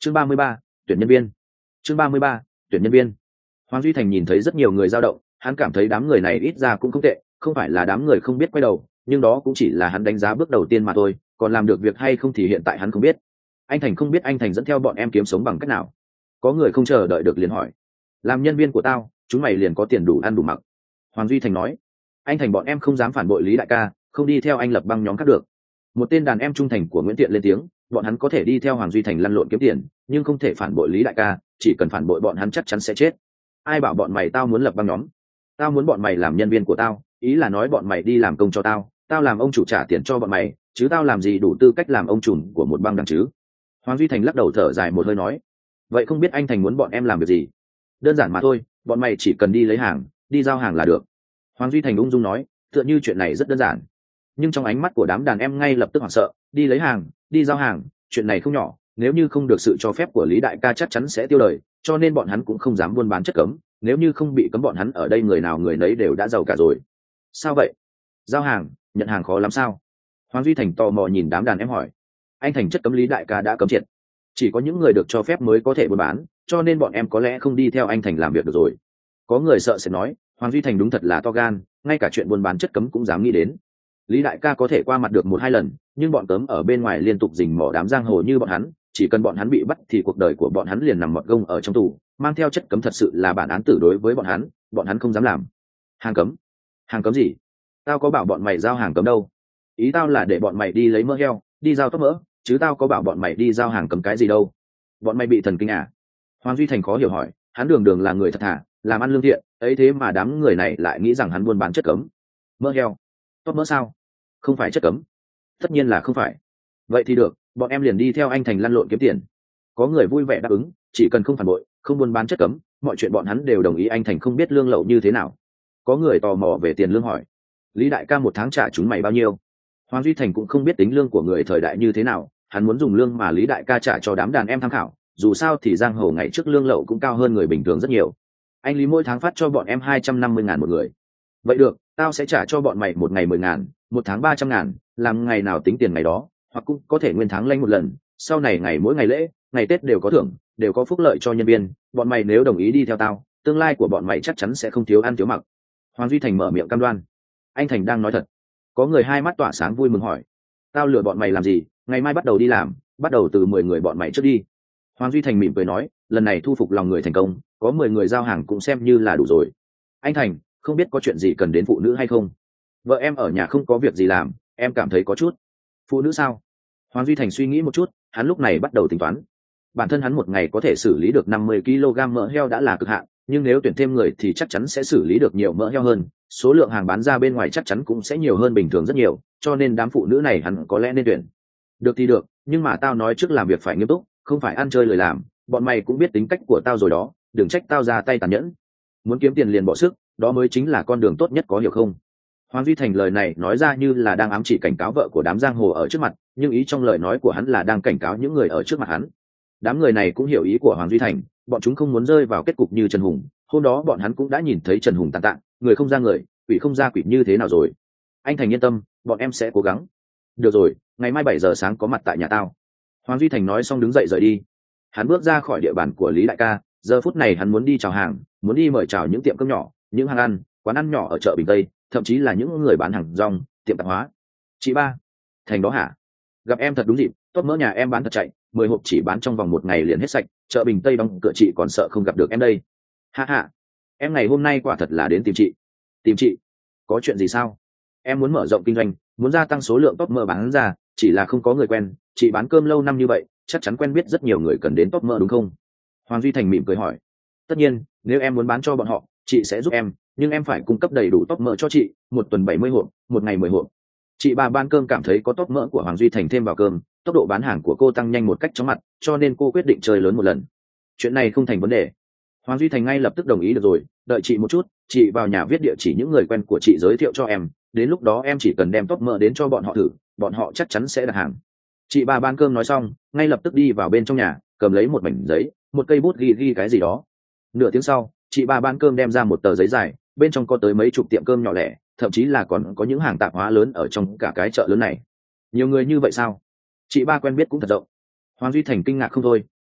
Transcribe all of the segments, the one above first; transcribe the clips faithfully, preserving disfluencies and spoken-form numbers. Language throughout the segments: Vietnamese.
chương ba mươi ba, tuyển nhân viên. chương ba mươi ba, tuyển nhân viên. Hoàng Duy Thành nhìn thấy rất nhiều người dao động, hắn cảm thấy đám người này ít ra cũng không tệ, không phải là đám người không biết quay đầu, nhưng đó cũng chỉ là hắn đánh giá bước đầu tiên mà thôi, còn làm được việc hay không thì hiện tại hắn không biết. Anh Thành không biết anh Thành dẫn theo bọn em kiếm sống bằng cách nào? Có người không chờ đợi được liền hỏi. Làm nhân viên của tao, chúng mày liền có tiền đủ ăn đủ mặc. Hoàng Duy Thành nói. Anh Thành bọn em không dám phản bội Lý đại ca, không đi theo anh lập băng nhóm khác được. Một tên đàn em trung thành của Nguyễn Tiện lên tiếng, bọn hắn có thể đi theo Hoàng Duy Thành lăn lộn kiếm tiền, nhưng không thể phản bội Lý đại ca, chỉ cần phản bội bọn hắn chắc chắn sẽ chết. Ai bảo bọn mày tao muốn lập băng nhóm? Tao muốn bọn mày làm nhân viên của tao, ý là nói bọn mày đi làm công cho tao, tao làm ông chủ trả tiền cho bọn mày, chứ tao làm gì đủ tư cách làm ông trùm của một băng đảng chứ? Hoàng Duy Thành lắc đầu thở dài một hơi nói. Vậy không biết anh Thành muốn bọn em làm việc gì? Đơn giản mà thôi, bọn mày chỉ cần đi lấy hàng, đi giao hàng là được. Hoàng Duy Thành ung dung nói, tựa như chuyện này rất đơn giản. Nhưng trong ánh mắt của đám đàn em ngay lập tức hoảng sợ, đi lấy hàng, đi giao hàng, chuyện này không nhỏ, nếu như không được sự cho phép của Lý đại ca chắc chắn sẽ tiêu đời, cho nên bọn hắn cũng không dám buôn bán chất cấm, nếu như không bị cấm bọn hắn ở đây người nào người nấy đều đã giàu cả rồi. Sao vậy? Giao hàng, nhận hàng khó lắm sao? Hoàng Duy Thành tò mò nhìn đám đàn em hỏi. Anh Thành chất cấm Lý đại ca đã cấm triệt, chỉ có những người được cho phép mới có thể buôn bán, cho nên bọn em có lẽ không đi theo anh Thành làm việc được rồi. Có người sợ sẽ nói, Hoàng Duy Thành đúng thật là to gan, ngay cả chuyện buôn bán chất cấm cũng dám nghĩ đến. Lý đại ca có thể qua mặt được một hai lần, nhưng bọn cấm ở bên ngoài liên tục rình mỏ đám giang hồ như bọn hắn, chỉ cần bọn hắn bị bắt thì cuộc đời của bọn hắn liền nằm mọt gông ở trong tù, mang theo chất cấm thật sự là bản án tử đối với bọn hắn, bọn hắn không dám làm. Hàng cấm? Hàng cấm gì? Tao có bảo bọn mày giao hàng cấm đâu. Ý tao là để bọn mày đi lấy mỡ heo, đi giao tóc mỡ, chứ tao có bảo bọn mày đi giao hàng cấm cái gì đâu. Bọn mày bị thần kinh à? Hoàng Duy Thành khó hiểu hỏi, hắn đường đường là người thật thà, làm ăn lương thiện, ấy thế mà đám người này lại nghĩ rằng hắn buôn bán chất cấm. Mỡ heo, tóc mỡ sao? Không phải chất cấm. Tất nhiên là không phải. Vậy thì được, bọn em liền đi theo anh Thành lăn lộn kiếm tiền. Có người vui vẻ đáp ứng, chỉ cần không phản bội, không buôn bán chất cấm, mọi chuyện bọn hắn đều đồng ý. Anh Thành không biết lương lậu như thế nào. Có người tò mò về tiền lương hỏi, Lý đại ca một tháng trả chúng mày bao nhiêu? Hoàng Duy Thành cũng không biết tính lương của người thời đại như thế nào, hắn muốn dùng lương mà Lý đại ca trả cho đám đàn em tham khảo, dù sao thì giang hồ ngày trước lương lậu cũng cao hơn người bình thường rất nhiều. Anh Lý mỗi tháng phát cho bọn em hai trăm năm mươi ngàn một người. Vậy được, tao sẽ trả cho bọn mày một ngày mười ngàn, một tháng ba trăm ngàn, làm ngày nào tính tiền ngày đó, hoặc cũng có thể nguyên tháng lanh một lần, sau này ngày mỗi ngày lễ, ngày Tết đều có thưởng, đều có phúc lợi cho nhân viên, bọn mày nếu đồng ý đi theo tao, tương lai của bọn mày chắc chắn sẽ không thiếu ăn thiếu mặc. Hoàng Duy Thành mở miệng cam đoan. Anh Thành đang nói thật. Có người hai mắt tỏa sáng vui mừng hỏi, tao lừa bọn mày làm gì, ngày mai bắt đầu đi làm, bắt đầu từ mười người bọn mày trước đi. Hoàng Duy Thành mỉm cười nói, lần này thu phục lòng người thành công, có mười người giao hàng cũng xem như là đủ rồi. Anh Thành, không biết có chuyện gì cần đến phụ nữ hay không? Vợ em ở nhà không có việc gì làm, em cảm thấy có chút. Phụ nữ sao? Hoàng Duy Thành suy nghĩ một chút, hắn lúc này bắt đầu tính toán. Bản thân hắn một ngày có thể xử lý được năm mươi ki lô gam mỡ heo đã là cực hạn, nhưng nếu tuyển thêm người thì chắc chắn sẽ xử lý được nhiều mỡ heo hơn, số lượng hàng bán ra bên ngoài chắc chắn cũng sẽ nhiều hơn bình thường rất nhiều, cho nên đám phụ nữ này hắn có lẽ nên tuyển. Được thì được, nhưng mà tao nói trước làm việc phải nghiêm túc, không phải ăn chơi lười làm, bọn mày cũng biết tính cách của tao rồi đó, đừng trách tao ra tay tàn nhẫn. Muốn kiếm tiền liền bỏ sức, đó mới chính là con đường tốt nhất, có hiểu không? Hoàng Duy Thành lời này nói ra như là đang ám chỉ cảnh cáo vợ của đám giang hồ ở trước mặt, nhưng ý trong lời nói của hắn là đang cảnh cáo những người ở trước mặt hắn. Đám người này cũng hiểu ý của Hoàng Duy Thành, bọn chúng không muốn rơi vào kết cục như Trần Hùng. Hôm đó bọn hắn cũng đã nhìn thấy Trần Hùng tàn tạ, người không ra người, quỷ không ra quỷ như thế nào rồi. Anh Thành yên tâm, bọn em sẽ cố gắng. Được rồi, ngày mai bảy giờ sáng có mặt tại nhà tao. Hoàng Duy Thành nói xong đứng dậy rời đi. Hắn bước ra khỏi địa bàn của Lý đại ca, giờ phút này hắn muốn đi chào hàng, muốn đi mời chào những tiệm cơm nhỏ, những hàng ăn, quán ăn nhỏ ở chợ Bình Tây, thậm chí là những người bán hàng rong, tiệm tạp hóa. Chị ba, Thành đó hả? Gặp em thật đúng dịp, tốt mỡ nhà em bán thật chạy, mười hộp chỉ bán trong vòng một ngày liền hết sạch, chợ Bình Tây đóng cửa, chị còn sợ không gặp được em đây. Ha ha, em ngày hôm nay quả thật là đến tìm chị. Tìm chị? Có chuyện gì sao? Em muốn mở rộng kinh doanh, muốn gia tăng số lượng top mỡ bán ra, chỉ là không có người quen. Chị bán cơm lâu năm như vậy, chắc chắn quen biết rất nhiều người cần đến top mỡ đúng không? Hoàng Duy Thành mỉm cười hỏi. Tất nhiên, nếu em muốn bán cho bọn họ, chị sẽ giúp em, nhưng em phải cung cấp đầy đủ top mỡ cho chị, một tuần bảy mươi hộp, một ngày mười hộp. Chị bà ban cơm cảm thấy có top mỡ của Hoàng Duy Thành thêm vào cơm, tốc độ bán hàng của cô tăng nhanh một cách chóng mặt, cho nên cô quyết định chơi lớn một lần. Chuyện này không thành vấn đề. Hoàng Duy Thành ngay lập tức đồng ý được rồi, đợi chị một chút, chị vào nhà viết địa chỉ những người quen của chị giới thiệu cho em, đến lúc đó em chỉ cần đem top mỡ đến cho bọn họ thử, bọn họ chắc chắn sẽ đặt hàng. Chị bà ban cơm nói xong, ngay lập tức đi vào bên trong nhà, cầm lấy một mảnh giấy, một cây bút ghi ghi cái gì đó. Nửa tiếng sau, chị bà ban cơm đem ra một tờ giấy dài, bên trong có tới mấy chục tiệm cơm nhỏ lẻ, thậm chí là còn có những hàng tạp hóa lớn ở trong cả cái chợ lớn này. Nhiều người như vậy sao? Chị ba quen biết cũng thật rộng. Hoàng Duy Thành kinh ngạc không thôi,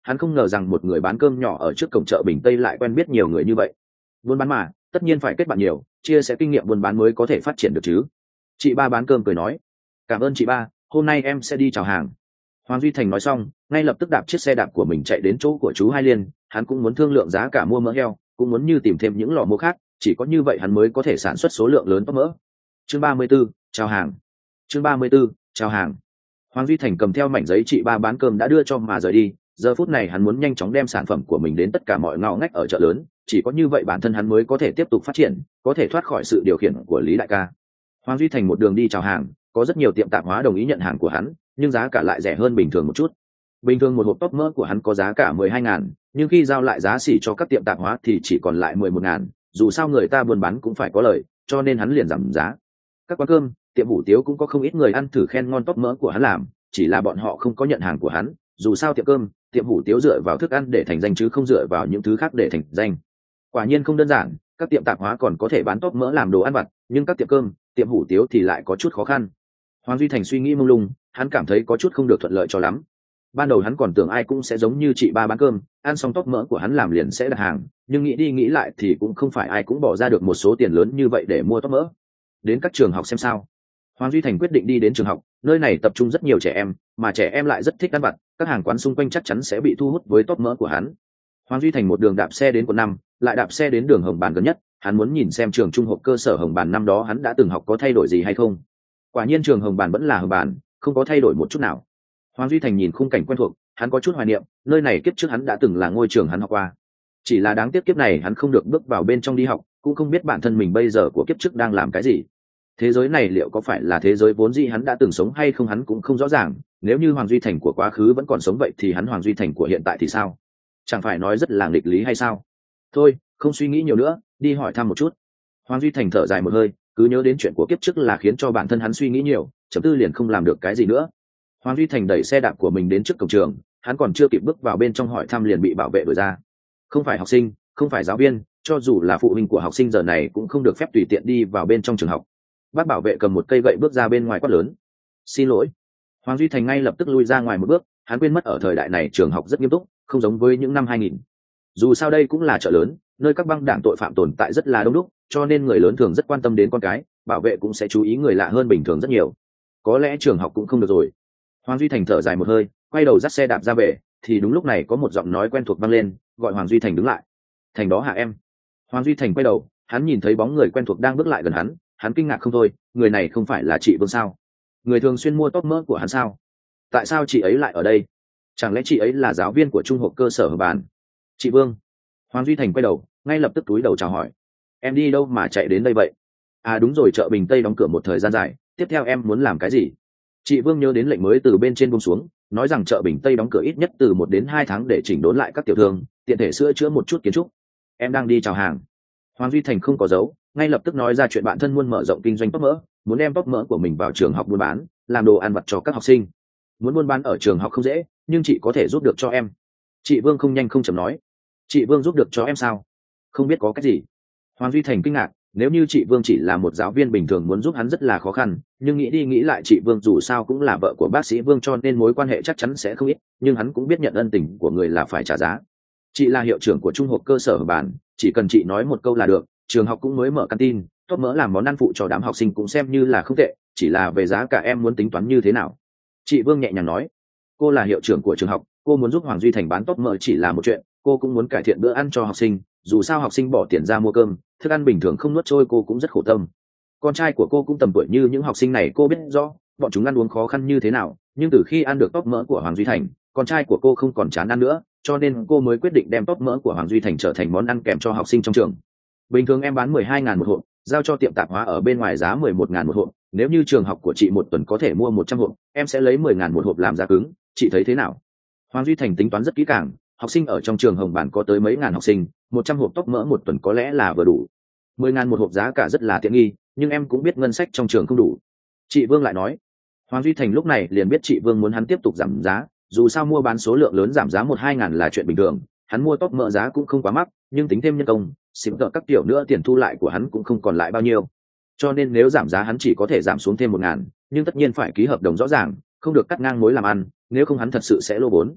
hắn không ngờ rằng một người bán cơm nhỏ ở trước cổng chợ Bình Tây lại quen biết nhiều người như vậy. Buôn bán mà tất nhiên phải kết bạn nhiều, chia sẻ kinh nghiệm buôn bán mới có thể phát triển được chứ. Chị ba bán cơm cười nói, cảm ơn chị ba, hôm nay em sẽ đi chào hàng. Hoàng Duy Thành nói xong, ngay lập tức đạp chiếc xe đạp của mình chạy đến chỗ của chú Hai Liên. Hắn cũng muốn thương lượng giá cả mua mỡ heo, cũng muốn như tìm thêm những lò mua khác, chỉ có như vậy hắn mới có thể sản xuất số lượng lớn tóp mỡ. Chương ba mươi 34, chào hàng. Chương ba mươi 34, chào hàng. Hoàng Duy Thành cầm theo mảnh giấy chị ba bán cơm đã đưa cho mà rời đi. Giờ phút này hắn muốn nhanh chóng đem sản phẩm của mình đến tất cả mọi ngõ ngách ở chợ lớn, chỉ có như vậy bản thân hắn mới có thể tiếp tục phát triển, có thể thoát khỏi sự điều khiển của Lý đại ca. Hoàng Duy Thành một đường đi chào hàng, có rất nhiều tiệm tạp hóa đồng ý nhận hàng của hắn, nhưng giá cả lại rẻ hơn bình thường một chút. Bình thường một hộp tóp mỡ của hắn có giá cả mười hai ngàn, nhưng khi giao lại giá xỉ cho các tiệm tạp hóa thì chỉ còn lại mười một ngàn. Dù sao người ta buôn bán cũng phải có lời, cho nên hắn liền giảm giá. Các quán cơm, tiệm hủ tiếu cũng có không ít người ăn thử khen ngon tóp mỡ của hắn làm, chỉ là bọn họ không có nhận hàng của hắn. Dù sao tiệm cơm, tiệm hủ tiếu dựa vào thức ăn để thành danh chứ không dựa vào những thứ khác để thành danh. Quả nhiên không đơn giản, các tiệm tạp hóa còn có thể bán tóp mỡ làm đồ ăn vặt, nhưng các tiệm cơm, tiệm hủ tiếu thì lại có chút khó khăn. Hoàng Duy Thành suy nghĩ mông lung, hắn cảm thấy có chút không được thuận lợi cho lắm. Ban đầu hắn còn tưởng ai cũng sẽ giống như chị ba bán cơm, ăn xong tóp mỡ của hắn làm liền sẽ đặt hàng, nhưng nghĩ đi nghĩ lại thì cũng không phải ai cũng bỏ ra được một số tiền lớn như vậy để mua tóp mỡ. Đến các trường học xem sao. Hoàng Duy Thành quyết định đi đến trường học, nơi này tập trung rất nhiều trẻ em, mà trẻ em lại rất thích ăn vặt, các hàng quán xung quanh chắc chắn sẽ bị thu hút với tóp mỡ của hắn. Hoàng Duy Thành một đường đạp xe đến quận năm, lại đạp xe đến đường Hồng Bàn gần nhất, hắn muốn nhìn xem trường trung học cơ sở Hồng Bàn năm đó hắn đã từng học có thay đổi gì hay không. Quả nhiên trường Hồng Bàn vẫn là Hồng Bàn, không có thay đổi một chút nào. Hoàng Duy Thành nhìn khung cảnh quen thuộc, hắn có chút hoài niệm, nơi này kiếp trước hắn đã từng là ngôi trường hắn học qua. Chỉ là đáng tiếc kiếp này hắn không được bước vào bên trong đi học, cũng không biết bản thân mình bây giờ của kiếp trước đang làm cái gì. Thế giới này liệu có phải là thế giới vốn dĩ hắn đã từng sống hay không hắn cũng không rõ ràng. Nếu như Hoàng Duy Thành của quá khứ vẫn còn sống vậy thì hắn Hoàng Duy Thành của hiện tại thì sao? Chẳng phải nói rất là nghịch lý hay sao? Thôi, không suy nghĩ nhiều nữa, đi hỏi thăm một chút. Hoàng Duy Thành thở dài một hơi, cứ nhớ đến chuyện của kiếp trước là khiến cho bản thân hắn suy nghĩ nhiều, chấm tư liền không làm được cái gì nữa. Hoàng Duy Thành đẩy xe đạp của mình đến trước cổng trường, hắn còn chưa kịp bước vào bên trong hỏi thăm liền bị bảo vệ đuổi ra. Không phải học sinh, không phải giáo viên, cho dù là phụ huynh của học sinh giờ này cũng không được phép tùy tiện đi vào bên trong trường học. Bác bảo vệ cầm một cây gậy bước ra bên ngoài quát lớn, xin lỗi. Hoàng Duy Thành ngay lập tức lui ra ngoài một bước, hắn quên mất ở thời đại này trường học rất nghiêm túc, không giống với những năm hai nghìn. Dù sao đây cũng là chợ lớn, nơi các băng đảng tội phạm tồn tại rất là đông đúc, cho nên người lớn thường rất quan tâm đến con cái, bảo vệ cũng sẽ chú ý người lạ hơn bình thường rất nhiều. Có lẽ trường học cũng không được rồi. Hoàng Duy Thành thở dài một hơi, quay đầu dắt xe đạp ra về, thì đúng lúc này có một giọng nói quen thuộc vang lên, gọi Hoàng Duy Thành đứng lại. Thành đó hả em? Hoàng Duy Thành quay đầu, hắn nhìn thấy bóng người quen thuộc đang bước lại gần hắn, hắn kinh ngạc không thôi, người này không phải là chị Vương sao? Người thường xuyên mua tóp mỡ của hắn sao? Tại sao chị ấy lại ở đây? Chẳng lẽ chị ấy là giáo viên của trung học cơ sở Hồng Bàn? Chị Vương. Hoàng Duy Thành quay đầu, ngay lập tức túi đầu chào hỏi. Em đi đâu mà chạy đến đây vậy? À đúng rồi, chợ Bình Tây đóng cửa một thời gian dài, tiếp theo em muốn làm cái gì? Chị Vương nhớ đến lệnh mới từ bên trên buông xuống, nói rằng chợ Bình Tây đóng cửa ít nhất từ một đến hai tháng để chỉnh đốn lại các tiểu thương, tiện thể sửa chữa một chút kiến trúc. Em đang đi chào hàng. Hoàng Duy Thành không có giấu, ngay lập tức nói ra chuyện bản thân muốn mở rộng kinh doanh tóp mỡ, muốn đem tóp mỡ của mình vào trường học buôn bán, làm đồ ăn vặt cho các học sinh. Muốn buôn bán ở trường học không dễ, nhưng chị có thể giúp được cho em. Chị Vương không nhanh không chậm nói. Chị Vương giúp được cho em sao? Không biết có cách gì. Hoàng Duy Thành kinh ngạc, nếu như chị Vương chỉ là một giáo viên bình thường muốn giúp hắn rất là khó khăn, nhưng nghĩ đi nghĩ lại chị Vương dù sao cũng là vợ của bác sĩ Vương cho nên mối quan hệ chắc chắn sẽ không ít, nhưng hắn cũng biết nhận ân tình của người là phải trả giá. Chị là hiệu trưởng của trung học cơ sở Hồng Bàn, chỉ cần chị nói một câu là được, trường học cũng mới mở canteen, tóp mỡ làm món ăn phụ cho đám học sinh cũng xem như là không tệ, chỉ là về giá cả em muốn tính toán như thế nào? Chị Vương nhẹ nhàng nói. Cô là hiệu trưởng của trường học, cô muốn giúp Hoàng Duy Thành bán tóp mỡ chỉ là một chuyện, cô cũng muốn cải thiện bữa ăn cho học sinh, dù sao học sinh bỏ tiền ra mua cơm, thức ăn bình thường không nuốt trôi cô cũng rất khổ tâm. Con trai của cô cũng tầm tuổi như những học sinh này, cô biết rõ bọn chúng ăn uống khó khăn như thế nào, nhưng từ khi ăn được tóp mỡ của Hoàng Duy Thành, con trai của cô không còn chán ăn nữa, cho nên cô mới quyết định đem tóp mỡ của Hoàng Duy Thành trở thành món ăn kèm cho học sinh trong trường. Bình thường em bán mười hai ngàn một hộp, giao cho tiệm tạp hóa ở bên ngoài giá mười một ngàn một hộp, nếu như trường học của chị một tuần có thể mua một trăm hộp, em sẽ lấy mười ngàn một hộp làm giá cứng, chị thấy thế nào? Hoàng Duy Thành tính toán rất kỹ càng, học sinh ở trong trường Hồng Bản có tới mấy ngàn học sinh, một trăm hộp tóp mỡ một tuần có lẽ là vừa đủ. Mười ngàn một hộp giá cả rất là tiện nghi, nhưng em cũng biết ngân sách trong trường không đủ. Chị Vương lại nói. Hoàng Duy Thành lúc này liền biết chị Vương muốn hắn tiếp tục giảm giá, dù sao mua bán số lượng lớn giảm giá một hai ngàn là chuyện bình thường, hắn mua tóp mỡ giá cũng không quá mắc, nhưng tính thêm nhân công, xịn tợ các kiểu nữa tiền thu lại của hắn cũng không còn lại bao nhiêu. Cho nên nếu giảm giá hắn chỉ có thể giảm xuống thêm một ngàn, nhưng tất nhiên phải ký hợp đồng rõ ràng, không được cắt ngang mối làm ăn, nếu không hắn thật sự sẽ lỗ vốn.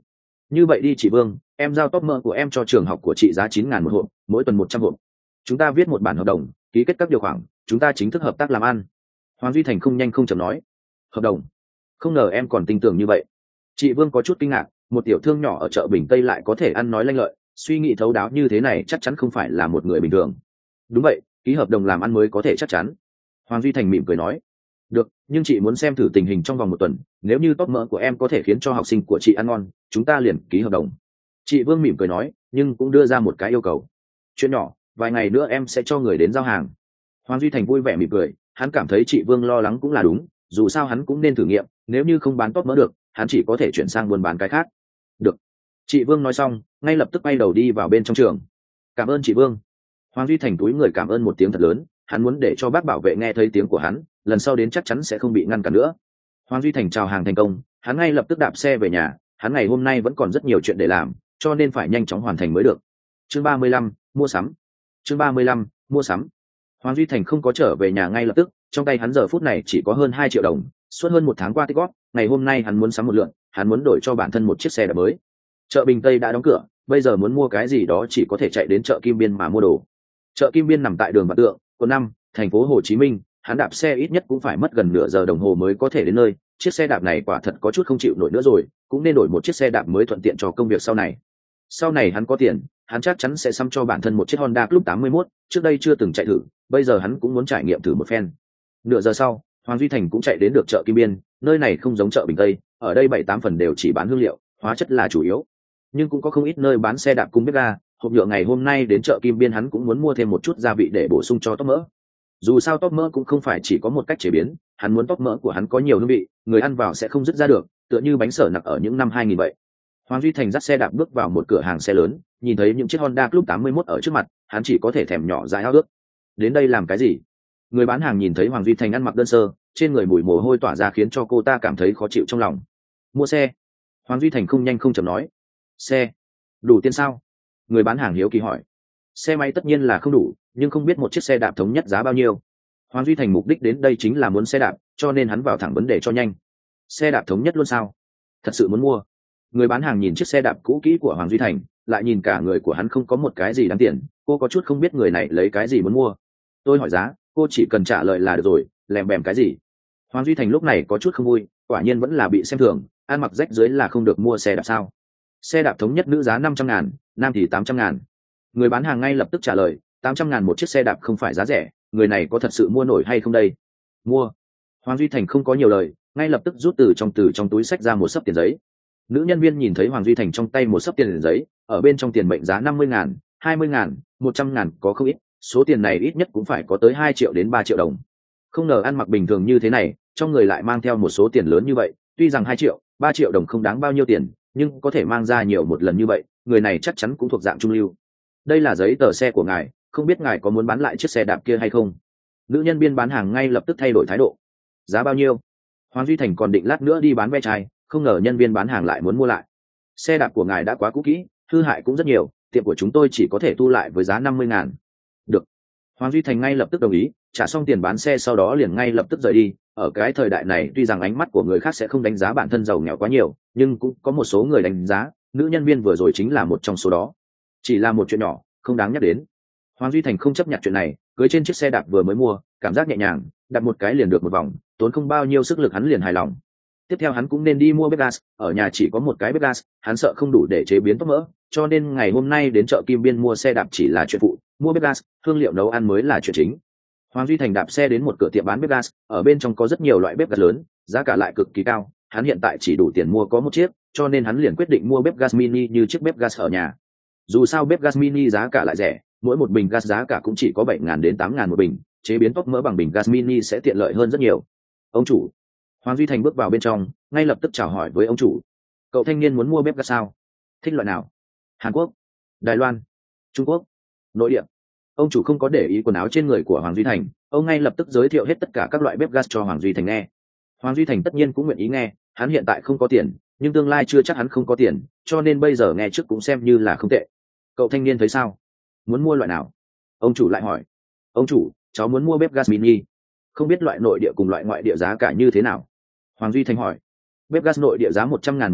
Như vậy đi chị Vương, em giao top mỡ của em cho trường học của chị giá chín ngàn một hộp, mỗi tuần một trăm hộp. Chúng ta viết một bản hợp đồng, ký kết các điều khoản, chúng ta chính thức hợp tác làm ăn. Hoàng Duy Thành không nhanh không chậm nói. Hợp đồng? Không ngờ em còn tin tưởng như vậy. Chị Vương có chút kinh ngạc, một tiểu thương nhỏ ở chợ Bình Tây lại có thể ăn nói lanh lợi, suy nghĩ thấu đáo như thế này chắc chắn không phải là một người bình thường. Đúng vậy, ký hợp đồng làm ăn mới có thể chắc chắn. Hoàng Duy Thành mỉm cười nói. Được, nhưng chị muốn xem thử tình hình trong vòng một tuần, nếu như top mỡ của em có thể khiến cho học sinh của chị ăn ngon, chúng ta liền ký hợp đồng. Chị Vương mỉm cười nói, nhưng cũng đưa ra một cái yêu cầu. Chuyện nhỏ, vài ngày nữa em sẽ cho người đến giao hàng. Hoàng Duy Thành vui vẻ mỉm cười, hắn cảm thấy chị Vương lo lắng cũng là đúng, dù sao hắn cũng nên thử nghiệm, nếu như không bán top mỡ được, hắn chỉ có thể chuyển sang buôn bán cái khác. Được. Chị Vương nói xong, ngay lập tức bay đầu đi vào bên trong trường. Cảm ơn chị Vương. Hoàng Duy Thành túi người cảm ơn một tiếng thật lớn, hắn muốn để cho bác bảo vệ nghe thấy tiếng của hắn, lần sau đến chắc chắn sẽ không bị ngăn cản nữa. Hoàng Duy Thành chào hàng thành công, hắn ngay lập tức đạp xe về nhà, hắn ngày hôm nay vẫn còn rất nhiều chuyện để làm, cho nên phải nhanh chóng hoàn thành mới được. Chương ba mươi lăm, mua sắm. Chương ba mươi lăm, mua sắm. Hoàng Duy Thành không có trở về nhà ngay lập tức, trong tay hắn giờ phút này chỉ có hơn hai triệu đồng, suốt hơn một tháng qua tích góp, ngày hôm nay hắn muốn sắm một lượng, hắn muốn đổi cho bản thân một chiếc xe đạp mới. Chợ Bình Tây đã đóng cửa, bây giờ muốn mua cái gì đó chỉ có thể chạy đến chợ Kim Biên mà mua đồ. Chợ Kim Biên nằm tại đường Vạn Tượng, quận năm, thành phố Hồ Chí Minh, hắn đạp xe ít nhất cũng phải mất gần nửa giờ đồng hồ mới có thể đến nơi, chiếc xe đạp này quả thật có chút không chịu nổi nữa rồi, cũng nên đổi một chiếc xe đạp mới thuận tiện cho công việc sau này. Sau này hắn có tiền, hắn chắc chắn sẽ sắm cho bản thân một chiếc Honda Club tám mươi mốt, trước đây chưa từng chạy thử, bây giờ hắn cũng muốn trải nghiệm thử một phen. Nửa giờ sau, Hoàng Duy Thành cũng chạy đến được chợ Kim Biên, nơi này không giống chợ Bình Tây, ở đây bảy tám phần đều chỉ bán hương liệu, hóa chất là chủ yếu. Nhưng cũng có không ít nơi bán xe đạp cùng bếp ga, hộp nhựa ngày hôm nay đến chợ Kim Biên hắn cũng muốn mua thêm một chút gia vị để bổ sung cho top mỡ. Dù sao top mỡ cũng không phải chỉ có một cách chế biến, hắn muốn top mỡ của hắn có nhiều hương vị, người ăn vào sẽ không dứt ra được, tựa như bánh sở nặc ở những năm hai nghìn vậy. Hoàng Duy Thành dắt xe đạp bước vào một cửa hàng xe lớn, nhìn thấy những chiếc Honda Club tám mươi mốt ở trước mặt, hắn chỉ có thể thèm nhỏ dãi ao ước. Đến đây làm cái gì? Người bán hàng nhìn thấy Hoàng Duy Thành ăn mặc đơn sơ, trên người mùi mồ hôi tỏa ra khiến cho cô ta cảm thấy khó chịu trong lòng. Mua xe. Hoàng Duy Thành không nhanh không chậm nói. Xe? Đủ tiền sao? Người bán hàng hiếu kỳ hỏi. Xe máy tất nhiên là không đủ, nhưng không biết một chiếc xe đạp thống nhất giá bao nhiêu. Hoàng Duy Thành mục đích đến đây chính là muốn xe đạp, cho nên hắn vào thẳng vấn đề cho nhanh. Xe đạp thống nhất luôn sao? Thật sự muốn mua? Người bán hàng nhìn chiếc xe đạp cũ kỹ của Hoàng Duy Thành, lại nhìn cả người của hắn không có một cái gì đáng tiền, cô có chút không biết người này lấy cái gì muốn mua. Tôi hỏi giá, cô chỉ cần trả lời là được rồi, lèm bèm cái gì? Hoàng Duy Thành lúc này có chút không vui, quả nhiên vẫn là bị xem thường, ăn mặc rách dưới là không được mua xe đạp sao? Xe đạp thống nhất nữ giá năm trăm ngàn, nam thì tám trăm ngàn. Người bán hàng ngay lập tức trả lời, tám trăm ngàn một chiếc xe đạp không phải giá rẻ, người này có thật sự mua nổi hay không đây? Mua. Hoàng Duy Thành không có nhiều lời, ngay lập tức rút từ trong từ trong túi xách ra một xấp tiền giấy. Nữ nhân viên nhìn thấy Hoàng Duy Thành trong tay một xấp tiền giấy, ở bên trong tiền mệnh giá năm mươi ngàn, hai mươi ngàn, một trăm ngàn có không ít, số tiền này ít nhất cũng phải có tới hai triệu đến ba triệu đồng. Không ngờ ăn mặc bình thường như thế này, trong người lại mang theo một số tiền lớn như vậy, tuy rằng hai triệu, ba triệu đồng không đáng bao nhiêu tiền, nhưng có thể mang ra nhiều một lần như vậy, người này chắc chắn cũng thuộc dạng trung lưu. Đây là giấy tờ xe của ngài, không biết ngài có muốn bán lại chiếc xe đạp kia hay không? Nữ nhân viên bán hàng ngay lập tức thay đổi thái độ. Giá bao nhiêu? Hoàng Duy Thành còn định lát nữa đi bán ve chai, không ngờ nhân viên bán hàng lại muốn mua lại. Xe đạp của ngài đã quá cũ kỹ, hư hại cũng rất nhiều, tiệm của chúng tôi chỉ có thể thu lại với giá năm mươi ngàn. Được. Hoàng Duy Thành ngay lập tức đồng ý, trả xong tiền bán xe sau đó liền ngay lập tức rời đi. Ở cái thời đại này tuy rằng ánh mắt của người khác sẽ không đánh giá bản thân giàu nghèo quá nhiều, nhưng cũng có một số người đánh giá, nữ nhân viên vừa rồi chính là một trong số đó. Chỉ là một chuyện nhỏ, không đáng nhắc đến. Hoàng Duy Thành không chấp nhận chuyện này, cưới trên chiếc xe đạp vừa mới mua, cảm giác nhẹ nhàng, đặt một cái liền được một vòng, tốn không bao nhiêu sức lực hắn liền hài lòng. Tiếp theo hắn cũng nên đi mua bếp gas, ở nhà chỉ có một cái bếp gas, hắn sợ không đủ để chế biến tóc mỡ, cho nên ngày hôm nay đến chợ Kim Biên mua xe đạp chỉ là chuyện phụ, mua bếp gas, hương liệu nấu ăn mới là chuyện chính. Hoàng Duy Thành đạp xe đến một cửa tiệm bán bếp gas, ở bên trong có rất nhiều loại bếp gas lớn, giá cả lại cực kỳ cao, hắn hiện tại chỉ đủ tiền mua có một chiếc, cho nên hắn liền quyết định mua bếp gas mini như chiếc bếp gas ở nhà. Dù sao bếp gas mini giá cả lại rẻ, mỗi một bình gas giá cả cũng chỉ có bảy ngàn đến tám ngàn một bình, chế biến tóc mỡ bằng bình gas mini sẽ tiện lợi hơn rất nhiều. Ông chủ. Hoàng Duy Thành bước vào bên trong, ngay lập tức chào hỏi với ông chủ. Cậu thanh niên muốn mua bếp gas sao? Thích loại nào? Hàn Quốc, Đài Loan, Trung Quốc, nội địa. Ông chủ không có để ý quần áo trên người của Hoàng Duy Thành, ông ngay lập tức giới thiệu hết tất cả các loại bếp gas cho Hoàng Duy Thành nghe. Hoàng Duy Thành tất nhiên cũng nguyện ý nghe, hắn hiện tại không có tiền, nhưng tương lai chưa chắc hắn không có tiền, cho nên bây giờ nghe trước cũng xem như là không tệ. Cậu thanh niên thấy sao? Muốn mua loại nào? Ông chủ lại hỏi. Ông chủ, cháu muốn mua bếp gas mini, không biết loại nội địa cùng loại ngoại địa giá cả như thế nào? Hoàng Duy Thành hỏi. Bếp gas nội địa giá một trăm ngàn một chiếc,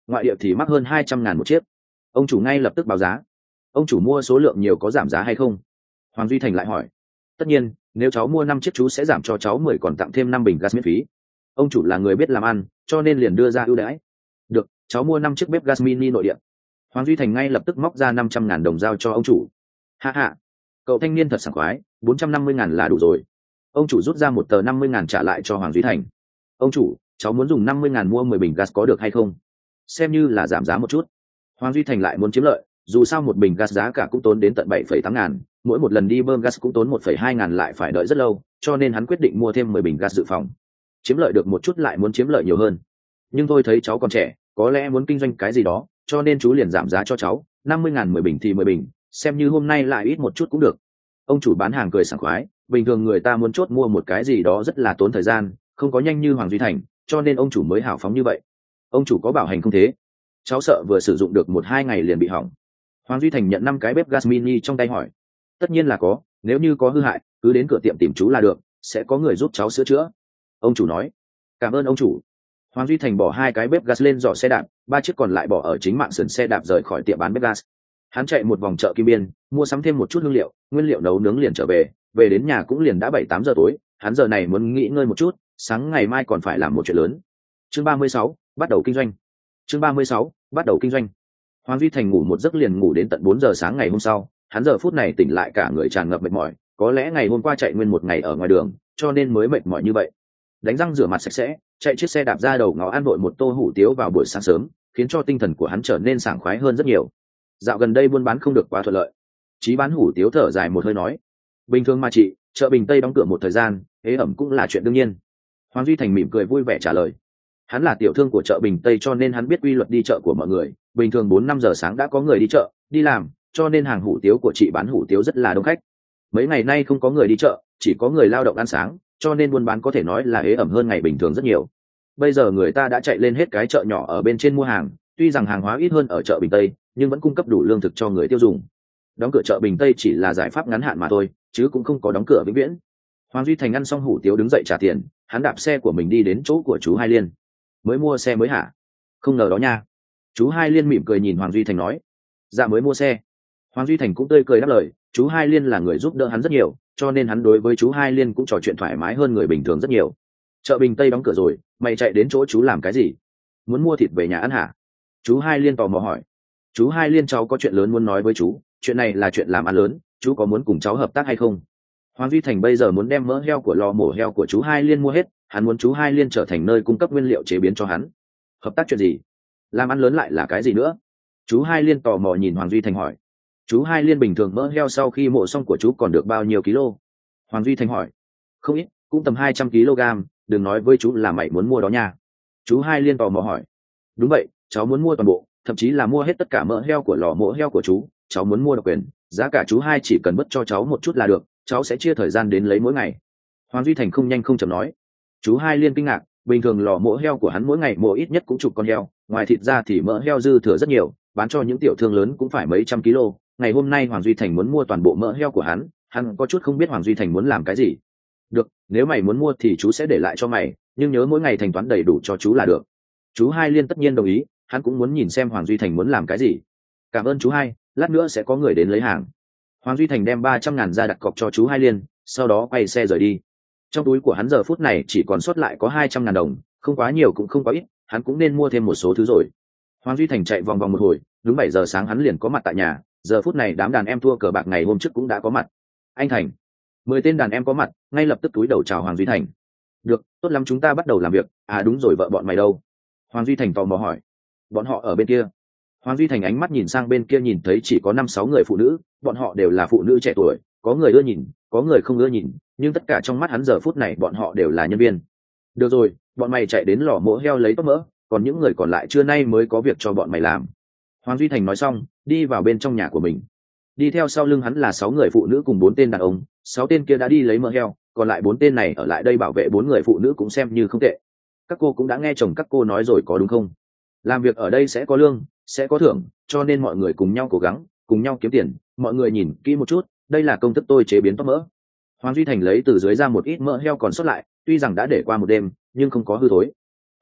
ngoại địa thì mắc hơn hai trăm ngàn một chiếc. Ông chủ ngay lập tức báo giá. Ông chủ mua số lượng nhiều có giảm giá hay không? Hoàng Duy Thành lại hỏi. Tất nhiên, nếu cháu mua năm chiếc chú sẽ giảm cho cháu mười còn tặng thêm năm bình gas miễn phí. Ông chủ là người biết làm ăn, cho nên liền đưa ra ưu đãi. Được, cháu mua năm chiếc bếp gas mini nội địa. Hoàng Duy Thành ngay lập tức móc ra năm trăm ngàn đồng giao cho ông chủ. Ha ha, cậu thanh niên thật sảng khoái, bốn trăm năm mươi ngàn là đủ rồi. Ông chủ rút ra một tờ năm mươi ngàn trả lại cho Hoàng Duy Thành. Ông chủ, cháu muốn dùng năm mươi ngàn mua mười bình gas có được hay không? Xem như là giảm giá một chút. Hoàng Duy Thành lại muốn chiếm lợi, dù sao một bình gas giá cả cũng tốn đến tận bảy phẩy tám ngàn, mỗi một lần đi bơm gas cũng tốn một phẩy hai ngàn lại phải đợi rất lâu, cho nên hắn quyết định mua thêm mười bình gas dự phòng. Chiếm lợi được một chút lại muốn chiếm lợi nhiều hơn. Nhưng tôi thấy cháu còn trẻ, có lẽ muốn kinh doanh cái gì đó, cho nên chú liền giảm giá cho cháu, năm mươi ngàn mười bình thì mười bình, xem như hôm nay lại ít một chút cũng được. Ông chủ bán hàng cười sảng khoái, bình thường người ta muốn chốt mua một cái gì đó rất là tốn thời gian, không có nhanh như Hoàng Duy Thành, cho nên ông chủ mới hào phóng như vậy. Ông chủ có bảo hành không thế? Cháu sợ vừa sử dụng được một hai ngày liền bị hỏng. Hoàng Duy Thành nhận năm cái bếp gas mini trong tay hỏi. Tất nhiên là có, nếu như có hư hại cứ đến cửa tiệm tìm chú là được, sẽ có người giúp cháu sửa chữa. Ông chủ nói. Cảm ơn ông chủ. Hoàng Duy Thành bỏ hai cái bếp gas lên giỏ xe đạp, ba chiếc còn lại bỏ ở chính mạng sườn xe đạp rời khỏi tiệm bán bếp gas. Hắn chạy một vòng chợ Kim Biên, mua sắm thêm một chút hương liệu, nguyên liệu nấu nướng liền trở về, về đến nhà cũng liền đã bảy tám giờ tối, hắn giờ này muốn nghỉ ngơi một chút, sáng ngày mai còn phải làm một chuyện lớn. Chương ba mươi sáu, bắt đầu kinh doanh. Chương ba mươi sáu, bắt đầu kinh doanh. Hoàng Duy Thành ngủ một giấc liền ngủ đến tận bốn giờ sáng ngày hôm sau, hắn giờ phút này tỉnh lại cả người tràn ngập mệt mỏi, có lẽ ngày hôm qua chạy nguyên một ngày ở ngoài đường, cho nên mới mệt mỏi như vậy. Đánh răng rửa mặt sạch sẽ, chạy chiếc xe đạp ra đầu ngõ ăn vội một tô hủ tiếu vào buổi sáng sớm, khiến cho tinh thần của hắn trở nên sảng khoái hơn rất nhiều. Dạo gần đây buôn bán không được quá thuận lợi. Chí bán hủ tiếu thở dài một hơi nói. Bình thường mà chị, chợ Bình Tây đóng cửa một thời gian, ế ẩm cũng là chuyện đương nhiên. Hoàng Duy Thành mỉm cười vui vẻ trả lời. Hắn là tiểu thương của chợ Bình Tây cho nên hắn biết quy luật đi chợ của mọi người, bình thường bốn năm giờ sáng đã có người đi chợ, đi làm, cho nên hàng hủ tiếu của chị bán hủ tiếu rất là đông khách. Mấy ngày nay không có người đi chợ, chỉ có người lao động ăn sáng, cho nên buôn bán có thể nói là ế ẩm hơn ngày bình thường rất nhiều. Bây giờ người ta đã chạy lên hết cái chợ nhỏ ở bên trên mua hàng, tuy rằng hàng hóa ít hơn ở chợ Bình Tây, nhưng vẫn cung cấp đủ lương thực cho người tiêu dùng. Đóng cửa chợ Bình Tây chỉ là giải pháp ngắn hạn mà thôi, chứ cũng không có đóng cửa vĩnh viễn. Hoàng Duy Thành ăn xong hủ tiếu đứng dậy trả tiền, hắn đạp xe của mình đi đến chỗ của chú Hai Liên. Mới mua xe mới hả? Không ngờ đó nha. Chú Hai Liên mỉm cười nhìn Hoàng Duy Thành nói. Dạ mới mua xe. Hoàng Duy Thành cũng tươi cười đáp lời, chú Hai Liên là người giúp đỡ hắn rất nhiều, cho nên hắn đối với chú Hai Liên cũng trò chuyện thoải mái hơn người bình thường rất nhiều. Chợ Bình Tây đóng cửa rồi, mày chạy đến chỗ chú làm cái gì? Muốn mua thịt về nhà ăn hả? Chú Hai Liên tò mò hỏi. Chú Hai Liên, cháu có chuyện lớn muốn nói với chú, chuyện này là chuyện làm ăn lớn, chú có muốn cùng cháu hợp tác hay không? Hoàng Duy Thành bây giờ muốn đem mỡ heo của lò mổ heo của chú Hai Liên mua hết, hắn muốn chú Hai Liên trở thành nơi cung cấp nguyên liệu chế biến cho hắn. Hợp tác chuyện gì? Làm ăn lớn lại là cái gì nữa? Chú Hai Liên tò mò nhìn Hoàng Duy Thành hỏi. Chú Hai Liên, bình thường mỡ heo sau khi mổ xong của chú còn được bao nhiêu kg? Hoàng Duy Thành hỏi. Không ít, cũng tầm hai trăm ki lô gam, đừng nói với chú là mày muốn mua đó nha. Chú Hai Liên tò mò hỏi. Đúng vậy, cháu muốn mua toàn bộ, thậm chí là mua hết tất cả mỡ heo của lò mổ heo của chú, cháu muốn mua độc quyền, giá cả chú Hai chỉ cần mất cho cháu một chút là được, cháu sẽ chia thời gian đến lấy mỗi ngày. Hoàng Duy Thành không nhanh không chậm nói. Chú Hai Liên kinh ngạc, bình thường lò mổ heo của hắn mỗi ngày mổ ít nhất cũng chục con heo, ngoài thịt ra thì mỡ heo dư thừa rất nhiều, bán cho những tiểu thương lớn cũng phải mấy trăm kg. Ngày hôm nay Hoàng Duy Thành muốn mua toàn bộ mỡ heo của hắn, hắn có chút không biết Hoàng Duy Thành muốn làm cái gì. Được, nếu mày muốn mua thì chú sẽ để lại cho mày, nhưng nhớ mỗi ngày thanh toán đầy đủ cho chú là được. Chú Hai Liên tất nhiên đồng ý, hắn cũng muốn nhìn xem Hoàng Duy Thành muốn làm cái gì. Cảm ơn chú Hai, lát nữa sẽ có người đến lấy hàng. Hoàng Duy Thành đem ba trăm ngàn ra đặt cọc cho chú Hai Liên, sau đó quay xe rời đi. Trong túi của hắn giờ phút này chỉ còn sót lại có hai trăm ngàn đồng, không quá nhiều cũng không quá ít, hắn cũng nên mua thêm một số thứ rồi. Hoàng Duy Thành chạy vòng vòng một hồi, đúng bảy giờ sáng hắn liền có mặt tại nhà, giờ phút này đám đàn em thua cờ bạc ngày hôm trước cũng đã có mặt. Anh Thành. Mười tên đàn em có mặt, ngay lập tức túi đầu chào Hoàng Duy Thành. Được, tốt lắm, chúng ta bắt đầu làm việc. À đúng rồi, vợ bọn mày đâu? Hoàng Duy Thành tò mò hỏi. Bọn họ ở bên kia. Hoàng Duy Thành ánh mắt nhìn sang bên kia, nhìn thấy chỉ có năm sáu người phụ nữ, bọn họ đều là phụ nữ trẻ tuổi, có người ưa nhìn, có người không ưa nhìn, nhưng tất cả trong mắt hắn giờ phút này bọn họ đều là nhân viên. Được rồi, bọn mày chạy đến lò mổ heo lấy tóp mỡ, còn những người còn lại trưa nay mới có việc cho bọn mày làm. Hoàng Duy Thành nói xong, đi vào bên trong nhà của mình. Đi theo sau lưng hắn là sáu người phụ nữ cùng bốn tên đàn ông, sáu tên kia đã đi lấy mỡ heo, còn lại bốn tên này ở lại đây bảo vệ bốn người phụ nữ cũng xem như không tệ. Các cô cũng đã nghe chồng các cô nói rồi có đúng không? Làm việc ở đây sẽ có lương, sẽ có thưởng, cho nên mọi người cùng nhau cố gắng, cùng nhau kiếm tiền. Mọi người nhìn kỹ một chút, đây là công thức tôi chế biến tóp mỡ. Hoàng Duy Thành lấy từ dưới ra một ít mỡ heo còn sót lại, tuy rằng đã để qua một đêm nhưng không có hư thối.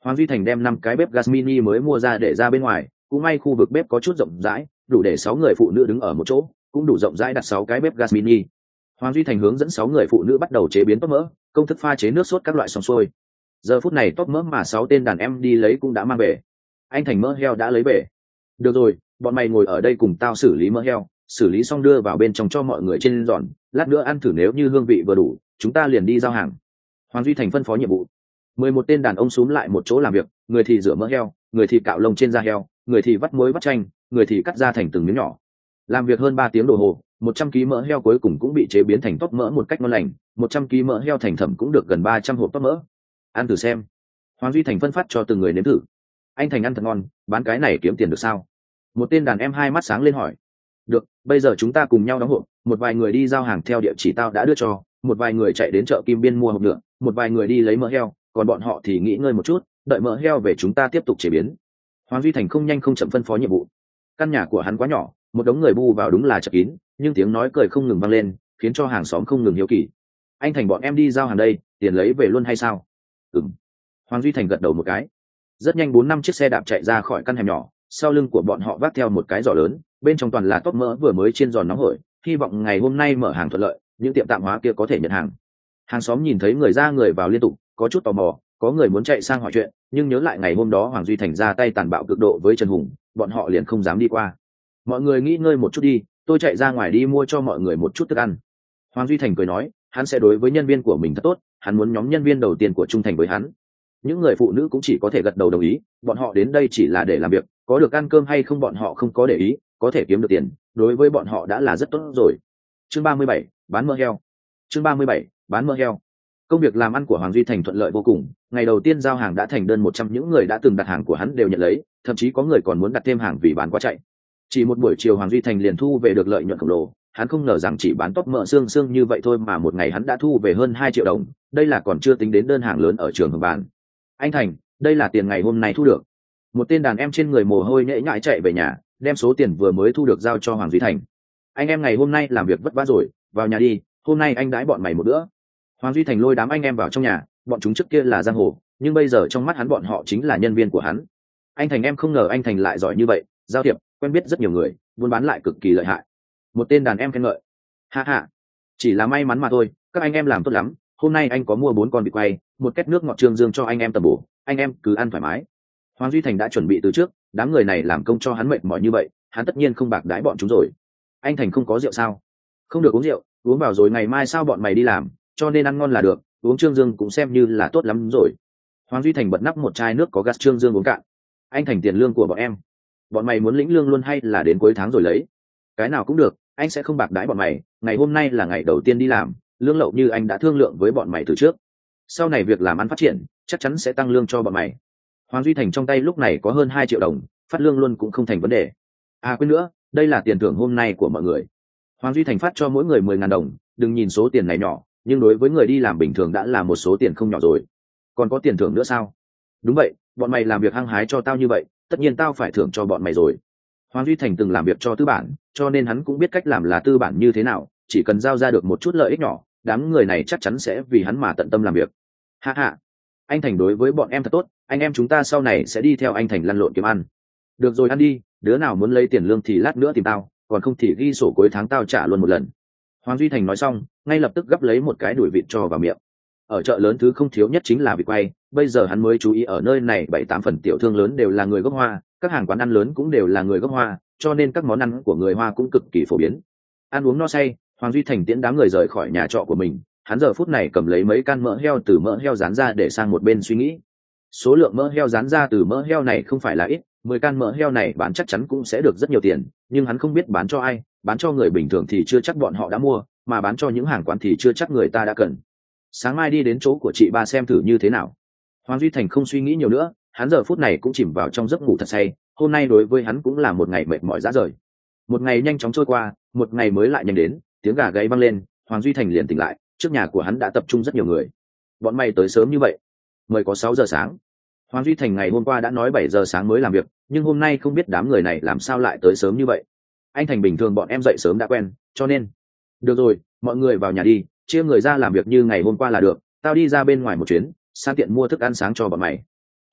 Hoàng Duy Thành đem năm cái bếp gas mini mới mua ra để ra bên ngoài, cũng may khu vực bếp có chút rộng rãi, đủ để sáu người phụ nữ đứng ở một chỗ, cũng đủ rộng rãi đặt sáu cái bếp gas mini. Hoàng Duy Thành hướng dẫn sáu người phụ nữ bắt đầu chế biến tóp mỡ, công thức pha chế nước sốt các loại xong xuôi. Giờ phút này tóp mỡ mà sáu tên đàn em đi lấy cũng đã mang về. Anh Thành mỡ heo đã lấy về. Được rồi, bọn mày ngồi ở đây cùng tao xử lý mỡ heo, xử lý xong đưa vào bên trong cho mọi người trên giòn, lát nữa ăn thử nếu như hương vị vừa đủ, chúng ta liền đi giao hàng. Hoàng Duy Thành phân phó nhiệm vụ. Mười một tên đàn ông xúm lại một chỗ làm việc, người thì rửa mỡ heo, người thì cạo lông trên da heo, người thì vắt muối vắt chanh, người thì cắt ra thành từng miếng nhỏ. Làm việc hơn ba tiếng đồng hồ, một trăm ký mỡ heo cuối cùng cũng bị chế biến thành tóp mỡ một cách ngon lành, một trăm ký mỡ heo thành thẩm cũng được gần ba trăm hộp tóp mỡ. Ăn thử xem. Hoàng Duy Thành phân phát cho từng người nếm thử. Anh Thành ăn thật ngon, bán cái này kiếm tiền được sao? Một tên đàn em hai mắt sáng lên hỏi. Được, bây giờ chúng ta cùng nhau đóng hộp, một vài người đi giao hàng theo địa chỉ tao đã đưa cho, một vài người chạy đến chợ Kim Biên mua hộp nữa, một vài người đi lấy mỡ heo, còn bọn họ thì nghỉ ngơi một chút, đợi mỡ heo về chúng ta tiếp tục chế biến. Hoàng Duy Thành không nhanh không chậm phân phó nhiệm vụ. Căn nhà của hắn quá nhỏ, một đống người bu vào đúng là chật kín, nhưng tiếng nói cười không ngừng vang lên, khiến cho hàng xóm không ngừng hiếu kỳ. Anh Thành bọn em đi giao hàng đây, tiền lấy về luôn hay sao? Ừm. Hoàng Duy Thành gật đầu một cái. Rất nhanh bốn năm chiếc xe đạp chạy ra khỏi căn hẻm nhỏ, sau lưng của bọn họ vác theo một cái giỏ lớn, bên trong toàn là tóp mỡ vừa mới chiên giòn nóng hổi, hy vọng ngày hôm nay mở hàng thuận lợi, những tiệm tạp hóa kia có thể nhận hàng. Hàng xóm nhìn thấy người ra người vào liên tục, có chút tò mò, có người muốn chạy sang hỏi chuyện, nhưng nhớ lại ngày hôm đó Hoàng Duy Thành ra tay tàn bạo cực độ với Trần Hùng, bọn họ liền không dám đi qua. Mọi người nghỉ ngơi một chút đi, tôi chạy ra ngoài đi mua cho mọi người một chút thức ăn. Hoàng Duy Thành cười nói, hắn sẽ đối với nhân viên của mình thật tốt, hắn muốn nhóm nhân viên đầu tiên của trung thành với hắn. Những người phụ nữ cũng chỉ có thể gật đầu đồng ý, bọn họ đến đây chỉ là để làm việc, có được ăn cơm hay không bọn họ không có để ý, có thể kiếm được tiền, đối với bọn họ đã là rất tốt rồi. Chương ba mươi bảy, bán mỡ heo. Chương ba mươi bảy, bán mỡ heo. Công việc làm ăn của Hoàng Duy Thành thuận lợi vô cùng, ngày đầu tiên giao hàng đã thành đơn một trăm, những người đã từng đặt hàng của hắn đều nhận lấy, thậm chí có người còn muốn đặt thêm hàng vì bán quá chạy. Chỉ một buổi chiều Hoàng Duy Thành liền thu về được lợi nhuận khổng lồ, hắn không ngờ rằng chỉ bán tóp mỡ xương xương như vậy thôi mà một ngày hắn đã thu về hơn hai triệu đồng, đây là còn chưa tính đến đơn hàng lớn ở trường Hồng Bàn. Anh Thành, đây là tiền ngày hôm nay thu được. Một tên đàn em trên người mồ hôi nhễ nhại chạy về nhà, đem số tiền vừa mới thu được giao cho Hoàng Duy Thành. Anh em ngày hôm nay làm việc vất vả rồi, vào nhà đi, hôm nay anh đãi bọn mày một bữa. Hoàng Duy Thành lôi đám anh em vào trong nhà, bọn chúng trước kia là giang hồ, nhưng bây giờ trong mắt hắn bọn họ chính là nhân viên của hắn. Anh Thành em không ngờ anh Thành lại giỏi như vậy, giao thiệp, quen biết rất nhiều người, buôn bán lại cực kỳ lợi hại. Một tên đàn em khen ngợi. Ha ha, chỉ là may mắn mà thôi, các anh em làm tốt lắm, hôm nay anh có mua bốn con vịt quay, một két nước ngọt Trương Dương cho anh em tầm bổ, anh em cứ ăn thoải mái. Hoàng Duy Thành đã chuẩn bị từ trước, đám người này làm công cho hắn mệt mỏi như vậy, hắn tất nhiên không bạc đãi bọn chúng rồi. Anh Thành không có rượu sao? Không được uống rượu, uống vào rồi ngày mai sao bọn mày đi làm, cho nên ăn ngon là được, uống Trương Dương cũng xem như là tốt lắm rồi. Hoàng Duy Thành bật nắp một chai nước có gas Trương Dương uống cạn. Anh Thành tiền lương của bọn em, bọn mày muốn lĩnh lương luôn hay là đến cuối tháng rồi lấy? Cái nào cũng được, anh sẽ không bạc đãi bọn mày, ngày hôm nay là ngày đầu tiên đi làm, lương lậu như anh đã thương lượng với bọn mày từ trước. Sau này việc làm ăn phát triển, chắc chắn sẽ tăng lương cho bọn mày. Hoàng Duy Thành trong tay lúc này có hơn hai triệu đồng, phát lương luôn cũng không thành vấn đề. À quên nữa, đây là tiền thưởng hôm nay của mọi người. Hoàng Duy Thành phát cho mỗi người mười ngàn đồng, đừng nhìn số tiền này nhỏ, nhưng đối với người đi làm bình thường đã là một số tiền không nhỏ rồi. Còn có tiền thưởng nữa sao? Đúng vậy, bọn mày làm việc hăng hái cho tao như vậy, tất nhiên tao phải thưởng cho bọn mày rồi. Hoàng Duy Thành từng làm việc cho tư bản, cho nên hắn cũng biết cách làm là tư bản như thế nào, chỉ cần giao ra được một chút lợi ích nhỏ, đám người này chắc chắn sẽ vì hắn mà tận tâm làm việc. Ha ha, anh Thành đối với bọn em thật tốt, anh em chúng ta sau này sẽ đi theo anh Thành lăn lộn kiếm ăn. Được rồi ăn đi, đứa nào muốn lấy tiền lương thì lát nữa tìm tao, còn không thì ghi sổ cuối tháng tao trả luôn một lần. Hoàng Duy Thành nói xong, ngay lập tức gấp lấy một cái đùi vịt cho vào miệng. Ở chợ lớn thứ không thiếu nhất chính là vịt quay, bây giờ hắn mới chú ý ở nơi này bảy tám phần tiểu thương lớn đều là người gốc Hoa, các hàng quán ăn lớn cũng đều là người gốc Hoa, cho nên các món ăn của người Hoa cũng cực kỳ phổ biến. Ăn uống no say, Hoàng Duy Thành tiễn đám người rời khỏi nhà trọ của mình, hắn giờ phút này cầm lấy mấy can mỡ heo từ mỡ heo rán ra để sang một bên suy nghĩ. Số lượng mỡ heo rán ra từ mỡ heo này không phải là ít, mười can mỡ heo này bán chắc chắn cũng sẽ được rất nhiều tiền, nhưng hắn không biết bán cho ai, bán cho người bình thường thì chưa chắc bọn họ đã mua, mà bán cho những hàng quán thì chưa chắc người ta đã cần. Sáng mai đi đến chỗ của chị ba xem thử như thế nào. Hoàng Duy Thành không suy nghĩ nhiều nữa, hắn giờ phút này cũng chìm vào trong giấc ngủ thật say, hôm nay đối với hắn cũng là một ngày mệt mỏi rã rời. Một ngày nhanh chóng trôi qua, một ngày mới lại nhanh đến, tiếng gà gáy vang lên, Hoàng Duy Thành liền tỉnh lại, trước nhà của hắn đã tập trung rất nhiều người. Bọn mày tới sớm như vậy? Mới có sáu giờ sáng. Hoàng Duy Thành ngày hôm qua đã nói bảy giờ sáng mới làm việc, nhưng hôm nay không biết đám người này làm sao lại tới sớm như vậy. Anh Thành bình thường bọn em dậy sớm đã quen, cho nên được rồi, mọi người vào nhà đi, chia người ra làm việc như ngày hôm qua là được, tao đi ra bên ngoài một chuyến, sang tiện mua thức ăn sáng cho bọn mày.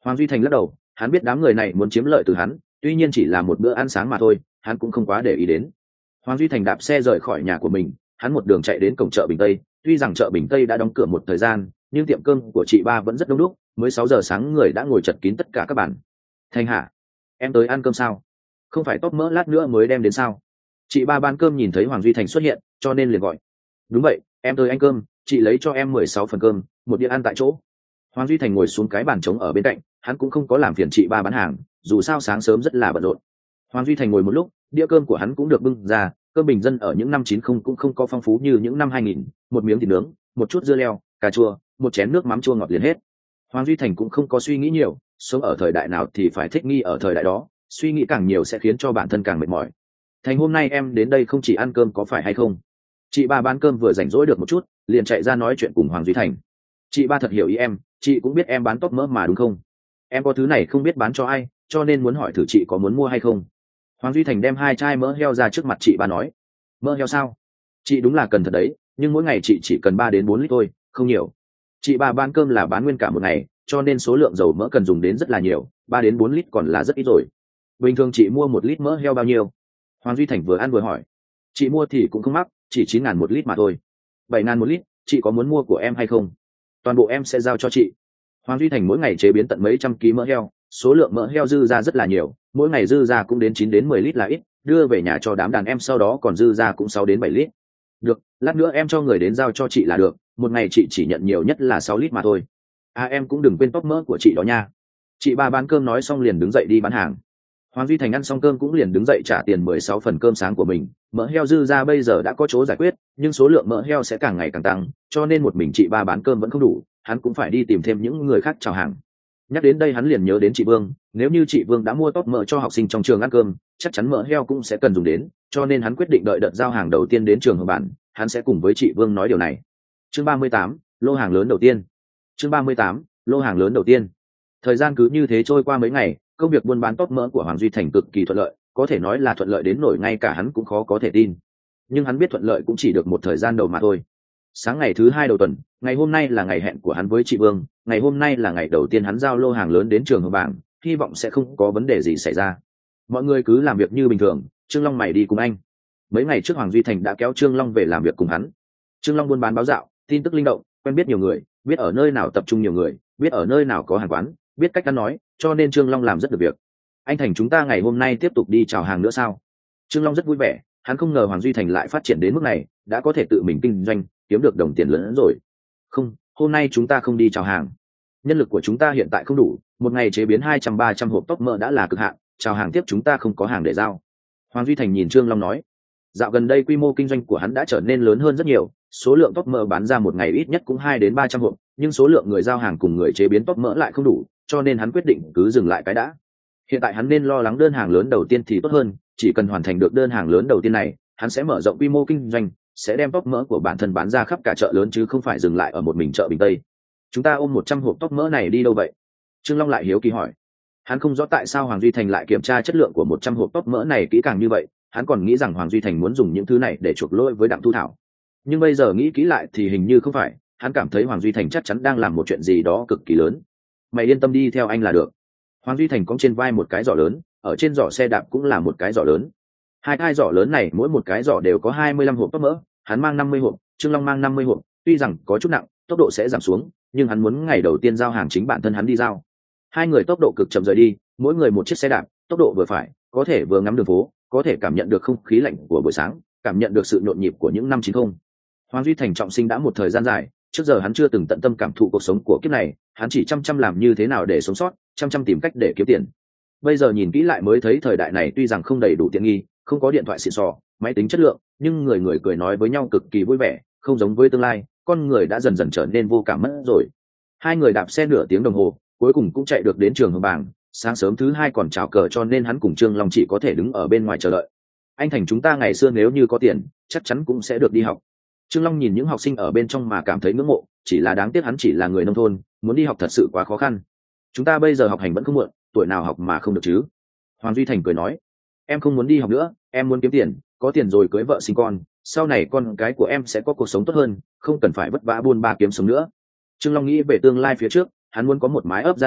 Hoàng Duy Thành lắc đầu, hắn biết đám người này muốn chiếm lợi từ hắn, tuy nhiên chỉ là một bữa ăn sáng mà thôi, hắn cũng không quá để ý đến. Hoàng Duy Thành đạp xe rời khỏi nhà của mình, hắn một đường chạy đến cổng chợ Bình Tây. Tuy rằng chợ Bình Tây đã đóng cửa một thời gian, nhưng tiệm cơm của chị ba vẫn rất đông đúc, mới sáu giờ sáng người đã ngồi chật kín tất cả các bàn. Thành hả? Em tới ăn cơm sao? Không phải tóp mỡ lát nữa mới đem đến sao? Chị ba bán cơm nhìn thấy Hoàng Duy Thành xuất hiện, cho nên liền gọi. Đúng vậy, em tới ăn cơm, chị lấy cho em mười sáu phần cơm, một đĩa ăn tại chỗ. Hoàng Duy Thành ngồi xuống cái bàn trống ở bên cạnh, hắn cũng không có làm phiền chị ba bán hàng, dù sao sáng sớm rất là bận rộn. Hoàng Duy Thành ngồi một lúc, đĩa cơm của hắn cũng được bưng ra, cơm bình dân ở những năm chín mươi cũng không có phong phú như những năm hai nghìn, một miếng thịt nướng, một chút dưa leo, cà chua, một chén nước mắm chua ngọt liền hết. Hoàng Duy Thành cũng không có suy nghĩ nhiều, sống ở thời đại nào thì phải thích nghi ở thời đại đó, suy nghĩ càng nhiều sẽ khiến cho bản thân càng mệt mỏi. Thành hôm nay em đến đây không chỉ ăn cơm có phải hay không? Chị ba bán cơm vừa rảnh rỗi được một chút, liền chạy ra nói chuyện cùng Hoàng Duy Thành. Chị ba thật hiểu ý em, chị cũng biết em bán tóp mỡ mà đúng không? Em có thứ này không biết bán cho ai, cho nên muốn hỏi thử chị có muốn mua hay không. Hoàng Duy Thành đem hai chai mỡ heo ra trước mặt chị ba nói. Mỡ heo sao? Chị đúng là cần thật đấy, nhưng mỗi ngày chị chỉ cần ba đến bốn lít thôi, không nhiều. Chị ba bán cơm là bán nguyên cả một ngày, cho nên số lượng dầu mỡ cần dùng đến rất là nhiều, ba đến bốn lít còn là rất ít rồi. Bình thường chị mua một lít mỡ heo bao nhiêu? Hoàng Duy Thành vừa ăn vừa hỏi. Chị mua thì cũng không mắc, chỉ chín ngàn một lít mà thôi. Bảy ngàn một lít, chị có muốn mua của em hay không? Toàn bộ em sẽ giao cho chị. Hoàng Duy Thành mỗi ngày chế biến tận mấy trăm ký mỡ heo, số lượng mỡ heo dư ra rất là nhiều, mỗi ngày dư ra cũng đến chín đến mười lít là ít, đưa về nhà cho đám đàn em sau đó còn dư ra cũng sáu đến bảy lít. Được, lát nữa em cho người đến giao cho chị là được, một ngày chị chỉ nhận nhiều nhất là sáu lít mà thôi. À em cũng đừng quên tóp mỡ của chị đó nha. Chị ba bán cơm nói xong liền đứng dậy đi bán hàng. Hoàng Duy Thành ăn xong cơm cũng liền đứng dậy trả tiền mười sáu phần cơm sáng của mình. Mỡ heo dư ra bây giờ đã có chỗ giải quyết, nhưng số lượng mỡ heo sẽ càng ngày càng tăng, cho nên một mình chị ba bán cơm vẫn không đủ, hắn cũng phải đi tìm thêm những người khác chào hàng. Nhắc đến đây hắn liền nhớ đến chị Vương, nếu như chị Vương đã mua tóp mỡ cho học sinh trong trường ăn cơm, chắc chắn mỡ heo cũng sẽ cần dùng đến, cho nên hắn quyết định đợi đợt giao hàng đầu tiên đến trường Hồng Bản, hắn sẽ cùng với chị Vương nói điều này. Chương ba mươi tám, lô hàng lớn đầu tiên. Chương ba mươi tám, lô hàng lớn đầu tiên. Thời gian cứ như thế trôi qua mấy ngày, công việc buôn bán tóp mỡ của Hoàng Duy Thành cực kỳ thuận lợi, có thể nói là thuận lợi đến nỗi ngay cả hắn cũng khó có thể tin. Nhưng hắn biết thuận lợi cũng chỉ được một thời gian đầu mà thôi. Sáng ngày thứ hai đầu tuần, ngày hôm nay là ngày hẹn của hắn với chị Vương, ngày hôm nay là ngày đầu tiên hắn giao lô hàng lớn đến trường Hồng Bảng, hy vọng sẽ không có vấn đề gì xảy ra. Mọi người cứ làm việc như bình thường, Trương Long mày đi cùng anh. Mấy ngày trước Hoàng Duy Thành đã kéo Trương Long về làm việc cùng hắn. Trương Long buôn bán báo dạo, tin tức linh động, quen biết nhiều người, biết ở nơi nào tập trung nhiều người, biết ở nơi nào có hàng quán, biết cách ăn nói, cho nên Trương Long làm rất được việc. Anh Thành chúng ta ngày hôm nay tiếp tục đi chào hàng nữa sao? Trương Long rất vui vẻ, hắn không ngờ Hoàng Duy Thành lại phát triển đến mức này, đã có thể tự mình kinh doanh, kiếm được đồng tiền lớn hơn rồi. Không, hôm nay chúng ta không đi chào hàng. Nhân lực của chúng ta hiện tại không đủ, một ngày chế biến hai trăm ba trăm hộp tóc mỡ đã là cực hạn, chào hàng tiếp chúng ta không có hàng để giao. Hoàng Duy Thành nhìn Trương Long nói. Dạo gần đây quy mô kinh doanh của hắn đã trở nên lớn hơn rất nhiều, số lượng tóc mỡ bán ra một ngày ít nhất cũng hai đến ba trăm hộp, nhưng số lượng người giao hàng cùng người chế biến tóc mỡ lại không đủ, cho nên hắn quyết định cứ dừng lại cái đã. Hiện tại hắn nên lo lắng đơn hàng lớn đầu tiên thì tốt hơn, chỉ cần hoàn thành được đơn hàng lớn đầu tiên này, hắn sẽ mở rộng quy mô kinh doanh, sẽ đem tóc mỡ của bản thân bán ra khắp cả chợ lớn chứ không phải dừng lại ở một mình chợ Bình Tây. Chúng ta ôm một trăm hộp tóc mỡ này đi đâu vậy? Trương Long lại hiếu kỳ hỏi. Hắn không rõ tại sao Hoàng Duy Thành lại kiểm tra chất lượng của một trăm hộp tóc mỡ này kỹ càng như vậy, hắn còn nghĩ rằng Hoàng Duy Thành muốn dùng những thứ này để chuộc lỗi với Đặng Thu Thảo. Nhưng bây giờ nghĩ kỹ lại thì hình như không phải, hắn cảm thấy Hoàng Duy Thành chắc chắn đang làm một chuyện gì đó cực kỳ lớn. Mày yên tâm đi theo anh là được. Hoàng Duy Thành có trên vai một cái giỏ lớn, ở trên giỏ xe đạp cũng là một cái giỏ lớn. Hai cái giỏ lớn này mỗi một cái giỏ đều có hai mươi lăm hộp tóc mỡ, hắn mang năm mươi hộp, Trương Long mang năm mươi hộp, tuy rằng có chút nặng, tốc độ sẽ giảm xuống, nhưng hắn muốn ngày đầu tiên giao hàng chính bản thân hắn đi giao. Hai người tốc độ cực chậm rời đi, mỗi người một chiếc xe đạp, tốc độ vừa phải, có thể vừa ngắm đường phố, có thể cảm nhận được không khí lạnh của buổi sáng, cảm nhận được sự nhộn nhịp của những năm chín mươi. Hoàng Duy Thành trọng sinh đã một thời gian dài, trước giờ hắn chưa từng tận tâm cảm thụ cuộc sống của kiếp này, hắn chỉ chăm chăm làm như thế nào để sống sót, chăm chăm tìm cách để kiếm tiền. Bây giờ nhìn kỹ lại mới thấy thời đại này tuy rằng không đầy đủ tiện nghi, không có điện thoại xịn sò, máy tính chất lượng, nhưng người người cười nói với nhau cực kỳ vui vẻ, không giống với tương lai, con người đã dần dần trở nên vô cảm mất rồi. Hai người đạp xe nửa tiếng đồng hồ, cuối cùng cũng chạy được đến trường Hồng Bảng. Sáng sớm thứ hai còn chào cờ cho nên hắn cùng Trương Long chỉ có thể đứng ở bên ngoài chờ đợi. Anh Thành chúng ta ngày xưa nếu như có tiền, chắc chắn cũng sẽ được đi học. Trương Long nhìn những học sinh ở bên trong mà cảm thấy ngưỡng mộ, chỉ là đáng tiếc hắn chỉ là người nông thôn, muốn đi học thật sự quá khó khăn. Chúng ta bây giờ học hành vẫn không muộn, tuổi nào học mà không được chứ? Hoàng Duy Thành cười nói, em không muốn đi học nữa, em muốn kiếm tiền, có tiền rồi cưới vợ sinh con, sau này con cái của em sẽ có cuộc sống tốt hơn, không cần phải vất vả buôn ba kiếm sống nữa. Trương Long nghĩ về tương lai phía trước, hắn muốn có một mái ấp gia đình,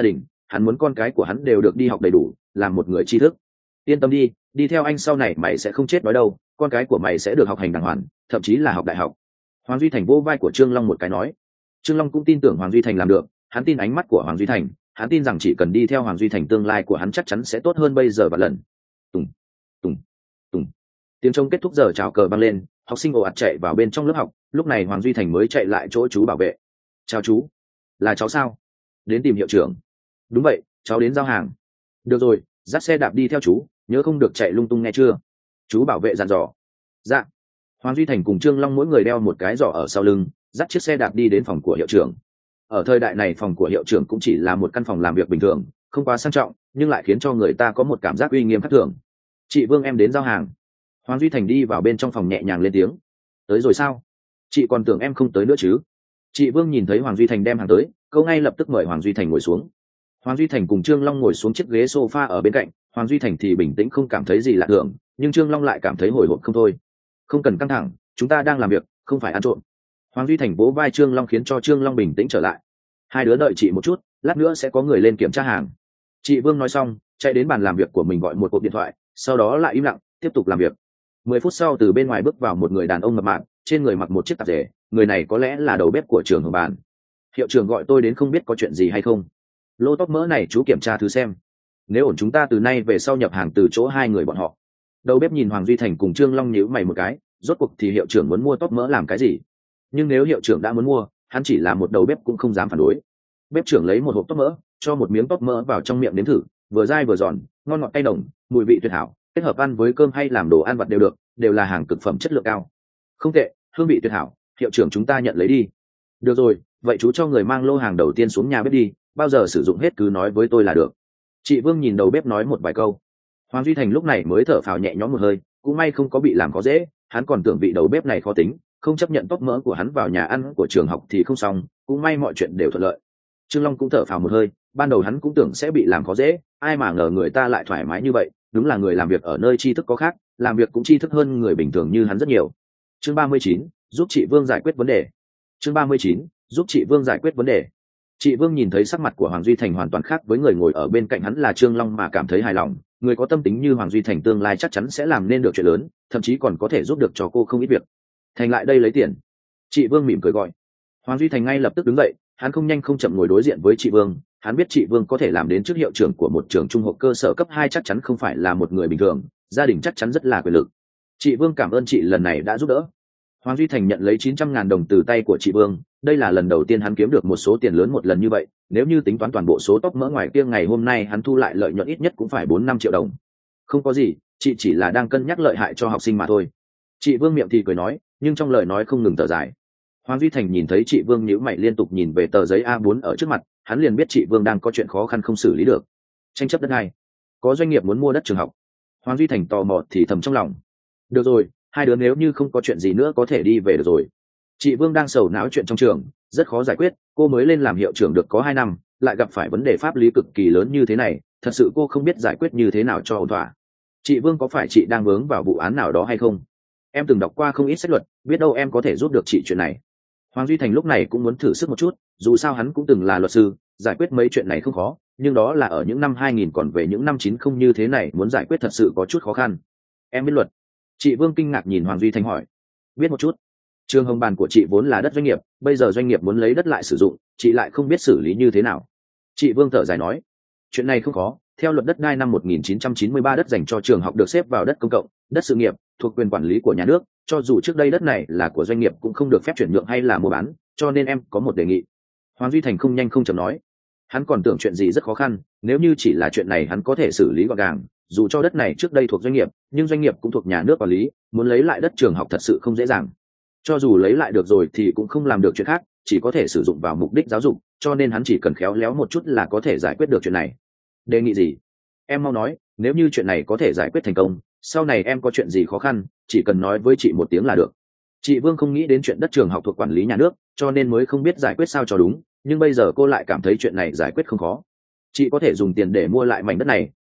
hắn muốn con cái của hắn đều được đi học đầy đủ, làm một người tri thức. Yên tâm đi, đi theo anh sau này mày sẽ không chết đói đâu, con cái của mày sẽ được học hành đàng hoàng, thậm chí là học đại học. Hoàng Duy Thành vỗ vai của Trương Long một cái nói. Trương Long cũng tin tưởng Hoàng Duy Thành làm được, hắn tin ánh mắt của Hoàng Duy Thành, hắn tin rằng chỉ cần đi theo Hoàng Duy Thành, tương lai của hắn chắc chắn sẽ tốt hơn bây giờ và lần. Tùng, tùng, tùng. Tiếng trống kết thúc giờ chào cờ vang lên, học sinh ồ ạt chạy vào bên trong lớp học. Lúc này Hoàng Duy Thành mới chạy lại chỗ chú bảo vệ. Chào chú. Là cháu sao? Đến tìm hiệu trưởng. Đúng vậy, cháu đến giao hàng. Được rồi, dắt xe đạp đi theo chú, nhớ không được chạy lung tung nghe chưa? Chú bảo vệ dặn dò. Dạ. Hoàng Duy Thành cùng Trương Long mỗi người đeo một cái giỏ ở sau lưng, dắt chiếc xe đạp đi đến phòng của hiệu trưởng. Ở thời đại này phòng của hiệu trưởng cũng chỉ là một căn phòng làm việc bình thường, không quá sang trọng, nhưng lại khiến cho người ta có một cảm giác uy nghiêm khác thường. Chị Vương, em đến giao hàng. Hoàng Duy Thành đi vào bên trong phòng nhẹ nhàng lên tiếng. Tới rồi sao? Chị còn tưởng em không tới nữa chứ? Chị Vương nhìn thấy Hoàng Duy Thành đem hàng tới, câu ngay lập tức mời Hoàng Duy Thành ngồi xuống. Hoàng Duy Thành cùng Trương Long ngồi xuống chiếc ghế sofa ở bên cạnh. Hoàng Duy Thành thì bình tĩnh không cảm thấy gì lạ thường, nhưng Trương Long lại cảm thấy hồi hộp không thôi. Không cần căng thẳng, chúng ta đang làm việc, không phải ăn trộm. Hoàng Duy Thành vỗ vai Trương Long khiến cho Trương Long bình tĩnh trở lại. Hai đứa đợi chị một chút, lát nữa sẽ có người lên kiểm tra hàng. Chị Vương nói xong, chạy đến bàn làm việc của mình gọi một cuộc điện thoại, sau đó lại im lặng tiếp tục làm việc. Mười phút sau, từ bên ngoài bước vào một người đàn ông mập mạp, trên người mặc một chiếc tạp dề. Người này có lẽ là đầu bếp của trường Hồng Bàn. Hiệu trưởng gọi tôi đến, không biết có chuyện gì hay không? Lô tóc mỡ này chú kiểm tra thử xem, nếu ổn chúng ta từ nay về sau nhập hàng từ chỗ hai người bọn họ. Đầu bếp nhìn Hoàng Duy Thành cùng Trương Long nhíu mày một cái, rốt cuộc thì hiệu trưởng muốn mua tóc mỡ làm cái gì? Nhưng nếu hiệu trưởng đã muốn mua, hắn chỉ là một đầu bếp cũng không dám phản đối. Bếp trưởng lấy một hộp tóc mỡ, cho một miếng tóc mỡ vào trong miệng nếm thử, vừa dai vừa giòn, ngon ngọt cay nồng, mùi vị tuyệt hảo, kết hợp ăn với cơm hay làm đồ ăn vặt đều được, đều là hàng cực phẩm chất lượng cao. Không tệ, hương vị tuyệt hảo, hiệu trưởng chúng ta nhận lấy đi. Được rồi, vậy chú cho người mang lô hàng đầu tiên xuống nhà bếp đi, bao giờ sử dụng hết cứ nói với tôi là được. Chị Vương nhìn đầu bếp nói một vài câu. Hoàng Duy Thành lúc này mới thở phào nhẹ nhõm một hơi, cũng may không có bị làm khó dễ, hắn còn tưởng vị đầu bếp này khó tính, không chấp nhận tóc mỡ của hắn vào nhà ăn của trường học thì không xong, cũng may mọi chuyện đều thuận lợi. Trương Long cũng thở phào một hơi, ban đầu hắn cũng tưởng sẽ bị làm khó dễ, ai mà ngờ người ta lại thoải mái như vậy, đúng là người làm việc ở nơi tri thức có khác, làm việc cũng tri thức hơn người bình thường như hắn rất nhiều. Chương ba mươi chín, giúp chị Vương giải quyết vấn đề. Chương ba mươi chín, giúp chị Vương giải quyết vấn đề. Chị Vương nhìn thấy sắc mặt của Hoàng Duy Thành hoàn toàn khác với người ngồi ở bên cạnh hắn là Trương Long mà cảm thấy hài lòng, người có tâm tính như Hoàng Duy Thành tương lai chắc chắn sẽ làm nên được chuyện lớn, thậm chí còn có thể giúp được cho cô không ít việc. Thành lại đây lấy tiền. Chị Vương mỉm cười gọi. Hoàng Duy Thành ngay lập tức đứng dậy, hắn không nhanh không chậm ngồi đối diện với chị Vương, hắn biết chị Vương có thể làm đến trước hiệu trưởng của một trường trung học cơ sở cấp hai chắc chắn không phải là một người bình thường, gia đình chắc chắn rất là quyền lực. Chị Vương cảm ơn chị lần này đã giúp đỡ. Hoàng Duy Thành nhận lấy chín trăm ngàn đồng từ tay của chị Vương, đây là lần đầu tiên hắn kiếm được một số tiền lớn một lần như vậy, nếu như tính toán toàn bộ số tóc mỡ ngoài kia ngày hôm nay hắn thu lại lợi nhuận ít nhất cũng phải bốn năm triệu đồng. Không có gì, chị chỉ là đang cân nhắc lợi hại cho học sinh mà thôi. Chị Vương miệng thì cười nói, nhưng trong lời nói không ngừng thở dài. Hoàng Duy Thành nhìn thấy chị Vương nhíu mày liên tục nhìn về tờ giấy A bốn ở trước mặt, hắn liền biết chị Vương đang có chuyện khó khăn không xử lý được. Tranh chấp đất đai, có doanh nghiệp muốn mua đất trường học. Hoàng Duy Thành tò mò thì thầm trong lòng. Được rồi, hai đứa nếu như không có chuyện gì nữa có thể đi về được rồi. Chị Vương đang sầu não chuyện trong trường, rất khó giải quyết, cô mới lên làm hiệu trưởng được có hai năm, lại gặp phải vấn đề pháp lý cực kỳ lớn như thế này, thật sự cô không biết giải quyết như thế nào cho ổn thỏa. Chị Vương, có phải chị đang vướng vào vụ án nào đó hay không? Em từng đọc qua không ít sách luật, biết đâu em có thể giúp được chị chuyện này. Hoàng Duy Thành lúc này cũng muốn thử sức một chút, dù sao hắn cũng từng là luật sư, giải quyết mấy chuyện này không khó, nhưng đó là ở những năm hai nghìn, còn về những năm chín mươi như thế này muốn giải quyết thật sự có chút khó khăn. Em biết luật? Chị Vương kinh ngạc nhìn Hoàng Duy Thành hỏi. Biết một chút. Trường Hồng Bàn của chị vốn là đất doanh nghiệp, bây giờ doanh nghiệp muốn lấy đất lại sử dụng, chị lại không biết xử lý như thế nào. Chị Vương thở dài nói. Chuyện này không khó, theo luật đất đai năm một nghìn chín trăm chín mươi ba đất dành cho trường học được xếp vào đất công cộng, đất sự nghiệp, thuộc quyền quản lý của nhà nước, cho dù trước đây đất này là của doanh nghiệp cũng không được phép chuyển nhượng hay là mua bán, cho nên em có một đề nghị. Hoàng Duy Thành không nhanh không chậm nói. Hắn còn tưởng chuyện gì rất khó khăn, nếu như chỉ là chuyện này hắn có thể xử lý gọn gàng, dù cho đất này trước đây thuộc doanh nghiệp, nhưng doanh nghiệp cũng thuộc nhà nước quản lý, muốn lấy lại đất trường học thật sự không dễ dàng. Cho dù lấy lại được rồi thì cũng không làm được chuyện khác, chỉ có thể sử dụng vào mục đích giáo dục, cho nên hắn chỉ cần khéo léo một chút là có thể giải quyết được chuyện này. Đề nghị gì? Em mau nói, nếu như chuyện này có thể giải quyết thành công, sau này em có chuyện gì khó khăn, chỉ cần nói với chị một tiếng là được. Chị Vương không nghĩ đến chuyện đất trường học thuộc quản lý nhà nước, cho nên mới không biết giải quyết sao cho đúng, nhưng bây giờ cô lại cảm thấy chuyện này giải quyết không khó. Chị có thể dùng tiền để mua lại mảnh đất này,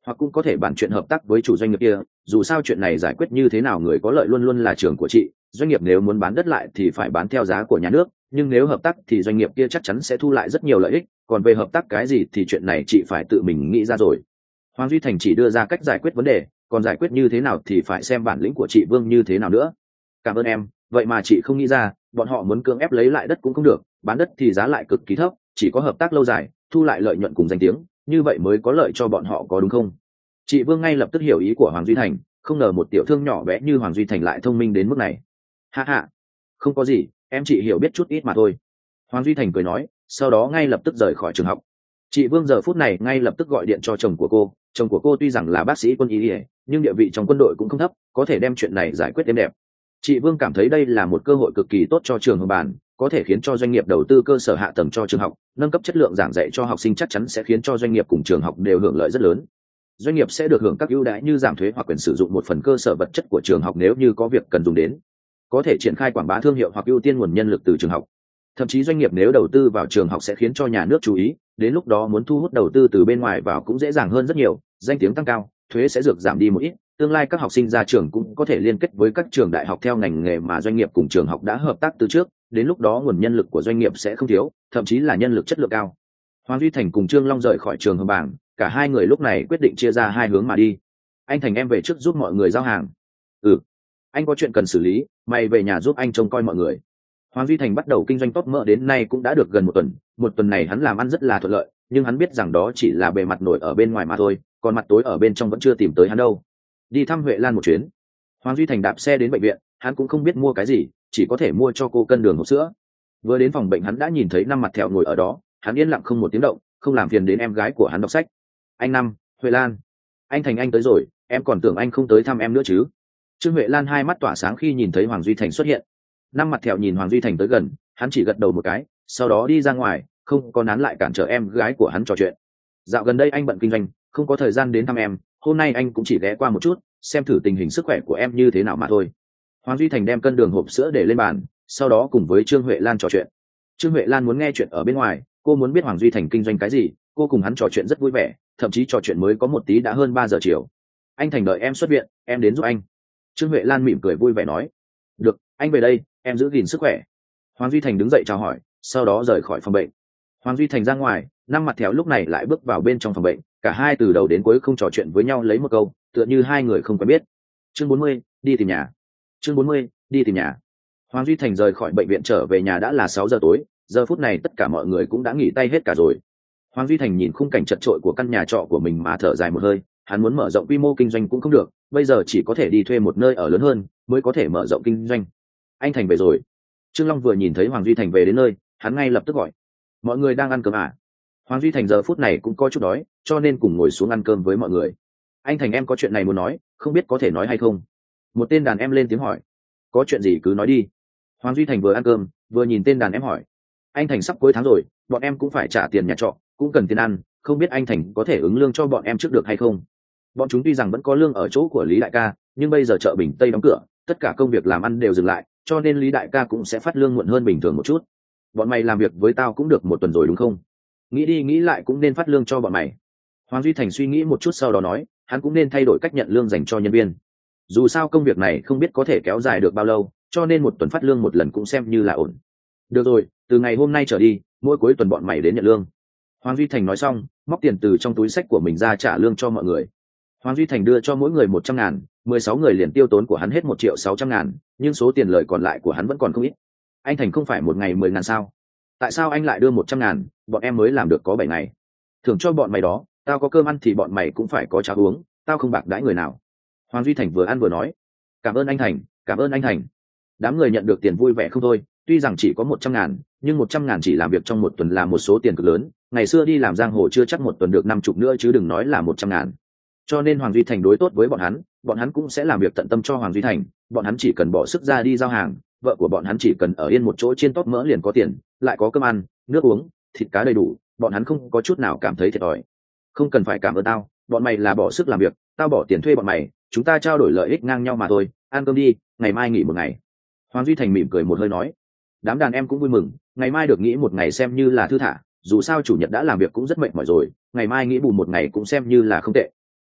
hoặc cũng có thể bàn chuyện hợp tác với chủ doanh nghiệp kia. Dù sao chuyện này giải quyết như thế nào, người có lợi luôn luôn là trường của chị. Doanh nghiệp nếu muốn bán đất lại thì phải bán theo giá của nhà nước, nhưng nếu hợp tác thì doanh nghiệp kia chắc chắn sẽ thu lại rất nhiều lợi ích. Còn về hợp tác cái gì thì chuyện này chị phải tự mình nghĩ ra rồi. Hoàng Duy Thành chỉ đưa ra cách giải quyết vấn đề, còn giải quyết như thế nào thì phải xem bản lĩnh của chị Vương như thế nào nữa. Cảm ơn em, vậy mà chị không nghĩ ra, bọn họ muốn cưỡng ép lấy lại đất cũng không được, bán đất thì giá lại cực kỳ thấp, chỉ có hợp tác lâu dài, thu lại lợi nhuận cùng danh tiếng, như vậy mới có lợi cho bọn họ, có đúng không? Chị Vương ngay lập tức hiểu ý của Hoàng Duy Thành, không ngờ một tiểu thương nhỏ bé như Hoàng Duy Thành lại thông minh đến mức này. Ha ha, không có gì, em chị hiểu biết chút ít mà thôi. Hoàng Duy Thành cười nói, sau đó ngay lập tức rời khỏi trường học. Chị Vương giờ phút này ngay lập tức gọi điện cho chồng của cô. Chồng của cô tuy rằng là bác sĩ quân y, nhưng địa vị trong quân đội cũng không thấp, có thể đem chuyện này giải quyết êm đẹp. Chị Vương cảm thấy đây là một cơ hội cực kỳ tốt cho trường Hồng Bản, có thể khiến cho doanh nghiệp đầu tư cơ sở hạ tầng cho trường học, nâng cấp chất lượng giảng dạy cho học sinh, chắc chắn sẽ khiến cho doanh nghiệp cùng trường học đều hưởng lợi rất lớn. Doanh nghiệp sẽ được hưởng các ưu đãi như giảm thuế hoặc quyền sử dụng một phần cơ sở vật chất của trường học nếu như có việc cần dùng đến, có thể triển khai quảng bá thương hiệu hoặc ưu tiên nguồn nhân lực từ trường học. Thậm chí doanh nghiệp nếu đầu tư vào trường học sẽ khiến cho nhà nước chú ý, đến lúc đó muốn thu hút đầu tư từ bên ngoài vào cũng dễ dàng hơn rất nhiều, danh tiếng tăng cao, thuế sẽ được giảm đi một ít, tương lai các học sinh ra trường cũng có thể liên kết với các trường đại học theo ngành nghề mà doanh nghiệp cùng trường học đã hợp tác từ trước, đến lúc đó nguồn nhân lực của doanh nghiệp sẽ không thiếu, thậm chí là nhân lực chất lượng cao. Hoàng Duy Thành cùng Trương Long rời khỏi trường Hồng Bảng, cả hai người lúc này quyết định chia ra hai hướng mà đi. Anh Thành, em về trước giúp mọi người giao hàng. Ừ, anh có chuyện cần xử lý, mày về nhà giúp anh trông coi mọi người. Hoàng Duy Thành bắt đầu kinh doanh top mỡ đến nay cũng đã được gần một tuần, một tuần này hắn làm ăn rất là thuận lợi, nhưng hắn biết rằng đó chỉ là bề mặt nổi ở bên ngoài mà thôi, còn mặt tối ở bên trong vẫn chưa tìm tới hắn đâu. Đi thăm Huệ Lan một chuyến. Hoàng Duy Thành đạp xe đến bệnh viện, hắn cũng không biết mua cái gì, chỉ có thể mua cho cô cân đường hộp sữa. Vừa đến phòng bệnh hắn đã nhìn thấy Năm Mặt Thẹo ngồi ở đó, hắn yên lặng không một tiếng động, không làm phiền đến em gái của hắn đọc sách. Anh Năm, Huệ Lan, anh Thành anh tới rồi, em còn tưởng anh không tới thăm em nữa chứ. Trương Huệ Lan hai mắt tỏa sáng khi nhìn thấy Hoàng Duy Thành xuất hiện. Năm Mặt Thẹo nhìn Hoàng Duy Thành tới gần, hắn chỉ gật đầu một cái, sau đó đi ra ngoài, không có nán lại cản trở em gái của hắn trò chuyện. Dạo gần đây anh bận kinh doanh, không có thời gian đến thăm em, hôm nay anh cũng chỉ ghé qua một chút, xem thử tình hình sức khỏe của em như thế nào mà thôi. Hoàng Duy Thành đem cân đường hộp sữa để lên bàn, sau đó cùng với Trương Huệ Lan trò chuyện. Trương Huệ Lan muốn nghe chuyện ở bên ngoài, cô muốn biết Hoàng Duy Thành kinh doanh cái gì, cô cùng hắn trò chuyện rất vui vẻ, thậm chí trò chuyện mới có một tí đã hơn ba giờ chiều. Anh Thành đợi em xuất viện, em đến giúp anh. Trương Huệ Lan mỉm cười vui vẻ nói. Được, anh về đây, em giữ gìn sức khỏe. Hoàng Duy Thành đứng dậy chào hỏi, sau đó rời khỏi phòng bệnh. Hoàng Duy Thành ra ngoài, Năm Mặt Thẹo lúc này lại bước vào bên trong phòng bệnh, cả hai từ đầu đến cuối không trò chuyện với nhau lấy một câu, tựa như hai người không quen biết. Chương bốn mươi, đi tìm nhà. Chương bốn mươi, đi tìm nhà. Hoàng Duy Thành rời khỏi bệnh viện trở về nhà đã là sáu giờ tối, giờ phút này tất cả mọi người cũng đã nghỉ tay hết cả rồi. Hoàng Duy Thành nhìn khung cảnh chật chội của căn nhà trọ của mình mà thở dài một hơi, hắn muốn mở rộng quy mô kinh doanh cũng không được, bây giờ chỉ có thể đi thuê một nơi ở lớn hơn mới có thể mở rộng kinh doanh. Anh Thành về rồi. Trương Long vừa nhìn thấy Hoàng Duy Thành về đến nơi, hắn ngay lập tức gọi. Mọi người đang ăn cơm à? Hoàng Duy Thành giờ phút này cũng có chút đói, cho nên cùng ngồi xuống ăn cơm với mọi người. Anh Thành, em có chuyện này muốn nói, không biết có thể nói hay không? Một tên đàn em lên tiếng hỏi. Có chuyện gì cứ nói đi. Hoàng Duy Thành vừa ăn cơm vừa nhìn tên đàn em hỏi. Anh Thành, sắp cuối tháng rồi, bọn em cũng phải trả tiền nhà trọ, cũng cần tiền ăn, không biết anh Thành có thể ứng lương cho bọn em trước được hay không? Bọn chúng tuy rằng vẫn có lương ở chỗ của Lý đại ca, nhưng bây giờ chợ Bình Tây đóng cửa, tất cả công việc làm ăn đều dừng lại, cho nên Lý đại ca cũng sẽ phát lương muộn hơn bình thường một chút. Bọn mày làm việc với tao cũng được một tuần rồi đúng không? Nghĩ đi nghĩ lại cũng nên phát lương cho bọn mày. Hoàng Duy Thành suy nghĩ một chút sau đó nói, hắn cũng nên thay đổi cách nhận lương dành cho nhân viên. Dù sao công việc này không biết có thể kéo dài được bao lâu, cho nên một tuần phát lương một lần cũng xem như là ổn. Được rồi, từ ngày hôm nay trở đi, mỗi cuối tuần bọn mày đến nhận lương. Hoàng Duy Thành nói xong, móc tiền từ trong túi sách của mình ra trả lương cho mọi người. Hoàng Duy Thành đưa cho mỗi người một trăm ngàn, mười sáu người liền tiêu tốn của hắn hết một triệu sáu trăm ngàn, nhưng số tiền lời còn lại của hắn vẫn còn không ít. Anh Thành không phải một ngày mười ngàn sao? Tại sao anh lại đưa một trăm ngàn, bọn em mới làm được có bảy ngày. Thưởng cho bọn mày đó, tao có cơm ăn thì bọn mày cũng phải có cháo uống, tao không bạc đãi người nào. Hoàng Duy Thành vừa ăn vừa nói. Cảm ơn anh Thành, cảm ơn anh Thành. Đám người nhận được tiền vui vẻ không thôi, tuy rằng chỉ có một trăm ngàn, nhưng một trăm ngàn chỉ làm việc trong một tuần là một số tiền cực lớn. Ngày xưa đi làm giang hồ chưa chắc một tuần được năm chục nữa chứ đừng nói là một trăm ngàn. Cho nên Hoàng Duy Thành đối tốt với bọn hắn, bọn hắn cũng sẽ làm việc tận tâm cho Hoàng Duy Thành, bọn hắn chỉ cần bỏ sức ra đi giao hàng, vợ của bọn hắn chỉ cần ở yên một chỗ trên tóp mỡ liền có tiền, lại có cơm ăn, nước uống, thịt cá đầy đủ, bọn hắn không có chút nào cảm thấy thiệt thòi. Không cần phải cảm ơn tao, bọn mày là bỏ sức làm việc, tao bỏ tiền thuê bọn mày, chúng ta trao đổi lợi ích ngang nhau mà thôi, ăn cơm đi, ngày mai nghỉ một ngày. Hoàng Duy Thành mỉm cười một hơi nói. Đám đàn em cũng vui mừng, ngày mai được nghỉ một ngày xem như là thư thả, dù sao chủ nhật đã làm việc cũng rất mệt mỏi rồi, ngày mai nghỉ bù một ngày cũng xem như là không tệ.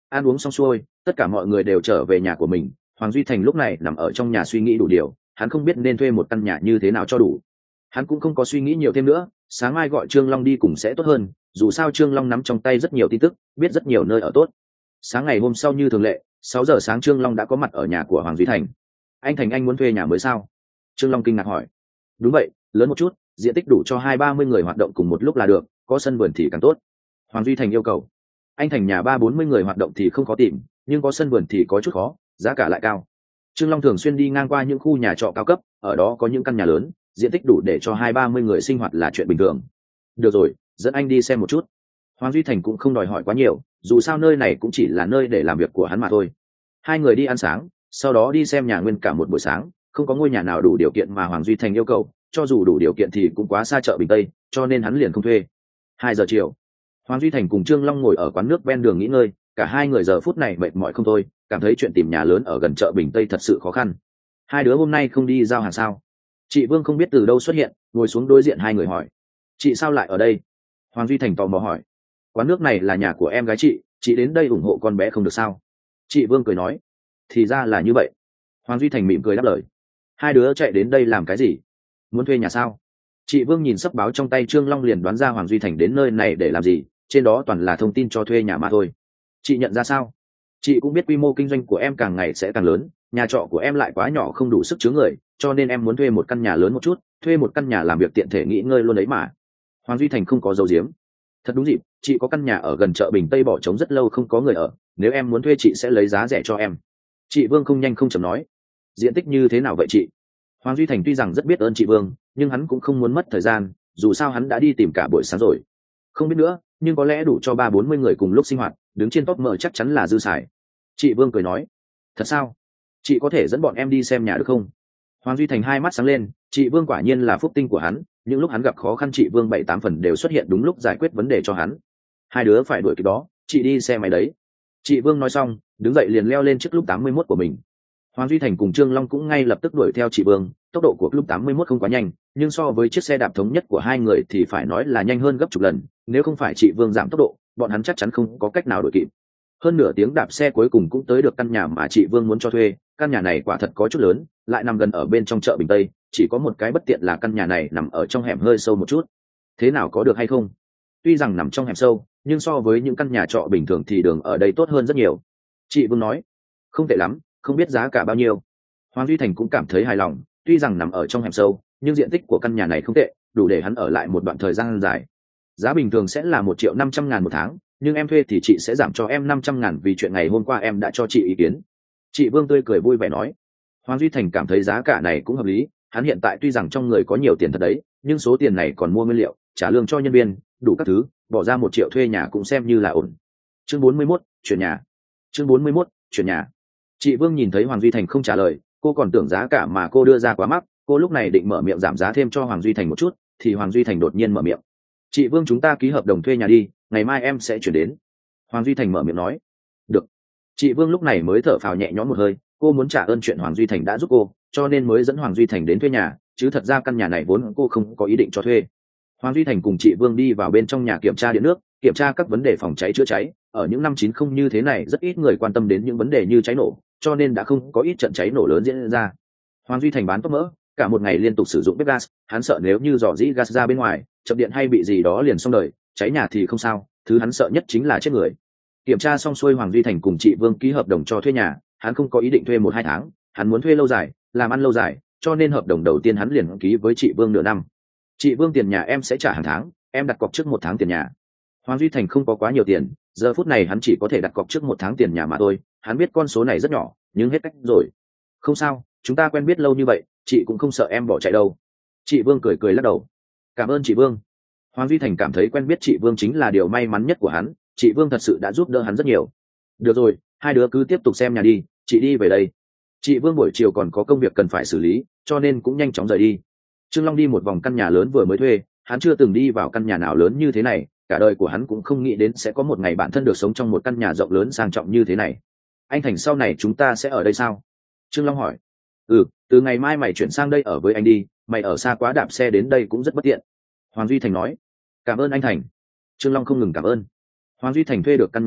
ăn uống xong xuôi, tất cả mọi người đều trở về nhà của mình. Hoàng Duy Thành lúc này nằm ở trong nhà suy nghĩ đủ điều, hắn không biết nên thuê một căn nhà như thế nào cho đủ. Hắn cũng không có suy nghĩ nhiều thêm nữa, sáng mai gọi Trương Long đi cùng sẽ tốt hơn, dù sao Trương Long nắm trong tay rất nhiều tin tức, biết rất nhiều nơi ở tốt. Sáng ngày hôm sau như thường lệ, sáu giờ sáng Trương Long đã có mặt ở nhà của Hoàng Duy Thành. Anh Thành, anh muốn thuê nhà mới sao? Trương Long kinh ngạc hỏi. Đúng vậy, lớn một chút, diện tích đủ cho hai ba mươi người hoạt động cùng một lúc là được, có sân vườn thì càng tốt. Hoàng Duy Thành yêu cầu. Anh Thành, nhà ba bốn mươi người hoạt động thì không khó tìm, nhưng có sân vườn thì có chút khó, giá cả lại cao. Trương Long thường xuyên đi ngang qua những khu nhà trọ cao cấp, ở đó có những căn nhà lớn, diện tích đủ để cho hai ba mươi người sinh hoạt là chuyện bình thường. Được rồi, dẫn anh đi xem một chút. Hoàng Duy Thành cũng không đòi hỏi quá nhiều, dù sao nơi này cũng chỉ là nơi để làm việc của hắn mà thôi. Hai người đi ăn sáng, sau đó đi xem nhà nguyên cả một buổi sáng, không có ngôi nhà nào đủ điều kiện mà Hoàng Duy Thành yêu cầu, cho dù đủ điều kiện thì cũng quá xa chợ Bình Tây, cho nên hắn liền không thuê. Hai giờ chiều, Hoàng Duy Thành cùng Trương Long ngồi ở quán nước ven đường nghỉ ngơi, cả hai người giờ phút này mệt mỏi không thôi, cảm thấy chuyện tìm nhà lớn ở gần chợ Bình Tây thật sự khó khăn. Hai đứa hôm nay không đi giao hàng sao? Chị Vương không biết từ đâu xuất hiện, ngồi xuống đối diện hai người hỏi. Chị sao lại ở đây? Hoàng Duy Thành tò mò hỏi. Quán nước này là nhà của em gái chị, chị đến đây ủng hộ con bé không được sao? Chị Vương cười nói. Thì ra là như vậy. Hoàng Duy Thành mỉm cười đáp lời. Hai đứa chạy đến đây làm cái gì? Muốn thuê nhà sao? Chị Vương nhìn sấp báo trong tay Trương Long liền đoán ra Hoàng Duy Thành đến nơi này để làm gì, trên đó toàn là thông tin cho thuê nhà mà thôi. Chị nhận ra sao? Chị cũng biết quy mô kinh doanh của em càng ngày sẽ càng lớn, nhà trọ của em lại quá nhỏ không đủ sức chứa người, cho nên em muốn thuê một căn nhà lớn một chút, thuê một căn nhà làm việc tiện thể nghỉ ngơi luôn đấy mà. Hoàng Duy Thành không có dấu diếm. Thật đúng dịp, chị có căn nhà ở gần chợ Bình Tây bỏ trống rất lâu không có người ở, nếu em muốn thuê chị sẽ lấy giá rẻ cho em. Chị Vương không nhanh không chậm nói. Diện tích như thế nào vậy chị? Hoàng Duy Thành tuy rằng rất biết ơn chị Vương, nhưng hắn cũng không muốn mất thời gian, dù sao hắn đã đi tìm cả buổi sáng rồi. Không biết nữa, nhưng có lẽ đủ cho ba bốn mươi người cùng lúc sinh hoạt, đứng trên top mở chắc chắn là dư xài. Chị Vương cười nói. Thật sao? Chị có thể dẫn bọn em đi xem nhà được không? Hoàng Duy Thành hai mắt sáng lên, chị Vương quả nhiên là phúc tinh của hắn, những lúc hắn gặp khó khăn chị Vương bảy tám phần đều xuất hiện đúng lúc giải quyết vấn đề cho hắn. Hai đứa phải đuổi kịp đó, chị đi xe máy đấy. Chị Vương nói xong, đứng dậy liền leo lên chiếc lúc tám mươi mốt của mình. Hoàng Duy Thành cùng Trương Long cũng ngay lập tức đuổi theo chị Vương, tốc độ của lúc tám mươi mốt không quá nhanh, nhưng so với chiếc xe đạp thống nhất của hai người thì phải nói là nhanh hơn gấp chục lần, nếu không phải chị Vương giảm tốc độ, bọn hắn chắc chắn không có cách nào đuổi kịp. Hơn nửa tiếng đạp xe cuối cùng cũng tới được căn nhà mà chị Vương muốn cho thuê, căn nhà này quả thật có chút lớn, lại nằm gần ở bên trong chợ Bình Tây, chỉ có một cái bất tiện là căn nhà này nằm ở trong hẻm hơi sâu một chút. Thế nào có được hay không? Tuy rằng nằm trong hẻm sâu, nhưng so với những căn nhà trọ bình thường thì đường ở đây tốt hơn rất nhiều. Chị Vương nói. Không tệ lắm, không biết giá cả bao nhiêu. Hoàng Duy Thành cũng cảm thấy hài lòng, tuy rằng nằm ở trong hẻm sâu, nhưng diện tích của căn nhà này không tệ, đủ để hắn ở lại một đoạn thời gian dài. Giá bình thường sẽ là một triệu năm trăm ngàn một tháng, nhưng em thuê thì chị sẽ giảm cho em năm trăm ngàn vì chuyện ngày hôm qua em đã cho chị ý kiến. Chị Vương tươi cười vui vẻ nói. Hoàng Duy Thành cảm thấy giá cả này cũng hợp lý, hắn hiện tại tuy rằng trong người có nhiều tiền thật đấy, nhưng số tiền này còn mua nguyên liệu, trả lương cho nhân viên, đủ các thứ, bỏ ra một triệu thuê nhà cũng xem như là ổn. Chương bốn mươi mốt, chuyển nhà. Chương bốn mươi mốt, chuyển nhà. Chị Vương nhìn thấy Hoàng Duy Thành không trả lời, cô còn tưởng giá cả mà cô đưa ra quá mắc, cô lúc này định mở miệng giảm giá thêm cho Hoàng Duy Thành một chút, thì Hoàng Duy Thành đột nhiên mở miệng. Chị Vương, chúng ta ký hợp đồng thuê nhà đi, ngày mai em sẽ chuyển đến. Hoàng Duy Thành mở miệng nói. Được. Chị Vương lúc này mới thở phào nhẹ nhõm một hơi, cô muốn trả ơn chuyện Hoàng Duy Thành đã giúp cô, cho nên mới dẫn Hoàng Duy Thành đến thuê nhà, chứ thật ra căn nhà này vốn cô không có ý định cho thuê. Hoàng Duy Thành cùng chị Vương đi vào bên trong nhà kiểm tra điện nước, kiểm tra các vấn đề phòng cháy chữa cháy. Ở những năm chín mươi như thế này rất ít người quan tâm đến những vấn đề như cháy nổ, cho nên đã không có ít trận cháy nổ lớn diễn ra. Hoàng Duy Thành bán tóc mỡ, cả một ngày liên tục sử dụng bếp gas, hắn sợ nếu như dò dỉ gas ra bên ngoài, chập điện hay bị gì đó liền xong đời, cháy nhà thì không sao, thứ hắn sợ nhất chính là chết người. Kiểm tra xong xuôi, Hoàng Duy Thành cùng chị Vương ký hợp đồng cho thuê nhà, hắn không có ý định thuê một hai tháng, hắn muốn thuê lâu dài, làm ăn lâu dài, cho nên hợp đồng đầu tiên hắn liền ký với chị Vương nửa năm. Chị Vương, tiền nhà em sẽ trả hàng tháng, em đặt cọc trước một tháng tiền nhà. Hoàng Duy Thành không có quá nhiều tiền, giờ phút này hắn chỉ có thể đặt cọc trước một tháng tiền nhà mà thôi, hắn biết con số này rất nhỏ, nhưng hết cách rồi. Không sao, chúng ta quen biết lâu như vậy, chị cũng không sợ em bỏ chạy đâu. Chị Vương cười cười lắc đầu. Cảm ơn chị Vương. Hoàng Duy Thành cảm thấy quen biết chị Vương chính là điều may mắn nhất của hắn, chị Vương thật sự đã giúp đỡ hắn rất nhiều. Được rồi, hai đứa cứ tiếp tục xem nhà đi, chị đi về đây. Chị Vương buổi chiều còn có công việc cần phải xử lý, cho nên cũng nhanh chóng rời đi. Trương Long đi một vòng căn nhà lớn vừa mới thuê, hắn chưa từng đi vào căn nhà nào lớn như thế này, cả đời của hắn cũng không nghĩ đến sẽ có một ngày bản thân được sống trong một căn nhà rộng lớn sang trọng như thế này. Anh Thành, sau này chúng ta sẽ ở đây sao? Trương Long hỏi. Ừ, từ ngày mai mày chuyển sang đây ở với anh đi, mày ở xa quá đạp xe đến đây cũng rất bất tiện. Hoàng Duy Thành nói. Cảm ơn anh Thành. Trương Long không ngừng cảm ơn. Hoàng Duy Thành thuê được căn nhà mới,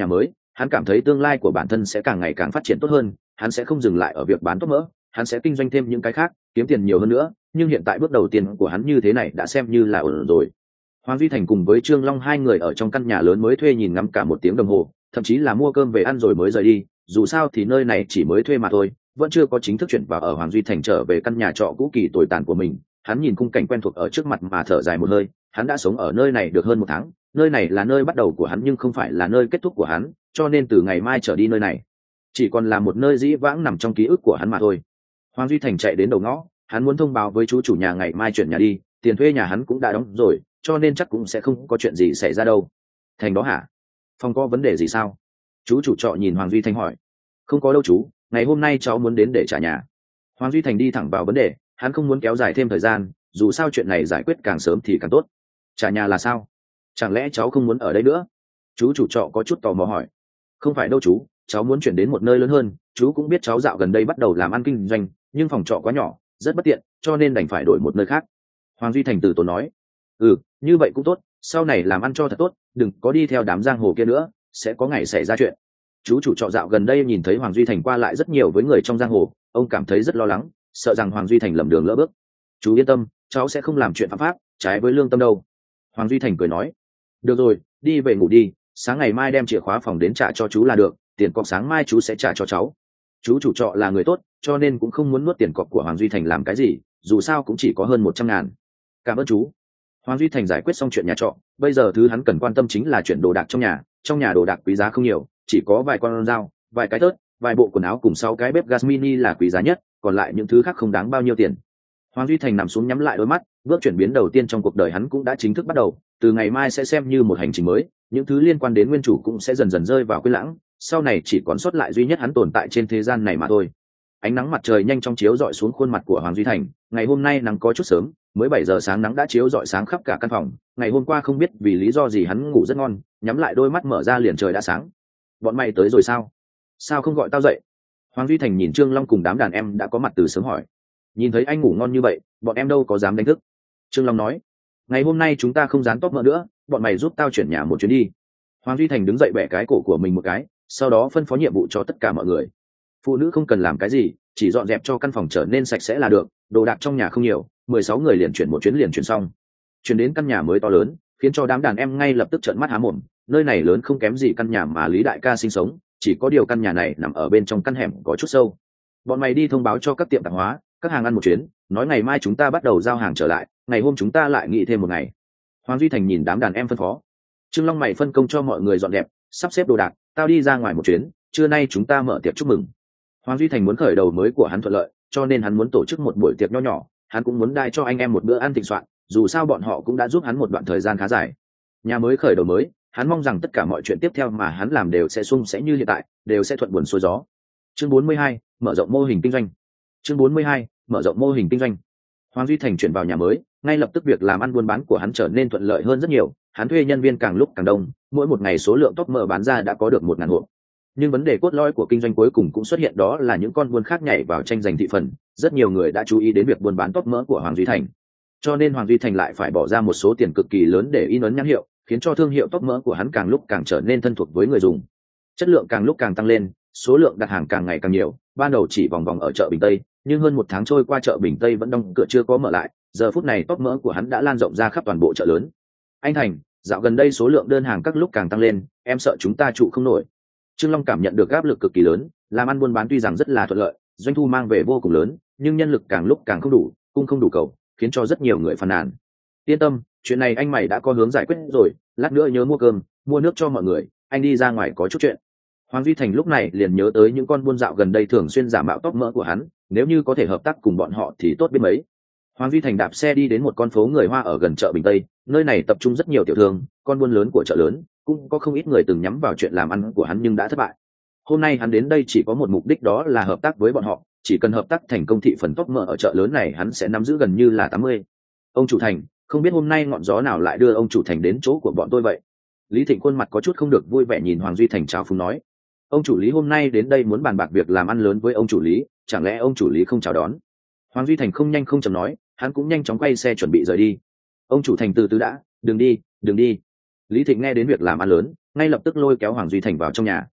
Hắn cảm thấy tương lai của bản thân sẽ càng ngày càng phát triển tốt hơn, hắn sẽ không dừng lại ở việc bán tốt mỡ, hắn sẽ kinh doanh thêm những cái khác, kiếm tiền nhiều hơn nữa. Nhưng hiện tại bước đầu tiên của hắn như thế này đã xem như là ổn rồi. Hoàng Duy Thành cùng với Trương Long hai người ở trong căn nhà lớn mới thuê nhìn ngắm cả một tiếng đồng hồ, thậm chí là mua cơm về ăn rồi mới rời đi. Dù sao thì nơi này chỉ mới thuê mà thôi, vẫn chưa có chính thức chuyển vào ở. Hoàng Duy Thành trở về căn nhà trọ cũ kỳ tồi tàn của mình, hắn nhìn khung cảnh quen thuộc ở trước mặt mà thở dài một hơi. Hắn đã sống ở nơi này được hơn một tháng, nơi này là nơi bắt đầu của hắn nhưng không phải là nơi kết thúc của hắn, cho nên từ ngày mai trở đi nơi này chỉ còn là một nơi dĩ vãng nằm trong ký ức của hắn mà thôi. Hoàng Duy Thành chạy đến đầu ngõ, hắn muốn thông báo với chú chủ nhà ngày mai chuyển nhà đi, tiền thuê nhà hắn cũng đã đóng rồi, cho nên chắc cũng sẽ không có chuyện gì xảy ra đâu. Thành đó hả? Phòng có vấn đề gì sao? Chú chủ trọ nhìn Hoàng Duy Thành hỏi. Không có đâu chú, ngày hôm nay cháu muốn đến để trả nhà. Hoàng Duy Thành đi thẳng vào vấn đề, hắn không muốn kéo dài thêm thời gian, dù sao chuyện này giải quyết càng sớm thì càng tốt. Trả nhà là sao? Chẳng lẽ cháu không muốn ở đây nữa? Chú chủ trọ có chút tò mò hỏi. Không phải đâu chú, cháu muốn chuyển đến một nơi lớn hơn. Chú cũng biết cháu dạo gần đây bắt đầu làm ăn kinh doanh, nhưng phòng trọ quá nhỏ, rất bất tiện, cho nên đành phải đổi một nơi khác. Hoàng Duy Thành từ tốn nói. Ừ, như vậy cũng tốt, sau này làm ăn cho thật tốt, đừng có đi theo đám giang hồ kia nữa, sẽ có ngày xảy ra chuyện. Chú chủ trọ dạo gần đây nhìn thấy Hoàng Duy Thành qua lại rất nhiều với người trong giang hồ, ông cảm thấy rất lo lắng, sợ rằng Hoàng Duy Thành lầm đường lỡ bước. Chú yên tâm, cháu sẽ không làm chuyện phạm pháp, trái với lương tâm đâu. Hoàng Duy Thành cười nói. Được rồi, đi về ngủ đi, sáng ngày mai đem chìa khóa phòng đến trả cho chú là được, tiền cọc sáng mai chú sẽ trả cho cháu. Chú chủ trọ là người tốt, cho nên cũng không muốn nuốt tiền cọc của Hoàng Duy Thành làm cái gì, dù sao cũng chỉ có hơn một trăm ngàn. Cảm ơn chú. Hoàng Duy Thành giải quyết xong chuyện nhà trọ, bây giờ thứ hắn cần quan tâm chính là chuyện đồ đạc trong nhà. Trong nhà đồ đạc quý giá không nhiều, chỉ có vài con dao, vài cái thớt, vài bộ quần áo cùng sáu cái bếp gas mini là quý giá nhất, còn lại những thứ khác không đáng bao nhiêu tiền. Hoàng Duy Thành nằm xuống nhắm lại đôi mắt, bước chuyển biến đầu tiên trong cuộc đời hắn cũng đã chính thức bắt đầu. Từ ngày mai sẽ xem như một hành trình mới, những thứ liên quan đến nguyên chủ cũng sẽ dần dần rơi vào quên lãng, sau này chỉ còn sót lại duy nhất hắn tồn tại trên thế gian này mà thôi. Ánh nắng mặt trời nhanh chóng chiếu rọi xuống khuôn mặt của Hoàng Duy Thành. Ngày hôm nay nắng có chút sớm, mới bảy giờ sáng nắng đã chiếu rọi sáng khắp cả căn phòng. Ngày hôm qua không biết vì lý do gì hắn ngủ rất ngon, nhắm lại đôi mắt mở ra liền trời đã sáng. Bọn mày tới rồi sao? Sao không gọi tao dậy? Hoàng Duy Thành nhìn Trương Long cùng đám đàn em đã có mặt từ sớm hỏi. Nhìn thấy anh ngủ ngon như vậy, bọn em đâu có dám đánh thức. Trương Long nói. Ngày hôm nay chúng ta không dán top mỡ nữa, bọn mày giúp tao chuyển nhà một chuyến đi. Hoàng Duy Thành đứng dậy bẻ cái cổ của mình một cái, sau đó phân phó nhiệm vụ cho tất cả mọi người. Phụ nữ không cần làm cái gì, chỉ dọn dẹp cho căn phòng trở nên sạch sẽ là được, đồ đạc trong nhà không nhiều, mười sáu người liền chuyển một chuyến liền chuyển xong. Chuyển đến căn nhà mới to lớn, khiến cho đám đàn em ngay lập tức trợn mắt há mồm. Nơi này lớn không kém gì căn nhà mà Lý Đại Ca sinh sống, chỉ có điều căn nhà này nằm ở bên trong căn hẻm có chút sâu. Bọn mày đi thông báo cho các tiệm tạp hóa, các hàng ăn một chuyến, nói ngày mai chúng ta bắt đầu giao hàng trở lại, ngày hôm chúng ta lại nghỉ thêm một ngày. Hoàng Duy Thành nhìn đám đàn em phân phó. Trương Long mày phân công cho mọi người dọn dẹp, sắp xếp đồ đạc, tao đi ra ngoài một chuyến, trưa nay chúng ta mở tiệc chúc mừng. Hoàng Duy Thành muốn khởi đầu mới của hắn thuận lợi, cho nên hắn muốn tổ chức một buổi tiệc nho nhỏ, hắn cũng muốn đai cho anh em một bữa ăn thịnh soạn, dù sao bọn họ cũng đã giúp hắn một đoạn thời gian khá dài. Nhà mới khởi đầu mới, hắn mong rằng tất cả mọi chuyện tiếp theo mà hắn làm đều sẽ suôn sẻ như hiện tại, đều sẽ thuận buồm xuôi gió. Chương bốn mươi hai, mở rộng mô hình kinh doanh. Chương bốn mươi hai, mở rộng mô hình kinh doanh. Hoàng Duy Thành chuyển vào nhà mới, ngay lập tức việc làm ăn buôn bán của hắn trở nên thuận lợi hơn rất nhiều, hắn thuê nhân viên càng lúc càng đông, mỗi một ngày số lượng top mở bán ra đã có được một ngàn hộp. Nhưng vấn đề cốt lõi của kinh doanh cuối cùng cũng xuất hiện, đó là những con buôn khác nhảy vào tranh giành thị phần. Rất nhiều người đã chú ý đến việc buôn bán top mỡ của Hoàng Duy Thành, cho nên Hoàng Duy Thành lại phải bỏ ra một số tiền cực kỳ lớn để in ấn nhãn hiệu, khiến cho thương hiệu top mỡ của hắn càng lúc càng trở nên thân thuộc với người dùng. Chất lượng càng lúc càng tăng lên, số lượng đặt hàng càng ngày càng nhiều. Ban đầu chỉ vòng vòng ở chợ Bình Tây, nhưng hơn một tháng trôi qua chợ Bình Tây vẫn đóng cửa chưa có mở lại. Giờ phút này top mỡ của hắn đã lan rộng ra khắp toàn bộ chợ lớn. Anh Thành, dạo gần đây số lượng đơn hàng các lúc càng tăng lên, em sợ chúng ta trụ không nổi. Trương Long cảm nhận được áp lực cực kỳ lớn, làm ăn buôn bán tuy rằng rất là thuận lợi, doanh thu mang về vô cùng lớn, nhưng nhân lực càng lúc càng không đủ, cung không đủ cầu, khiến cho rất nhiều người phàn nàn. Yên tâm, chuyện này anh mày đã có hướng giải quyết rồi, lát nữa nhớ mua cơm, mua nước cho mọi người, anh đi ra ngoài có chút chuyện. Hoàng Duy Thành lúc này liền nhớ tới những con buôn dạo gần đây thường xuyên giả mạo top mỡ của hắn, nếu như có thể hợp tác cùng bọn họ thì tốt biết mấy. Hoàng Duy Thành đạp xe đi đến một con phố người Hoa ở gần chợ Bình Tây, nơi này tập trung rất nhiều tiểu thương, con buôn lớn của chợ lớn, cũng có không ít người từng nhắm vào chuyện làm ăn của hắn nhưng đã thất bại. Hôm nay hắn đến đây chỉ có một mục đích, đó là hợp tác với bọn họ, chỉ cần hợp tác thành công thị phần top mỡ ở chợ lớn này hắn sẽ nắm giữ gần như là tám mươi. Ông chủ Thành, không biết hôm nay ngọn gió nào lại đưa ông chủ Thành đến chỗ của bọn tôi vậy? Lý Thịnh khuôn mặt có chút không được vui vẻ nhìn Hoàng Duy Thành chào phúng nói. Ông chủ Lý hôm nay đến đây muốn bàn bạc việc làm ăn lớn với ông chủ Lý, chẳng lẽ ông chủ Lý không chào đón? Hoàng Duy Thành không nhanh không chậm nói, hắn cũng nhanh chóng quay xe chuẩn bị rời đi. Ông chủ Thành từ từ đã, đừng đi, đừng đi. Lý Thịnh nghe đến việc làm ăn lớn, ngay lập tức lôi kéo Hoàng Duy Thành vào trong nhà.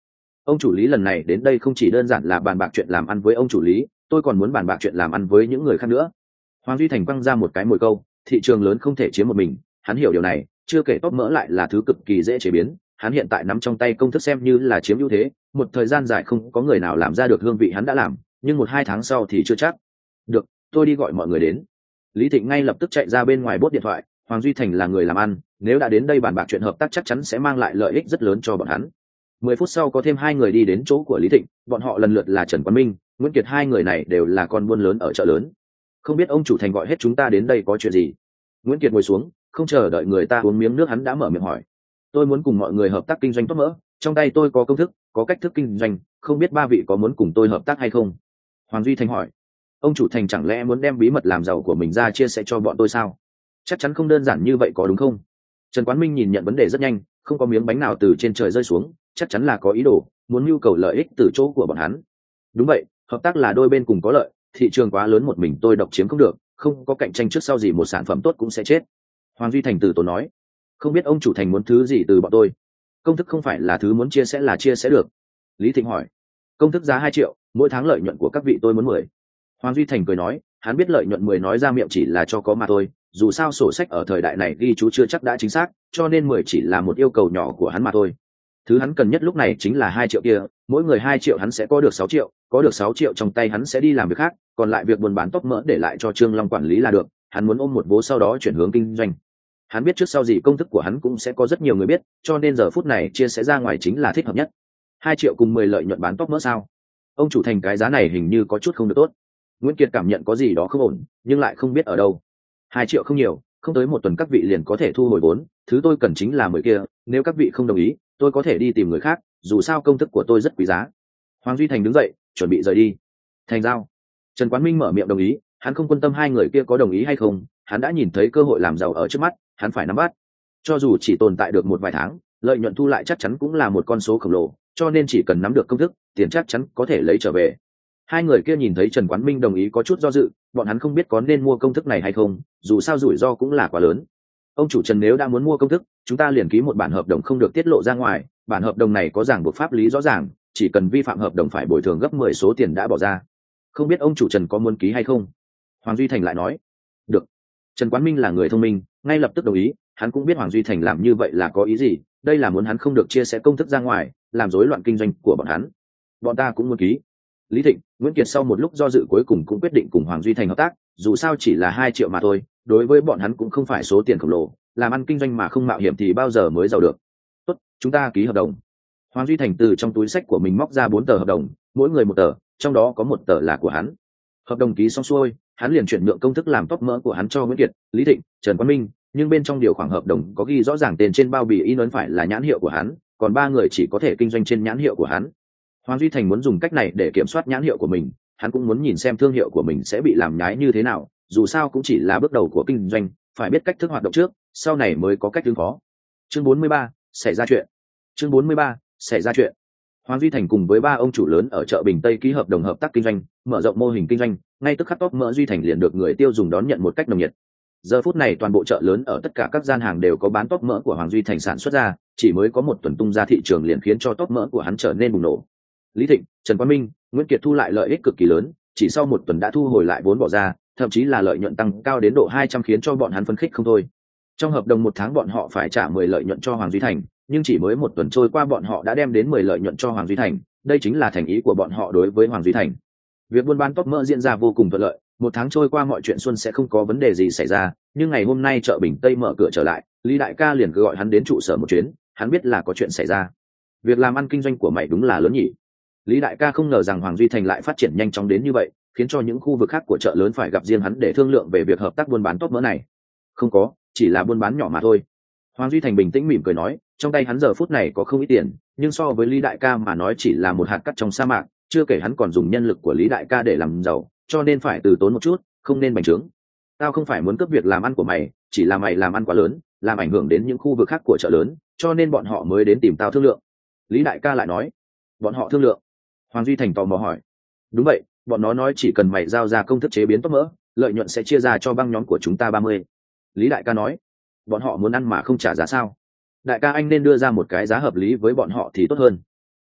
ông chủ lý lần này đến đây không chỉ đơn giản là bàn bạc chuyện làm ăn với ông chủ lý, tôi còn muốn bàn bạc chuyện làm ăn với những người khác nữa. Hoàng Duy Thành quăng ra một cái mồi câu, thị trường lớn không thể chiếm một mình, hắn hiểu điều này, chưa kể top mỡ lại là thứ cực kỳ dễ chế biến, hắn hiện tại nắm trong tay công thức xem như là chiếm ưu thế, một thời gian dài không có người nào làm ra được hương vị hắn đã làm, nhưng một hai tháng sau thì chưa chắc. Được, tôi đi gọi mọi người đến. Lý Thịnh ngay lập tức chạy ra bên ngoài bốt điện thoại, Hoàng Duy Thành là người làm ăn, nếu đã đến đây bàn bạc chuyện hợp tác chắc chắn sẽ mang lại lợi ích rất lớn cho bọn hắn. Mười phút sau có thêm hai người đi đến chỗ của Lý Thịnh, bọn họ lần lượt là Trần Quán Minh, Nguyễn Kiệt, hai người này đều là con buôn lớn ở chợ lớn. Không biết ông chủ Thành gọi hết chúng ta đến đây có chuyện gì? Nguyễn Kiệt ngồi xuống, không chờ đợi người ta uống miếng nước hắn đã mở miệng hỏi. Tôi muốn cùng mọi người hợp tác kinh doanh tốt mỡ, trong tay tôi có công thức, có cách thức kinh doanh, không biết ba vị có muốn cùng tôi hợp tác hay không? Hoàng Duy Thành hỏi. Ông chủ Thành chẳng lẽ muốn đem bí mật làm giàu của mình ra chia sẻ cho bọn tôi sao? Chắc chắn không đơn giản như vậy có đúng không? Trần Quán Minh nhìn nhận vấn đề rất nhanh, không có miếng bánh nào từ trên trời rơi xuống, chắc chắn là có ý đồ, muốn nhu cầu lợi ích từ chỗ của bọn hắn. Đúng vậy, hợp tác là đôi bên cùng có lợi, thị trường quá lớn một mình tôi độc chiếm không được, không có cạnh tranh trước sau gì một sản phẩm tốt cũng sẽ chết. Hoàng Duy Thành từ tốn nói. Không biết ông chủ Thành muốn thứ gì từ bọn tôi? Công thức không phải là thứ muốn chia sẻ là chia sẻ được. Lý Thịnh hỏi. Công thức giá hai triệu, mỗi tháng lợi nhuận của các vị tôi muốn mười. Hoàng Duy Thành cười nói, hắn biết lợi nhuận mười nói ra miệng chỉ là cho có mà thôi, dù sao sổ sách ở thời đại này ghi chú chưa chắc đã chính xác, cho nên mười chỉ là một yêu cầu nhỏ của hắn mà thôi. Thứ hắn cần nhất lúc này chính là hai triệu kia, mỗi người hai triệu hắn sẽ có được sáu triệu, có được sáu triệu trong tay hắn sẽ đi làm việc khác, còn lại việc buôn bán top mỡ để lại cho Trương Long quản lý là được, hắn muốn ôm một vố sau đó chuyển hướng kinh doanh. Hắn biết trước sau gì công thức của hắn cũng sẽ có rất nhiều người biết, cho nên giờ phút này chia sẻ ra ngoài chính là thích hợp nhất. Hai triệu cùng mười lợi nhuận bán top mỡ sao? Ông chủ Thành cái giá này hình như có chút không được tốt. Nguyễn Kiệt cảm nhận có gì đó không ổn, nhưng lại không biết ở đâu. Hai triệu không nhiều, không tới một tuần các vị liền có thể thu hồi vốn, thứ tôi cần chính là mười kia, nếu các vị không đồng ý, tôi có thể đi tìm người khác, dù sao công thức của tôi rất quý giá. Hoàng Duy Thành đứng dậy, chuẩn bị rời đi. Thành giao. Trần Quán Minh mở miệng đồng ý, hắn không quan tâm hai người kia có đồng ý hay không, hắn đã nhìn thấy cơ hội làm giàu ở trước mắt, hắn phải nắm bắt. Cho dù chỉ tồn tại được một vài tháng, lợi nhuận thu lại chắc chắn cũng là một con số khổng lồ, cho nên chỉ cần nắm được công thức, tiền chắc chắn có thể lấy trở về. Hai người kia nhìn thấy Trần Quán Minh đồng ý có chút do dự, bọn hắn không biết có nên mua công thức này hay không, dù sao rủi ro cũng là quá lớn. Ông chủ Trần nếu đã muốn mua công thức, chúng ta liền ký một bản hợp đồng không được tiết lộ ra ngoài, bản hợp đồng này có ràng buộc pháp lý rõ ràng, chỉ cần vi phạm hợp đồng phải bồi thường gấp mười số tiền đã bỏ ra. Không biết ông chủ Trần có muốn ký hay không? Hoàng Duy Thành lại nói. Được. Trần Quán Minh là người thông minh, ngay lập tức đồng ý, hắn cũng biết Hoàng Duy Thành làm như vậy là có ý gì, đây là muốn hắn không được chia sẻ công thức ra ngoài, làm rối loạn kinh doanh của bọn hắn. Bọn ta cũng muốn ký. Lý Thịnh, Nguyễn Kiệt sau một lúc do dự cuối cùng cũng quyết định cùng Hoàng Duy Thành hợp tác, dù sao chỉ là hai triệu mà thôi, đối với bọn hắn cũng không phải số tiền khổng lồ, làm ăn kinh doanh mà không mạo hiểm thì bao giờ mới giàu được. Tốt, chúng ta ký hợp đồng. Hoàng Duy Thành từ trong túi sách của mình móc ra bốn tờ hợp đồng, mỗi người một tờ, trong đó có một tờ là của hắn. Hợp đồng ký xong xuôi, hắn liền chuyển nhượng công thức làm top mỡ của hắn cho Nguyễn Kiệt, Lý Thịnh, Trần Quán Minh, nhưng bên trong điều khoản hợp đồng có ghi rõ ràng tên trên bao bì in ấn phải là nhãn hiệu của hắn, còn ba người chỉ có thể kinh doanh trên nhãn hiệu của hắn. Hoàng Duy Thành muốn dùng cách này để kiểm soát nhãn hiệu của mình, hắn cũng muốn nhìn xem thương hiệu của mình sẽ bị làm nhái như thế nào, dù sao cũng chỉ là bước đầu của kinh doanh, phải biết cách thức hoạt động trước, sau này mới có cách ứng phó. Chương bốn mươi ba, xảy ra chuyện. Chương bốn mươi ba, xảy ra chuyện. Hoàng Duy Thành cùng với ba ông chủ lớn ở chợ Bình Tây ký hợp đồng hợp tác kinh doanh, mở rộng mô hình kinh doanh, ngay tức khắc top mỡ Duy Thành liền được người tiêu dùng đón nhận một cách nồng nhiệt. Giờ phút này toàn bộ chợ lớn ở tất cả các gian hàng đều có bán top mỡ của Hoàng Duy Thành sản xuất ra, chỉ mới có một tuần tung ra thị trường liền khiến cho top mỡ của hắn trở nên bùng nổ. Lý Thịnh, Trần Quán Minh, Nguyễn Kiệt thu lại lợi ích cực kỳ lớn, chỉ sau một tuần đã thu hồi lại vốn bỏ ra, thậm chí là lợi nhuận tăng cao đến độ hai trăm khiến cho bọn hắn phấn khích không thôi. Trong hợp đồng một tháng bọn họ phải trả mười lợi nhuận cho Hoàng Duy Thành, nhưng chỉ mới một tuần trôi qua bọn họ đã đem đến mười lợi nhuận cho Hoàng Duy Thành, đây chính là thành ý của bọn họ đối với Hoàng Duy Thành. Việc buôn bán top mỡ diễn ra vô cùng thuận lợi, một tháng trôi qua mọi chuyện xuân sẽ không có vấn đề gì xảy ra, nhưng ngày hôm nay chợ Bình Tây mở cửa trở lại, Lý Đại ca liền cứ gọi hắn đến trụ sở một chuyến, hắn biết là có chuyện xảy ra. Việc làm ăn kinh doanh của mày đúng là lớn nhỉ? Lý Đại ca không ngờ rằng Hoàng Duy Thành lại phát triển nhanh chóng đến như vậy, khiến cho những khu vực khác của chợ lớn phải gặp riêng hắn để thương lượng về việc hợp tác buôn bán top mỡ này. Không có, chỉ là buôn bán nhỏ mà thôi. Hoàng Duy Thành bình tĩnh mỉm cười nói, trong tay hắn giờ phút này có không ít tiền, nhưng so với Lý Đại ca mà nói chỉ là một hạt cát trong sa mạc, chưa kể hắn còn dùng nhân lực của Lý Đại ca để làm giàu, cho nên phải từ tốn một chút, không nên bành trướng. Tao không phải muốn cướp việc làm ăn của mày, chỉ là mày làm ăn quá lớn, làm ảnh hưởng đến những khu vực khác của chợ lớn, cho nên bọn họ mới đến tìm tao thương lượng. Lý Đại ca lại nói, bọn họ thương lượng? Hoàng Duy Thành tò mò hỏi. Đúng vậy, bọn nó nói chỉ cần mày giao ra công thức chế biến top mỡ, lợi nhuận sẽ chia ra cho băng nhóm của chúng ta ba mươi. Lý Đại ca nói, bọn họ muốn ăn mà không trả giá sao? Đại ca anh nên đưa ra một cái giá hợp lý với bọn họ thì tốt hơn.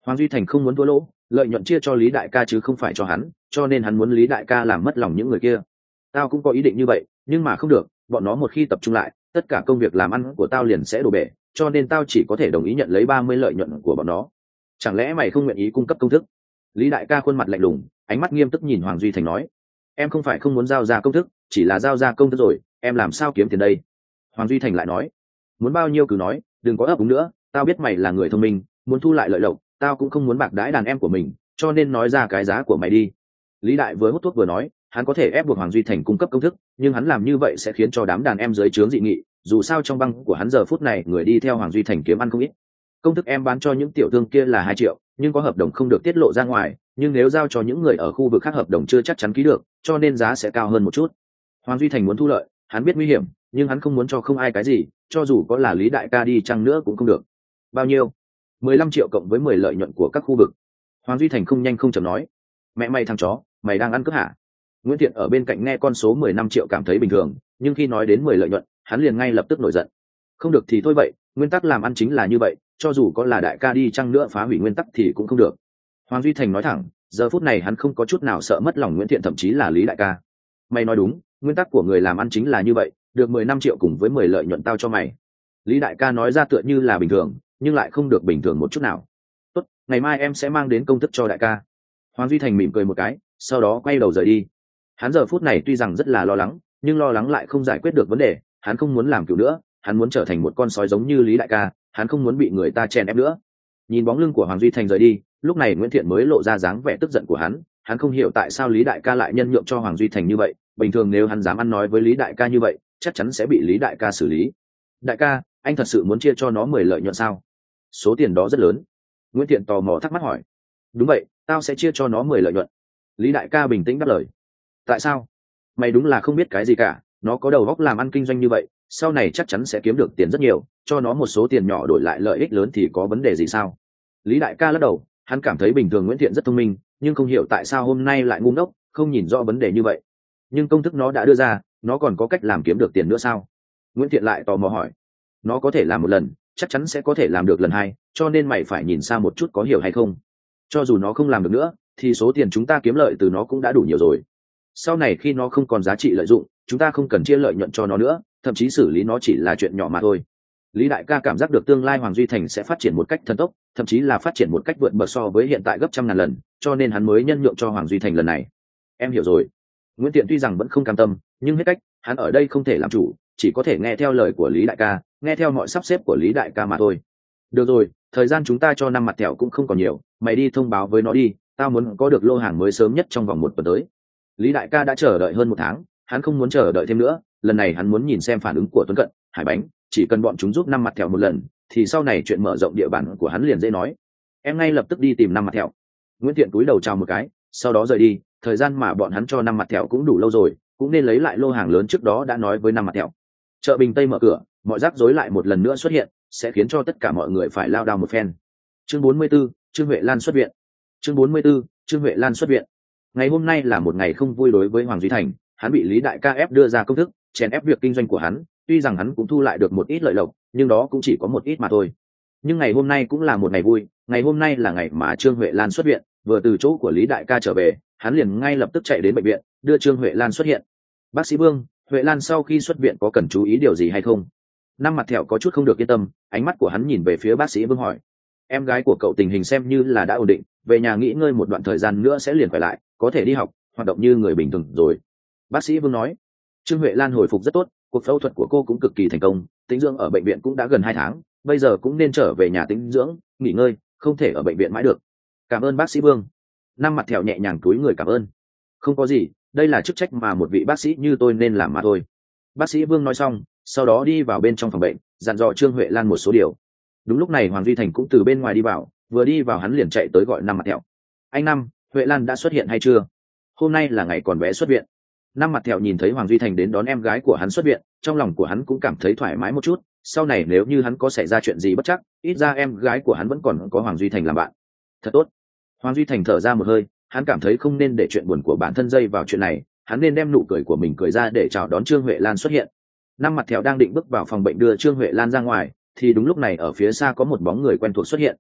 Hoàng Duy Thành không muốn thua lỗ, lợi nhuận chia cho Lý đại ca chứ không phải cho hắn, cho nên hắn muốn Lý đại ca làm mất lòng những người kia. Tao cũng có ý định như vậy, nhưng mà không được, bọn nó một khi tập trung lại, tất cả công việc làm ăn của tao liền sẽ đổ bể, cho nên tao chỉ có thể đồng ý nhận lấy ba mươi lợi nhuận của bọn nó. Chẳng lẽ mày không nguyện ý cung cấp công thức? Lý đại ca khuôn mặt lạnh lùng, ánh mắt nghiêm túc nhìn Hoàng Duy Thành nói, em không phải không muốn giao ra công thức, chỉ là giao ra công thức rồi em làm sao kiếm tiền đây? Hoàng Duy Thành lại nói, muốn bao nhiêu cứ nói, đừng có ấp úng nữa, tao biết mày là người thông minh, muốn thu lại lợi lộc, tao cũng không muốn bạc đãi đàn em của mình, cho nên nói ra cái giá của mày đi. Lý đại vừa hút thuốc vừa nói, hắn có thể ép buộc Hoàng Duy Thành cung cấp công thức, nhưng hắn làm như vậy sẽ khiến cho đám đàn em dưới trướng dị nghị, dù sao trong băng của hắn giờ phút này người đi theo Hoàng Duy Thành kiếm ăn không ít. Công thức em bán cho những tiểu thương kia là hai triệu, nhưng có hợp đồng không được tiết lộ ra ngoài, nhưng nếu giao cho những người ở khu vực khác hợp đồng chưa chắc chắn ký được, cho nên giá sẽ cao hơn một chút. Hoàng Duy Thành muốn thu lợi, hắn biết nguy hiểm, nhưng hắn không muốn cho không ai cái gì, cho dù có là Lý đại ca đi chăng nữa cũng không được. Bao nhiêu? mười lăm triệu cộng với mười lợi nhuận của các khu vực. Hoàng Duy Thành không nhanh không chậm nói. Mẹ mày thằng chó, mày đang ăn cướp hả? Nguyễn Thiện ở bên cạnh nghe con số mười lăm triệu cảm thấy bình thường, nhưng khi nói đến mười lợi nhuận, hắn liền ngay lập tức nổi giận. Không được thì thôi vậy, nguyên tắc làm ăn chính là như vậy, cho dù có là đại ca đi chăng nữa phá hủy nguyên tắc thì cũng không được. Hoàng Duy Thành nói thẳng, giờ phút này hắn không có chút nào sợ mất lòng Nguyễn Thiện, thậm chí là Lý đại ca. Mày nói đúng, nguyên tắc của người làm ăn chính là như vậy, được mười lăm triệu cùng với mười lợi nhuận tao cho mày. Lý đại ca nói ra tựa như là bình thường, nhưng lại không được bình thường một chút nào. Tốt, ngày mai em sẽ mang đến công thức cho đại ca. Hoàng Duy Thành mỉm cười một cái, sau đó quay đầu rời đi. Hắn giờ phút này tuy rằng rất là lo lắng, nhưng lo lắng lại không giải quyết được vấn đề, hắn không muốn làm cựu nữa, hắn muốn trở thành một con sói giống như Lý đại ca, hắn không muốn bị người ta chèn ép nữa. Nhìn bóng lưng của Hoàng Duy Thành rời đi, lúc này Nguyễn Thiện mới lộ ra dáng vẻ tức giận của hắn, hắn không hiểu tại sao Lý đại ca lại nhân nhượng cho Hoàng Duy Thành như vậy, bình thường nếu hắn dám ăn nói với Lý đại ca như vậy, chắc chắn sẽ bị Lý đại ca xử lý. Đại ca, anh thật sự muốn chia cho nó mười lợi nhuận sao? Số tiền đó rất lớn. Nguyễn Thiện tò mò thắc mắc hỏi. Đúng vậy, tao sẽ chia cho nó mười lợi nhuận. Lý đại ca bình tĩnh đáp lời. Tại sao? Mày đúng là không biết cái gì cả, nó có đầu óc làm ăn kinh doanh như vậy, sau này chắc chắn sẽ kiếm được tiền rất nhiều, cho nó một số tiền nhỏ đổi lại lợi ích lớn thì có vấn đề gì sao? Lý đại ca lắc đầu, hắn cảm thấy bình thường Nguyễn Thiện rất thông minh, nhưng không hiểu tại sao hôm nay lại ngu ngốc, không nhìn rõ vấn đề như vậy. Nhưng công thức nó đã đưa ra, nó còn có cách làm kiếm được tiền nữa sao? Nguyễn Thiện lại tò mò hỏi. Nó có thể làm một lần, chắc chắn sẽ có thể làm được lần hai, cho nên mày phải nhìn xa một chút, có hiểu hay không? Cho dù nó không làm được nữa, thì số tiền chúng ta kiếm lợi từ nó cũng đã đủ nhiều rồi. Sau này khi nó không còn giá trị lợi dụng, chúng ta không cần chia lợi nhuận cho nó nữa, thậm chí xử lý nó chỉ là chuyện nhỏ mà thôi. Lý đại ca cảm giác được tương lai Hoàng Duy Thành sẽ phát triển một cách thần tốc, thậm chí là phát triển một cách vượt bậc so với hiện tại gấp trăm ngàn lần, cho nên hắn mới nhân nhượng cho Hoàng Duy Thành lần này. Em hiểu rồi. Nguyễn Tiện tuy rằng vẫn không cam tâm, nhưng hết cách, hắn ở đây không thể làm chủ, chỉ có thể nghe theo lời của Lý đại ca, nghe theo mọi sắp xếp của Lý đại ca mà thôi. Được rồi, thời gian chúng ta cho năm mặt thẹo cũng không còn nhiều, mày đi thông báo với nó đi, tao muốn có được lô hàng mới sớm nhất trong vòng một tuần tới. Lý đại ca đã chờ đợi hơn một tháng, hắn không muốn chờ đợi thêm nữa, lần này hắn muốn nhìn xem phản ứng của Tuấn Cận, Hải Bánh, chỉ cần bọn chúng giúp năm mặt thẹo một lần, thì sau này chuyện mở rộng địa bàn của hắn liền dễ nói. Em ngay lập tức đi tìm năm mặt thẹo. Nguyễn Tiện cúi đầu chào một cái, sau đó rời đi, thời gian mà bọn hắn cho năm mặt thẹo cũng đủ lâu rồi, cũng nên lấy lại lô hàng lớn trước đó đã nói với năm mặt thẹo. Chợ Bình Tây mở cửa, mọi rắc rối lại một lần nữa xuất hiện, sẽ khiến cho tất cả mọi người phải lao đao một phen. Chương bốn mươi 44, Trương Huệ Lan xuất viện. Chương bốn mươi 44, Trương Huệ Lan xuất viện. Ngày hôm nay là một ngày không vui đối với Hoàng Duy Thành, hắn bị Lý đại ca ép đưa ra công thức, chèn ép việc kinh doanh của hắn, tuy rằng hắn cũng thu lại được một ít lợi lộc, nhưng đó cũng chỉ có một ít mà thôi. Nhưng ngày hôm nay cũng là một ngày vui, ngày hôm nay là ngày mà Trương Huệ Lan xuất viện, vừa từ chỗ của Lý đại ca trở về, hắn liền ngay lập tức chạy đến bệnh viện, đưa Trương Huệ Lan xuất hiện. Bác sĩ Vương, Huệ Lan sau khi xuất viện có cần chú ý điều gì hay không? Năm mặt thẹo có chút không được yên tâm, ánh mắt của hắn nhìn về phía bác sĩ Vương hỏi. Em gái của cậu tình hình xem như là đã ổn định, về nhà nghỉ ngơi một đoạn thời gian nữa sẽ liền khỏe lại, có thể đi học, hoạt động như người bình thường rồi. Bác sĩ Vương nói. Trương Huệ Lan hồi phục rất tốt, cuộc phẫu thuật của cô cũng cực kỳ thành công, tĩnh dưỡng ở bệnh viện cũng đã gần hai tháng, bây giờ cũng nên trở về nhà tĩnh dưỡng, nghỉ ngơi, không thể ở bệnh viện mãi được. Cảm ơn bác sĩ Vương. Năm mặt thẹo nhẹ nhàng cúi người cảm ơn. Không có gì, đây là chức trách mà một vị bác sĩ như tôi nên làm mà thôi. Bác sĩ Vương nói xong, sau đó đi vào bên trong phòng bệnh, dặn dò Trương Huệ Lan một số điều. Đúng lúc này Hoàng Duy Thành cũng từ bên ngoài đi vào, vừa đi vào hắn liền chạy tới gọi năm mặt thẹo. Anh Năm, Huệ Lan đã xuất hiện hay chưa? Hôm nay là ngày còn bé xuất viện. Năm mặt thẹo nhìn thấy Hoàng Duy Thành đến đón em gái của hắn xuất viện, trong lòng của hắn cũng cảm thấy thoải mái một chút, sau này nếu như hắn có xảy ra chuyện gì bất chắc, ít ra em gái của hắn vẫn còn có Hoàng Duy Thành làm bạn. Thật tốt. Hoàng Duy Thành thở ra một hơi, hắn cảm thấy không nên để chuyện buồn của bản thân dây vào chuyện này, hắn nên đem nụ cười của mình cười ra để chào đón Trương Huệ Lan xuất hiện. Năm mặt thẹo đang định bước vào phòng bệnh đưa Trương Huệ Lan ra ngoài, thì đúng lúc này ở phía xa có một bóng người quen thuộc xuất hiện.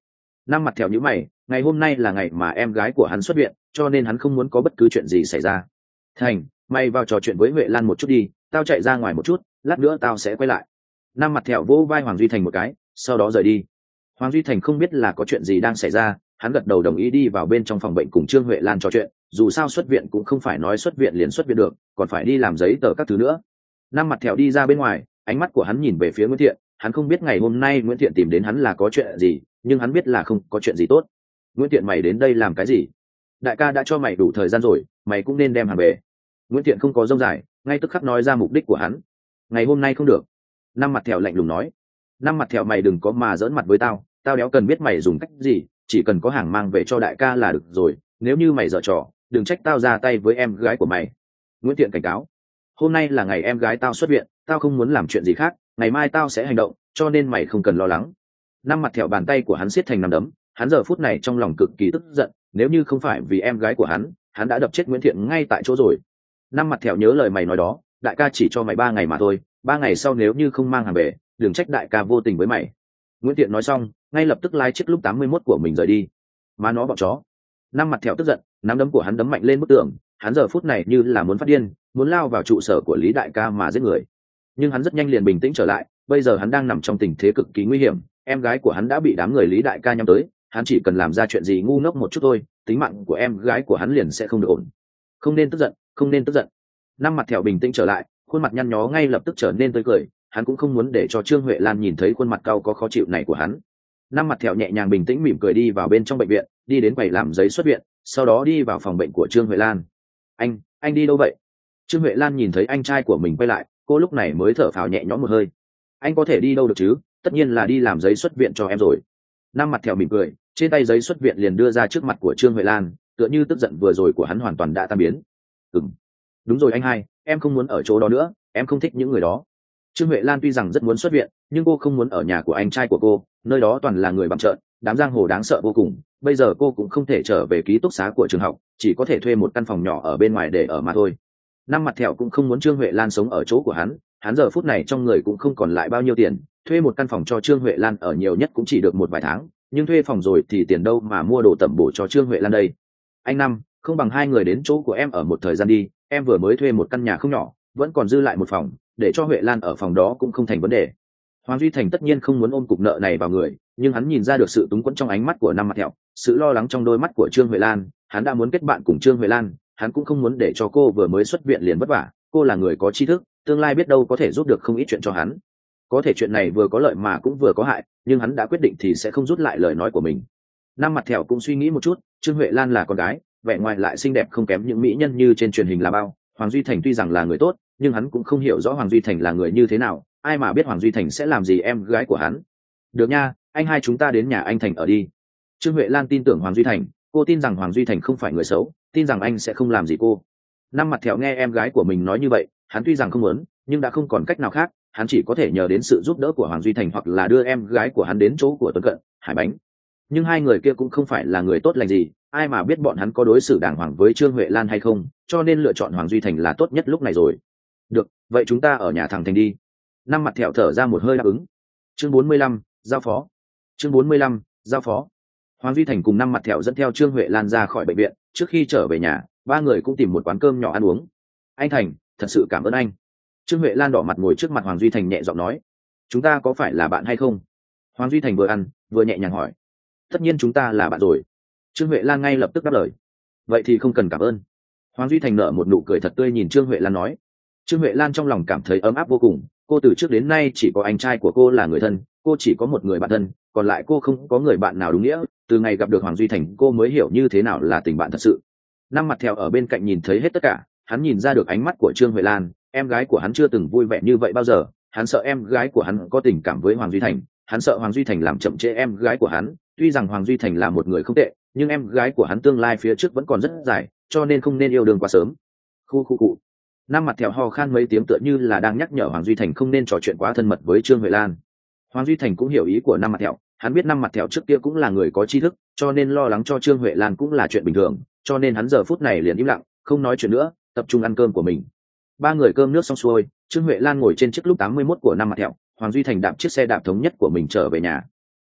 Năm mặt thẹo nhíu mày, ngày hôm nay là ngày mà em gái của hắn xuất viện, cho nên hắn không muốn có bất cứ chuyện gì xảy ra. Thành, mày vào trò chuyện với Huệ Lan một chút đi, tao chạy ra ngoài một chút, lát nữa tao sẽ quay lại. Năm mặt thẹo vỗ vai Hoàng Duy Thành một cái, sau đó rời đi. Hoàng Duy Thành không biết là có chuyện gì đang xảy ra, hắn gật đầu đồng ý đi vào bên trong phòng bệnh cùng Trương Huệ Lan trò chuyện, dù sao xuất viện cũng không phải nói xuất viện liền xuất viện được, còn phải đi làm giấy tờ các thứ nữa. Năm mặt thẹo đi ra bên ngoài, ánh mắt của hắn nhìn về phía Nguyễn Thiện, hắn không biết ngày hôm nay Nguyễn Thiện tìm đến hắn là có chuyện gì, nhưng hắn biết là không có chuyện gì tốt. Nguyễn Thiện, mày đến đây làm cái gì? Đại ca đã cho mày đủ thời gian rồi, mày cũng nên đem hàng về. Nguyễn Thiện không có dông dài, ngay tức khắc nói ra mục đích của hắn. Ngày hôm nay không được. Năm mặt thẹo lạnh lùng nói. Năm mặt thẹo, mày đừng có mà giỡn mặt với tao, tao đéo cần biết mày dùng cách gì, chỉ cần có hàng mang về cho đại ca là được rồi, nếu như mày dở trò, đừng trách tao ra tay với em gái của mày. Nguyễn Thiện cảnh cáo. Hôm nay là ngày em gái tao xuất viện, tao không muốn làm chuyện gì khác, ngày mai tao sẽ hành động, cho nên mày không cần lo lắng. Năm mặt thẹo bàn tay của hắn siết thành nắm đấm, hắn giờ phút này trong lòng cực kỳ tức giận, nếu như không phải vì em gái của hắn, hắn đã đập chết Nguyễn Thiện ngay tại chỗ rồi. Năm mặt thẹo nhớ lời mày nói đó, đại ca chỉ cho mày ba ngày mà thôi, ba ngày sau nếu như không mang hàng về, đừng trách đại ca vô tình với mày. Nguyễn Thiện nói xong, ngay lập tức lái chiếc lúc tám mươi mốt của mình rời đi. Mà nó bọn chó. Năm mặt thẹo tức giận, nắm đấm của hắn đấm mạnh lên bức tường, hắn giờ phút này như là muốn phát điên, muốn lao vào trụ sở của Lý đại ca mà giết người. Nhưng hắn rất nhanh liền bình tĩnh trở lại, bây giờ hắn đang nằm trong tình thế cực kỳ nguy hiểm, em gái của hắn đã bị đám người Lý đại ca nhắm tới, hắn chỉ cần làm ra chuyện gì ngu ngốc một chút thôi, tính mạng của em gái của hắn liền sẽ không được ổn. Không nên tức giận, không nên tức giận. Năm mặt thẹo bình tĩnh trở lại, khuôn mặt nhăn nhó ngay lập tức trở nên tươi cười, hắn cũng không muốn để cho Trương Huệ Lan nhìn thấy khuôn mặt cau có khó chịu này của hắn. Năm mặt thẹo nhẹ nhàng bình tĩnh mỉm cười đi vào bên trong bệnh viện, đi đến quầy làm giấy xuất viện, sau đó đi vào phòng bệnh của Trương Huệ Lan. Anh, anh đi đâu vậy? Trương Huệ Lan nhìn thấy anh trai của mình quay lại, cô lúc này mới thở phào nhẹ nhõm một hơi. Anh có thể đi đâu được chứ, tất nhiên là đi làm giấy xuất viện cho em rồi. Năm mặt thẹo mỉm cười, trên tay giấy xuất viện liền đưa ra trước mặt của Trương Huệ Lan, tựa như tức giận vừa rồi của hắn hoàn toàn đã tan biến. Ừm, đúng rồi anh hai, em không muốn ở chỗ đó nữa, em không thích những người đó. Trương Huệ Lan tuy rằng rất muốn xuất viện, nhưng cô không muốn ở nhà của anh trai của cô, nơi đó toàn là người bặm trợn, đám giang hồ đáng sợ vô cùng. Bây giờ cô cũng không thể trở về ký túc xá của trường học, chỉ có thể thuê một căn phòng nhỏ ở bên ngoài để ở mà thôi. Năm mặt thẹo cũng không muốn Trương Huệ Lan sống ở chỗ của hắn, hắn giờ phút này trong người cũng không còn lại bao nhiêu tiền, thuê một căn phòng cho Trương Huệ Lan ở nhiều nhất cũng chỉ được một vài tháng, nhưng thuê phòng rồi thì tiền đâu mà mua đồ tẩm bổ cho Trương Huệ Lan đây. Anh Năm, không bằng hai người đến chỗ của em ở một thời gian đi, em vừa mới thuê một căn nhà không nhỏ, vẫn còn dư lại một phòng, để cho Huệ Lan ở phòng đó cũng không thành vấn đề. Hoàng Duy Thành tất nhiên không muốn ôm cục nợ này vào người, nhưng hắn nhìn ra được sự túng quẫn trong ánh mắt của Năm mặt thẹo, sự lo lắng trong đôi mắt của Trương Huệ Lan, hắn đã muốn kết bạn cùng Trương Huệ Lan, hắn cũng không muốn để cho cô vừa mới xuất viện liền vất vả, cô là người có tri thức, tương lai biết đâu có thể giúp được không ít chuyện cho hắn. Có thể chuyện này vừa có lợi mà cũng vừa có hại, nhưng hắn đã quyết định thì sẽ không rút lại lời nói của mình. Năm mặt thẹo cũng suy nghĩ một chút, Trương Huệ Lan là con gái, vẻ ngoài lại xinh đẹp không kém những mỹ nhân như trên truyền hình là bao. Hoàng Duy Thành tuy rằng là người tốt, nhưng hắn cũng không hiểu rõ Hoàng Duy Thành là người như thế nào, ai mà biết Hoàng Duy Thành sẽ làm gì em gái của hắn. Được nha, anh hai chúng ta đến nhà anh Thành ở đi. Trương Huệ Lan tin tưởng Hoàng Duy Thành, cô tin rằng Hoàng Duy Thành không phải người xấu, tin rằng anh sẽ không làm gì cô. Năm mặt thẹo nghe em gái của mình nói như vậy, hắn tuy rằng không muốn, nhưng đã không còn cách nào khác, hắn chỉ có thể nhờ đến sự giúp đỡ của Hoàng Duy Thành hoặc là đưa em gái của hắn đến chỗ của Tuấn Cận, Hải Bánh. Nhưng hai người kia cũng không phải là người tốt lành gì, ai mà biết bọn hắn có đối xử đàng hoàng với Trương Huệ Lan hay không, cho nên lựa chọn Hoàng Duy Thành là tốt nhất lúc này rồi. Được, vậy chúng ta ở nhà thằng Thành đi. Năm mặt thẹo thở ra một hơi đáp ứng. Chương bốn mươi lăm, giao phó. Chương bốn mươi lăm, giao phó. Hoàng Duy Thành cùng Năm mặt thẹo dẫn theo Trương Huệ Lan ra khỏi bệnh viện, trước khi trở về nhà, ba người cũng tìm một quán cơm nhỏ ăn uống. Anh Thành, thật sự cảm ơn anh. Trương Huệ Lan đỏ mặt ngồi trước mặt Hoàng Duy Thành nhẹ giọng nói. Chúng ta có phải là bạn hay không? Hoàng Duy Thành vừa ăn, vừa nhẹ nhàng hỏi. Tất nhiên chúng ta là bạn rồi. Trương Huệ Lan ngay lập tức đáp lời. Vậy thì không cần cảm ơn. Hoàng Duy Thành nở một nụ cười thật tươi nhìn Trương Huệ Lan nói. Trương Huệ Lan trong lòng cảm thấy ấm áp vô cùng, cô từ trước đến nay chỉ có anh trai của cô là người thân, cô chỉ có một người bạn thân, còn lại cô không có người bạn nào đúng nghĩa. Từ ngày gặp được Hoàng Duy Thành cô mới hiểu như thế nào là tình bạn thật sự. Năm mặt thẹo ở bên cạnh nhìn thấy hết tất cả, hắn nhìn ra được ánh mắt của Trương Huệ Lan, em gái của hắn chưa từng vui vẻ như vậy bao giờ, hắn sợ em gái của hắn có tình cảm với Hoàng Duy Thành, hắn sợ Hoàng Duy Thành làm chậm trễ em gái của hắn. Tuy rằng Hoàng Duy Thành là một người không tệ, nhưng em gái của hắn tương lai phía trước vẫn còn rất dài, cho nên không nên yêu đương quá sớm. Khu khu cụ. Năm mặt thẹo ho khan mấy tiếng tựa như là đang nhắc nhở Hoàng Duy Thành không nên trò chuyện quá thân mật với Trương Huệ Lan. Hoàng Duy Thành cũng hiểu ý của Năm mặt thẹo, hắn biết Năm mặt thẹo trước kia cũng là người có tri thức, cho nên lo lắng cho Trương Huệ Lan cũng là chuyện bình thường, cho nên hắn giờ phút này liền im lặng, không nói chuyện nữa, tập trung ăn cơm của mình. Ba người cơm nước xong xuôi, Trương Huệ Lan ngồi trên chiếc lúc tám mươi mốt của Năm mặt thẹo, Hoàng Duy Thành đạp chiếc xe đạp thống nhất của mình trở về nhà.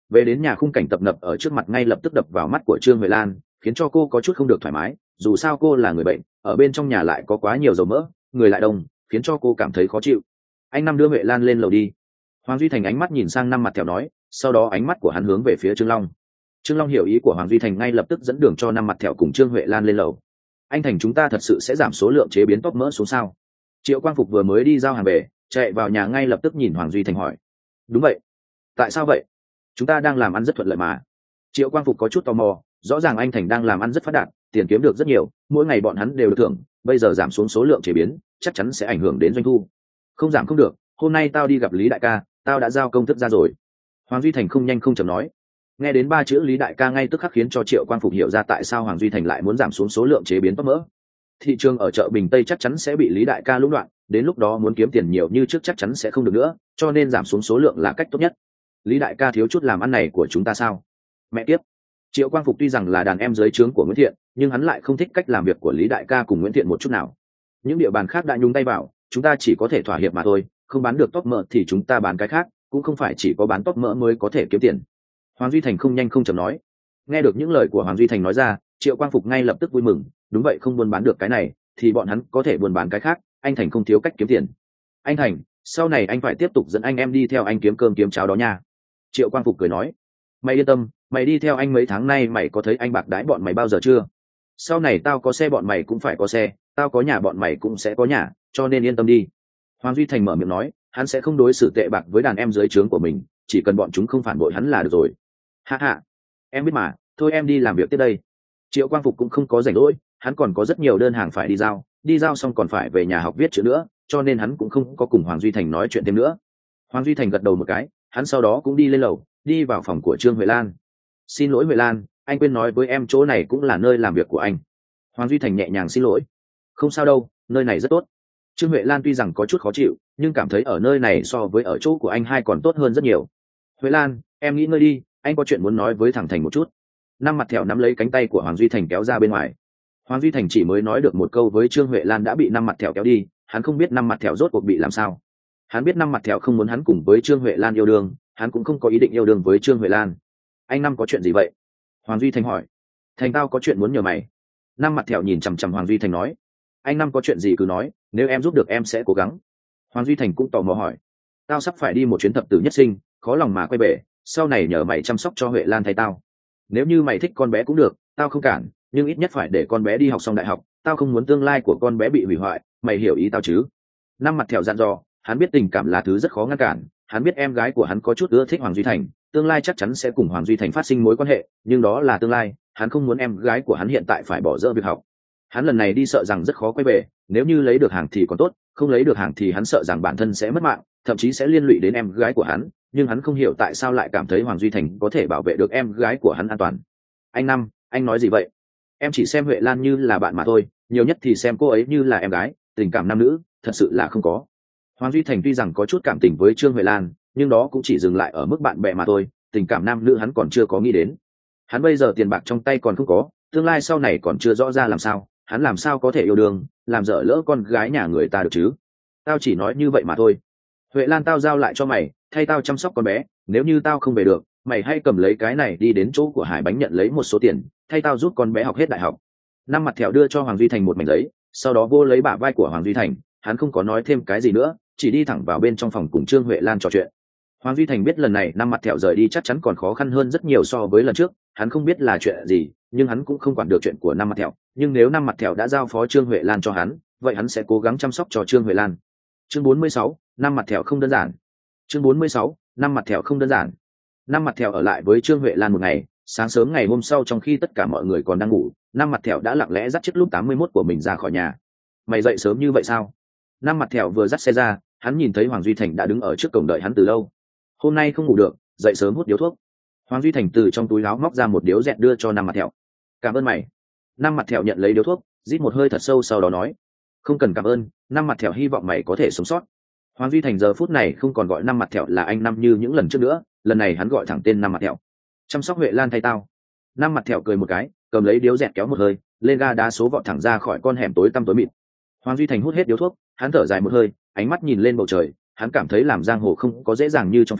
Về đến nhà, khung cảnh tập nập ở trước mặt ngay lập tức đập vào mắt của Trương Huệ Lan, khiến cho cô có chút không được thoải mái. Dù sao cô là người bệnh, ở bên trong nhà lại có quá nhiều dầu mỡ, người lại đông, khiến cho cô cảm thấy khó chịu. Anh Năm đưa Huệ Lan lên lầu đi. Hoàng Duy Thành ánh mắt nhìn sang Năm Mặt Thẹo nói, sau đó ánh mắt của hắn hướng về phía Trương Long. Trương Long hiểu ý của Hoàng Duy Thành, ngay lập tức dẫn đường cho Năm Mặt Thẹo cùng Trương Huệ Lan lên lầu. Anh Thành, chúng ta thật sự sẽ giảm số lượng chế biến tóp mỡ xuống sao? Triệu Quang Phục vừa mới đi giao hàng về, chạy vào nhà ngay lập tức nhìn Hoàng Duy Thành hỏi. Đúng vậy. Tại sao vậy? Chúng ta đang làm ăn rất thuận lợi mà. Triệu Quang Phục có chút tò mò, rõ ràng anh Thành đang làm ăn rất phát đạt, tiền kiếm được rất nhiều, mỗi ngày bọn hắn đều được thưởng, bây giờ giảm xuống số lượng chế biến, chắc chắn sẽ ảnh hưởng đến doanh thu. Không giảm không được, hôm nay tao đi gặp Lý đại ca, tao đã giao công thức ra rồi. Hoàng Duy Thành không nhanh không chậm nói. Nghe đến ba chữ Lý đại ca ngay tức khắc khiến cho Triệu Quang Phục hiểu ra tại sao Hoàng Duy Thành lại muốn giảm xuống số lượng chế biến tóp mỡ. Thị trường ở chợ Bình Tây chắc chắn sẽ bị Lý đại ca lũng đoạn, đến lúc đó muốn kiếm tiền nhiều như trước chắc chắn sẽ không được nữa, cho nên giảm xuống số lượng là cách tốt nhất. Lý đại ca thiếu chút làm ăn này của chúng ta sao? Mẹ kiếp. Triệu Quang Phục tuy rằng là đàn em dưới trướng của Nguyễn Thiện, nhưng hắn lại không thích cách làm việc của Lý đại ca cùng Nguyễn Thiện một chút nào. Những địa bàn khác đã nhúng tay vào, chúng ta chỉ có thể thỏa hiệp mà thôi, không bán được tóp mỡ thì chúng ta bán cái khác, cũng không phải chỉ có bán tóp mỡ mới có thể kiếm tiền. Hoàng Duy Thành không nhanh không chậm nói. Nghe được những lời của Hoàng Duy Thành nói ra, Triệu Quang Phục ngay lập tức vui mừng, đúng vậy, không buôn bán được cái này thì bọn hắn có thể buôn bán cái khác, anh Thành không thiếu cách kiếm tiền. Anh Thành, sau này anh phải tiếp tục dẫn anh em đi theo anh kiếm cơm kiếm cháo đó nha. Triệu Quang Phục cười nói. Mày yên tâm, mày đi theo anh mấy tháng nay mày có thấy anh bạc đãi bọn mày bao giờ chưa? Sau này tao có xe bọn mày cũng phải có xe, tao có nhà bọn mày cũng sẽ có nhà, cho nên yên tâm đi. Hoàng Duy Thành mở miệng nói, hắn sẽ không đối xử tệ bạc với đàn em dưới trướng của mình, chỉ cần bọn chúng không phản bội hắn là được rồi. Ha ha, em biết mà, thôi em đi làm việc tiếp đây. Triệu Quang Phục cũng không có rảnh rỗi, hắn còn có rất nhiều đơn hàng phải đi giao, đi giao xong còn phải về nhà học viết chữ nữa, cho nên hắn cũng không có cùng Hoàng Duy Thành nói chuyện thêm nữa. Hoàng Duy Thành gật đầu một cái, hắn sau đó cũng đi lên lầu, đi vào phòng của Trương Huệ Lan. Xin lỗi Huệ Lan, anh quên nói với em chỗ này cũng là nơi làm việc của anh. Hoàng Duy Thành nhẹ nhàng xin lỗi. Không sao đâu, nơi này rất tốt. Trương Huệ Lan tuy rằng có chút khó chịu, nhưng cảm thấy ở nơi này so với ở chỗ của anh hai còn tốt hơn rất nhiều. Huệ Lan, em nghĩ ngơi đi, anh có chuyện muốn nói với thằng Thành một chút. Năm Mặt Thẹo nắm lấy cánh tay của Hoàng Duy Thành kéo ra bên ngoài. Hoàng Duy Thành chỉ mới nói được một câu với Trương Huệ Lan đã bị Năm Mặt Thẹo kéo đi, hắn không biết Năm Mặt Thẹo rốt cuộc bị làm sao. Hắn biết Năm Mặt Thẹo không muốn hắn cùng với Trương Huệ Lan yêu đương, hắn cũng không có ý định yêu đương với Trương Huệ Lan. Anh Năm có chuyện gì vậy? Hoàng Duy Thành hỏi. Thành tao có chuyện muốn nhờ mày. Năm Mặt Thẹo nhìn chằm chằm Hoàng Duy Thành nói. Anh Năm có chuyện gì cứ nói, nếu em giúp được em sẽ cố gắng. Hoàng Duy Thành cũng tò mò hỏi. Tao sắp phải đi một chuyến thập tử nhất sinh, khó lòng mà quay về, sau này nhờ mày chăm sóc cho Huệ Lan thay tao. Nếu như mày thích con bé cũng được, tao không cản, nhưng ít nhất phải để con bé đi học xong đại học, tao không muốn tương lai của con bé bị hủy hoại, mày hiểu ý tao chứ? Năm Mặt Thẹo dặn dò, hắn biết tình cảm là thứ rất khó ngăn cản, hắn biết em gái của hắn có chút ưa thích Hoàng Duy Thành, tương lai chắc chắn sẽ cùng Hoàng Duy Thành phát sinh mối quan hệ, nhưng đó là tương lai, hắn không muốn em gái của hắn hiện tại phải bỏ dỡ việc học. Hắn lần này đi sợ rằng rất khó quay về, nếu như lấy được hàng thì còn tốt, không lấy được hàng thì hắn sợ rằng bản thân sẽ mất mạng, thậm chí sẽ liên lụy đến em gái của hắn, nhưng hắn không hiểu tại sao lại cảm thấy Hoàng Duy Thành có thể bảo vệ được em gái của hắn an toàn. Anh Năm, anh nói gì vậy? Em chỉ xem Huệ Lan như là bạn mà thôi, nhiều nhất thì xem cô ấy như là em gái, tình cảm nam nữ thật sự là không có. Hoàng Duy Thành tuy rằng có chút cảm tình với Trương Huệ Lan, nhưng đó cũng chỉ dừng lại ở mức bạn bè mà thôi, tình cảm nam nữ hắn còn chưa có nghĩ đến. Hắn bây giờ tiền bạc trong tay còn không có, tương lai sau này còn chưa rõ ra làm sao, hắn làm sao có thể yêu đương, làm dở lỡ con gái nhà người ta được chứ? Tao chỉ nói như vậy mà thôi. Huệ Lan tao giao lại cho mày, thay tao chăm sóc con bé, nếu như tao không về được, mày hãy cầm lấy cái này đi đến chỗ của Hải Bánh nhận lấy một số tiền, thay tao giúp con bé học hết đại học. Năm Mặt Thẹo đưa cho Hoàng Duy Thành một mảnh giấy, sau đó vô lấy bả vai của Hoàng Duy Thành, hắn không có nói thêm cái gì nữa, chỉ đi thẳng vào bên trong phòng cùng Trương Huệ Lan trò chuyện. Hoàng Duy Thành biết lần này Năm Mặt Thẹo rời đi chắc chắn còn khó khăn hơn rất nhiều so với lần trước, hắn không biết là chuyện gì, nhưng hắn cũng không quản được chuyện của Năm Mặt Thẹo, nhưng nếu Năm Mặt Thẹo đã giao phó Trương Huệ Lan cho hắn, vậy hắn sẽ cố gắng chăm sóc cho Trương Huệ Lan. Chương bốn mươi sáu, Năm Mặt Thẹo không đơn giản. Chương bốn mươi sáu, Năm Mặt Thẹo không đơn giản. Năm Mặt Thẹo ở lại với Trương Huệ Lan một ngày, sáng sớm ngày hôm sau trong khi tất cả mọi người còn đang ngủ, Năm Mặt Thẹo đã lặng lẽ dắt chiếc lúc tám mươi mốt của mình ra khỏi nhà. Mày dậy sớm như vậy sao? Năm Mặt Thẹo vừa dắt xe ra, hắn nhìn thấy Hoàng Duy Thành đã đứng ở trước cổng đợi hắn từ lâu. Hôm nay không ngủ được, dậy sớm hút điếu thuốc. Hoàng Duy Thành từ trong túi áo móc ra một điếu dẹt đưa cho Năm Mặt Thẹo. Cảm ơn mày. Năm Mặt Thẹo nhận lấy điếu thuốc, rít một hơi thật sâu sau đó nói, không cần cảm ơn, Năm Mặt Thẹo hy vọng mày có thể sống sót. Hoàng Duy Thành giờ phút này không còn gọi Năm Mặt Thẹo là anh Năm như những lần trước nữa, lần này hắn gọi thẳng tên Năm Mặt Thẹo. Chăm sóc Huệ Lan thay tao. Năm Mặt Thẹo cười một cái, cầm lấy điếu dẹt kéo một hơi, lên ga đá số vọt thẳng ra khỏi con hẻm tối tăm tối mịt. Hoàng Duy Thành hút hết điếu thuốc, hắn thở dài một hơi, ánh mắt nhìn lên bầu trời, hắn cảm thấy làm giang hồ không có dễ dàng như trong phim,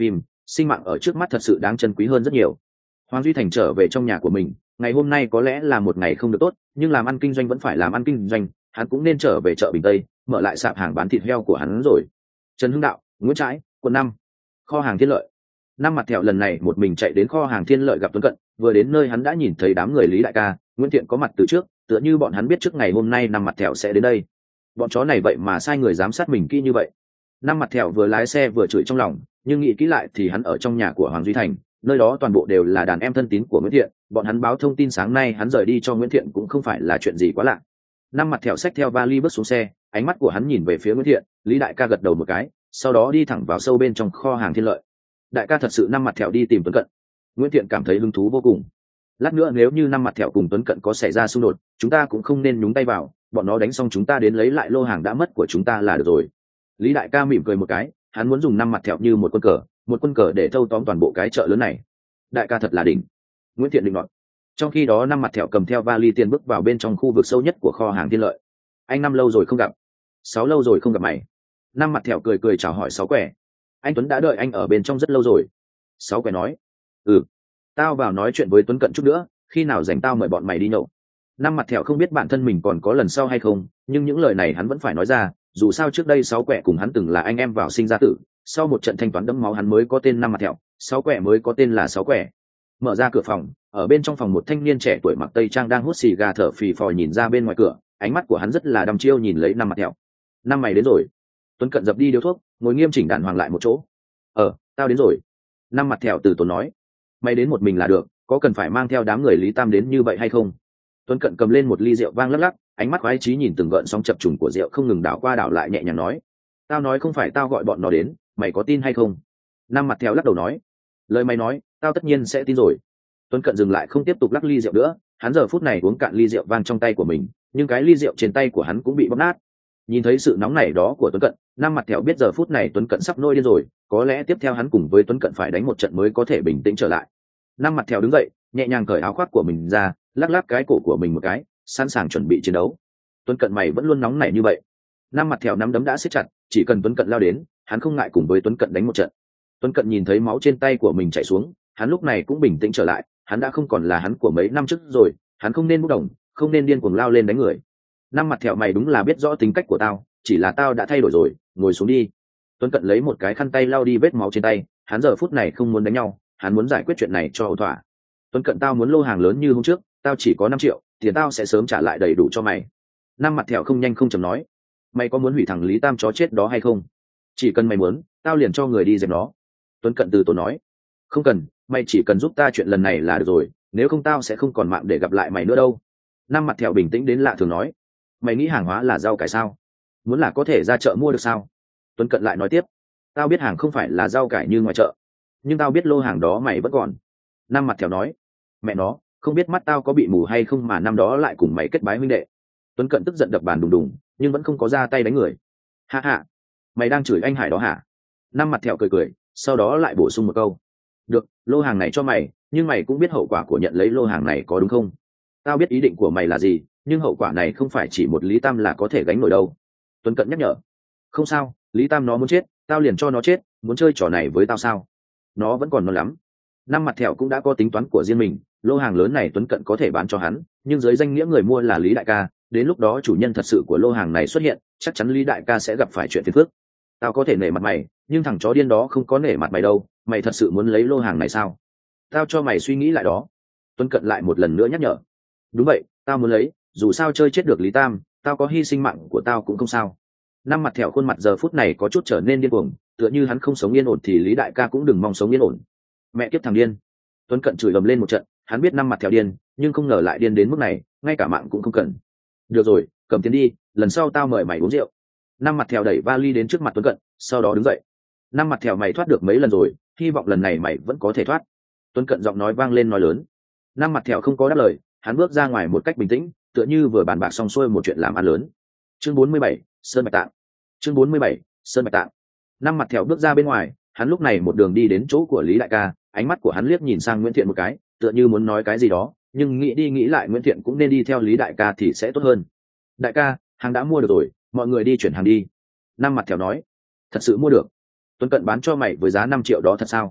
sinh mạng ở trước mắt thật sự đáng trân quý hơn rất nhiều. Hoàng Duy Thành trở về trong nhà của mình, ngày hôm nay có lẽ là một ngày không được tốt, nhưng làm ăn kinh doanh vẫn phải làm ăn kinh doanh, hắn cũng nên trở về chợ Bình Tây, mở lại sạp hàng bán thịt heo của hắn rồi. Trần Hưng Đạo, Nguyễn Trãi, quận năm, kho hàng Thiên Lợi. Năm Mặt Thẹo lần này một mình chạy đến kho hàng Thiên Lợi gặp Tuấn Cận, vừa đến nơi hắn đã nhìn thấy đám người Lý đại ca, Nguyễn Thiện có mặt từ trước, tựa như bọn hắn biết trước ngày hôm nay Năm Mặt Thẹo sẽ đến đây. Bọn chó này vậy mà sai người giám sát mình kỹ như vậy. Năm Mặt Thẹo vừa lái xe vừa chửi trong lòng, nhưng nghĩ kỹ lại thì hắn ở trong nhà của Hoàng Duy Thành, nơi đó toàn bộ đều là đàn em thân tín của Nguyễn Thiện, bọn hắn báo thông tin sáng nay hắn rời đi cho Nguyễn Thiện cũng không phải là chuyện gì quá lạ. Năm Mặt Thẹo xách theo vali bước xuống xe, ánh mắt của hắn nhìn về phía Nguyễn Thiện, Lý đại ca gật đầu một cái, sau đó đi thẳng vào sâu bên trong kho hàng Thiên Lợi. Đại ca thật sự Năm Mặt Thẹo đi tìm Tuấn Cận. Nguyễn Thiện cảm thấy hứng thú vô cùng. Lát nữa nếu như Năm Mặt Thẹo cùng Tuấn Cận có xảy ra xung đột, chúng ta cũng không nên nhúng tay vào, bọn nó đánh xong chúng ta đến lấy lại lô hàng đã mất của chúng ta là được rồi. Lý đại ca mỉm cười một cái, hắn muốn dùng Năm Mặt Thẹo như một quân cờ, một quân cờ để thâu tóm toàn bộ cái chợ lớn này. Đại ca thật là đỉnh. Nguyễn Thiện định nọt. Trong khi đó Năm Mặt Thẹo cầm theo vali tiền bước vào bên trong khu vực sâu nhất của kho hàng Thiên Lợi. Anh năm lâu rồi không gặp. Sáu lâu rồi không gặp mày. Năm Mặt Thẹo cười cười chào hỏi Sáu Quẻ. Anh Tuấn đã đợi anh ở bên trong rất lâu rồi. Sáu Quẻ nói. Ừ, tao vào nói chuyện với Tuấn Cận chút nữa, khi nào rảnh tao mời bọn mày đi nhậu. Năm Mặt Thẹo không biết bản thân mình còn có lần sau hay không, nhưng những lời này hắn vẫn phải nói ra, dù sao trước đây Sáu Quẻ cùng hắn từng là anh em vào sinh ra tử, sau một trận thanh toán đẫm máu hắn mới có tên Năm Mặt Thẹo, Sáu Quẻ mới có tên là Sáu Quẻ. Mở ra cửa phòng, ở bên trong phòng một thanh niên trẻ tuổi mặc tây trang đang hút xì gà thở phì phò nhìn ra bên ngoài cửa, ánh mắt của hắn rất là đăm chiêu nhìn lấy Năm Mặt Thẹo. Năm mày đến rồi. Tuấn Cận dập đi điếu thuốc, ngồi nghiêm chỉnh đàng hoàng lại một chỗ. Ờ, tao đến rồi. Năm Mặt Thẹo từ tốn nói. Mày đến một mình là được, có cần phải mang theo đám người Lý Tam đến như vậy hay không? Tuấn Cận cầm lên một ly rượu vang lắc lắc, ánh mắt khoái chí nhìn từng gợn sóng chập trùng của rượu không ngừng đảo qua đảo lại nhẹ nhàng nói. Tao nói không phải tao gọi bọn nó đến, mày có tin hay không? Năm Mặt Thẹo lắc đầu nói. Lời mày nói, tao tất nhiên sẽ tin rồi. Tuấn Cận dừng lại không tiếp tục lắc ly rượu nữa, hắn giờ phút này uống cạn ly rượu vang trong tay của mình, nhưng cái ly rượu trên tay của hắn cũng bị bóp nát. Nhìn thấy sự nóng nảy đó của Tuấn Cận, Năm Mặt Thẹo biết giờ phút này Tuấn Cận sắp nổi điên rồi, có lẽ tiếp theo hắn cùng với Tuấn Cận phải đánh một trận mới có thể bình tĩnh trở lại. Năm Mặt Thẹo đứng dậy, nhẹ nhàng cởi áo khoác của mình ra, lắc lắc cái cổ của mình một cái, sẵn sàng chuẩn bị chiến đấu. Tuấn Cận mày vẫn luôn nóng nảy như vậy. Năm Mặt Thẹo nắm đấm đã siết chặt, chỉ cần Tuấn Cận lao đến, hắn không ngại cùng với Tuấn Cận đánh một trận. Tuấn Cận nhìn thấy máu trên tay của mình chảy xuống, hắn lúc này cũng bình tĩnh trở lại, hắn đã không còn là hắn của mấy năm trước rồi, hắn không nên bốc đồng, không nên điên cuồng lao lên đánh người. Năm Mặt Thẹo mày đúng là biết rõ tính cách của tao, chỉ là tao đã thay đổi rồi, ngồi xuống đi. Tuấn Cận lấy một cái khăn tay lau đi vết máu trên tay, hắn giờ phút này không muốn đánh nhau, hắn muốn giải quyết chuyện này cho ổn thỏa. Tuấn Cận tao muốn lô hàng lớn như hôm trước, tao chỉ có năm triệu, tiền tao sẽ sớm trả lại đầy đủ cho mày. Năm Mặt Thẹo không nhanh không chậm nói. Mày có muốn hủy thằng Lý Tam chó chết đó hay không? Chỉ cần mày muốn, tao liền cho người đi dẹp nó. Tuấn Cận từ tốn nói. Không cần, mày chỉ cần giúp ta chuyện lần này là được rồi, nếu không tao sẽ không còn mạng để gặp lại mày nữa đâu. Năm Mặt Thẹo bình tĩnh đến lạ thường nói. Mày nghĩ hàng hóa là rau cải sao? Muốn là có thể ra chợ mua được sao? Tuấn Cận lại nói tiếp. Tao biết hàng không phải là rau cải như ngoài chợ, nhưng tao biết lô hàng đó mày vẫn còn. Năm Mặt Thẹo nói. Mẹ nó, không biết mắt tao có bị mù hay không mà năm đó lại cùng mày kết bái huynh đệ. Tuấn Cận tức giận đập bàn đùng đùng, nhưng vẫn không có ra tay đánh người. Ha ha, mày đang chửi anh Hải đó hả? Năm Mặt Thẹo cười cười, sau đó lại bổ sung một câu. Được, lô hàng này cho mày, nhưng mày cũng biết hậu quả của nhận lấy lô hàng này có đúng không? Tao biết ý định của mày là gì, nhưng hậu quả này không phải chỉ một Lý Tam là có thể gánh nổi đâu. Tuấn Cận nhắc nhở. Không sao, Lý Tam nó muốn chết, tao liền cho nó chết, muốn chơi trò này với tao sao? Nó vẫn còn non lắm. Năm Mặt Thẹo cũng đã có tính toán của riêng mình, lô hàng lớn này Tuấn Cận có thể bán cho hắn, nhưng dưới danh nghĩa người mua là Lý đại ca, đến lúc đó chủ nhân thật sự của lô hàng này xuất hiện, chắc chắn Lý đại ca sẽ gặp phải chuyện phiền phức. Tao có thể nể mặt mày, nhưng thằng chó điên đó không có nể mặt mày đâu, mày thật sự muốn lấy lô hàng này sao? Tao cho mày suy nghĩ lại đó. Tuấn Cận lại một lần nữa nhắc nhở. Đúng vậy, tao muốn lấy, dù sao chơi chết được Lý Tam, tao có hy sinh mạng của tao cũng không sao. Năm Mặt Thẹo khuôn mặt giờ phút này có chút trở nên điên cuồng, tựa như hắn không sống yên ổn thì Lý đại ca cũng đừng mong sống yên ổn. Mẹ kiếp thằng điên. Tuấn Cận chửi ầm lên một trận, hắn biết Năm Mặt Thẹo điên, nhưng không ngờ lại điên đến mức này, ngay cả mạng cũng không cần. Được rồi, cầm tiền đi, lần sau tao mời mày uống rượu. Năm Mặt Thẹo đẩy vali đến trước mặt Tuấn Cận, sau đó đứng dậy. Năm Mặt Thẹo mày thoát được mấy lần rồi, hy vọng lần này mày vẫn có thể thoát. Tuấn Cận giọng nói vang lên nói lớn. Năm Mặt Thẹo không có đáp lời, hắn bước ra ngoài một cách bình tĩnh, tựa như vừa bàn bạc xong xuôi một chuyện làm ăn lớn. Chương bốn mươi bảy, Sơn Bạch Tạng. Chương bốn mươi bảy, Sơn Bạch Tạng. Năm Mặt Thẹo bước ra bên ngoài, hắn lúc này một đường đi đến chỗ của Lý đại ca, ánh mắt của hắn liếc nhìn sang Nguyễn Thiện một cái, tựa như muốn nói cái gì đó, nhưng nghĩ đi nghĩ lại Nguyễn Thiện cũng nên đi theo Lý đại ca thì sẽ tốt hơn. Đại ca, hàng đã mua được rồi, mọi người đi chuyển hàng đi. Năm Mặt Thẹo nói. Thật sự mua được? Tuấn Cận bán cho mày với giá năm triệu đó thật sao?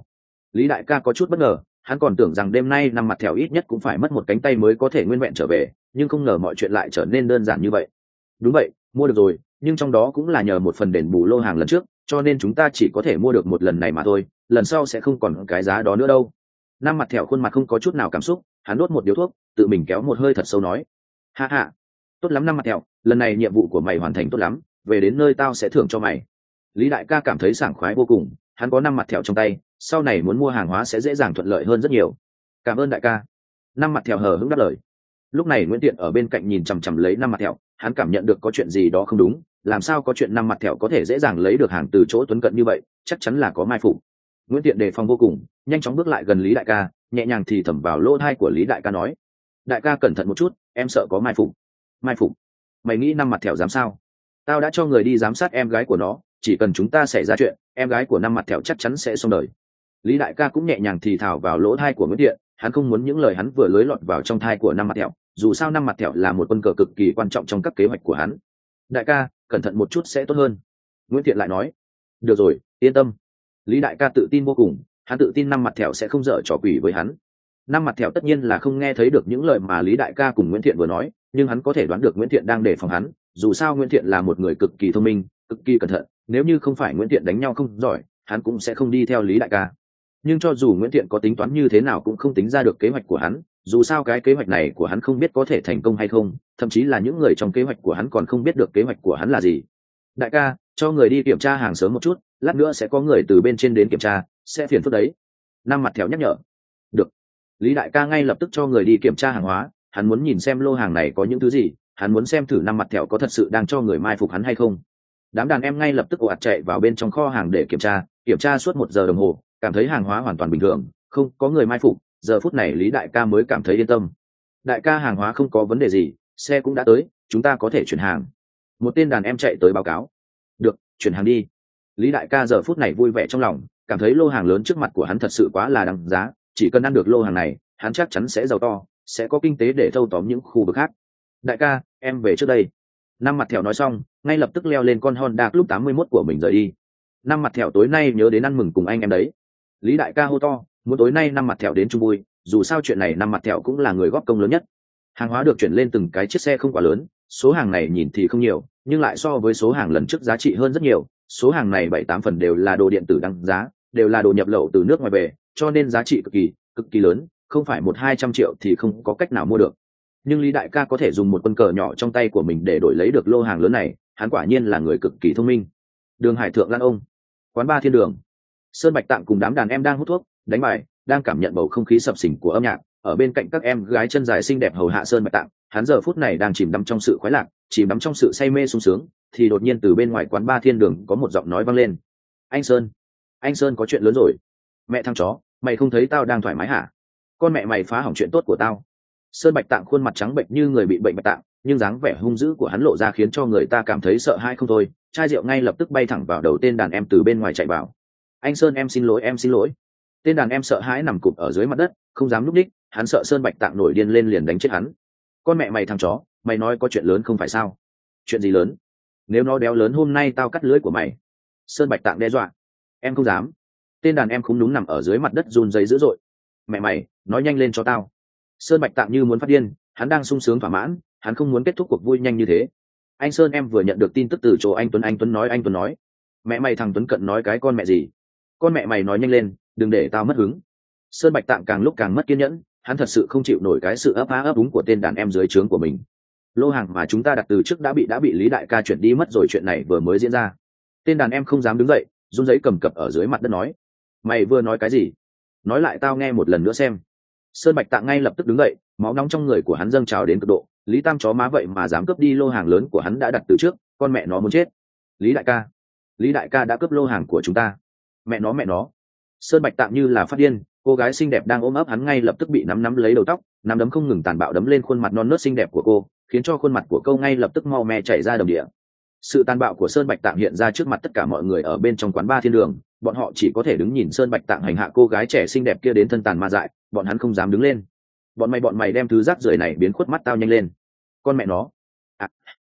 Lý đại ca có chút bất ngờ, hắn còn tưởng rằng đêm nay năm mặt thẹo ít nhất cũng phải mất một cánh tay mới có thể nguyên vẹn trở về, nhưng không ngờ mọi chuyện lại trở nên đơn giản như vậy. Đúng vậy, mua được rồi, nhưng trong đó cũng là nhờ một phần đền bù lô hàng lần trước, cho nên chúng ta chỉ có thể mua được một lần này mà thôi, lần sau sẽ không còn cái giá đó nữa đâu. Năm mặt thẹo khuôn mặt không có chút nào cảm xúc, hắn đốt một điếu thuốc, tự mình kéo một hơi thật sâu nói: ha ha, tốt lắm năm mặt thẹo, lần này nhiệm vụ của mày hoàn thành tốt lắm, về đến nơi tao sẽ thưởng cho mày. Lý đại ca cảm thấy sảng khoái vô cùng, hắn có năm mặt thẹo trong tay, sau này muốn mua hàng hóa sẽ dễ dàng thuận lợi hơn rất nhiều. Cảm ơn đại ca. Năm mặt thẹo hờ hững đáp lời. Lúc này Nguyễn Tiện ở bên cạnh nhìn chằm chằm lấy năm mặt thẹo, hắn cảm nhận được có chuyện gì đó không đúng, làm sao có chuyện năm mặt thẹo có thể dễ dàng lấy được hàng từ chỗ Tuấn Cận như vậy, chắc chắn là có mai phục. Nguyễn Tiện đề phòng vô cùng, nhanh chóng bước lại gần Lý đại ca, nhẹ nhàng thì thầm vào lỗ tai của Lý đại ca nói: đại ca cẩn thận một chút, em sợ có mai phục. Mai phục? Mày nghĩ năm mặt thẹo dám sao? Tao đã cho người đi giám sát em gái của nó, chỉ cần chúng ta xảy ra chuyện, em gái của năm mặt thẹo chắc chắn sẽ xong đời. Lý đại ca cũng nhẹ nhàng thì thào vào lỗ tai của Nguyễn Tiện, hắn không muốn những lời hắn vừa lưới lọt vào trong tai của năm mặt thẹo, dù sao năm mặt thẹo là một quân cờ cực kỳ quan trọng trong các kế hoạch của hắn. Đại ca, cẩn thận một chút sẽ tốt hơn. Nguyễn Tiện lại nói. Được rồi, yên tâm. Lý đại ca tự tin vô cùng, hắn tự tin năm mặt thẹo sẽ không dở trò quỷ với hắn. Năm mặt thẹo tất nhiên là không nghe thấy được những lời mà Lý đại ca cùng Nguyễn Thiện vừa nói, nhưng hắn có thể đoán được Nguyễn Thiện đang đề phòng hắn, dù sao Nguyễn Thiện là một người cực kỳ thông minh, cực kỳ cẩn thận, nếu như không phải Nguyễn Thiện đánh nhau không giỏi, hắn cũng sẽ không đi theo Lý đại ca. Nhưng cho dù Nguyễn Thiện có tính toán như thế nào cũng không tính ra được kế hoạch của hắn, dù sao cái kế hoạch này của hắn không biết có thể thành công hay không, thậm chí là những người trong kế hoạch của hắn còn không biết được kế hoạch của hắn là gì. Đại ca, cho người đi kiểm tra hàng sớm một chút, lát nữa sẽ có người từ bên trên đến kiểm tra, sẽ phiền phức đấy. Năm mặt thẹo nhắc nhở. Được. Lý đại ca ngay lập tức cho người đi kiểm tra hàng hóa, hắn muốn nhìn xem lô hàng này có những thứ gì, hắn muốn xem thử năm mặt thẹo có thật sự đang cho người mai phục hắn hay không. Đám đàn em ngay lập tức ồ ạt chạy vào bên trong kho hàng để kiểm tra, kiểm tra suốt một giờ đồng hồ, cảm thấy hàng hóa hoàn toàn bình thường, không có người mai phục. Giờ phút này Lý đại ca mới cảm thấy yên tâm. Đại ca, hàng hóa không có vấn đề gì, xe cũng đã tới, chúng ta có thể chuyển hàng. Một tên đàn em chạy tới báo cáo. Được, chuyển hàng đi. Lý đại ca giờ phút này vui vẻ trong lòng, cảm thấy lô hàng lớn trước mặt của hắn thật sự quá là đáng giá, chỉ cần ăn được lô hàng này, hắn chắc chắn sẽ giàu to, sẽ có kinh tế để thâu tóm những khu vực khác. Đại ca, em về trước đây. Năm mặt thẹo nói xong, ngay lập tức leo lên con Honda Club tám mươi mốt của mình rời đi. Năm mặt thẹo tối nay nhớ đến ăn mừng cùng anh em đấy. Lý đại ca hô to, muốn tối nay năm mặt thẹo đến chung vui, dù sao chuyện này năm mặt thẹo cũng là người góp công lớn nhất. Hàng hóa được chuyển lên từng cái chiếc xe không quá lớn, số hàng này nhìn thì không nhiều, nhưng lại so với số hàng lần trước giá trị hơn rất nhiều. Số hàng này bảy tám phần đều là đồ điện tử đăng giá, đều là đồ nhập lậu từ nước ngoài về, cho nên giá trị cực kỳ cực kỳ lớn, không phải một hai trăm triệu thì không có cách nào mua được. Nhưng Lý đại ca có thể dùng một quân cờ nhỏ trong tay của mình để đổi lấy được lô hàng lớn này, hắn quả nhiên là người cực kỳ thông minh. Đường Hải Thượng Lan Ông, quán ba Thiên Đường. Sơn Bạch Tạng cùng đám đàn em đang hút thuốc, đánh bài, đang cảm nhận bầu không khí sập sình của âm nhạc. Ở bên cạnh các em gái chân dài xinh đẹp hầu hạ Sơn Bạch Tạng, hắn giờ phút này đang chìm đắm trong sự khoái lạc, chìm đắm trong sự say mê sung sướng, thì đột nhiên từ bên ngoài quán ba Thiên Đường có một giọng nói vang lên. Anh Sơn, anh Sơn có chuyện lớn rồi. Mẹ thằng chó, mày không thấy tao đang thoải mái hả? Con mẹ mày phá hỏng chuyện tốt của tao. Sơn Bạch Tạng khuôn mặt trắng bệnh như người bị bệnh bạch tạng, nhưng dáng vẻ hung dữ của hắn lộ ra khiến cho người ta cảm thấy sợ hãi không thôi. Chai rượu ngay lập tức bay thẳng vào đầu tên đàn em từ bên ngoài chạy vào. Anh Sơn, em xin lỗi, em xin lỗi. Tên đàn em sợ hãi nằm cụp ở dưới mặt đất, không dám núp đích, hắn sợ Sơn Bạch Tạng nổi điên lên liền đánh chết hắn. Con mẹ mày thằng chó, mày nói có chuyện lớn không phải sao? Chuyện gì lớn? Nếu nó đéo lớn hôm nay tao cắt lưỡi của mày. Sơn Bạch Tạng đe dọa. Em không dám. Tên đàn em khúm núm nằm ở dưới mặt đất run rẩy dữ dội. Mẹ mày, nói nhanh lên cho tao. Sơn Bạch Tạng như muốn phát điên, hắn đang sung sướng thỏa mãn, hắn không muốn kết thúc cuộc vui nhanh như thế. Anh Sơn, em vừa nhận được tin tức từ chỗ anh Tuấn. Anh Tuấn nói, anh Tuấn nói. Mẹ mày, thằng Tuấn Cận nói cái con mẹ gì? Con mẹ mày nói nhanh lên, đừng để tao mất hứng. Sơn Bạch Tạng càng lúc càng mất kiên nhẫn, hắn thật sự không chịu nổi cái sự ấp á ấp úng của tên đàn em dưới trướng của mình. Lô hàng mà chúng ta đặt từ trước đã bị đã bị Lý đại ca chuyển đi mất rồi, chuyện này vừa mới diễn ra. Tên đàn em không dám đứng dậy, run rẩy cầm cập ở dưới mặt đất nói. Mày vừa nói cái gì? Nói lại tao nghe một lần nữa xem. Sơn Bạch Tạng ngay lập tức đứng dậy, máu nóng trong người của hắn dâng trào đến cực độ. Lý Tam chó má vậy mà dám cướp đi lô hàng lớn của hắn đã đặt từ trước, con mẹ nó muốn chết. Lý đại ca, Lý đại ca đã cướp lô hàng của chúng ta. Mẹ nó, mẹ nó. Sơn Bạch Tạng như là phát điên, cô gái xinh đẹp đang ôm ấp hắn ngay lập tức bị nắm nắm lấy đầu tóc, nắm đấm không ngừng tàn bạo đấm lên khuôn mặt non nớt xinh đẹp của cô, khiến cho khuôn mặt của cô ngay lập tức mau me chảy ra đồng địa. Sự tàn bạo của Sơn Bạch Tạng hiện ra trước mặt tất cả mọi người ở bên trong quán ba Thiên Đường, bọn họ chỉ có thể đứng nhìn Sơn Bạch Tạng hành hạ cô gái trẻ xinh đẹp kia đến thân tàn ma dại, bọn hắn không dám đứng lên. Bọn mày bọn mày đem thứ rác rưởi này biến khuất mắt tao nhanh lên. Con mẹ nó. À.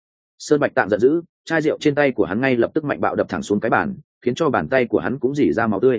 Sơn Bạch Tạng giận dữ, chai rượu trên tay của hắn ngay lập tức mạnh bạo đập thẳng xuống cái bàn, khiến cho bàn tay của hắn cũng rỉ ra máu tươi.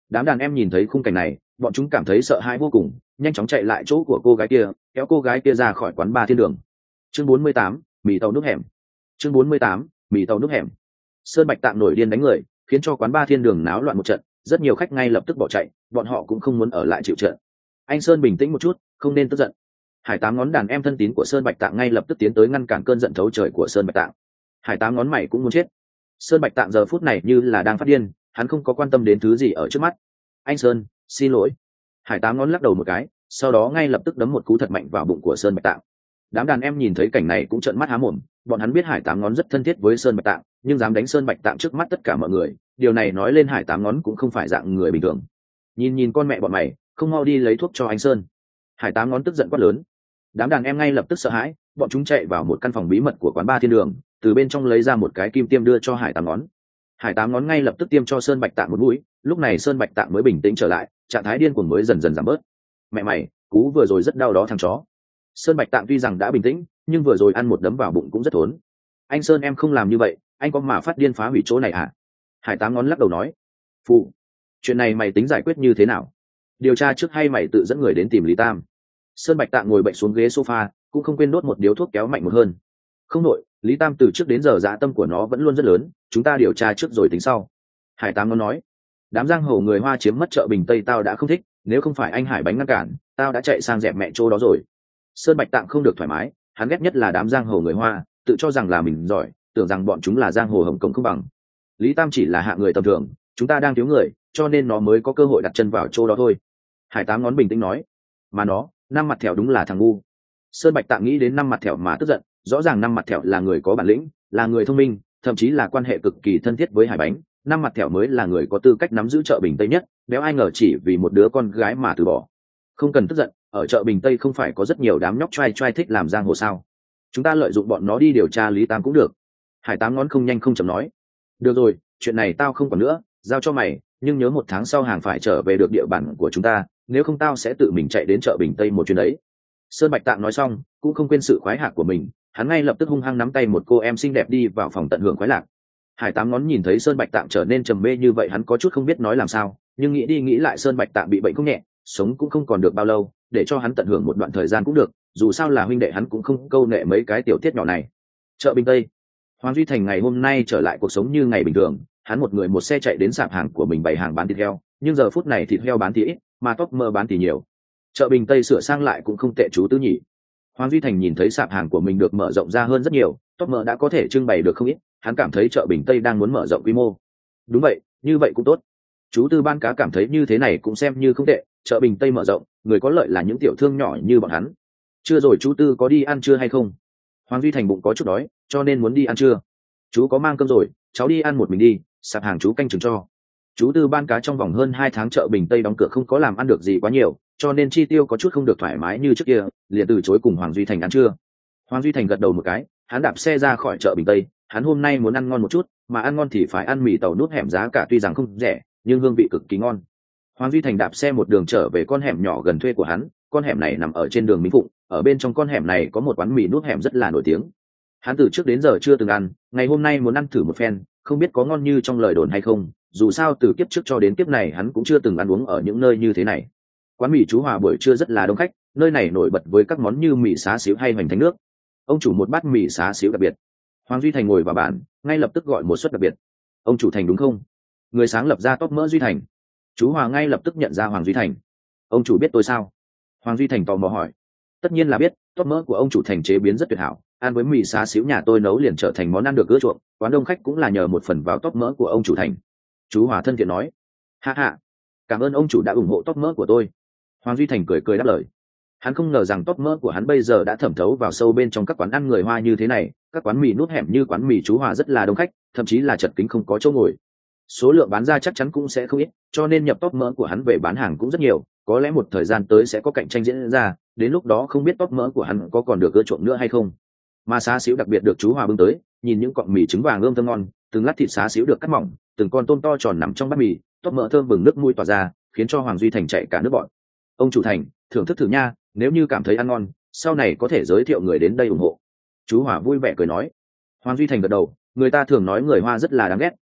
Đám đàn em nhìn thấy khung cảnh này, bọn chúng cảm thấy sợ hãi vô cùng, nhanh chóng chạy lại chỗ của cô gái kia, kéo cô gái kia ra khỏi quán bar thiên đường. Chương bốn mươi tám, mì tàu nước hẻm. Chương bốn mươi tám, mì tàu nước hẻm. Sơn Bạch Tạng nổi điên đánh người, khiến cho quán bar thiên đường náo loạn một trận, rất nhiều khách ngay lập tức bỏ chạy, bọn họ cũng không muốn ở lại chịu trận. Anh Sơn bình tĩnh một chút, không nên tức giận. Hải Tám ngón đàn em thân tín của Sơn Bạch Tạng ngay lập tức tiến tới ngăn cản cơn giận thấu trời của Sơn Bạch Tạng. Hải Tám ngón mày cũng muốn chết. Sơn Bạch Tạng giờ phút này như là đang phát điên, hắn không có quan tâm đến thứ gì ở trước mắt. Anh Sơn, xin lỗi. Hải Tám ngón lắc đầu một cái, sau đó ngay lập tức đấm một cú thật mạnh vào bụng của Sơn Bạch Tạng. Đám đàn em nhìn thấy cảnh này cũng trợn mắt há mồm, bọn hắn biết Hải Tám ngón rất thân thiết với Sơn Bạch Tạng, nhưng dám đánh Sơn Bạch Tạng trước mắt tất cả mọi người, điều này nói lên Hải Tám ngón cũng không phải dạng người bình thường. Nhìn nhìn con mẹ bọn mày, không mau đi lấy thuốc cho anh Sơn. Hải Tám ngón tức giận quát lớn. Đám đàn em ngay lập tức sợ hãi, bọn chúng chạy vào một căn phòng bí mật của quán bar thiên đường, từ bên trong lấy ra một cái kim tiêm đưa cho Hải Tám ngón. Hải Tám ngón ngay lập tức tiêm cho Sơn Bạch Tạng một mũi, lúc này Sơn Bạch Tạng mới bình tĩnh trở lại, trạng thái điên cuồng mới dần dần giảm bớt. Mẹ mày, cú vừa rồi rất đau đó thằng chó. Sơn Bạch Tạng tuy rằng đã bình tĩnh, nhưng vừa rồi ăn một đấm vào bụng cũng rất thốn. Anh Sơn em không làm như vậy, anh có mà phát điên phá hủy chỗ này à? Hải Tám ngón lắc đầu nói. Phụ, chuyện này mày tính giải quyết như thế nào? Điều tra trước hay mày tự dẫn người đến tìm Lý Tam? Sơn Bạch Tạng ngồi bệnh xuống ghế sofa, cũng không quên đốt một điếu thuốc kéo mạnh một hơn. Không nội, Lý Tam từ trước đến giờ dã tâm của nó vẫn luôn rất lớn, chúng ta điều tra trước rồi tính sau. Hải Tám ngón nói. Đám giang hồ người Hoa chiếm mất chợ Bình Tây tao đã không thích, nếu không phải anh Hải Bánh ngăn cản, tao đã chạy sang dẹp mẹ chỗ đó rồi. Sơn Bạch Tạng không được thoải mái, hắn ghét nhất là đám giang hồ người Hoa, tự cho rằng là mình giỏi, tưởng rằng bọn chúng là giang hồ Hồng Kông không bằng. Lý Tam chỉ là hạ người tầm thường, chúng ta đang thiếu người, cho nên nó mới có cơ hội đặt chân vào chỗ đó thôi. Hải Tám ngón bình tĩnh nói. Mà nó, năm mặt thẻo đúng là thằng ngu. Sơn Bạch Tạng nghĩ đến năm mặt thẻo mà tức giận, rõ ràng năm mặt thẻo là người có bản lĩnh, là người thông minh, thậm chí là quan hệ cực kỳ thân thiết với Hải Bánh, năm mặt thẻo mới là người có tư cách nắm giữ chợ Bình Tây nhất, béo ai ngờ chỉ vì một đứa con gái mà từ bỏ. Không cần tức giận, ở chợ Bình Tây không phải có rất nhiều đám nhóc trai trai thích làm giang hồ sao? Chúng ta lợi dụng bọn nó đi điều tra Lý Tam cũng được. Hải Tám ngón không nhanh không chậm nói. Được rồi, chuyện này tao không còn nữa, giao cho mày, nhưng nhớ một tháng sau hàng phải trở về được địa bàn của chúng ta, nếu không tao sẽ tự mình chạy đến chợ Bình Tây một chuyến đấy. Sơn Bạch Tạng nói xong, cũng không quên sự khoái hạc của mình, hắn ngay lập tức hung hăng nắm tay một cô em xinh đẹp đi vào phòng tận hưởng khoái lạc. Hải Tám ngón nhìn thấy Sơn Bạch Tạng trở nên trầm mê như vậy, hắn có chút không biết nói làm sao, nhưng nghĩ đi nghĩ lại Sơn Bạch Tạng bị bệnh không nhẹ, sống cũng không còn được bao lâu, để cho hắn tận hưởng một đoạn thời gian cũng được, dù sao là huynh đệ hắn cũng không câu nệ mấy cái tiểu tiết nhỏ này. Chợ Bình Tây, Hoàng Duy Thành ngày hôm nay trở lại cuộc sống như ngày bình thường, hắn một người một xe chạy đến sạp hàng của mình bày hàng bán thịt heo, nhưng giờ phút này thịt heo bán thì ít, mà top mơ bán thì nhiều. Chợ Bình Tây sửa sang lại cũng không tệ chú tứ nhỉ. Hoàng Duy Thành nhìn thấy sạp hàng của mình được mở rộng ra hơn rất nhiều, top mơ đã có thể trưng bày được không ít, hắn cảm thấy chợ Bình Tây đang muốn mở rộng quy mô. Đúng vậy, như vậy cũng tốt. Chú tư ban cá cảm thấy như thế này cũng xem như không tệ, chợ Bình Tây mở rộng, người có lợi là những tiểu thương nhỏ như bọn hắn. Chưa rồi chú tư có đi ăn trưa hay không? Hoàng Duy Thành bụng có chút đói, cho nên muốn đi ăn trưa. Chú có mang cơm rồi, cháu đi ăn một mình đi, sạp hàng chú canh chừng cho. Chú tư ban cá trong vòng hơn hai tháng chợ Bình Tây đóng cửa không có làm ăn được gì quá nhiều, cho nên chi tiêu có chút không được thoải mái như trước kia, liền từ chối cùng Hoàng Duy Thành ăn trưa. Hoàng Duy Thành gật đầu một cái, hắn đạp xe ra khỏi chợ Bình Tây, hắn hôm nay muốn ăn ngon một chút, mà ăn ngon thì phải ăn mì tàu nút hẻm, giá cả tuy rằng không rẻ, nhưng hương vị cực kỳ ngon. Hoàng Duy Thành đạp xe một đường trở về con hẻm nhỏ gần thuê của hắn, con hẻm này nằm ở trên đường Minh Phụng, ở bên trong con hẻm này có một quán mì nút hẻm rất là nổi tiếng. Hắn từ trước đến giờ chưa từng ăn, ngày hôm nay muốn ăn thử một phen, không biết có ngon như trong lời đồn hay không, dù sao từ kiếp trước cho đến kiếp này hắn cũng chưa từng ăn uống ở những nơi như thế này. Quán mì chú Hòa buổi trưa rất là đông khách, nơi này nổi bật với các món như mì xá xíu hay hoành thánh nước. Ông chủ một bát mì xá xíu đặc biệt. Hoàng Duy Thành ngồi vào bàn, ngay lập tức gọi một suất đặc biệt. Ông chủ Thành đúng không? Người sáng lập ra top mỡ Duy Thành. Chú Hòa ngay lập tức nhận ra Hoàng Duy Thành. Ông chủ biết tôi sao? Hoàng Duy Thành tò mò hỏi. Tất nhiên là biết, top mỡ của ông chủ Thành chế biến rất tuyệt hảo, ăn với mì xá xíu nhà tôi nấu liền trở thành món ăn được ưa chuộng, quán đông khách cũng là nhờ một phần vào top mỡ của ông chủ Thành. Chú Hòa thân thiện nói. Ha ha, cảm ơn ông chủ đã ủng hộ top mỡ của tôi. Hoàng Duy Thành cười cười đáp lời. Hắn không ngờ rằng top mỡ của hắn bây giờ đã thẩm thấu vào sâu bên trong các quán ăn người Hoa như thế này, các quán mì nút hẻm như quán mì chú Hòa rất là đông khách, thậm chí là chật kín không có chỗ ngồi. Số lượng bán ra chắc chắn cũng sẽ không ít, cho nên nhập top mỡ của hắn về bán hàng cũng rất nhiều, có lẽ một thời gian tới sẽ có cạnh tranh diễn ra, đến lúc đó không biết top mỡ của hắn có còn được ưa chuộng nữa hay không. Mà xá xíu đặc biệt được chú Hòa bưng tới, nhìn những cọng mì trứng vàng ươm thơm ngon, từng lát thịt xá xíu được cắt mỏng, từng con tôm to tròn nằm trong bát mì, top mỡ thơm bừng nước mũi tỏa ra, khiến cho Hoàng Duy Thành chạy cả nước bọt. Ông chủ Thành, thưởng thức thử nha, nếu như cảm thấy ăn ngon, sau này có thể giới thiệu người đến đây ủng hộ. Chú Hòa vui vẻ cười nói. Hoàng Duy Thành gật đầu, người ta thường nói người Hoa rất là đáng ghét,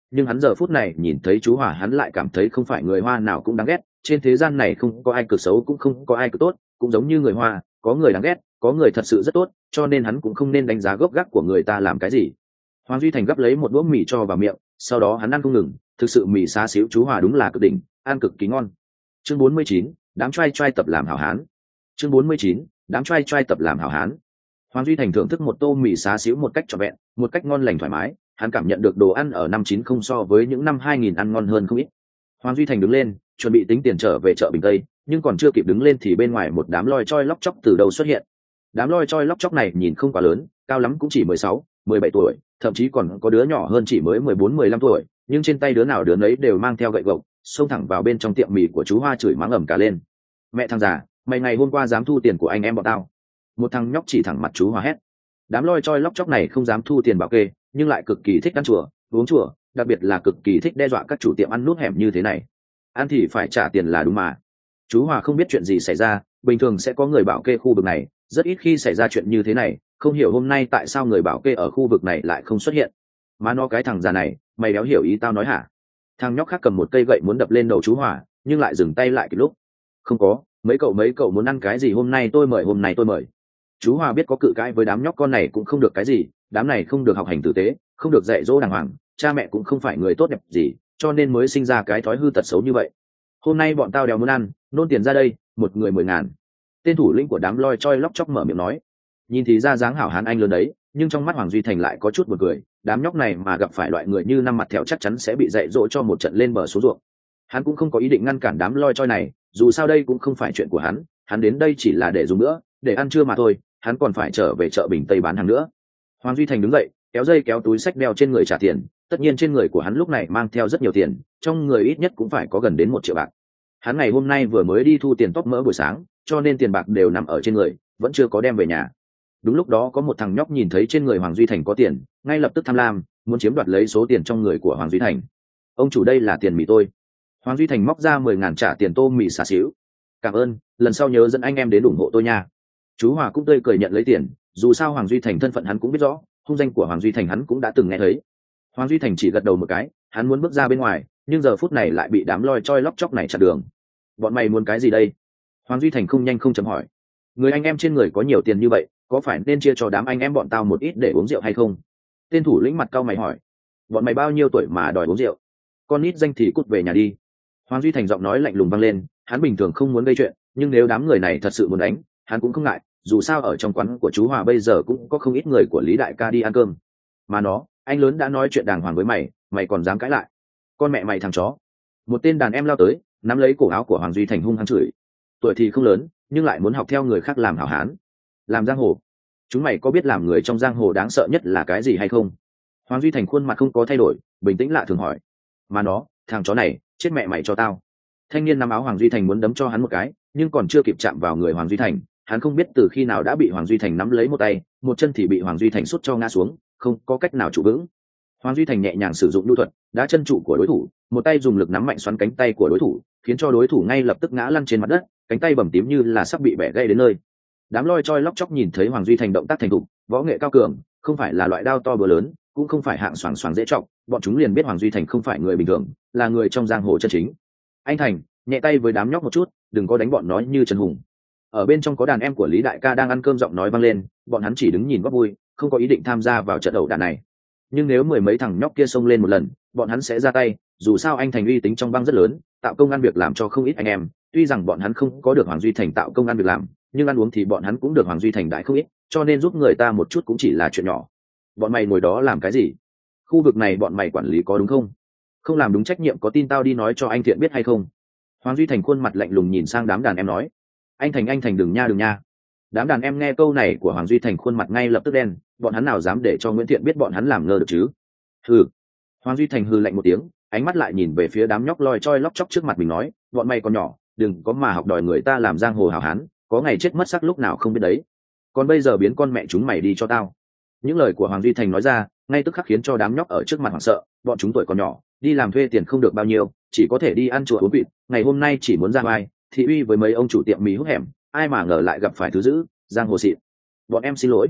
nhưng hắn giờ phút này nhìn thấy chú Hòa hắn lại cảm thấy không phải người Hoa nào cũng đáng ghét, trên thế gian này không có ai cực xấu cũng không có ai cực tốt, cũng giống như người Hoa, có người đáng ghét, có người thật sự rất tốt, cho nên hắn cũng không nên đánh giá gốc gác của người ta làm cái gì. Hoàng Duy Thành gấp lấy một đũa mì cho vào miệng, sau đó hắn ăn không ngừng, thực sự mì xá xíu chú Hòa đúng là cực đỉnh, ăn cực kỳ ngon. Chương bốn mươi chín, đám trai trai tập làm hảo hán. Chương bốn mươi chín, đám trai trai tập làm hảo hán. Hoàng Duy Thành thưởng thức một tô mì xá xíu một cách trọn vẹn, một cách ngon lành thoải mái, hắn cảm nhận được đồ ăn ở năm chín không so với những năm hai nghìn ăn ngon hơn không ít. Hoàng Duy Thành đứng lên, chuẩn bị tính tiền trở về chợ Bình Tây, nhưng còn chưa kịp đứng lên thì bên ngoài một đám loi choi lóc chóc từ đâu xuất hiện. Đám loi choi lóc chóc này nhìn không quá lớn, cao lắm cũng chỉ mười sáu, mười bảy tuổi, thậm chí còn có đứa nhỏ hơn chỉ mới mười bốn, mười lăm tuổi, nhưng trên tay đứa nào đứa nấy đều mang theo gậy gộc, xông thẳng vào bên trong tiệm mì của chú Hoa chửi mắng ầm cả lên. Mẹ thằng già, mày ngày hôm qua dám thu tiền của anh em bọn tao. Một thằng nhóc chỉ thẳng mặt chú Hoa hét. Đám loi choi lóc chóc này không dám thu tiền bảo kê, nhưng lại cực kỳ thích ăn chùa, uống chùa, đặc biệt là cực kỳ thích đe dọa các chủ tiệm ăn nút hẻm như thế này. Ăn thì phải trả tiền là đúng mà. Chú Hòa không biết chuyện gì xảy ra, bình thường sẽ có người bảo kê khu vực này, rất ít khi xảy ra chuyện như thế này, không hiểu hôm nay tại sao người bảo kê ở khu vực này lại không xuất hiện. Mà nó cái thằng già này, mày đéo hiểu ý tao nói hả? Thằng nhóc khác cầm một cây gậy muốn đập lên đầu chú Hòa, nhưng lại dừng tay lại kịp lúc. Không có, mấy cậu mấy cậu muốn ăn cái gì hôm nay tôi mời hôm nay tôi mời. Chú Hòa biết có cự cãi với đám nhóc con này cũng không được cái gì, đám này không được học hành tử tế, không được dạy dỗ đàng hoàng, cha mẹ cũng không phải người tốt đẹp gì, cho nên mới sinh ra cái thói hư tật xấu như vậy. Hôm nay bọn tao đéo muốn ăn, nôn tiền ra đây, một người mười ngàn. Tên thủ lĩnh của đám loi choi lóc chóc mở miệng nói. Nhìn thì ra dáng hảo hán anh lớn đấy, nhưng trong mắt Hoàng Duy Thành lại có chút buồn cười, đám nhóc này mà gặp phải loại người như năm mặt thẹo chắc chắn sẽ bị dạy dỗ cho một trận lên bờ xuống ruộng. Hắn cũng không có ý định ngăn cản đám loi choi này, dù sao đây cũng không phải chuyện của hắn, hắn đến đây chỉ là để dùng nữa, để ăn trưa mà thôi, hắn còn phải trở về chợ Bình Tây bán hàng nữa. Hoàng Duy Thành đứng dậy, kéo dây kéo túi xách đeo trên người trả tiền, tất nhiên trên người của hắn lúc này mang theo rất nhiều tiền, trong người ít nhất cũng phải có gần đến một triệu bạc. Hắn ngày hôm nay vừa mới đi thu tiền tóc mỡ buổi sáng, cho nên tiền bạc đều nằm ở trên người, vẫn chưa có đem về nhà. Đúng lúc đó có một thằng nhóc nhìn thấy trên người Hoàng Duy Thành có tiền, ngay lập tức tham lam, muốn chiếm đoạt lấy số tiền trong người của Hoàng Duy Thành. Ông chủ, đây là tiền mì tôi. Hoàng Duy Thành móc ra mười ngàn trả tiền tô mì xà xíu. Cảm ơn, lần sau nhớ dẫn anh em đến ủng hộ tôi nha. Chú Hòa cũng tươi cười nhận lấy tiền, dù sao Hoàng Duy Thành thân phận hắn cũng biết rõ, hung danh của Hoàng Duy Thành hắn cũng đã từng nghe thấy. Hoàng Duy Thành chỉ gật đầu một cái, hắn muốn bước ra bên ngoài, nhưng giờ phút này lại bị đám loi choi lóc chóc này chặn đường. Bọn mày muốn cái gì đây? Hoàng Duy Thành không nhanh không chậm hỏi. Người anh em trên người có nhiều tiền như vậy, có phải nên chia cho đám anh em bọn tao một ít để uống rượu hay không? Tên thủ lĩnh mặt cau mày hỏi. Bọn mày bao nhiêu tuổi mà đòi uống rượu? Con nít danh thì cút về nhà đi. Hoàng Duy Thành giọng nói lạnh lùng vang lên, hắn bình thường không muốn gây chuyện, nhưng nếu đám người này thật sự muốn đánh, hắn cũng không ngại, dù sao ở trong quán của chú Hòa bây giờ cũng có không ít người của Lý đại ca đi ăn cơm. Mà nó, anh lớn đã nói chuyện đàng hoàng với mày, mày còn dám cãi lại? Con mẹ mày thằng chó. Một tên đàn em lao tới, nắm lấy cổ áo của Hoàng Duy Thành hung hăng chửi. Tuổi thì không lớn, nhưng lại muốn học theo người khác làm hảo hán, làm giang hồ. Chúng mày có biết làm người trong giang hồ đáng sợ nhất là cái gì hay không? Hoàng Duy Thành khuôn mặt không có thay đổi, bình tĩnh lạ thường hỏi. Mà nó, thằng chó này, chết mẹ mày cho tao. Thanh niên nắm áo Hoàng Duy Thành muốn đấm cho hắn một cái, nhưng còn chưa kịp chạm vào người Hoàng Duy Thành, hắn không biết từ khi nào đã bị Hoàng Duy Thành nắm lấy một tay, một chân thì bị Hoàng Duy Thành sút cho ngã xuống, không có cách nào trụ vững. Hoàng Duy Thành nhẹ nhàng sử dụng nhu thuật, đá chân trụ của đối thủ, một tay dùng lực nắm mạnh xoắn cánh tay của đối thủ, khiến cho đối thủ ngay lập tức ngã lăn trên mặt đất, cánh tay bầm tím như là sắp bị bẻ gãy đến nơi. Đám loi choi lóc chóc nhìn thấy Hoàng Duy Thành động tác thành thục, võ nghệ cao cường, không phải là loại đao to búa lớn, cũng không phải hạng xoàng xoàng dễ trọng, bọn chúng liền biết Hoàng Duy Thành không phải người bình thường, là người trong giang hồ chân chính. Anh Thành, nhẹ tay với đám nhóc một chút, đừng có đánh bọn nó như Trần Hùng. Ở bên trong có đàn em của Lý đại ca đang ăn cơm, giọng nói vang lên, bọn hắn chỉ đứng nhìn góp vui, không có ý định tham gia vào trận ẩu đả này. Nhưng nếu mười mấy thằng nhóc kia xông lên một lần, bọn hắn sẽ ra tay, dù sao anh Thành uy tín trong bang rất lớn, tạo công ăn việc làm cho không ít anh em, tuy rằng bọn hắn không có được Hoàng Duy Thành tạo công ăn việc làm, nhưng ăn uống thì bọn hắn cũng được Hoàng Duy Thành đãi không ít, cho nên giúp người ta một chút cũng chỉ là chuyện nhỏ. Bọn mày ngồi đó làm cái gì? Khu vực này bọn mày quản lý có đúng không? Không làm đúng trách nhiệm có tin tao đi nói cho anh Thiện biết hay không? Hoàng Duy Thành khuôn mặt lạnh lùng nhìn sang đám đàn em nói. Anh Thành anh Thành đừng nha đừng nha. Đám đàn em nghe câu này của Hoàng Duy Thành khuôn mặt ngay lập tức đen, bọn hắn nào dám để cho Nguyễn Thiện biết bọn hắn làm ngơ được chứ? Hừ. Hoàng Duy Thành hừ lạnh một tiếng, ánh mắt lại nhìn về phía đám nhóc loi choi lóc chóc trước mặt mình nói, bọn mày còn nhỏ, đừng có mà học đòi người ta làm giang hồ hảo hán, có ngày chết mất sắc lúc nào không biết đấy. Còn bây giờ biến con mẹ chúng mày đi cho tao. Những lời của Hoàng Duy Thành nói ra, ngay tức khắc khiến cho đám nhóc ở trước mặt hoảng sợ, bọn chúng tuổi còn nhỏ, đi làm thuê tiền không được bao nhiêu, chỉ có thể đi ăn chùa uống vịt, ngày hôm nay chỉ muốn ra vai, thị uy với mấy ông chủ tiệm mì hút hẻm, ai mà ngờ lại gặp phải thứ dữ, giang hồ xịn. Bọn em xin lỗi.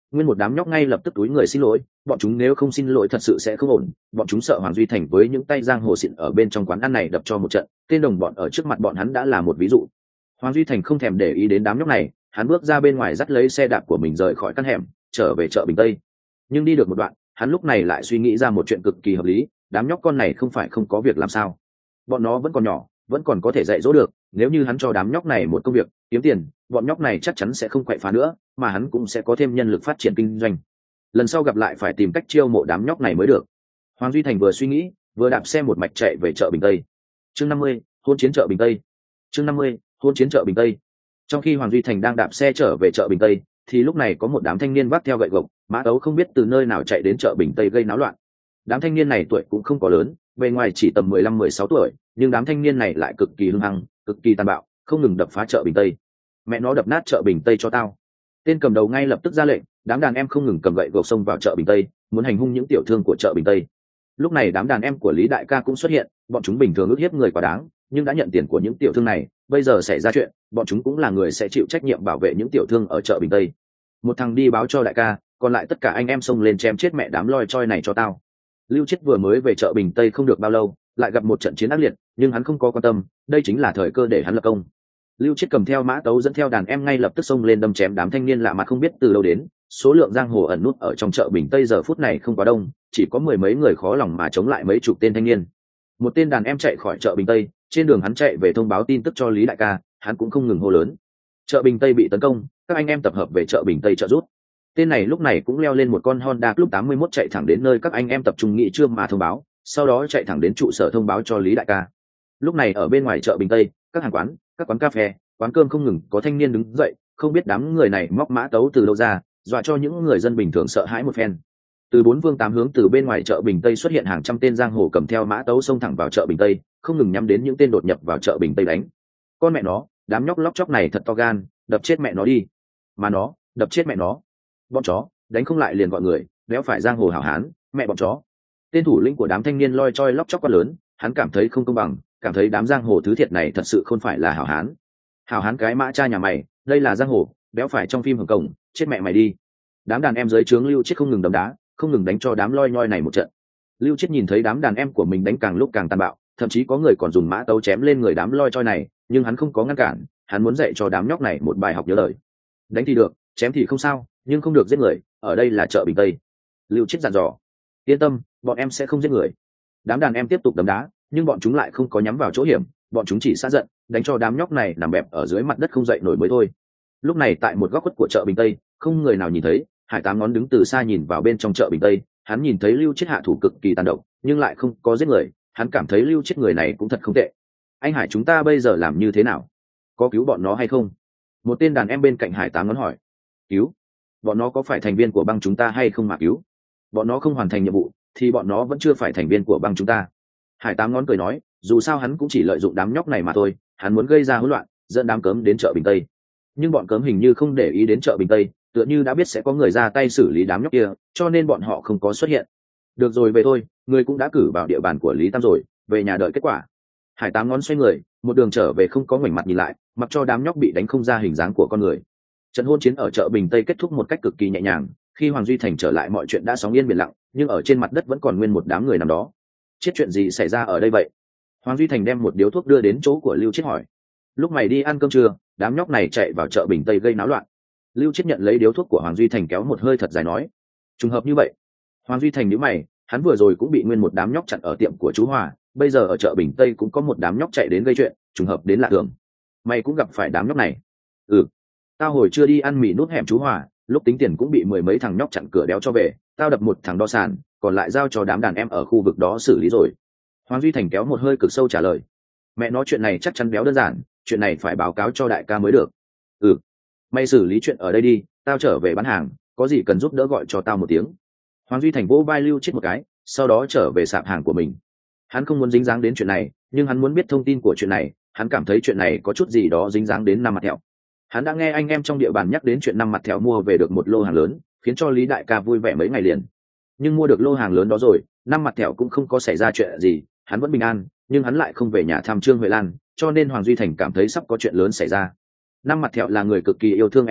nguyên một đám nhóc ngay lập tức túi người xin lỗi, bọn chúng nếu không xin lỗi thật sự sẽ không ổn, bọn chúng sợ Hoàng Duy Thành với những tay giang hồ xịn ở bên trong quán ăn này đập cho một trận, tên đồng bọn ở trước mặt bọn hắn đã là một ví dụ. Hoàng Duy Thành không thèm để ý đến đám nhóc này, hắn bước ra bên ngoài dắt lấy xe đạp của mình rời khỏi căn hẻm, trở về chợ Bình Tây. Nhưng đi được một đoạn, hắn lúc này lại suy nghĩ ra một chuyện cực kỳ hợp lý, đám nhóc con này không phải không có việc làm sao? Bọn nó vẫn còn nhỏ, vẫn còn có thể dạy dỗ được, nếu như hắn cho đám nhóc này một công việc, kiếm tiền, bọn nhóc này chắc chắn sẽ không quậy phá nữa, mà hắn cũng sẽ có thêm nhân lực phát triển kinh doanh. Lần sau gặp lại phải tìm cách chiêu mộ đám nhóc này mới được. Hoàng Duy Thành vừa suy nghĩ, vừa đạp xe một mạch chạy về chợ Bình Tây. Chương năm mươi, hôn chiến chợ Bình Tây. Chương năm mươi, hôn chiến chợ Bình Tây. Trong khi Hoàng Duy Thành đang đạp xe trở về chợ Bình Tây, thì lúc này có một đám thanh niên vác theo gậy gộc, mã tấu không biết từ nơi nào chạy đến chợ Bình Tây gây náo loạn. Đám thanh niên này tuổi cũng không có lớn, bề ngoài chỉ tầm mười lăm mười sáu tuổi, nhưng đám thanh niên này lại cực kỳ hung hăng, cực kỳ tàn bạo, không ngừng đập phá chợ Bình Tây. Mẹ nó đập nát chợ Bình Tây cho tao! Tên cầm đầu ngay lập tức ra lệnh, đám đàn em không ngừng cầm gậy gộc xông vào chợ Bình Tây, muốn hành hung những tiểu thương của chợ Bình Tây. Lúc này đám đàn em của Lý Đại Ca cũng xuất hiện, bọn chúng bình thường ức hiếp người quá đáng, nhưng đã nhận tiền của những tiểu thương này, bây giờ xảy ra chuyện, bọn chúng cũng là người sẽ chịu trách nhiệm bảo vệ những tiểu thương ở chợ Bình Tây. Một thằng đi báo cho đại ca, còn lại tất cả anh em xông lên chém chết mẹ đám loi choi này cho tao. Lưu Chiết vừa mới về chợ Bình Tây không được bao lâu, lại gặp một trận chiến ác liệt, nhưng hắn không có quan tâm, đây chính là thời cơ để hắn lập công. Lưu Chiết cầm theo mã tấu dẫn theo đàn em ngay lập tức xông lên đâm chém đám thanh niên lạ mặt không biết từ đâu đến. Số lượng giang hồ ẩn nút ở trong chợ Bình Tây giờ phút này không quá đông, chỉ có mười mấy người khó lòng mà chống lại mấy chục tên thanh niên. Một tên đàn em chạy khỏi chợ Bình Tây, trên đường hắn chạy về thông báo tin tức cho Lý Đại Ca, hắn cũng không ngừng hô lớn. Chợ Bình Tây bị tấn công, các anh em tập hợp về chợ Bình Tây trợ giúp. Tên này lúc này cũng leo lên một con Honda Club tám mươi mốt chạy thẳng đến nơi các anh em tập trung nghỉ trưa mà thông báo, sau đó chạy thẳng đến trụ sở thông báo cho Lý Đại Ca. Lúc này ở bên ngoài chợ Bình Tây, các hàng quán, các quán cà phê, quán cơm không ngừng có thanh niên đứng dậy, không biết đám người này móc mã tấu từ đâu ra, dọa cho những người dân bình thường sợ hãi một phen. Từ bốn phương tám hướng từ bên ngoài chợ Bình Tây xuất hiện hàng trăm tên giang hồ cầm theo mã tấu xông thẳng vào chợ Bình Tây, không ngừng nhắm đến những tên đột nhập vào chợ Bình Tây đánh. Con mẹ nó, đám nhóc lóc chóc này thật to gan, đập chết mẹ nó đi. Mà nó, đập chết mẹ nó. Bọn chó, đánh không lại liền gọi người, đéo phải giang hồ hảo hán, mẹ bọn chó. Tên thủ lĩnh của đám thanh niên loi choi lóc chóc quá lớn, hắn cảm thấy không công bằng, cảm thấy đám giang hồ thứ thiệt này thật sự không phải là hảo hán. Hảo hán cái mã cha nhà mày, đây là giang hồ, đéo phải trong phim Hồng Kông, chết mẹ mày đi. Đám đàn em dưới trướng Lưu Chiết không ngừng đấm đá, không ngừng đánh cho đám loi nhoi này một trận. Lưu Chiết nhìn thấy đám đàn em của mình đánh càng lúc càng tàn bạo, thậm chí có người còn dùng mã tấu chém lên người đám loi choi này, nhưng hắn không có ngăn cản, hắn muốn dạy cho đám nhóc này một bài học nhớ lời. Đánh thì được, chém thì không sao, nhưng không được giết người, ở đây là chợ Bình Tây. Lưu Chiết dặn dò. Yên tâm, bọn em sẽ không giết người. Đám đàn em tiếp tục đấm đá, nhưng bọn chúng lại không có nhắm vào chỗ hiểm, bọn chúng chỉ sát giận, đánh cho đám nhóc này nằm bẹp ở dưới mặt đất không dậy nổi mới thôi. Lúc này tại một góc khuất của chợ Bình Tây, không người nào nhìn thấy, Hải Tám Ngón đứng từ xa nhìn vào bên trong chợ Bình Tây, hắn nhìn thấy Lưu Chiết hạ thủ cực kỳ tàn độc, nhưng lại không có giết người, hắn cảm thấy Lưu Chiết người này cũng thật không tệ. Anh Hải, chúng ta bây giờ làm như thế nào? Có cứu bọn nó hay không? Một tên đàn em bên cạnh Hải Tám Ngón hỏi. Cứu? Bọn nó có phải thành viên của băng chúng ta hay không mà cứu? Bọn nó không hoàn thành nhiệm vụ thì bọn nó vẫn chưa phải thành viên của băng chúng ta. Hải Tám Ngón cười nói, dù sao hắn cũng chỉ lợi dụng đám nhóc này mà thôi, hắn muốn gây ra hỗn loạn, dẫn đám cớm đến chợ Bình Tây. Nhưng bọn cớm hình như không để ý đến chợ Bình Tây, tựa như đã biết sẽ có người ra tay xử lý đám nhóc kia, cho nên bọn họ không có xuất hiện. Được rồi, về thôi, người cũng đã cử vào địa bàn của Lý Tam rồi, về nhà đợi kết quả. Hải Tám Ngón xoay người, một đường trở về không có ngoảnh mặt nhìn lại, mặc cho đám nhóc bị đánh không ra hình dáng của con người. Trận hôn chiến ở chợ Bình Tây kết thúc một cách cực kỳ nhẹ nhàng, khi Hoàng Duy Thành trở lại mọi chuyện đã sóng yên biển lặng, nhưng ở trên mặt đất vẫn còn nguyên một đám người nằm đó. Chết chuyện gì xảy ra ở đây vậy? Hoàng Duy Thành đem một điếu thuốc đưa đến chỗ của Lưu Chiết hỏi. Lúc mày đi ăn cơm trưa, đám nhóc này chạy vào chợ Bình Tây gây náo loạn. Lưu Chiết nhận lấy điếu thuốc của Hoàng Duy Thành kéo một hơi thật dài nói. Trùng hợp như vậy. Hoàng Duy Thành nhíu mày, hắn vừa rồi cũng bị nguyên một đám nhóc chặn ở tiệm của chú Hòa, bây giờ ở chợ Bình Tây cũng có một đám nhóc chạy đến gây chuyện, trùng hợp đến lạ thường. Mày cũng gặp phải đám nhóc này? Ừ. Tao hồi chưa đi ăn mì nút hẻm chú Hòa, lúc tính tiền cũng bị mười mấy thằng nhóc chặn cửa đéo cho về, tao đập một thằng đo sàn, còn lại giao cho đám đàn em ở khu vực đó xử lý rồi. Hoàng Duy Thành kéo một hơi cực sâu trả lời. Mẹ nói chuyện này chắc chắn béo đơn giản, chuyện này phải báo cáo cho đại ca mới được. Ừ. Mày xử lý chuyện ở đây đi, tao trở về bán hàng, có gì cần giúp đỡ gọi cho tao một tiếng. Hoàng Duy Thành vỗ vai Lưu Chiết một cái, sau đó trở về sạp hàng của mình. Hắn không muốn dính dáng đến chuyện này, nhưng hắn muốn biết thông tin của chuyện này, hắn cảm thấy chuyện này có chút gì đó dính dáng đến năm mặt thẹo. Hắn đã nghe anh em trong địa bàn nhắc đến chuyện năm mặt thẹo mua về được một lô hàng lớn, khiến cho Lý Đại Ca vui vẻ mấy ngày liền. Nhưng mua được lô hàng lớn đó rồi, năm mặt thẹo cũng không có xảy ra chuyện gì, hắn vẫn bình an, nhưng hắn lại không về nhà thăm Trương Huệ Lan, cho nên Hoàng Duy Thành cảm thấy sắp có chuyện lớn xảy ra. Năm mặt thẹo là người cực kỳ yêu thương em gái,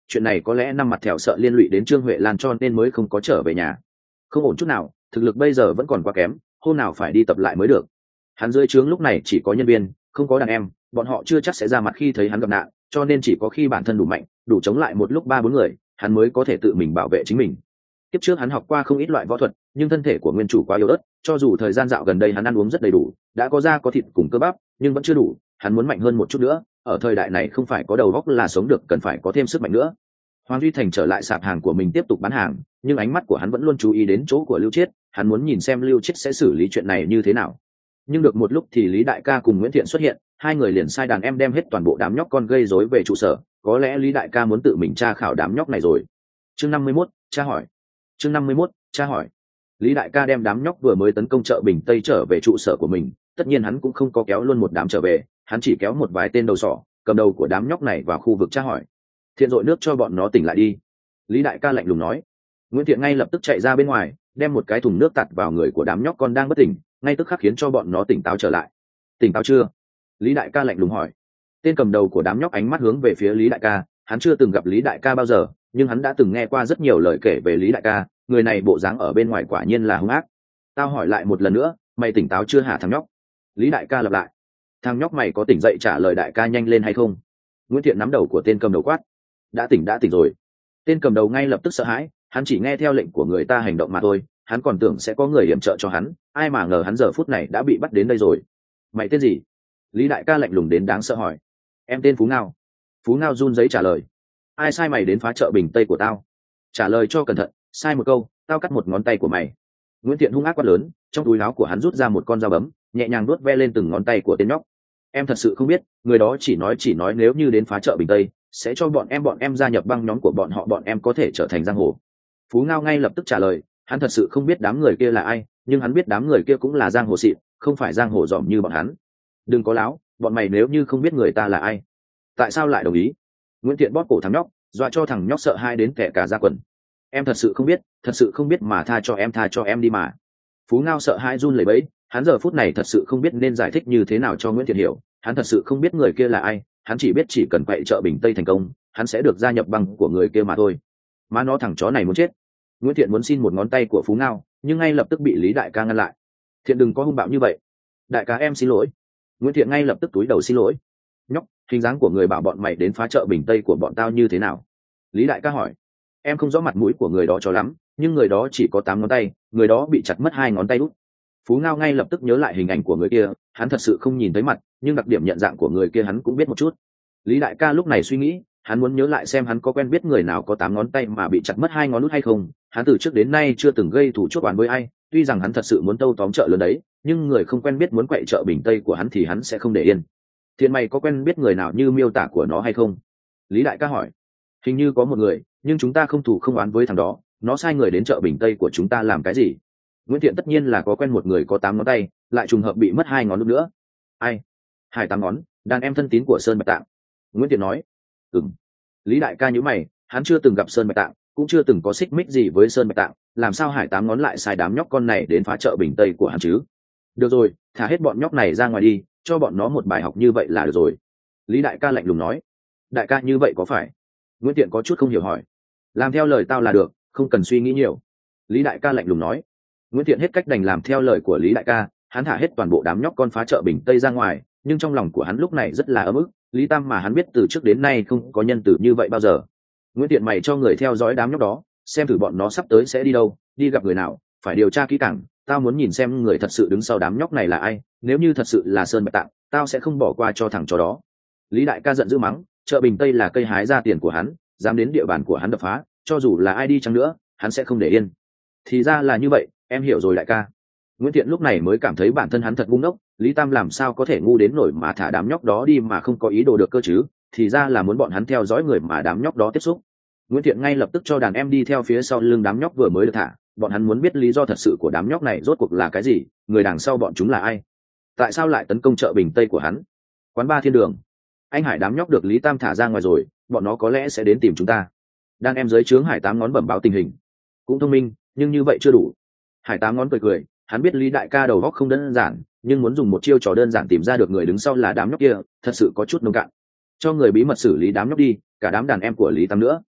chuyện này có lẽ năm mặt thẹo sợ liên lụy đến Trương Huệ Lan cho nên mới không có trở về nhà. Không ổn chút nào, thực lực bây giờ vẫn còn quá kém, hôm nào phải đi tập lại mới được. Hắn dưới trướng lúc này chỉ có nhân viên, không có đàn em, bọn họ chưa chắc sẽ ra mặt khi thấy hắn gặp nạn, cho nên chỉ có khi bản thân đủ mạnh, đủ chống lại một lúc ba bốn người, hắn mới có thể tự mình bảo vệ chính mình. Tiếp trước hắn học qua không ít loại võ thuật, nhưng thân thể của nguyên chủ quá yếu ớt, cho dù thời gian dạo gần đây hắn ăn uống rất đầy đủ, đã có da có thịt cùng cơ bắp, nhưng vẫn chưa đủ, hắn muốn mạnh hơn một chút nữa, ở thời đại này không phải có đầu óc là sống được, cần phải có thêm sức mạnh nữa. Hoàng Duy Thành trở lại sạp hàng của mình tiếp tục bán hàng, nhưng ánh mắt của hắn vẫn luôn chú ý đến chỗ của Lưu Chiết, hắn muốn nhìn xem Lưu Chiết sẽ xử lý chuyện này như thế nào. Nhưng được một lúc thì Lý Đại Ca cùng Nguyễn Thiện xuất hiện, hai người liền sai đàn em đem hết toàn bộ đám nhóc con gây rối về trụ sở, có lẽ Lý Đại Ca muốn tự mình tra khảo đám nhóc này rồi. Chương năm mươi mốt, tra hỏi. Chương năm mươi mốt, tra hỏi. Lý Đại Ca đem đám nhóc vừa mới tấn công chợ Bình Tây trở về trụ sở của mình, tất nhiên hắn cũng không có kéo luôn một đám trở về, hắn chỉ kéo một vài tên đầu sỏ, cầm đầu của đám nhóc này vào khu vực tra hỏi. Thiện dội nước cho bọn nó tỉnh lại đi. Lý Đại Ca lạnh lùng nói. Nguyễn Thiện ngay lập tức chạy ra bên ngoài, đem một cái thùng nước tạt vào người của đám nhóc con đang bất tỉnh, ngay tức khắc khiến cho bọn nó tỉnh táo trở lại. Tỉnh táo chưa? Lý Đại Ca lạnh lùng hỏi. Tên cầm đầu của đám nhóc ánh mắt hướng về phía Lý Đại Ca, hắn chưa từng gặp Lý Đại Ca bao giờ, nhưng hắn đã từng nghe qua rất nhiều lời kể về Lý Đại Ca, người này bộ dáng ở bên ngoài quả nhiên là hung ác. Tao hỏi lại một lần nữa, mày tỉnh táo chưa hả thằng nhóc? Lý Đại Ca lặp lại. Thằng nhóc mày có tỉnh dậy trả lời đại ca nhanh lên hay không? Nguyễn Thiện nắm đầu của tên cầm đầu quát. Đã tỉnh đã tỉnh rồi. Tên cầm đầu ngay lập tức sợ hãi, hắn chỉ nghe theo lệnh của người ta hành động mà thôi, hắn còn tưởng sẽ có người yểm trợ cho hắn, ai mà ngờ hắn giờ phút này đã bị bắt đến đây rồi. Mày tên gì? Lý Đại Ca lạnh lùng đến đáng sợ hỏi. Em tên Phú Ngao. Phú Ngao run giấy trả lời. Ai sai mày đến phá chợ Bình Tây của tao? Trả lời cho cẩn thận, sai một câu tao cắt một ngón tay của mày. Nguyễn Thiện hung ác quát lớn, trong túi áo của hắn rút ra một con dao bấm, nhẹ nhàng nuốt ve lên từng ngón tay của tên nhóc. Em thật sự không biết, người đó chỉ nói chỉ nói nếu như đến phá chợ Bình Tây sẽ cho bọn em bọn em gia nhập băng nhóm của bọn họ, bọn em có thể trở thành giang hồ. Phú Ngao ngay lập tức trả lời, hắn thật sự không biết đám người kia là ai, nhưng hắn biết đám người kia cũng là giang hồ xịn, không phải giang hồ dòm như bọn hắn. Đừng có láo, bọn mày nếu như không biết người ta là ai, tại sao lại đồng ý? Nguyễn Thiện bóp cổ thằng nhóc, dọa cho thằng nhóc sợ hai đến kẻ cả da quần. Em thật sự không biết, thật sự không biết mà tha cho em, tha cho em đi mà. Phú Ngao sợ hai run lẩy bẩy, hắn giờ phút này thật sự không biết nên giải thích như thế nào cho Nguyễn Thiện hiểu, hắn thật sự không biết người kia là ai, hắn chỉ biết chỉ cần quậy chợ Bình Tây thành công, hắn sẽ được gia nhập băng của người kia mà thôi. Mà nó thằng chó này muốn chết. Nguyễn Thiện muốn xin một ngón tay của Phú Ngao, nhưng ngay lập tức bị Lý Đại Ca ngăn lại. Thiện đừng có hung bạo như vậy. Đại ca em xin lỗi. Nguyễn Thiện ngay lập tức túi đầu xin lỗi. Nhóc, hình dáng của người bảo bọn mày đến phá chợ Bình Tây của bọn tao như thế nào? Lý Đại Ca hỏi. Em không rõ mặt mũi của người đó cho lắm, nhưng người đó chỉ có tám ngón tay, người đó bị chặt mất hai ngón tay út. Phú Ngao ngay lập tức nhớ lại hình ảnh của người kia, hắn thật sự không nhìn thấy mặt, nhưng đặc điểm nhận dạng của người kia hắn cũng biết một chút. Lý Đại Ca lúc này suy nghĩ, hắn muốn nhớ lại xem hắn có quen biết người nào có tám ngón tay mà bị chặt mất hai ngón út hay không. Hắn từ trước đến nay chưa từng gây thủ chuốc oán với ai, tuy rằng hắn thật sự muốn tâu tóm chợ lớn đấy, nhưng người không quen biết muốn quậy chợ Bình Tây của hắn thì hắn sẽ không để yên. Thiện mày có quen biết người nào như miêu tả của nó hay không? Lý Đại Ca hỏi. Hình như có một người, nhưng chúng ta không thù không oán với thằng đó, nó sai người đến chợ Bình Tây của chúng ta làm cái gì? Nguyễn Thiện tất nhiên là có quen một người có tám ngón tay, lại trùng hợp bị mất hai ngón nữa. Ai? Hai tám ngón, đàn em thân tín của Sơn Bạch Tạng. Nguyễn Thiện nói. Ừm. Lý Đại Ca nhíu mày, hắn chưa từng gặp Sơn Bạch Tạng, cũng chưa từng có xích mích gì với Sơn Bạch Tạng, làm sao Hải tám ngón lại sai đám nhóc con này đến phá chợ Bình Tây của hắn chứ? Được rồi, thả hết bọn nhóc này ra ngoài đi, cho bọn nó một bài học như vậy là được rồi. Lý Đại Ca lạnh lùng nói. Đại ca như vậy có phải? Nguyễn Thiện có chút không hiểu hỏi. Làm theo lời tao là được, không cần suy nghĩ nhiều. Lý Đại Ca lạnh lùng nói. Nguyễn Thiện hết cách đành làm theo lời của Lý Đại Ca, hắn thả hết toàn bộ đám nhóc con phá chợ Bình Tây ra ngoài, nhưng trong lòng của hắn lúc này rất là ấm ức, Lý Tam mà hắn biết từ trước đến nay không có nhân tử như vậy bao giờ. Nguyễn Thiện mày cho người theo dõi đám nhóc đó, xem thử bọn nó sắp tới sẽ đi đâu, đi gặp người nào, phải điều tra kỹ càng, tao muốn nhìn xem người thật sự đứng sau đám nhóc này là ai, nếu như thật sự là Sơn Bạch Tạng, tao sẽ không bỏ qua cho thằng chó đó. Lý Đại Ca giận dữ mắng, chợ Bình Tây là cây hái ra tiền của hắn, dám đến địa bàn của hắn đập phá, cho dù là ai đi chăng nữa, hắn sẽ không để yên. Thì ra là như vậy, em hiểu rồi Đại Ca. Nguyễn Thiện lúc này mới cảm thấy bản thân hắn thật ngu ngốc, Lý Tam làm sao có thể ngu đến nổi mà thả đám nhóc đó đi mà không có ý đồ được cơ chứ, thì ra là muốn bọn hắn theo dõi người mà đám nhóc đó tiếp xúc. Nguyễn Thiện ngay lập tức cho đàn em đi theo phía sau lưng đám nhóc vừa mới được thả, bọn hắn muốn biết lý do thật sự của đám nhóc này rốt cuộc là cái gì, người đằng sau bọn chúng là ai, tại sao lại tấn công chợ Bình Tây của hắn. Quán ba Thiên Đường. Anh Hải đám nhóc được Lý Tam thả ra ngoài rồi, bọn nó có lẽ sẽ đến tìm chúng ta. Đàn em dưới trướng Hải tám ngón bẩm báo tình hình. Cũng thông minh, nhưng như vậy chưa đủ. Hải tám ngón cười cười, hắn biết Lý Đại Ca đầu óc không đơn giản, nhưng muốn dùng một chiêu trò đơn giản tìm ra được người đứng sau là đám nhóc kia, thật sự có chút nông cạn. Cho người bí mật xử lý đám nhóc đi, cả đám đàn em của Lý Tam nữa.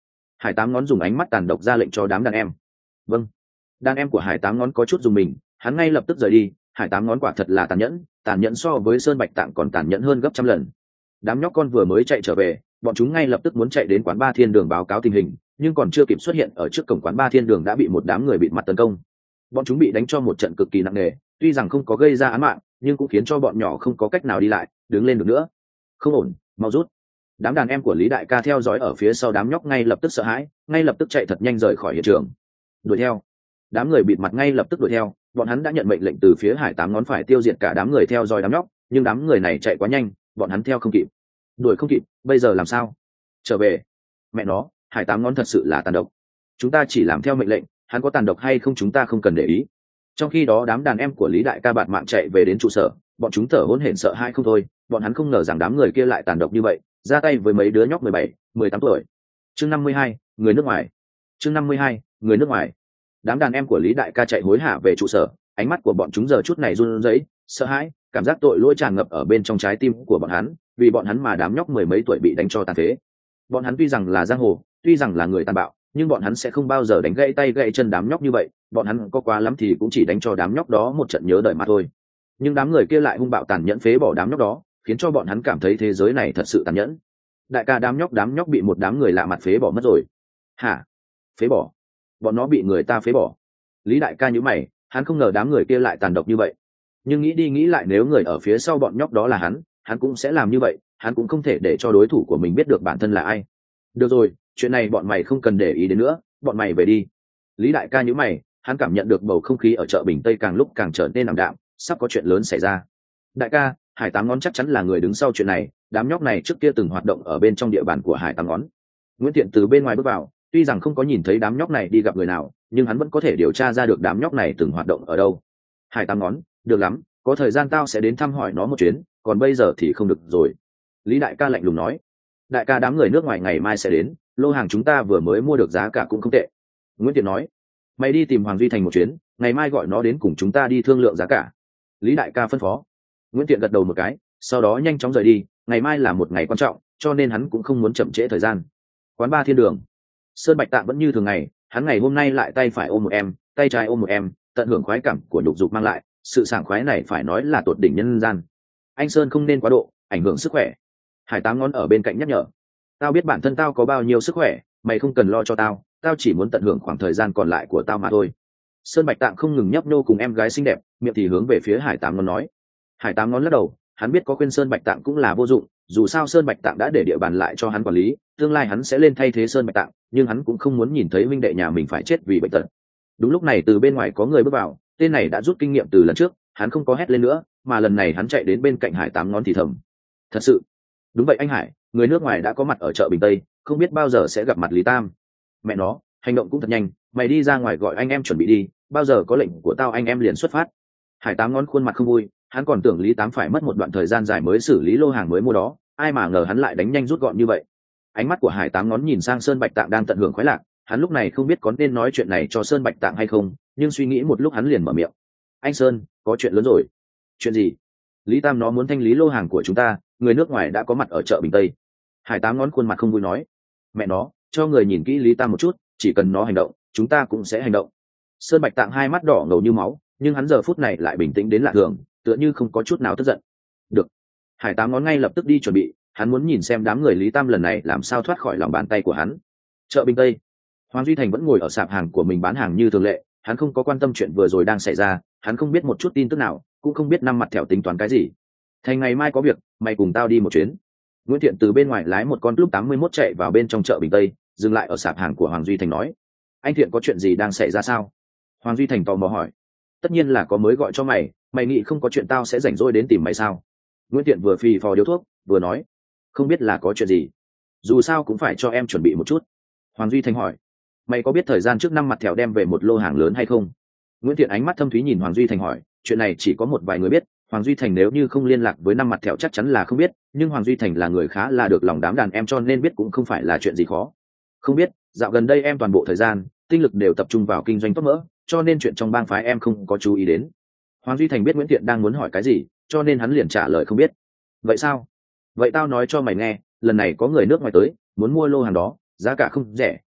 Hải Tám Ngón dùng ánh mắt tàn độc ra lệnh cho đám đàn em. Vâng. Đàn em của Hải Tám Ngón có chút dùng mình, hắn ngay lập tức rời đi. Hải Tám Ngón quả thật là tàn nhẫn, tàn nhẫn so với Sơn Bạch Tạng còn tàn nhẫn hơn gấp trăm lần. Đám nhóc con vừa mới chạy trở về, bọn chúng ngay lập tức muốn chạy đến quán ba Thiên Đường báo cáo tình hình, nhưng còn chưa kịp xuất hiện ở trước cổng quán ba Thiên Đường đã bị một đám người bịt mặt tấn công. Bọn chúng bị đánh cho một trận cực kỳ nặng nề, tuy rằng không có gây ra án mạng, nhưng cũng khiến cho bọn nhỏ không có cách nào đi lại, đứng lên được nữa. Không ổn, mau rút. Đám đàn em của Lý Đại Ca theo dõi ở phía sau đám nhóc ngay lập tức sợ hãi, ngay lập tức chạy thật nhanh rời khỏi hiện trường. Đuổi theo. Đám người bịt mặt ngay lập tức đuổi theo, bọn hắn đã nhận mệnh lệnh từ phía Hải Tám Ngón phải tiêu diệt cả đám người theo dõi đám nhóc, nhưng đám người này chạy quá nhanh, bọn hắn theo không kịp. Đuổi không kịp, bây giờ làm sao? Trở về. Mẹ nó, Hải Tám Ngón thật sự là tàn độc. Chúng ta chỉ làm theo mệnh lệnh, hắn có tàn độc hay không chúng ta không cần để ý. Trong khi đó đám đàn em của Lý Đại Ca bạt mạng chạy về đến trụ sở, bọn chúng thở hổn hển sợ hãi không thôi, bọn hắn không ngờ rằng đám người kia lại tàn độc như vậy, ra tay với mấy đứa nhóc mười bảy, mười tám tuổi. Chương năm mươi hai, người nước ngoài. Chương năm mươi hai, người nước ngoài. Đám đàn em của Lý Đại Ca chạy hối hả về trụ sở, ánh mắt của bọn chúng giờ chút này run rẩy, sợ hãi, cảm giác tội lỗi tràn ngập ở bên trong trái tim của bọn hắn, vì bọn hắn mà đám nhóc mười mấy tuổi bị đánh cho tàn phế. Bọn hắn tuy rằng là giang hồ, tuy rằng là người tàn bạo, nhưng bọn hắn sẽ không bao giờ đánh gãy tay gãy chân đám nhóc như vậy, bọn hắn có quá lắm thì cũng chỉ đánh cho đám nhóc đó một trận nhớ đời mà thôi. Nhưng đám người kia lại hung bạo tàn nhẫn phế bỏ đám nhóc đó, khiến cho bọn hắn cảm thấy thế giới này thật sự tàn nhẫn. Đại ca, đám nhóc đám nhóc bị một đám người lạ mặt phế bỏ mất rồi. Hả? Phế bỏ? Bọn nó bị người ta phế bỏ? Lý Đại Ca nhíu mày, hắn không ngờ đám người kia lại tàn độc như vậy. Nhưng nghĩ đi nghĩ lại, nếu người ở phía sau bọn nhóc đó là hắn, hắn cũng sẽ làm như vậy, hắn cũng không thể để cho đối thủ của mình biết được bản thân là ai. Được rồi, chuyện này bọn mày không cần để ý đến nữa, bọn mày về đi. Lý Đại Ca nhíu mày, hắn cảm nhận được bầu không khí ở chợ Bình Tây càng lúc càng trở nên ảm đạm, sắp có chuyện lớn xảy ra. Đại ca, Hải Tám Ngón chắc chắn là người đứng sau chuyện này, đám nhóc này trước kia từng hoạt động ở bên trong địa bàn của Hải Tám Ngón. Nguyễn Tiện từ bên ngoài bước vào, tuy rằng không có nhìn thấy đám nhóc này đi gặp người nào, nhưng hắn vẫn có thể điều tra ra được đám nhóc này từng hoạt động ở đâu. Hải Tám Ngón, được lắm, có thời gian tao sẽ đến thăm hỏi nó một chuyến, còn bây giờ thì không được rồi. Lý Đại Ca lạnh lùng nói. Đại ca, đám người nước ngoài ngày mai sẽ đến, lô hàng chúng ta vừa mới mua được giá cả cũng không tệ. Nguyễn Tiện nói. Mày đi tìm Hoàng Duy Thành một chuyến, ngày mai gọi nó đến cùng chúng ta đi thương lượng giá cả. Lý Đại Ca phân phó. Nguyễn Tiện gật đầu một cái, sau đó nhanh chóng rời đi, ngày mai là một ngày quan trọng, cho nên hắn cũng không muốn chậm trễ thời gian. Quán ba Thiên Đường. Sơn Bạch Tạng vẫn như thường ngày, hắn ngày hôm nay lại tay phải ôm một em, tay trái ôm một em, tận hưởng khoái cảm của nhục dục mang lại, sự sảng khoái này phải nói là tột đỉnh nhân gian. Anh Sơn không nên quá độ, ảnh hưởng sức khỏe. Hải Tám Ngón ở bên cạnh nhắc nhở. Tao biết bản thân tao có bao nhiêu sức khỏe, mày không cần lo cho tao, tao chỉ muốn tận hưởng khoảng thời gian còn lại của tao mà thôi. Sơn Bạch Tạng không ngừng nhấp nhô cùng em gái xinh đẹp, miệng thì hướng về phía Hải Tám Ngón nói. Hải Tám Ngón lắc đầu, hắn biết có khuyên Sơn Bạch Tạng cũng là vô dụng, dù sao Sơn Bạch Tạng đã để địa bàn lại cho hắn quản lý, tương lai hắn sẽ lên thay thế Sơn Bạch Tạng, nhưng hắn cũng không muốn nhìn thấy huynh đệ nhà mình phải chết vì bệnh tật. Đúng lúc này từ bên ngoài có người bước vào, tên này đã rút kinh nghiệm từ lần trước, hắn không có hét lên nữa, mà lần này hắn chạy đến bên cạnh Hải Tám Ngón thì thầm. Thật sự? Đúng vậy anh Hải, người nước ngoài đã có mặt ở chợ Bình Tây, không biết bao giờ sẽ gặp mặt Lý Tam. Mẹ nó, hành động cũng thật nhanh, mày đi ra ngoài gọi anh em chuẩn bị đi, bao giờ có lệnh của tao anh em liền xuất phát. Hải Tám Ngón khuôn mặt không vui, hắn còn tưởng Lý Tám phải mất một đoạn thời gian dài mới xử lý lô hàng mới mua đó, ai mà ngờ hắn lại đánh nhanh rút gọn như vậy. Ánh mắt của Hải Tám Ngón nhìn sang Sơn Bạch Tạng đang tận hưởng khoái lạc, hắn lúc này không biết có nên nói chuyện này cho Sơn Bạch Tạng hay không, nhưng suy nghĩ một lúc hắn liền mở miệng. Anh Sơn, có chuyện lớn rồi. Chuyện gì? Lý Tam nó muốn thanh lý lô hàng của chúng ta, người nước ngoài đã có mặt ở chợ Bình Tây. Hải Tám Ngón khuôn mặt không vui nói. Mẹ nó, cho người nhìn kỹ Lý Tam một chút, chỉ cần nó hành động, chúng ta cũng sẽ hành động. Sơn Bạch Tạng hai mắt đỏ ngầu như máu, nhưng hắn giờ phút này lại bình tĩnh đến lạ thường, tựa như không có chút nào tức giận. Được. Hải Tám Ngón ngay lập tức đi chuẩn bị, hắn muốn nhìn xem đám người Lý Tam lần này làm sao thoát khỏi lòng bàn tay của hắn. Chợ Bình Tây. Hoàng Duy Thành vẫn ngồi ở sạp hàng của mình bán hàng như thường lệ, hắn không có quan tâm chuyện vừa rồi đang xảy ra, hắn không biết một chút tin tức nào, cũng không biết năm mặt thẻo tính toán cái gì. Thành ngày mai có việc, mày cùng tao đi một chuyến. Nguyễn Thiện từ bên ngoài lái một con Club tám mươi mốt chạy vào bên trong chợ Bình Tây, dừng lại ở sạp hàng của Hoàng Duy Thành nói. Anh Thiện, có chuyện gì đang xảy ra sao? Hoàng Duy Thành tò mò hỏi. Tất nhiên là có mới gọi cho mày, mày nghĩ không có chuyện tao sẽ rảnh rỗi đến tìm mày sao? Nguyễn Thiện vừa phì phò điếu thuốc, vừa nói. Không biết là có chuyện gì. Dù sao cũng phải cho em chuẩn bị một chút. Hoàng Duy Thành hỏi. Mày có biết thời gian trước năm mặt thẻo đem về một lô hàng lớn hay không? Nguyễn Thiện ánh mắt thâm thúy nhìn Hoàng Duy Thành hỏi. Chuyện này chỉ có một vài người biết, Hoàng Duy Thành nếu như không liên lạc với năm mặt thẻo chắc chắn là không biết, nhưng Hoàng Duy Thành là người khá là được lòng đám đàn em cho nên biết cũng không phải là chuyện gì khó. Không biết, dạo gần đây em toàn bộ thời gian, tinh lực đều tập trung vào kinh doanh tốt mỡ, cho nên chuyện trong bang phái em không có chú ý đến. Hoàng Duy Thành biết Nguyễn Thiện đang muốn hỏi cái gì, cho nên hắn liền trả lời không biết. Vậy sao? Vậy tao nói cho mày nghe, lần này có người nước ngoài tới, muốn mua lô hàng đó, giá cả không rẻ,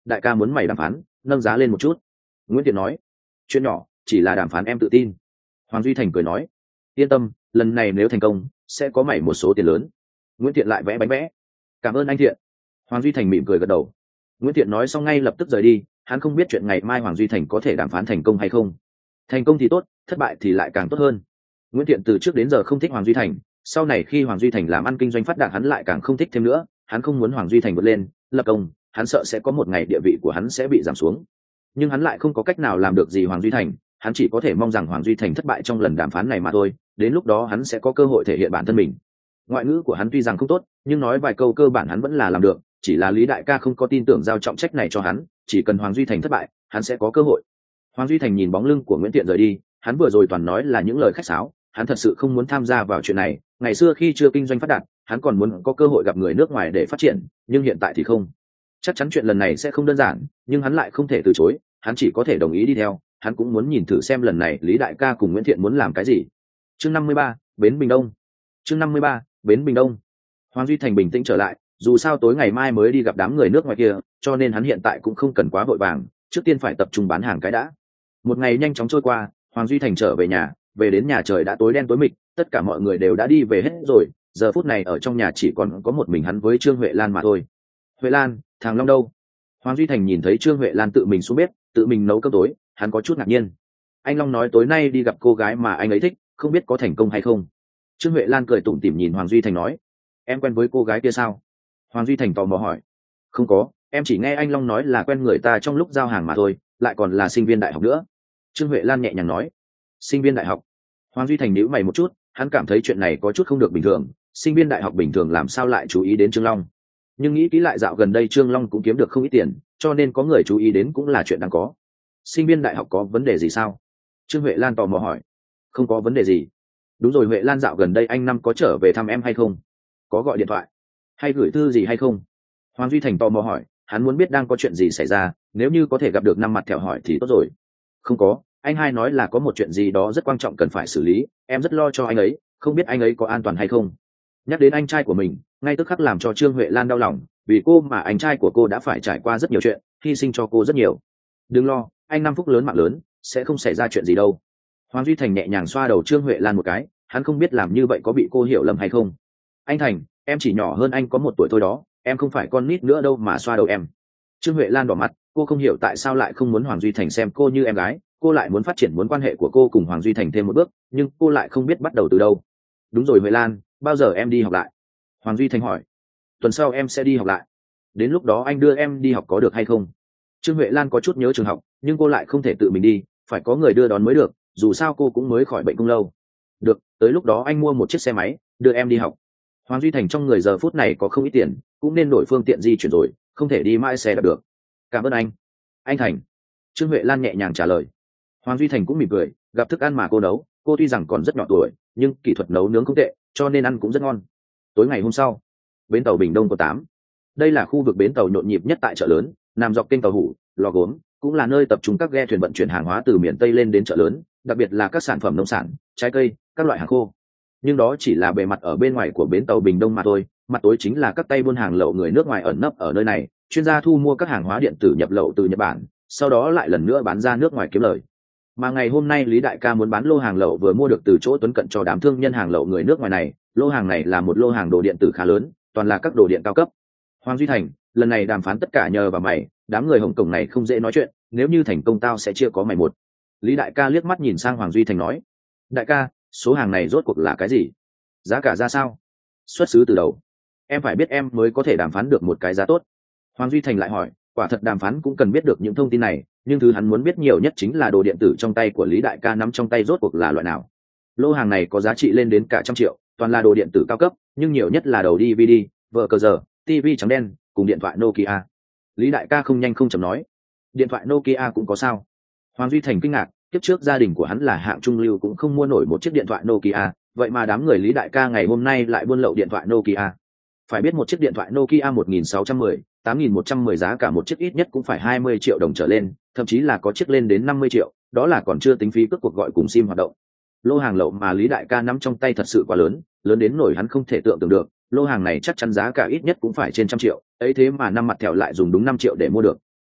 đại ca muốn mày đàm phán, nâng giá lên một chút. Nguyễn Thiện nói. Chuyện nhỏ, chỉ là đàm phán em tự tin. Hoàng Duy Thành cười nói. Yên tâm, lần này nếu thành công sẽ có mày một số tiền lớn. Nguyễn Thiện lại vẽ bánh vẽ. Cảm ơn anh Thiện. Hoàng Duy Thành mỉm cười gật đầu. Nguyễn Thiện nói xong ngay lập tức rời đi. Hắn không biết chuyện ngày mai Hoàng Duy Thành có thể đàm phán thành công hay không. Thành công thì tốt, thất bại thì lại càng tốt hơn. Nguyễn Thiện từ trước đến giờ không thích Hoàng Duy Thành, sau này khi Hoàng Duy Thành làm ăn kinh doanh phát đạt hắn lại càng không thích thêm nữa. Hắn không muốn Hoàng Duy Thành vượt lên lập công, hắn sợ sẽ có một ngày địa vị của hắn sẽ bị giảm xuống. Nhưng hắn lại không có cách nào làm được gì Hoàng Duy Thành, hắn chỉ có thể mong rằng Hoàng Duy Thành thất bại trong lần đàm phán này mà thôi, đến lúc đó hắn sẽ có cơ hội thể hiện bản thân mình. Ngoại ngữ của hắn tuy rằng không tốt, nhưng nói vài câu cơ bản hắn vẫn là làm được, chỉ là Lý đại ca không có tin tưởng giao trọng trách này cho hắn, chỉ cần Hoàng Duy Thành thất bại, hắn sẽ có cơ hội. Hoàng Duy Thành nhìn bóng lưng của Nguyễn Tiện rời đi, hắn vừa rồi toàn nói là những lời khách sáo, hắn thật sự không muốn tham gia vào chuyện này. Ngày xưa khi chưa kinh doanh phát đạt, hắn còn muốn có cơ hội gặp người nước ngoài để phát triển, nhưng hiện tại thì không. Chắc chắn chuyện lần này sẽ không đơn giản, nhưng hắn lại không thể từ chối, hắn chỉ có thể đồng ý đi theo. Hắn cũng muốn nhìn thử xem lần này Lý đại ca cùng Nguyễn Thiện muốn làm cái gì. Chương năm mươi ba, Bến Bình Đông. Chương năm mươi ba, Bến Bình Đông. Hoàng Duy Thành bình tĩnh trở lại, dù sao tối ngày mai mới đi gặp đám người nước ngoài kia, cho nên hắn hiện tại cũng không cần quá vội vàng, trước tiên phải tập trung bán hàng cái đã. Một ngày nhanh chóng trôi qua, Hoàng Duy Thành trở về nhà, về đến nhà trời đã tối đen tối mịt, tất cả mọi người đều đã đi về hết rồi, giờ phút này ở trong nhà chỉ còn có một mình hắn với Trương Huệ Lan mà thôi. Huệ Lan, thằng Long đâu? Hoàng Duy Thành nhìn thấy Trương Huệ Lan tự mình xuống bếp, tự mình nấu cơm tối, hắn có chút ngạc nhiên. Anh Long nói tối nay đi gặp cô gái mà anh ấy thích, không biết có thành công hay không. Trương Huệ Lan cười tủm tỉm nhìn Hoàng Duy Thành nói, em quen với cô gái kia sao? Hoàng Duy Thành tò mò hỏi. Không có, em chỉ nghe anh Long nói là quen người ta trong lúc giao hàng mà thôi, lại còn là sinh viên đại học nữa. Trương Huệ Lan nhẹ nhàng nói. Sinh viên đại học? Hoàng Duy Thành nhíu mày một chút, hắn cảm thấy chuyện này có chút không được bình thường, sinh viên đại học bình thường làm sao lại chú ý đến Trương Long. Nhưng nghĩ kỹ lại dạo gần đây Trương Long cũng kiếm được không ít tiền, cho nên có người chú ý đến cũng là chuyện đáng có. Sinh viên đại học có vấn đề gì sao? Trương Huệ Lan tò mò hỏi. Không có vấn đề gì. Đúng rồi, Huệ Lan dạo gần đây anh Năm có trở về thăm em hay không? Có gọi điện thoại hay gửi thư gì hay không? Hoàng Duy Thành tò mò hỏi, hắn muốn biết đang có chuyện gì xảy ra, nếu như có thể gặp được Năm mặt thẹo hỏi thì tốt rồi. Không có, anh hai nói là có một chuyện gì đó rất quan trọng cần phải xử lý, em rất lo cho anh ấy, không biết anh ấy có an toàn hay không. Nhắc đến anh trai của mình, ngay tức khắc làm cho Trương Huệ Lan đau lòng, vì cô mà anh trai của cô đã phải trải qua rất nhiều chuyện, hy sinh cho cô rất nhiều. Đừng lo, anh Năm phúc lớn mạng lớn, sẽ không xảy ra chuyện gì đâu. Hoàng Duy Thành nhẹ nhàng xoa đầu Trương Huệ Lan một cái, hắn không biết làm như vậy có bị cô hiểu lầm hay không. Anh Thành, em chỉ nhỏ hơn anh có một tuổi thôi đó, em không phải con nít nữa đâu mà xoa đầu em. Trương Huệ Lan đỏ mặt, cô không hiểu tại sao lại không muốn Hoàng Duy Thành xem cô như em gái, cô lại muốn phát triển mối quan hệ của cô cùng Hoàng Duy Thành thêm một bước, nhưng cô lại không biết bắt đầu từ đâu. Đúng rồi Huệ Lan, bao giờ em đi học lại? Hoàng Duy Thành hỏi. Tuần sau em sẽ đi học lại. Đến lúc đó anh đưa em đi học có được hay không? Trương Huệ Lan có chút nhớ trường học, nhưng cô lại không thể tự mình đi, phải có người đưa đón mới được, dù sao cô cũng mới khỏi bệnh không lâu. Được, tới lúc đó anh mua một chiếc xe máy, đưa em đi học. Hoàng Duy Thành trong người giờ phút này có không ít tiền, cũng nên đổi phương tiện di chuyển rồi, không thể đi mãi xe đạp được. Cảm ơn anh. Anh Thành. Trương Huệ Lan nhẹ nhàng trả lời. Hoàng Duy Thành cũng mỉm cười, gặp thức ăn mà cô nấu, cô tuy rằng còn rất nhỏ tuổi, nhưng kỹ thuật nấu nướng không tệ, cho nên ăn cũng rất ngon. Tối ngày hôm sau, bến tàu Bình Đông có tám. Đây là khu vực bến tàu nhộn nhịp nhất tại chợ lớn, nằm dọc kênh tàu hủ, lò gốm, cũng là nơi tập trung các ghe thuyền vận chuyển hàng hóa từ miền Tây lên đến chợ lớn, đặc biệt là các sản phẩm nông sản, trái cây, các loại hàng khô. Nhưng đó chỉ là bề mặt ở bên ngoài của bến tàu Bình Đông mà thôi, mặt tối chính là các tay buôn hàng lậu người nước ngoài ẩn nấp ở nơi này, chuyên gia thu mua các hàng hóa điện tử nhập lậu từ Nhật Bản, sau đó lại lần nữa bán ra nước ngoài kiếm lời. Mà ngày hôm nay Lý đại ca muốn bán lô hàng lậu vừa mua được từ chỗ Tuấn Cận cho đám thương nhân hàng lậu người nước ngoài này, lô hàng này là một lô hàng đồ điện tử khá lớn, toàn là các đồ điện cao cấp. Hoàng Duy Thành, lần này đàm phán tất cả nhờ vào mày, đám người Hồng Kông này không dễ nói chuyện, nếu như thành công tao sẽ chia có mày một. Lý đại ca liếc mắt nhìn sang Hoàng Duy Thành nói, đại ca, số hàng này rốt cuộc là cái gì? Giá cả ra sao? Xuất xứ từ đầu. Em phải biết em mới có thể đàm phán được một cái giá tốt. Hoàng Duy Thành lại hỏi, quả thật đàm phán cũng cần biết được những thông tin này, nhưng thứ hắn muốn biết nhiều nhất chính là đồ điện tử trong tay của Lý đại ca nắm trong tay rốt cuộc là loại nào. Lô hàng này có giá trị lên đến cả trăm triệu, toàn là đồ điện tử cao cấp, nhưng nhiều nhất là đầu đê vê đê, vờ cờ giờ, ti vi trắng đen, cùng điện thoại Nokia. Lý đại ca không nhanh không chậm nói, điện thoại Nokia cũng có sao? Hoàng Duy Thành kinh ngạc, tiếp trước gia đình của hắn là hạng trung lưu cũng không mua nổi một chiếc điện thoại Nokia, vậy mà đám người Lý đại ca ngày hôm nay lại buôn lậu điện thoại Nokia. Phải biết một chiếc điện thoại Nokia một nghìn sáu trăm mười, tám nghìn một trăm mười giá cả một chiếc ít nhất cũng phải hai mươi triệu đồng trở lên, thậm chí là có chiếc lên đến năm mươi triệu, đó là còn chưa tính phí cước cuộc gọi cùng sim hoạt động. Lô hàng lậu mà Lý đại ca nắm trong tay thật sự quá lớn, lớn đến nổi hắn không thể tưởng tượng được, lô hàng này chắc chắn giá cả ít nhất cũng phải trên trăm triệu, ấy thế mà năm mặt thẻo lại dùng đúng năm triệu để mua được.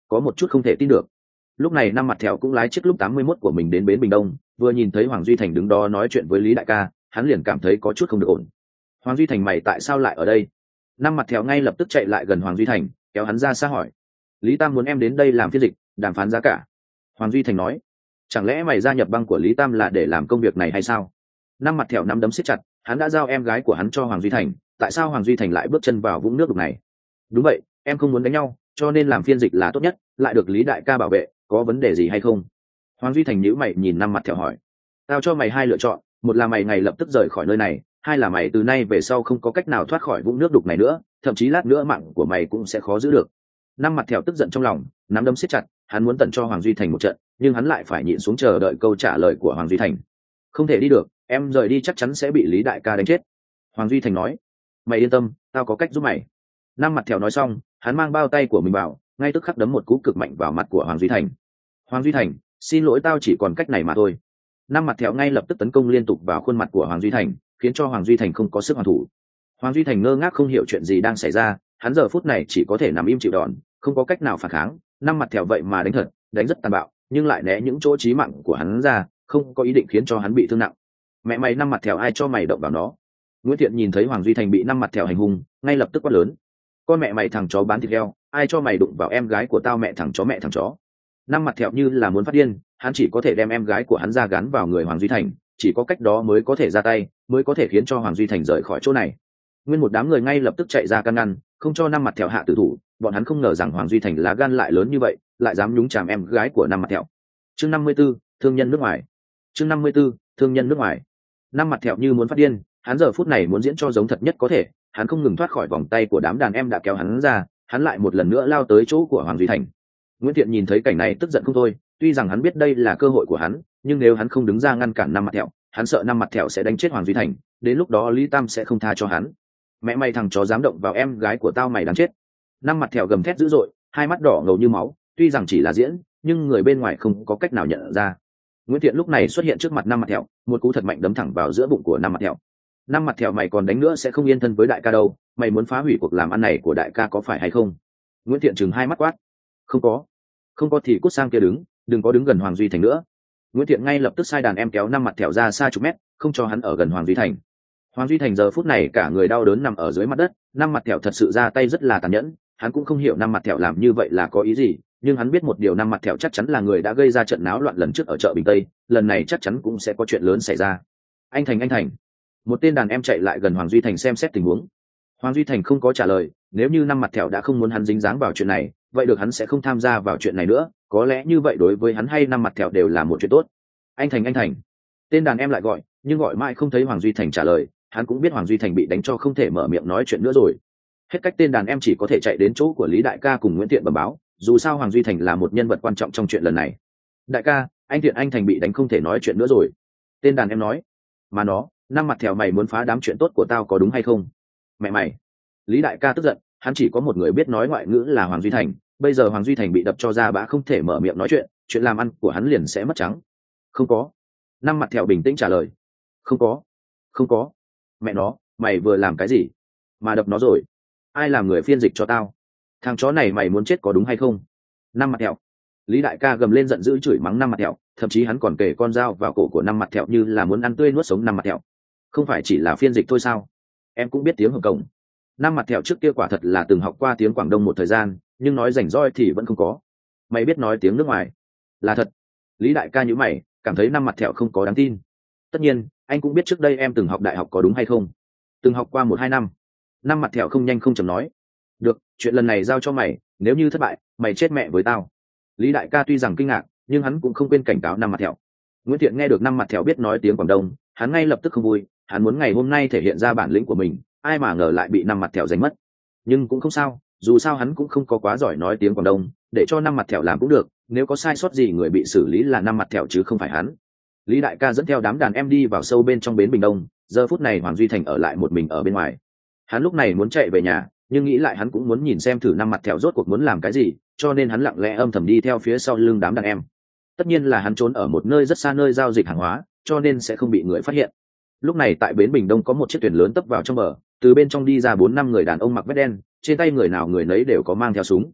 có một chút không thể tin được. Lúc này năm mặt thẹo cũng lái chiếc lúc tám mươi mốt của mình đến bến Bình Đông, vừa nhìn thấy Hoàng Duy Thành đứng đó nói chuyện với Lý đại ca, hắn liền cảm thấy có chút không được ổn. Hoàng Duy Thành, mày tại sao lại ở đây? Năm mặt thẹo ngay lập tức chạy lại gần Hoàng Duy Thành, kéo hắn ra xa hỏi. Lý Tam muốn em đến đây làm phiên dịch, đàm phán giá cả. Hoàng Duy Thành nói. Chẳng lẽ mày gia nhập băng của Lý Tam là để làm công việc này hay sao? Năm mặt thẹo nắm đấm siết chặt, hắn đã giao em gái của hắn cho Hoàng Duy Thành, tại sao Hoàng Duy Thành lại bước chân vào vũng nước đục này? Đúng vậy, em không muốn đánh nhau, cho nên làm phiên dịch là tốt nhất, lại được Lý đại ca bảo vệ, có vấn đề gì hay không? Hoàng Duy Thành nhíu mày nhìn năm mặt thẹo hỏi. Tao cho mày hai lựa chọn, một là mày ngày lập tức rời khỏi nơi này, hai là mày từ nay về sau không có cách nào thoát khỏi vũng nước đục này nữa, thậm chí lát nữa mạng của mày cũng sẽ khó giữ được. Năm mặt thẹo tức giận trong lòng, nắm đấm siết chặt, hắn muốn tận cho Hoàng Duy Thành một trận, nhưng hắn lại phải nhịn xuống chờ đợi câu trả lời của Hoàng Duy Thành. Không thể đi được, em rời đi chắc chắn sẽ bị Lý đại ca đánh chết. Hoàng Duy Thành nói. Mày yên tâm, tao có cách giúp mày. Năm mặt thẹo nói xong, hắn mang bao tay của mình vào, ngay tức khắc đấm một cú cực mạnh vào mặt của Hoàng Duy Thành. Hoàng Duy Thành, xin lỗi, tao chỉ còn cách này mà thôi. Năm mặt thẹo ngay lập tức tấn công liên tục vào khuôn mặt của Hoàng Duy Thành, khiến cho Hoàng Duy Thành không có sức hoàn thủ. Hoàng Duy Thành ngơ ngác không hiểu chuyện gì đang xảy ra, hắn giờ phút này chỉ có thể nằm im chịu đòn, không có cách nào phản kháng. Năm mặt thẹo vậy mà đánh thật, đánh rất tàn bạo, nhưng lại né những chỗ chí mạng của hắn ra, không có ý định khiến cho hắn bị thương nặng. Mẹ mày, năm mặt thẹo, ai cho mày động vào nó? Nguyễn Thiện nhìn thấy Hoàng Duy Thành bị năm mặt thẹo hành hung, ngay lập tức quát lớn. Con mẹ mày, thằng chó bán thịt heo, ai cho mày đụng vào em gái của tao? Mẹ thằng chó, mẹ thằng chó. Năm mặt thẹo như là muốn phát điên, hắn chỉ có thể đem em gái của hắn ra gắn vào người Hoàng Duy Thành, chỉ có cách đó mới có thể ra tay, mới có thể khiến cho Hoàng Duy Thành rời khỏi chỗ này. Nguyên một đám người ngay lập tức chạy ra can ngăn, không cho năm mặt thẹo hạ tử thủ. Bọn hắn không ngờ rằng Hoàng Duy Thành lá gan lại lớn như vậy, lại dám nhúng chàm em gái của năm mặt thẹo. Chương năm mươi 54, thương nhân nước ngoài. Chương năm mươi 54, thương nhân nước ngoài. Năm mặt thẹo như muốn phát điên, hắn giờ phút này muốn diễn cho giống thật nhất có thể, hắn không ngừng thoát khỏi vòng tay của đám đàn em đã kéo hắn ra, hắn lại một lần nữa lao tới chỗ của Hoàng Duy Thành. Nguyễn Thiện nhìn thấy cảnh này tức giận không thôi, tuy rằng hắn biết đây là cơ hội của hắn, nhưng nếu hắn không đứng ra ngăn cản năm mặt thẹo, hắn sợ năm mặt thẹo sẽ đánh chết Hoàng Duy Thành, đến lúc đó Lý Tam sẽ không tha cho hắn. Mẹ mày, thằng chó dám động vào em gái của tao, mày đáng chết. Năm mặt thẹo gầm thét dữ dội, hai mắt đỏ ngầu như máu, tuy rằng chỉ là diễn, nhưng người bên ngoài không có cách nào nhận ra. Nguyễn Thiện lúc này xuất hiện trước mặt năm mặt thẹo, một cú thật mạnh đấm thẳng vào giữa bụng của năm mặt thẹo. Năm mặt thẹo, mày còn đánh nữa sẽ không yên thân với đại ca đâu, mày muốn phá hủy cuộc làm ăn này của đại ca có phải hay không? Nguyễn Thiện trừng hai mắt quát. Không có, không có thì cút sang kia đứng, đừng có đứng gần Hoàng Duy Thành nữa. Nguyễn Thiện ngay lập tức sai đàn em kéo năm mặt thẹo ra xa chục mét, không cho hắn ở gần Hoàng Duy Thành. Hoàng Duy Thành giờ phút này cả người đau đớn nằm ở dưới mặt đất, năm mặt thẹo thật sự ra tay rất là tàn nhẫn, hắn cũng không hiểu năm mặt thẹo làm như vậy là có ý gì, nhưng hắn biết một điều, năm mặt thẹo chắc chắn là người đã gây ra trận náo loạn lần trước ở chợ Bình Tây, lần này chắc chắn cũng sẽ có chuyện lớn xảy ra. Anh Thành, anh Thành. Một tên đàn em chạy lại gần Hoàng Duy Thành xem xét tình huống. Hoàng Duy Thành không có trả lời, nếu như năm mặt thẹo đã không muốn hắn dính dáng vào chuyện này, vậy được hắn sẽ không tham gia vào chuyện này nữa, có lẽ như vậy đối với hắn hay năm mặt thẹo đều là một chuyện tốt. Anh Thành, anh Thành. Tên đàn em lại gọi, nhưng gọi mãi không thấy Hoàng Duy Thành trả lời, hắn cũng biết Hoàng Duy Thành bị đánh cho không thể mở miệng nói chuyện nữa rồi. Hết cách, tên đàn em chỉ có thể chạy đến chỗ của Lý đại ca cùng Nguyễn Thiện bẩm báo, dù sao Hoàng Duy Thành là một nhân vật quan trọng trong chuyện lần này. Đại ca, anh Thiện anh Thành bị đánh không thể nói chuyện nữa rồi. Tên đàn em nói. Mà nó, năm mặt thẹo, mày muốn phá đám chuyện tốt của tao có đúng hay không? Mẹ mày. Lý đại ca tức giận, hắn chỉ có một người biết nói ngoại ngữ là Hoàng Duy Thành, bây giờ Hoàng Duy Thành bị đập cho ra bã không thể mở miệng nói chuyện, chuyện làm ăn của hắn liền sẽ mất trắng. Không có. Năm mặt thẹo bình tĩnh trả lời. Không có. Không có. Mẹ nó, mày vừa làm cái gì mà đập nó rồi? Ai làm người phiên dịch cho tao? Thằng chó này mày muốn chết có đúng hay không? Năm mặt thẹo. Lý đại ca gầm lên giận dữ chửi mắng năm mặt thẹo, thậm chí hắn còn kề con dao vào cổ của năm mặt thẹo như là muốn ăn tươi nuốt sống năm mặt thẹo. Không phải chỉ là phiên dịch thôi sao? Em cũng biết tiếng Hồng Kông. Năm mặt thẹo trước kia quả thật là từng học qua tiếng Quảng Đông một thời gian, nhưng nói rành roi thì vẫn không có. Mày biết nói tiếng nước ngoài? Là thật. Lý đại ca nhíu mày, cảm thấy năm mặt thẹo không có đáng tin. Tất nhiên, anh cũng biết trước đây em từng học đại học có đúng hay không? Từng học qua một hai năm. Năm mặt thẹo không nhanh không chậm nói. Được, chuyện lần này giao cho mày, nếu như thất bại, mày chết mẹ với tao. Lý đại ca tuy rằng kinh ngạc, nhưng hắn cũng không quên cảnh cáo năm mặt thẹo. Nguyễn Thiện nghe được năm mặt thẹo biết nói tiếng Quảng Đông, hắn ngay lập tức không vui, hắn muốn ngày hôm nay thể hiện ra bản lĩnh của mình, ai mà ngờ lại bị năm mặt thẹo giành mất. Nhưng cũng không sao, dù sao hắn cũng không có quá giỏi nói tiếng Quảng Đông, để cho năm mặt thẹo làm cũng được, nếu có sai sót gì người bị xử lý là năm mặt thẹo chứ không phải hắn. Lý đại ca dẫn theo đám đàn em đi vào sâu bên trong bến Bình Đông, giờ phút này Hoàng Duy Thành ở lại một mình ở bên ngoài. Hắn lúc này muốn chạy về nhà, nhưng nghĩ lại hắn cũng muốn nhìn xem thử năm mặt thẹo rốt cuộc muốn làm cái gì, cho nên hắn lặng lẽ âm thầm đi theo phía sau lưng đám đàn em. Tất nhiên là hắn trốn ở một nơi rất xa nơi giao dịch hàng hóa, cho nên sẽ không bị người phát hiện. Lúc này tại bến Bình Đông có một chiếc thuyền lớn tấp vào trong bờ, từ bên trong đi ra bốn năm người đàn ông mặc vest đen, trên tay người nào người nấy đều có mang theo súng.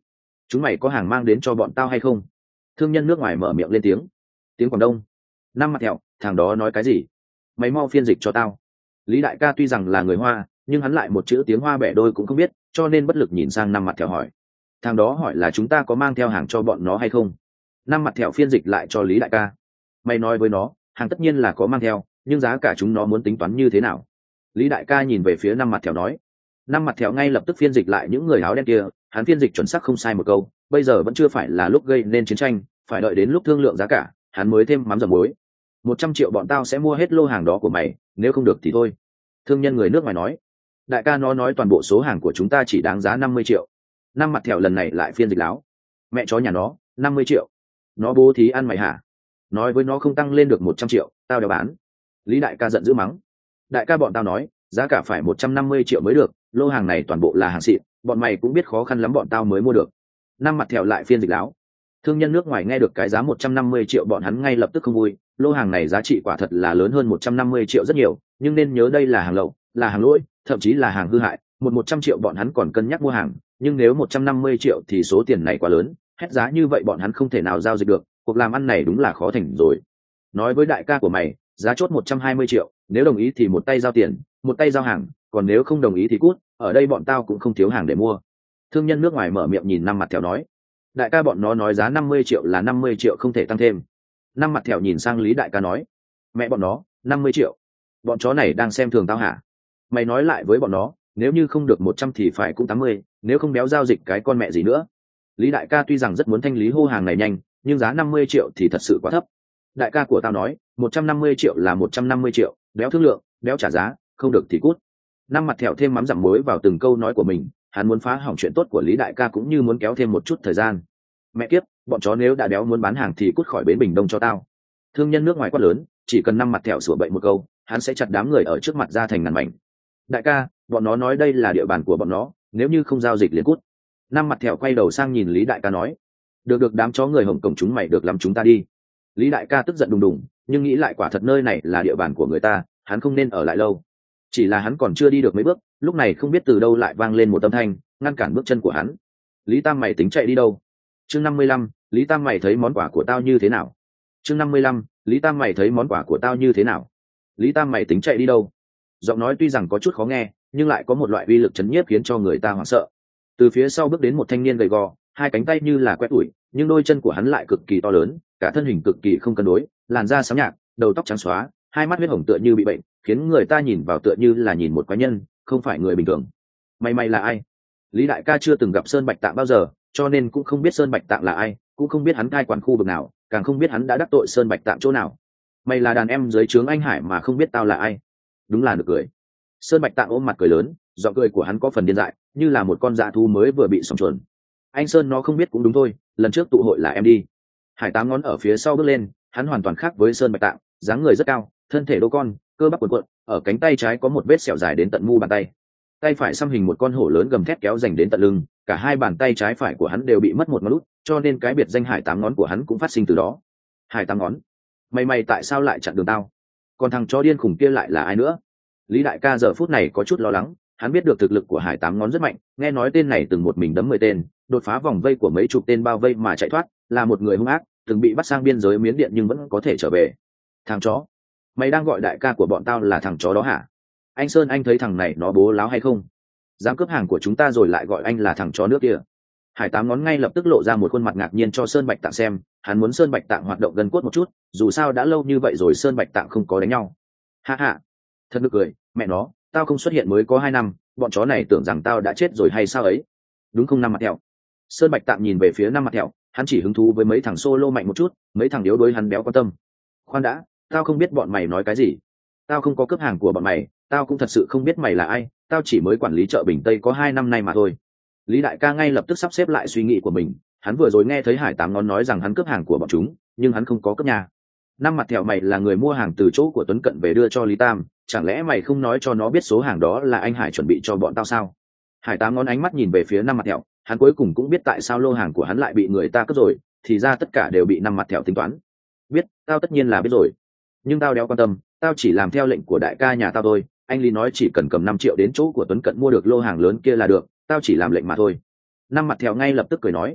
chúng mày có hàng mang đến cho bọn tao hay không? Thương nhân nước ngoài mở miệng lên tiếng. Tiếng Quảng Đông. Năm mặt thẹo, thằng đó nói cái gì? Mày mau phiên dịch cho tao. Lý đại ca tuy rằng là người Hoa, nhưng hắn lại một chữ tiếng Hoa bẻ đôi cũng không biết, cho nên bất lực nhìn sang năm mặt thẹo hỏi. Thằng đó hỏi là chúng ta có mang theo hàng cho bọn nó hay không? Năm mặt thẹo phiên dịch lại cho Lý đại ca. Mày nói với nó, hàng tất nhiên là có mang theo, nhưng giá cả chúng nó muốn tính toán như thế nào? Lý đại ca nhìn về phía năm mặt thẹo nói. Năm mặt thẹo ngay lập tức phiên dịch lại những người áo đen kia, hắn phiên dịch chuẩn xác không sai một câu, bây giờ vẫn chưa phải là lúc gây nên chiến tranh, phải đợi đến lúc thương lượng giá cả, hắn mới thêm mắm dầm muối. Một trăm triệu bọn tao sẽ mua hết lô hàng đó của mày, nếu không được thì thôi. Thương nhân người nước ngoài nói. Đại ca nó nói toàn bộ số hàng của chúng ta chỉ đáng giá năm mươi triệu. Năm mặt thẹo lần này lại phiên dịch láo. Mẹ chó nhà nó, năm mươi triệu. Nó bố thí ăn mày hả? Nói với nó không tăng lên được một trăm triệu, tao đeo bán. Lý đại ca giận dữ mắng. Đại ca bọn tao nói, giá cả phải một trăm năm mươi triệu mới được, lô hàng này toàn bộ là hàng xịn, bọn mày cũng biết khó khăn lắm bọn tao mới mua được. Năm mặt thẹo lại phiên dịch láo. Thương nhân nước ngoài nghe được cái giá một trăm năm mươi triệu bọn hắn ngay lập tức không vui, lô hàng này giá trị quả thật là lớn hơn một trăm năm mươi triệu rất nhiều, nhưng nên nhớ đây là hàng lậu, là hàng lỗi, thậm chí là hàng hư hại, một một trăm triệu bọn hắn còn cân nhắc mua hàng, nhưng nếu một trăm năm mươi triệu thì số tiền này quá lớn, hết giá như vậy bọn hắn không thể nào giao dịch được, cuộc làm ăn này đúng là khó thành rồi. Nói với đại ca của mày, giá chốt một trăm hai mươi triệu, nếu đồng ý thì một tay giao tiền, một tay giao hàng, còn nếu không đồng ý thì cút, ở đây bọn tao cũng không thiếu hàng để mua. Thương nhân nước ngoài mở miệng nhìn năm mặt thẹo nói. Đại ca bọn nó nói giá năm mươi triệu là năm mươi triệu không thể tăng thêm. Năm mặt thẹo nhìn sang Lý đại ca nói. Mẹ bọn nó, năm mươi triệu. Bọn chó này đang xem thường tao hả? Mày nói lại với bọn nó, nếu như không được một trăm thì phải cũng tám mươi, nếu không béo giao dịch cái con mẹ gì nữa. Lý đại ca tuy rằng rất muốn thanh lý hô hàng này nhanh, nhưng giá năm mươi triệu thì thật sự quá thấp. Đại ca của tao nói, một trăm năm mươi triệu là một trăm năm mươi triệu, béo thương lượng, béo trả giá, không được thì cút. Năm mặt thẹo thêm mắm dặm muối vào từng câu nói của mình, hắn muốn phá hỏng chuyện tốt của Lý đại ca cũng như muốn kéo thêm một chút thời gian. Mẹ kiếp, bọn chó nếu đã béo muốn bán hàng thì cút khỏi bến Bình Đông cho tao. Thương nhân nước ngoài quát lớn, chỉ cần năm mặt thẹo sửa bậy một câu, hắn sẽ chặt đám người ở trước mặt ra thành ngàn mảnh. Đại ca, bọn nó nói đây là địa bàn của bọn nó, nếu như không giao dịch liền cút. Năm mặt thẹo quay đầu sang nhìn Lý đại ca nói. Được được, đám chó người Hồng Cổng chúng mày được làm chúng ta đi. Lý đại ca tức giận đùng đùng, nhưng nghĩ lại quả thật nơi này là địa bàn của người ta, hắn không nên ở lại lâu. Chỉ là hắn còn chưa đi được mấy bước, lúc này không biết từ đâu lại vang lên một âm thanh ngăn cản bước chân của hắn. Lý Tam mày tính chạy đi đâu? Chương năm mươi lăm, Lý Tam mày thấy món quà của tao như thế nào? Chương năm mươi lăm, Lý Tam mày thấy món quà của tao như thế nào? Lý Tam mày tính chạy đi đâu? Giọng nói tuy rằng có chút khó nghe, nhưng lại có một loại uy lực chấn nhiếp khiến cho người ta hoảng sợ. Từ phía sau bước đến một thanh niên gầy gò, hai cánh tay như là quét ủi, nhưng đôi chân của hắn lại cực kỳ to lớn, cả thân hình cực kỳ không cân đối, làn da xám nhạt, đầu tóc trắng xóa, hai mắt huyết hồng tựa như bị bệnh, khiến người ta nhìn vào tựa như là nhìn một quái nhân, không phải người bình thường. Mày mày là ai? Lý đại ca chưa từng gặp Sơn Bạch Tạng bao giờ, cho nên cũng không biết Sơn Bạch Tạng là ai, cũng không biết hắn cai quản khu vực nào, càng không biết hắn đã đắc tội Sơn Bạch Tạng chỗ nào. Mày là đàn em dưới trướng anh Hải mà không biết tao là ai? Đúng là được cười. Sơn Bạch Tạng ôm mặt cười lớn, giọng cười của hắn có phần điên dại, như là một con dã thú mới vừa bị sòng chuồn. Anh Sơn nó không biết cũng đúng thôi, lần trước tụ hội là em đi. Hải Tám ngón ở phía sau bước lên, hắn hoàn toàn khác với Sơn Bạch Tạng, dáng người rất cao, thân thể đô con, cơ bắp cuộn cuộn, ở cánh tay trái có một vết sẹo dài đến tận mu bàn tay. Tay phải xăm hình một con hổ lớn gầm thét kéo dành đến tận lưng, cả hai bàn tay trái phải của hắn đều bị mất một ngón út, cho nên cái biệt danh Hải Tám ngón của hắn cũng phát sinh từ đó. Hải Tám ngón, mày mày tại sao lại chặn đường tao? Còn thằng chó điên khủng kia lại là ai nữa? Lý đại ca giờ phút này có chút lo lắng, hắn biết được thực lực của Hải Tám ngón rất mạnh, nghe nói tên này từng một mình đấm mười tên, đột phá vòng vây của mấy chục tên bao vây mà chạy thoát, là một người hung ác, từng bị bắt sang biên giới Miến Điện nhưng vẫn có thể trở về. Thằng chó, mày đang gọi đại ca của bọn tao là thằng chó đó hả? Anh Sơn, anh thấy thằng này nó bố láo hay không? Dám cướp hàng của chúng ta rồi lại gọi anh là thằng chó nước kia. Hải Tám ngón ngay lập tức lộ ra một khuôn mặt ngạc nhiên cho Sơn Bạch Tạng xem, hắn muốn Sơn Bạch Tạng hoạt động gần cốt một chút, dù sao đã lâu như vậy rồi Sơn Bạch Tạng không có đánh nhau. Ha ha, thật nực cười, mẹ nó, tao không xuất hiện mới có hai năm, bọn chó này tưởng rằng tao đã chết rồi hay sao ấy? Đúng không năm mặt thẹo? Sơn Bạch Tạng nhìn về phía năm mặt thẹo, hắn chỉ hứng thú với mấy thằng solo mạnh một chút, mấy thằng yếu đuối hắn béo quan tâm. Khoan đã, tao không biết bọn mày nói cái gì. Tao không có cướp hàng của bọn mày, tao cũng thật sự không biết mày là ai, tao chỉ mới quản lý chợ Bình Tây có hai năm nay mà thôi. Lý đại ca ngay lập tức sắp xếp lại suy nghĩ của mình, hắn vừa rồi nghe thấy Hải Tám ngón nói rằng hắn cướp hàng của bọn chúng, nhưng hắn không có cướp nhà. Năm mặt thẹo, mày là người mua hàng từ chỗ của Tuấn Cận về đưa cho Lý Tam, chẳng lẽ mày không nói cho nó biết số hàng đó là anh Hải chuẩn bị cho bọn tao sao? Hải Tám ngón ánh mắt nhìn về phía năm mặt thẹo, hắn cuối cùng cũng biết tại sao lô hàng của hắn lại bị người ta cướp rồi, thì ra tất cả đều bị năm mặt thẹo tính toán. Biết, tao tất nhiên là biết rồi, nhưng tao đéo quan tâm, tao chỉ làm theo lệnh của đại ca nhà tao thôi. Anh Lý nói chỉ cần cầm năm triệu đến chỗ của Tuấn Cận mua được lô hàng lớn kia là được, tao chỉ làm lệnh mà thôi. Năm mặt thẹo ngay lập tức cười nói.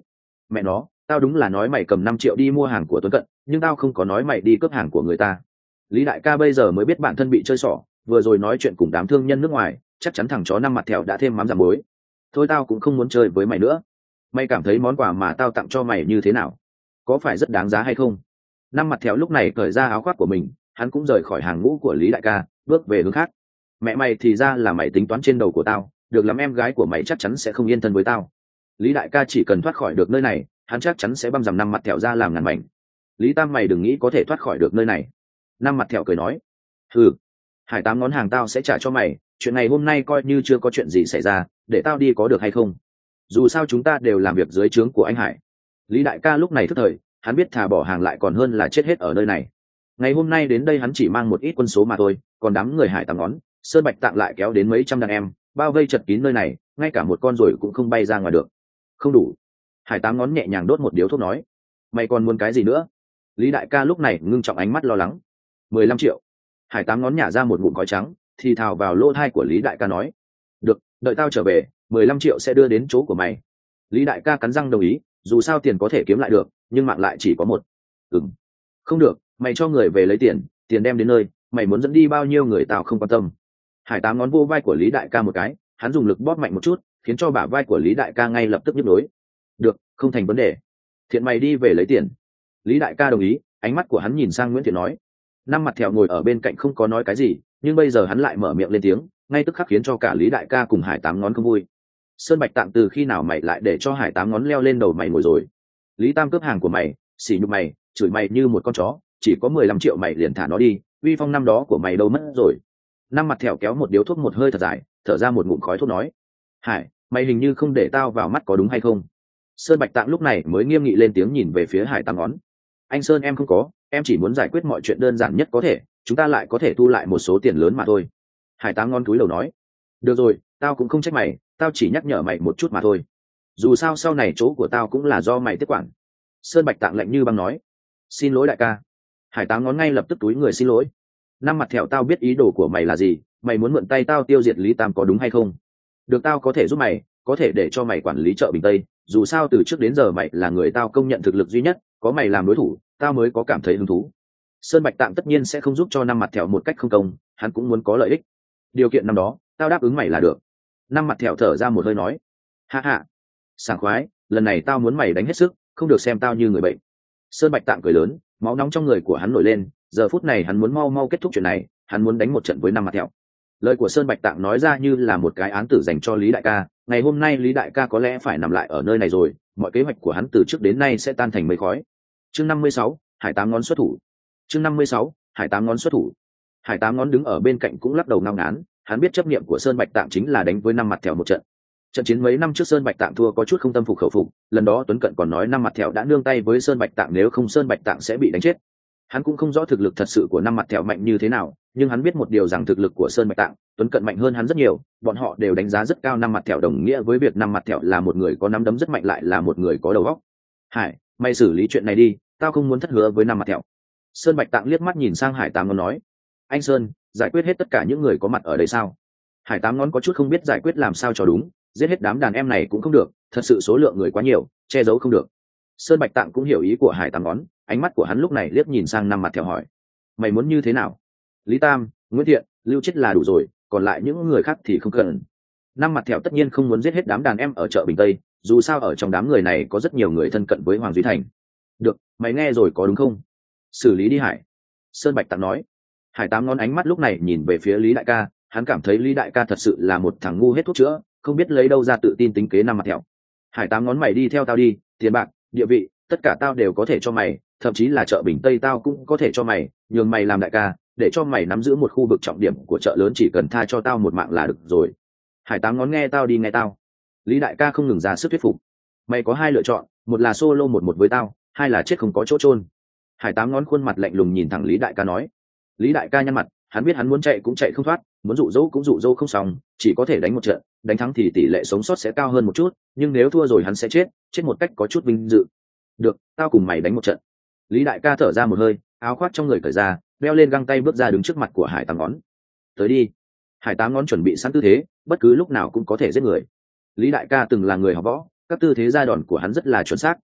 mẹ nó, tao đúng là nói mày cầm năm triệu đi mua hàng của Tuấn Cận, nhưng tao không có nói mày đi cướp hàng của người ta. Lý đại ca bây giờ mới biết bản thân bị chơi xỏ, vừa rồi nói chuyện cùng đám thương nhân nước ngoài, chắc chắn thằng chó năm mặt thẹo đã thêm mắm giảm muối. Thôi tao cũng không muốn chơi với mày nữa. Mày cảm thấy món quà mà tao tặng cho mày như thế nào? Có phải rất đáng giá hay không? Năm mặt thẹo lúc này cởi ra áo khoác của mình, hắn cũng rời khỏi hàng ngũ của Lý đại ca, bước về hướng khác. Mẹ mày thì ra là mày tính toán trên đầu của tao, được lắm, em gái của mày chắc chắn sẽ không yên thân với tao. Lý đại ca chỉ cần thoát khỏi được nơi này, hắn chắc chắn sẽ băm dằm năm mặt thẹo ra làm ngàn mảnh. Lý tam mày đừng nghĩ có thể thoát khỏi được nơi này. Năm mặt thẹo cười nói, ừ, Hải tám ngón hàng tao sẽ trả cho mày, chuyện này hôm nay coi như chưa có chuyện gì xảy ra, để tao đi có được hay không? Dù sao chúng ta đều làm việc dưới trướng của anh Hải. Lý đại ca lúc này thức thời, hắn biết thà bỏ hàng lại còn hơn là chết hết ở nơi này. Ngày hôm nay đến đây hắn chỉ mang một ít quân số mà thôi, còn đám người Hải tám ngón, Sơn Bạch Tạng lại kéo đến mấy trăm đàn em, bao vây chật kín nơi này, ngay cả một con ruồi cũng không bay ra ngoài được. Không đủ. Hải tám ngón nhẹ nhàng đốt một điếu thuốc nói, mày còn muốn cái gì nữa? Lý đại ca lúc này ngưng trọng ánh mắt lo lắng. Mười lăm triệu. Hải tám ngón nhả ra một ngụm khói trắng, thì thào vào lỗ tai của Lý đại ca nói, được, đợi tao trở về, mười lăm triệu sẽ đưa đến chỗ của mày. Lý đại ca cắn răng đồng ý, dù sao tiền có thể kiếm lại được, nhưng mạng lại chỉ có một. Ừm, không được, mày cho người về lấy tiền, tiền đem đến nơi, mày muốn dẫn đi bao nhiêu người tao không quan tâm. Hải tám ngón vô vai của Lý đại ca một cái, hắn dùng lực bóp mạnh một chút, khiến cho bả vai của Lý đại ca ngay lập tức nhức nhối. Được, không thành vấn đề. Thiện mày đi về lấy tiền. Lý đại ca đồng ý, ánh mắt của hắn nhìn sang Nguyễn Thiện nói. Năm mặt thẹo ngồi ở bên cạnh không có nói cái gì, nhưng bây giờ hắn lại mở miệng lên tiếng, ngay tức khắc khiến cho cả Lý đại ca cùng Hải tám ngón không vui. Sơn Bạch Tạng, từ khi nào mày lại để cho Hải tám ngón leo lên đầu mày ngồi rồi? Lý tam cướp hàng của mày, xỉ nhục mày, chửi mày như một con chó, chỉ có mười lăm triệu mày liền thả nó đi, uy phong năm đó của mày đâu mất rồi? Năm mặt thẹo kéo một điếu thuốc một hơi thật dài, thở ra một ngụm khói thuốc nói, Hải, mày hình như không để tao vào mắt có đúng hay không? Sơn Bạch Tạng lúc này mới nghiêm nghị lên tiếng nhìn về phía Hải tám ngón. Anh Sơn, em không có, em chỉ muốn giải quyết mọi chuyện đơn giản nhất có thể, chúng ta lại có thể thu lại một số tiền lớn mà thôi. Hải tám ngón cúi đầu nói, được rồi, tao cũng không trách mày, tao chỉ nhắc nhở mày một chút mà thôi. Dù sao sau này chỗ của tao cũng là do mày tiếp quản. Sơn Bạch Tạng lạnh như băng nói, xin lỗi đại ca. Hải tám ngón ngay lập tức túi người xin lỗi. Năm mặt thẹo, tao biết ý đồ của mày là gì, mày muốn mượn tay tao tiêu diệt Lý Tam có đúng hay không? Được, tao có thể giúp mày, có thể để cho mày quản lý chợ Bình Tây, dù sao từ trước đến giờ mày là người tao công nhận thực lực duy nhất, có mày làm đối thủ, tao mới có cảm thấy hứng thú. Sơn Bạch Tạng tất nhiên sẽ không giúp cho năm mặt thẹo một cách không công, hắn cũng muốn có lợi ích. Điều kiện năm đó, tao đáp ứng mày là được. Năm mặt thẹo thở ra một hơi nói, ha ha, sảng khoái, lần này tao muốn mày đánh hết sức, không được xem tao như người bệnh. Sơn Bạch Tạng cười lớn, máu nóng trong người của hắn nổi lên, giờ phút này hắn muốn mau mau kết thúc chuyện này, hắn muốn đánh một trận với năm mặt thẹo. Lời của Sơn Bạch Tạng nói ra như là một cái án tử dành cho Lý đại ca, ngày hôm nay Lý đại ca có lẽ phải nằm lại ở nơi này rồi, mọi kế hoạch của hắn từ trước đến nay sẽ tan thành mây khói. Chương năm mươi sáu, Hải tám ngón xuất thủ. Chương năm mươi sáu, Hải tám ngón xuất thủ. Hải tám ngón đứng ở bên cạnh cũng lắc đầu ngao ngán, hắn biết chấp niệm của Sơn Bạch Tạng chính là đánh với năm mặt thẹo một trận. Trận chiến mấy năm trước Sơn Bạch Tạng thua có chút không tâm phục khẩu phục, lần đó Tuấn Cận còn nói năm mặt thẹo đã nương tay với Sơn Bạch Tạng, nếu không Sơn Bạch Tạng sẽ bị đánh chết. Hắn cũng không rõ thực lực thật sự của năm mặt thẹo mạnh như thế nào, nhưng hắn biết một điều rằng thực lực của Sơn Bạch Tạng, Tuấn Cận mạnh hơn hắn rất nhiều, bọn họ đều đánh giá rất cao năm mặt thẹo, đồng nghĩa với việc năm mặt thẹo là một người có nắm đấm rất mạnh, lại là một người có đầu óc. Hải, mày xử lý chuyện này đi, tao không muốn thất hứa với năm mặt thẹo. Sơn Bạch Tạng liếc mắt nhìn sang Hải tám ngón nói, anh Sơn, giải quyết hết tất cả những người có mặt ở đây sao? Hải tám ngón có chút không biết giải quyết làm sao cho đúng, giết hết đám đàn em này cũng không được, thật sự số lượng người quá nhiều, che giấu không được. Sơn Bạch Tạng cũng hiểu ý của Hải tám ngón, ánh mắt của hắn lúc này liếc nhìn sang năm mặt thẹo hỏi, mày muốn như thế nào? Lý Tam, Nguyễn Thiện, Lưu Chết là đủ rồi, còn lại những người khác thì không cần. Năm mặt thẹo tất nhiên không muốn giết hết đám đàn em ở chợ Bình Tây, dù sao ở trong đám người này có rất nhiều người thân cận với Hoàng Duy Thành. Được, mày nghe rồi có đúng không? Xử lý đi Hải. Sơn Bạch Tạng nói. Hải tám ngón ánh mắt lúc này nhìn về phía Lý đại ca, hắn cảm thấy Lý đại ca thật sự là một thằng ngu hết thuốc chữa, không biết lấy đâu ra tự tin tính kế năm mặt thẹo. Hải tám ngón, mày đi theo tao đi, tiền bạc, địa vị, tất cả tao đều có thể cho mày, thậm chí là chợ Bình Tây tao cũng có thể cho mày, nhường mày làm đại ca, để cho mày nắm giữ một khu vực trọng điểm của chợ lớn, chỉ cần tha cho tao một mạng là được rồi. Hải tám ngón, nghe tao đi nghe tao. Lý đại ca không ngừng ra sức thuyết phục. Mày có hai lựa chọn, một là solo một một với tao, hai là chết không có chỗ chôn. Hải tám ngón khuôn mặt lạnh lùng nhìn thẳng Lý đại ca nói. Lý đại ca nhăn mặt, hắn biết hắn muốn chạy cũng chạy không thoát, muốn dụ dỗ cũng dụ dỗ không xong, chỉ có thể đánh một trận, đánh thắng thì tỷ lệ sống sót sẽ cao hơn một chút, nhưng nếu thua rồi hắn sẽ chết, chết một cách có chút vinh dự. Được, tao cùng mày đánh một trận. Lý đại ca thở ra một hơi, áo khoác trong người cởi ra, đeo lên găng tay bước ra đứng trước mặt của Hải tám ngón. Tới đi. Hải tám ngón chuẩn bị sẵn tư thế, bất cứ lúc nào cũng có thể giết người. Lý đại ca từng là người học võ, các tư thế ra đòn của hắn rất là chuẩn xác,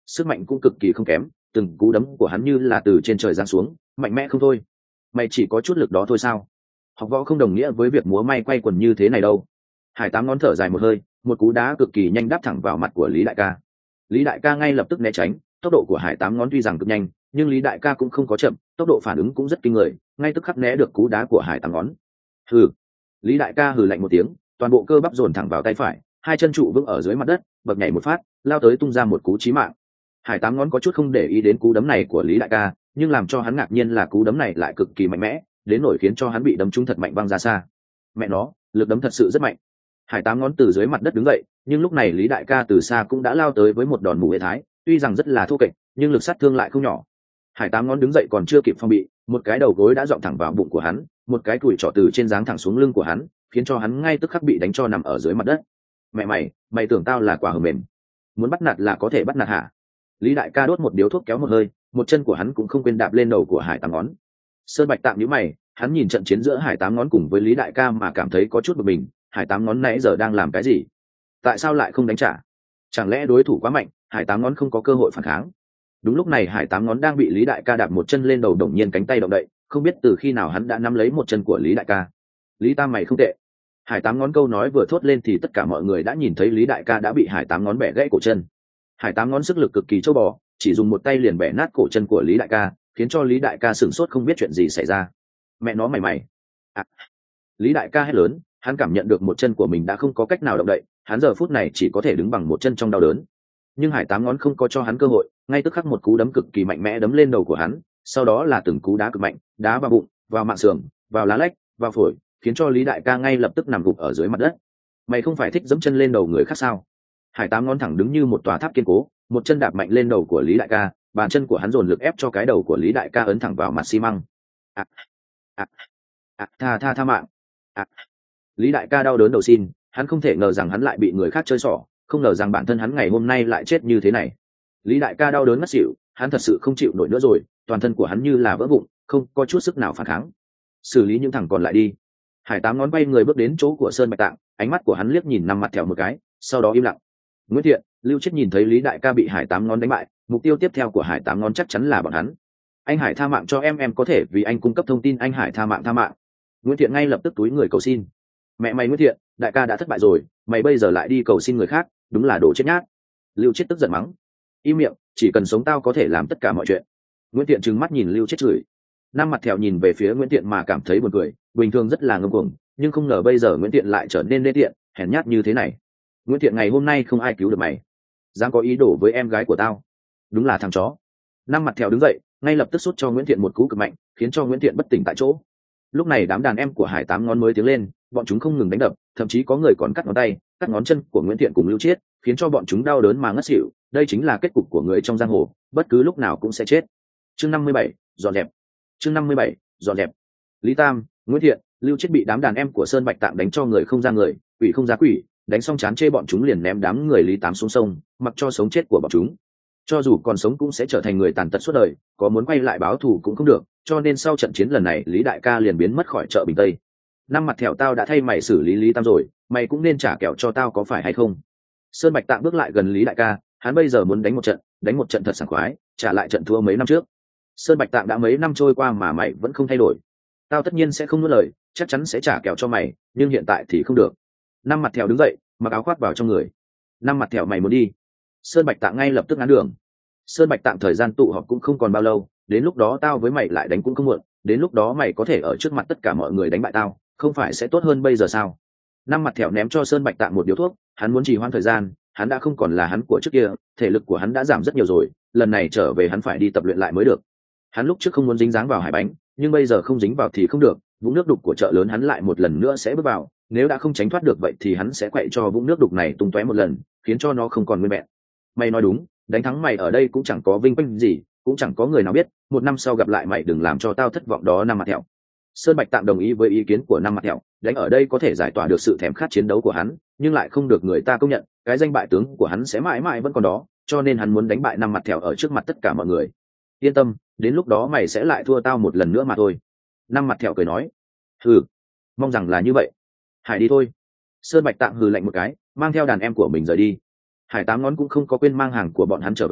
sức mạnh cũng cực kỳ không kém, từng cú đấm của hắn như là từ trên trời giáng xuống, mạnh mẽ không thôi. Mày chỉ có chút lực đó thôi sao? Học võ không đồng nghĩa với việc múa may quay quần như thế này đâu. Hải Tám Ngón thở dài một hơi, một cú đá cực kỳ nhanh đáp thẳng vào mặt của Lý đại ca. Lý đại ca ngay lập tức né tránh, tốc độ của Hải Tám Ngón tuy rằng cực nhanh, nhưng Lý đại ca cũng không có chậm, tốc độ phản ứng cũng rất kinh người, ngay tức khắc né được cú đá của Hải Tám Ngón. Hừ. Lý đại ca hừ lạnh một tiếng, toàn bộ cơ bắp dồn thẳng vào tay phải, hai chân trụ vững ở dưới mặt đất, bật nhảy một phát, lao tới tung ra một cú chí mạng. Hải Tám Ngón có chút không để ý đến cú đấm này của Lý đại ca, nhưng làm cho hắn ngạc nhiên là cú đấm này lại cực kỳ mạnh mẽ, đến nỗi khiến cho hắn bị đấm trúng thật mạnh văng ra xa. Mẹ nó, lực đấm thật sự rất mạnh. Hải Tám Ngón từ dưới mặt đất đứng dậy, nhưng lúc này Lý đại ca từ xa cũng đã lao tới với một đòn mù hệ thái, tuy rằng rất là thô kệch, nhưng lực sát thương lại không nhỏ. Hải Tám Ngón đứng dậy còn chưa kịp phòng bị, một cái đầu gối đã dọn thẳng vào bụng của hắn, một cái cùi trỏ từ trên giáng thẳng xuống lưng của hắn, khiến cho hắn ngay tức khắc bị đánh cho nằm ở dưới mặt đất. Mẹ mày, mày tưởng tao là quả hờ mềm? Muốn bắt nạt là có thể bắt nạt hả? Lý đại ca đốt một điếu thuốc kéo một hơi, một chân của hắn cũng không quên đạp lên đầu của Hải Tám Ngón. Sơn Bạch tạm nhíu mày, hắn nhìn trận chiến giữa Hải Tám Ngón cùng với Lý đại ca mà cảm thấy có chút bực mình. Hải Tám Ngón nãy giờ đang làm cái gì? Tại sao lại không đánh trả? Chẳng lẽ đối thủ quá mạnh, Hải Tám Ngón không có cơ hội phản kháng? Đúng lúc này Hải Tám Ngón đang bị Lý đại ca đạp một chân lên đầu, đột nhiên cánh tay động đậy, không biết từ khi nào hắn đã nắm lấy một chân của Lý đại ca. Lý Tam mày không tệ. Hải Tám Ngón câu nói vừa thốt lên thì tất cả mọi người đã nhìn thấy Lý đại ca đã bị Hải Tám Ngón bẻ gãy cổ chân. Hải Tám Ngón sức lực cực kỳ châu bò, chỉ dùng một tay liền bẻ nát cổ chân của Lý đại ca, khiến cho Lý đại ca sửng sốt không biết chuyện gì xảy ra. Mẹ nó mày mày. À. Lý đại ca hét lớn, hắn cảm nhận được một chân của mình đã không có cách nào động đậy, hắn giờ phút này chỉ có thể đứng bằng một chân trong đau đớn. Nhưng Hải Tám Ngón không có cho hắn cơ hội, ngay tức khắc một cú đấm cực kỳ mạnh mẽ đấm lên đầu của hắn, sau đó là từng cú đá cực mạnh, đá vào bụng, vào mạng sườn, vào lá lách, vào phổi, khiến cho Lý đại ca ngay lập tức nằm gục ở dưới mặt đất. Mày không phải thích dẫm chân lên đầu người khác sao? Hải Tám Ngón thẳng đứng như một tòa tháp kiên cố, một chân đạp mạnh lên đầu của Lý đại ca, bàn chân của hắn dồn lực ép cho cái đầu của Lý đại ca ấn thẳng vào mặt xi măng. À, à, à, tha tha tha mạng. À. Lý đại ca đau đớn đầu xin, hắn không thể ngờ rằng hắn lại bị người khác chơi xỏ, không ngờ rằng bản thân hắn ngày hôm nay lại chết như thế này. Lý đại ca đau đớn ngất xỉu, hắn thật sự không chịu nổi nữa rồi, toàn thân của hắn như là vỡ vụn, không có chút sức nào phản kháng. Xử lý những thằng còn lại đi. Hải Tám Ngón bay người bước đến chỗ của Sơn Bạch Tạng, ánh mắt của hắn liếc nhìn Năm Mặt Thẹo một cái, sau đó im lặng. Nguyễn Thiện, Lưu Chết nhìn thấy Lý đại ca bị Hải Tám Ngón đánh bại, mục tiêu tiếp theo của Hải Tám Ngón chắc chắn là bọn hắn. Anh Hải tha mạng cho em, em có thể vì anh cung cấp thông tin, anh Hải tha mạng tha mạng. Nguyễn Thiện ngay lập tức túi người cầu xin. Mẹ mày Nguyễn Thiện, đại ca đã thất bại rồi, mày bây giờ lại đi cầu xin người khác, đúng là đồ chết nhát. Lưu Chết tức giận mắng. Im miệng, chỉ cần sống tao có thể làm tất cả mọi chuyện. Nguyễn Thiện trừng mắt nhìn Lưu Chết chửi. Năm Mặt Thẹo nhìn về phía Nguyễn Thiện mà cảm thấy buồn cười, bình thường rất là ngông cuồng, nhưng không ngờ bây giờ Nguyễn Thiện lại trở nên đê tiện, hèn nhát như thế này. Nguyễn Thiện, ngày hôm nay không ai cứu được mày, dám có ý đồ với em gái của tao, đúng là thằng chó. Năm Mặt Thẹo đứng dậy, ngay lập tức sút cho Nguyễn Thiện một cú cực mạnh, khiến cho Nguyễn Thiện bất tỉnh tại chỗ. Lúc này đám đàn em của Hải Tám Ngón mới tiến lên, bọn chúng không ngừng đánh đập, thậm chí có người còn cắt ngón tay, cắt ngón chân của Nguyễn Thiện cùng Lưu Chiết, khiến cho bọn chúng đau đớn mà ngất xỉu. Đây chính là kết cục của người trong giang hồ, bất cứ lúc nào cũng sẽ chết. Chương năm mươi bảy, dọn dẹp. Chương năm mươi bảy, dọn dẹp. Lý Tam, Nguyễn Thiện, Lưu Chiết bị đám đàn em của Sơn Bạch Tạng đánh cho người không ra người, quỷ không ra quỷ, đánh xong chán chê bọn chúng liền ném đám người Lý Tám xuống sông, mặc cho sống chết của bọn chúng. Cho dù còn sống cũng sẽ trở thành người tàn tật suốt đời, có muốn quay lại báo thù cũng không được, cho nên sau trận chiến lần này Lý đại ca liền biến mất khỏi chợ Bình Tây. Năm Mặt Thẹo, tao đã thay mày xử lý Lý Tam rồi, mày cũng nên trả kẹo cho tao có phải hay không? Sơn Bạch Tạng bước lại gần Lý đại ca, hắn bây giờ muốn đánh một trận, đánh một trận thật sảng khoái, trả lại trận thua mấy năm trước. Sơn Bạch Tạng, đã mấy năm trôi qua mà mày vẫn không thay đổi. Tao tất nhiên sẽ không nuốt lời, chắc chắn sẽ trả kẹo cho mày, nhưng hiện tại thì không được. Năm Mặt Thẹo đứng dậy, mặc áo khoác vào trong người. Năm Mặt Thẹo, mày muốn đi? Sơn Bạch Tạng ngay lập tức ngăn đường. Sơn Bạch Tạng, thời gian tụ họp cũng không còn bao lâu, đến lúc đó tao với mày lại đánh cũng không muộn, đến lúc đó mày có thể ở trước mặt tất cả mọi người đánh bại tao, không phải sẽ tốt hơn bây giờ sao? Năm Mặt Thẹo ném cho Sơn Bạch Tạng một điếu thuốc, hắn muốn trì hoãn thời gian, hắn đã không còn là hắn của trước kia, thể lực của hắn đã giảm rất nhiều rồi, lần này trở về hắn phải đi tập luyện lại mới được. Hắn lúc trước không muốn dính dáng vào hải bánh, nhưng bây giờ không dính vào thì không được, vũng nước đục của chợ lớn hắn lại một lần nữa sẽ bước vào, nếu đã không tránh thoát được vậy thì hắn sẽ quậy cho vũng nước đục này tung tóe một lần, khiến cho nó không còn nguyên vẹn. Mày nói đúng, đánh thắng mày ở đây cũng chẳng có vinh quang gì, cũng chẳng có người nào biết, một năm sau gặp lại mày đừng làm cho tao thất vọng đó. Năm Mặt Thẹo. Sơn Bạch Tạng đồng ý với ý kiến của Năm Mặt Thẹo, đánh ở đây có thể giải tỏa được sự thèm khát chiến đấu của hắn, nhưng lại không được người ta công nhận, cái danh bại tướng của hắn sẽ mãi mãi vẫn còn đó, cho nên hắn muốn đánh bại Năm Mặt Thẹo ở trước mặt tất cả mọi người. Yên tâm, đến lúc đó mày sẽ lại thua tao một lần nữa mà thôi. Năm Mặt Thẹo cười nói. Hừ, mong rằng là như vậy. Hải đi thôi. Sơn Bạch Tạng hừ lạnh một cái, mang theo đàn em của mình rời đi. Hải Tám Ngón cũng không có quên mang hàng của bọn hắn trở về,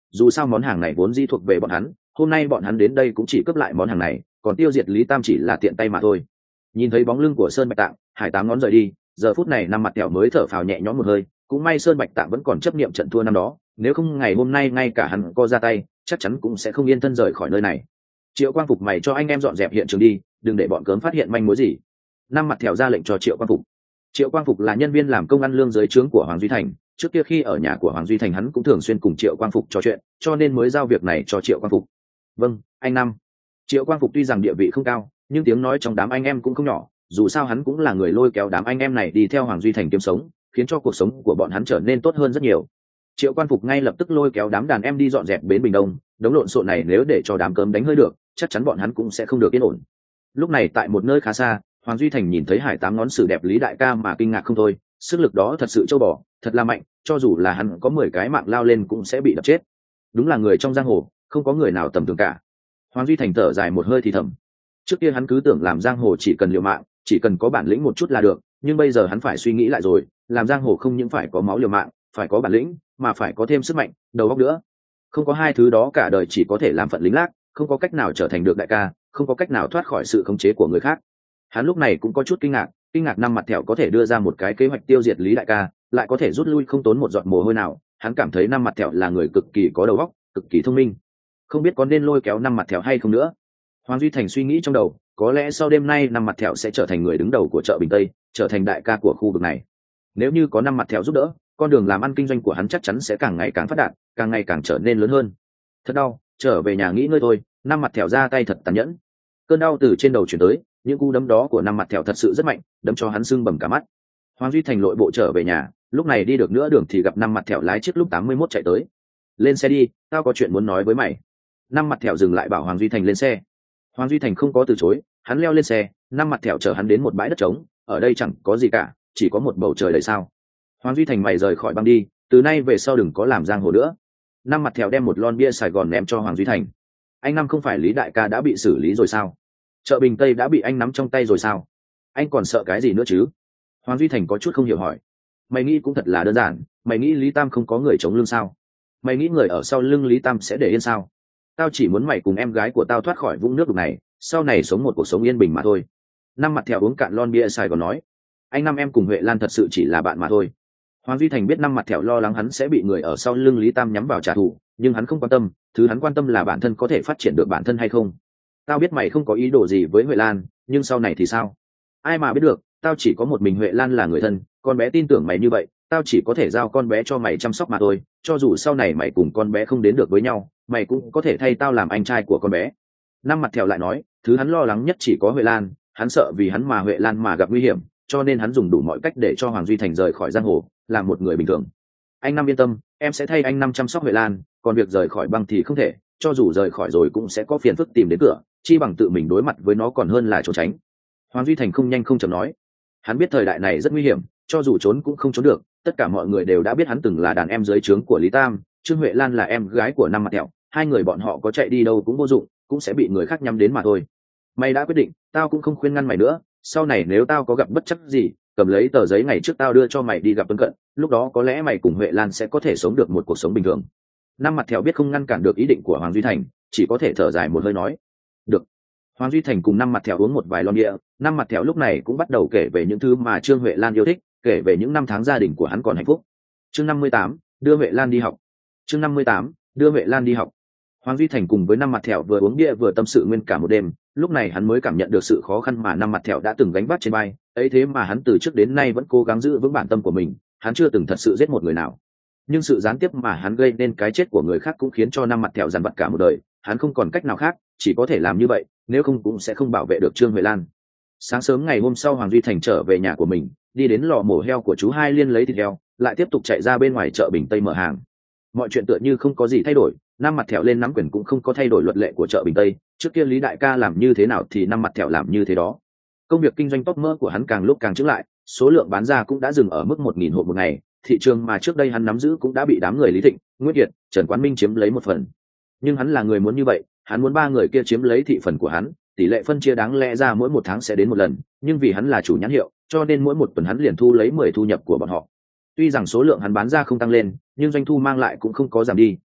dù sao món hàng này vốn dĩ thuộc về bọn hắn, hôm nay bọn hắn đến đây cũng chỉ cướp lại món hàng này, còn tiêu diệt Lý Tam chỉ là tiện tay mà thôi. Nhìn thấy bóng lưng của Sơn Bạch Tạng, Hải Tám Ngón rời đi, giờ phút này năm mặt thẹo mới thở phào nhẹ nhõm một hơi, cũng may Sơn Bạch Tạng vẫn còn chấp niệm trận thua năm đó, nếu không ngày hôm nay ngay cả hắn co ra tay, chắc chắn cũng sẽ không yên thân rời khỏi nơi này. Triệu Quang Phục, mày cho anh em dọn dẹp hiện trường đi, đừng để bọn cớm phát hiện manh mối gì. Năm mặt thẹo ra lệnh cho Triệu Quang Phục. Triệu Quang Phục là nhân viên làm công ăn lương dưới trướng của Hoàng Duy Thành, trước kia khi ở nhà của Hoàng Duy Thành hắn cũng thường xuyên cùng Triệu Quang Phục trò chuyện, cho nên mới giao việc này cho Triệu Quang Phục. Vâng, anh Năm. Triệu Quang Phục tuy rằng địa vị không cao, nhưng tiếng nói trong đám anh em cũng không nhỏ, dù sao hắn cũng là người lôi kéo đám anh em này đi theo Hoàng Duy Thành kiếm sống, khiến cho cuộc sống của bọn hắn trở nên tốt hơn rất nhiều. Triệu Quan Phục ngay lập tức lôi kéo đám đàn em đi dọn dẹp bến Bình Đông, đống lộn xộn này nếu để cho đám cớm đánh hơi được, chắc chắn bọn hắn cũng sẽ không được yên ổn. Lúc này tại một nơi khá xa, Hoàng Duy Thành nhìn thấy Hải Tám Ngón sử đẹp Lý đại ca mà kinh ngạc không thôi, sức lực đó thật sự trâu bò, thật là mạnh, cho dù là hắn có mười cái mạng lao lên cũng sẽ bị đập chết. Đúng là người trong giang hồ, không có người nào tầm thường cả. Hoàng Duy Thành thở dài một hơi thì thầm. Trước kia hắn cứ tưởng làm giang hồ chỉ cần liều mạng, chỉ cần có bản lĩnh một chút là được, nhưng bây giờ hắn phải suy nghĩ lại rồi, làm giang hồ không những phải có máu liều mạng, phải có bản lĩnh, mà phải có thêm sức mạnh, đầu óc nữa. Không có hai thứ đó cả đời chỉ có thể làm phận lính lác, không có cách nào trở thành được đại ca, không có cách nào thoát khỏi sự khống chế của người khác. Hắn lúc này cũng có chút kinh ngạc, kinh ngạc năm mặt thẹo có thể đưa ra một cái kế hoạch tiêu diệt Lý đại ca, lại có thể rút lui không tốn một giọt mồ hôi nào. Hắn cảm thấy năm mặt thẹo là người cực kỳ có đầu óc, cực kỳ thông minh. Không biết có nên lôi kéo năm mặt thẹo hay không nữa. Hoàng Duy Thành suy nghĩ trong đầu, có lẽ sau đêm nay năm mặt thẹo sẽ trở thành người đứng đầu của chợ Bình Tây, trở thành đại ca của khu vực này. Nếu như có năm mặt thẹo giúp đỡ, con đường làm ăn kinh doanh của hắn chắc chắn sẽ càng ngày càng phát đạt, càng ngày càng trở nên lớn hơn. Thật đau, trở về nhà nghỉ ngơi thôi. Năm mặt thẹo ra tay thật tàn nhẫn. Cơn đau từ trên đầu chuyển tới, những cú đấm đó của năm mặt thẹo thật sự rất mạnh, đấm cho hắn sưng bầm cả mắt. Hoàng Duy Thành lội bộ trở về nhà, lúc này đi được nửa đường thì gặp năm mặt thẹo lái chiếc lúc tám mươi mốt chạy tới. Lên xe đi, tao có chuyện muốn nói với mày. Năm mặt thẹo dừng lại bảo Hoàng Duy Thành lên xe. Hoàng Duy Thành không có từ chối, hắn leo lên xe, năm mặt thẹo chở hắn đến một bãi đất trống, ở đây chẳng có gì cả, chỉ có một bầu trời đầy sao. Hoàng Duy Thành, mày rời khỏi băng đi, từ nay về sau đừng có làm giang hồ nữa. Năm mặt thẹo đem một lon bia Sài Gòn ném cho Hoàng Duy Thành. Anh Năm, không phải Lý đại ca đã bị xử lý rồi sao? Chợ Bình Tây đã bị anh nắm trong tay rồi sao? Anh còn sợ cái gì nữa chứ? Hoàng Duy Thành có chút không hiểu hỏi. Mày nghĩ cũng thật là đơn giản, mày nghĩ Lý Tam không có người chống lưng sao? Mày nghĩ người ở sau lưng Lý Tam sẽ để yên sao? Tao chỉ muốn mày cùng em gái của tao thoát khỏi vũng nước đục này, sau này sống một cuộc sống yên bình mà thôi. Năm mặt thẹo uống cạn lon bia Sài Gòn nói. Anh Năm, em cùng Huệ Lan thật sự chỉ là bạn mà thôi. Hoàng Duy Thành biết năm mặt thẹo lo lắng hắn sẽ bị người ở sau lưng Lý Tam nhắm vào trả thù, nhưng hắn không quan tâm, thứ hắn quan tâm là bản thân có thể phát triển được bản thân hay không. Tao biết mày không có ý đồ gì với Huệ Lan, nhưng sau này thì sao? Ai mà biết được, tao chỉ có một mình Huệ Lan là người thân, con bé tin tưởng mày như vậy, tao chỉ có thể giao con bé cho mày chăm sóc mà thôi, cho dù sau này mày cùng con bé không đến được với nhau, mày cũng có thể thay tao làm anh trai của con bé. Năm mặt thẹo lại nói, thứ hắn lo lắng nhất chỉ có Huệ Lan, hắn sợ vì hắn mà Huệ Lan mà gặp nguy hiểm, cho nên hắn dùng đủ mọi cách để cho Hoàng Duy Thành rời khỏi giang hồ, làm một người bình thường. Anh Năm yên tâm, em sẽ thay anh Năm chăm sóc Huệ Lan, còn việc rời khỏi băng thì không thể, cho dù rời khỏi rồi cũng sẽ có phiền phức tìm đến cửa, chi bằng tự mình đối mặt với nó còn hơn là trốn tránh. Hoàng Duy Thành không nhanh không chậm nói. Hắn biết thời đại này rất nguy hiểm, cho dù trốn cũng không trốn được, tất cả mọi người đều đã biết hắn từng là đàn em dưới trướng của Lý Tam, Trương Huệ Lan là em gái của năm mặt thẹo, hai người bọn họ có chạy đi đâu cũng vô dụng, cũng sẽ bị người khác nhắm đến mà thôi. Mày đã quyết định, tao cũng không khuyên ngăn mày nữa, sau này nếu tao có gặp bất chấp gì, cầm lấy tờ giấy ngày trước tao đưa cho mày đi gặp Tuấn Cận, lúc đó có lẽ mày cùng Huệ Lan sẽ có thể sống được một cuộc sống bình thường. Năm mặt thẹo biết không ngăn cản được ý định của Hoàng Duy Thành, chỉ có thể thở dài một hơi nói. Được. Hoàng Duy Thành cùng năm mặt thẹo uống một vài lon bia, năm mặt thẹo lúc này cũng bắt đầu kể về những thứ mà Trương Huệ Lan yêu thích, kể về những năm tháng gia đình của hắn còn hạnh phúc. Chương năm mươi tám, đưa Huệ Lan đi học. Chương năm mươi tám, đưa Huệ Lan đi học. Hoàng Duy Thành cùng với năm mặt thẹo vừa uống bia vừa tâm sự nguyên cả một đêm, lúc này hắn mới cảm nhận được sự khó khăn mà năm mặt thẹo đã từng gánh vác trên vai, ấy thế mà hắn từ trước đến nay vẫn cố gắng giữ vững bản tâm của mình, hắn chưa từng thật sự giết một người nào. Nhưng sự gián tiếp mà hắn gây nên cái chết của người khác cũng khiến cho năm mặt thẹo dằn vặt cả một đời, hắn không còn cách nào khác, chỉ có thể làm như vậy, nếu không cũng sẽ không bảo vệ được Trương Huệ Lan. Sáng sớm ngày hôm sau, Hoàng Duy Thành trở về nhà của mình, đi đến lò mổ heo của chú Hai Liên lấy thịt heo, lại tiếp tục chạy ra bên ngoài chợ Bình Tây mở hàng. Mọi chuyện tựa như không có gì thay đổi, năm mặt thẹo lên nắm quyền cũng không có thay đổi luật lệ của chợ Bình Tây, trước kia Lý đại ca làm như thế nào thì năm mặt thẹo làm như thế đó. Công việc kinh doanh top mỡ của hắn càng lúc càng chững lại, số lượng bán ra cũng đã dừng ở mức một nghìn hộp một ngày, thị trường mà trước đây hắn nắm giữ cũng đã bị đám người Lý Thịnh, Nguyễn Kiệt, Trần Quán Minh chiếm lấy một phần. Nhưng hắn là người muốn như vậy, hắn muốn ba người kia chiếm lấy thị phần của hắn, tỷ lệ phân chia đáng lẽ ra mỗi một tháng sẽ đến một lần, nhưng vì hắn là chủ nhãn hiệu, cho nên mỗi một tuần hắn liền thu lấy mười thu nhập của bọn họ. Tuy rằng số lượng hắn bán ra không tăng lên, nhưng doanh thu mang lại cũng không có giảm đi,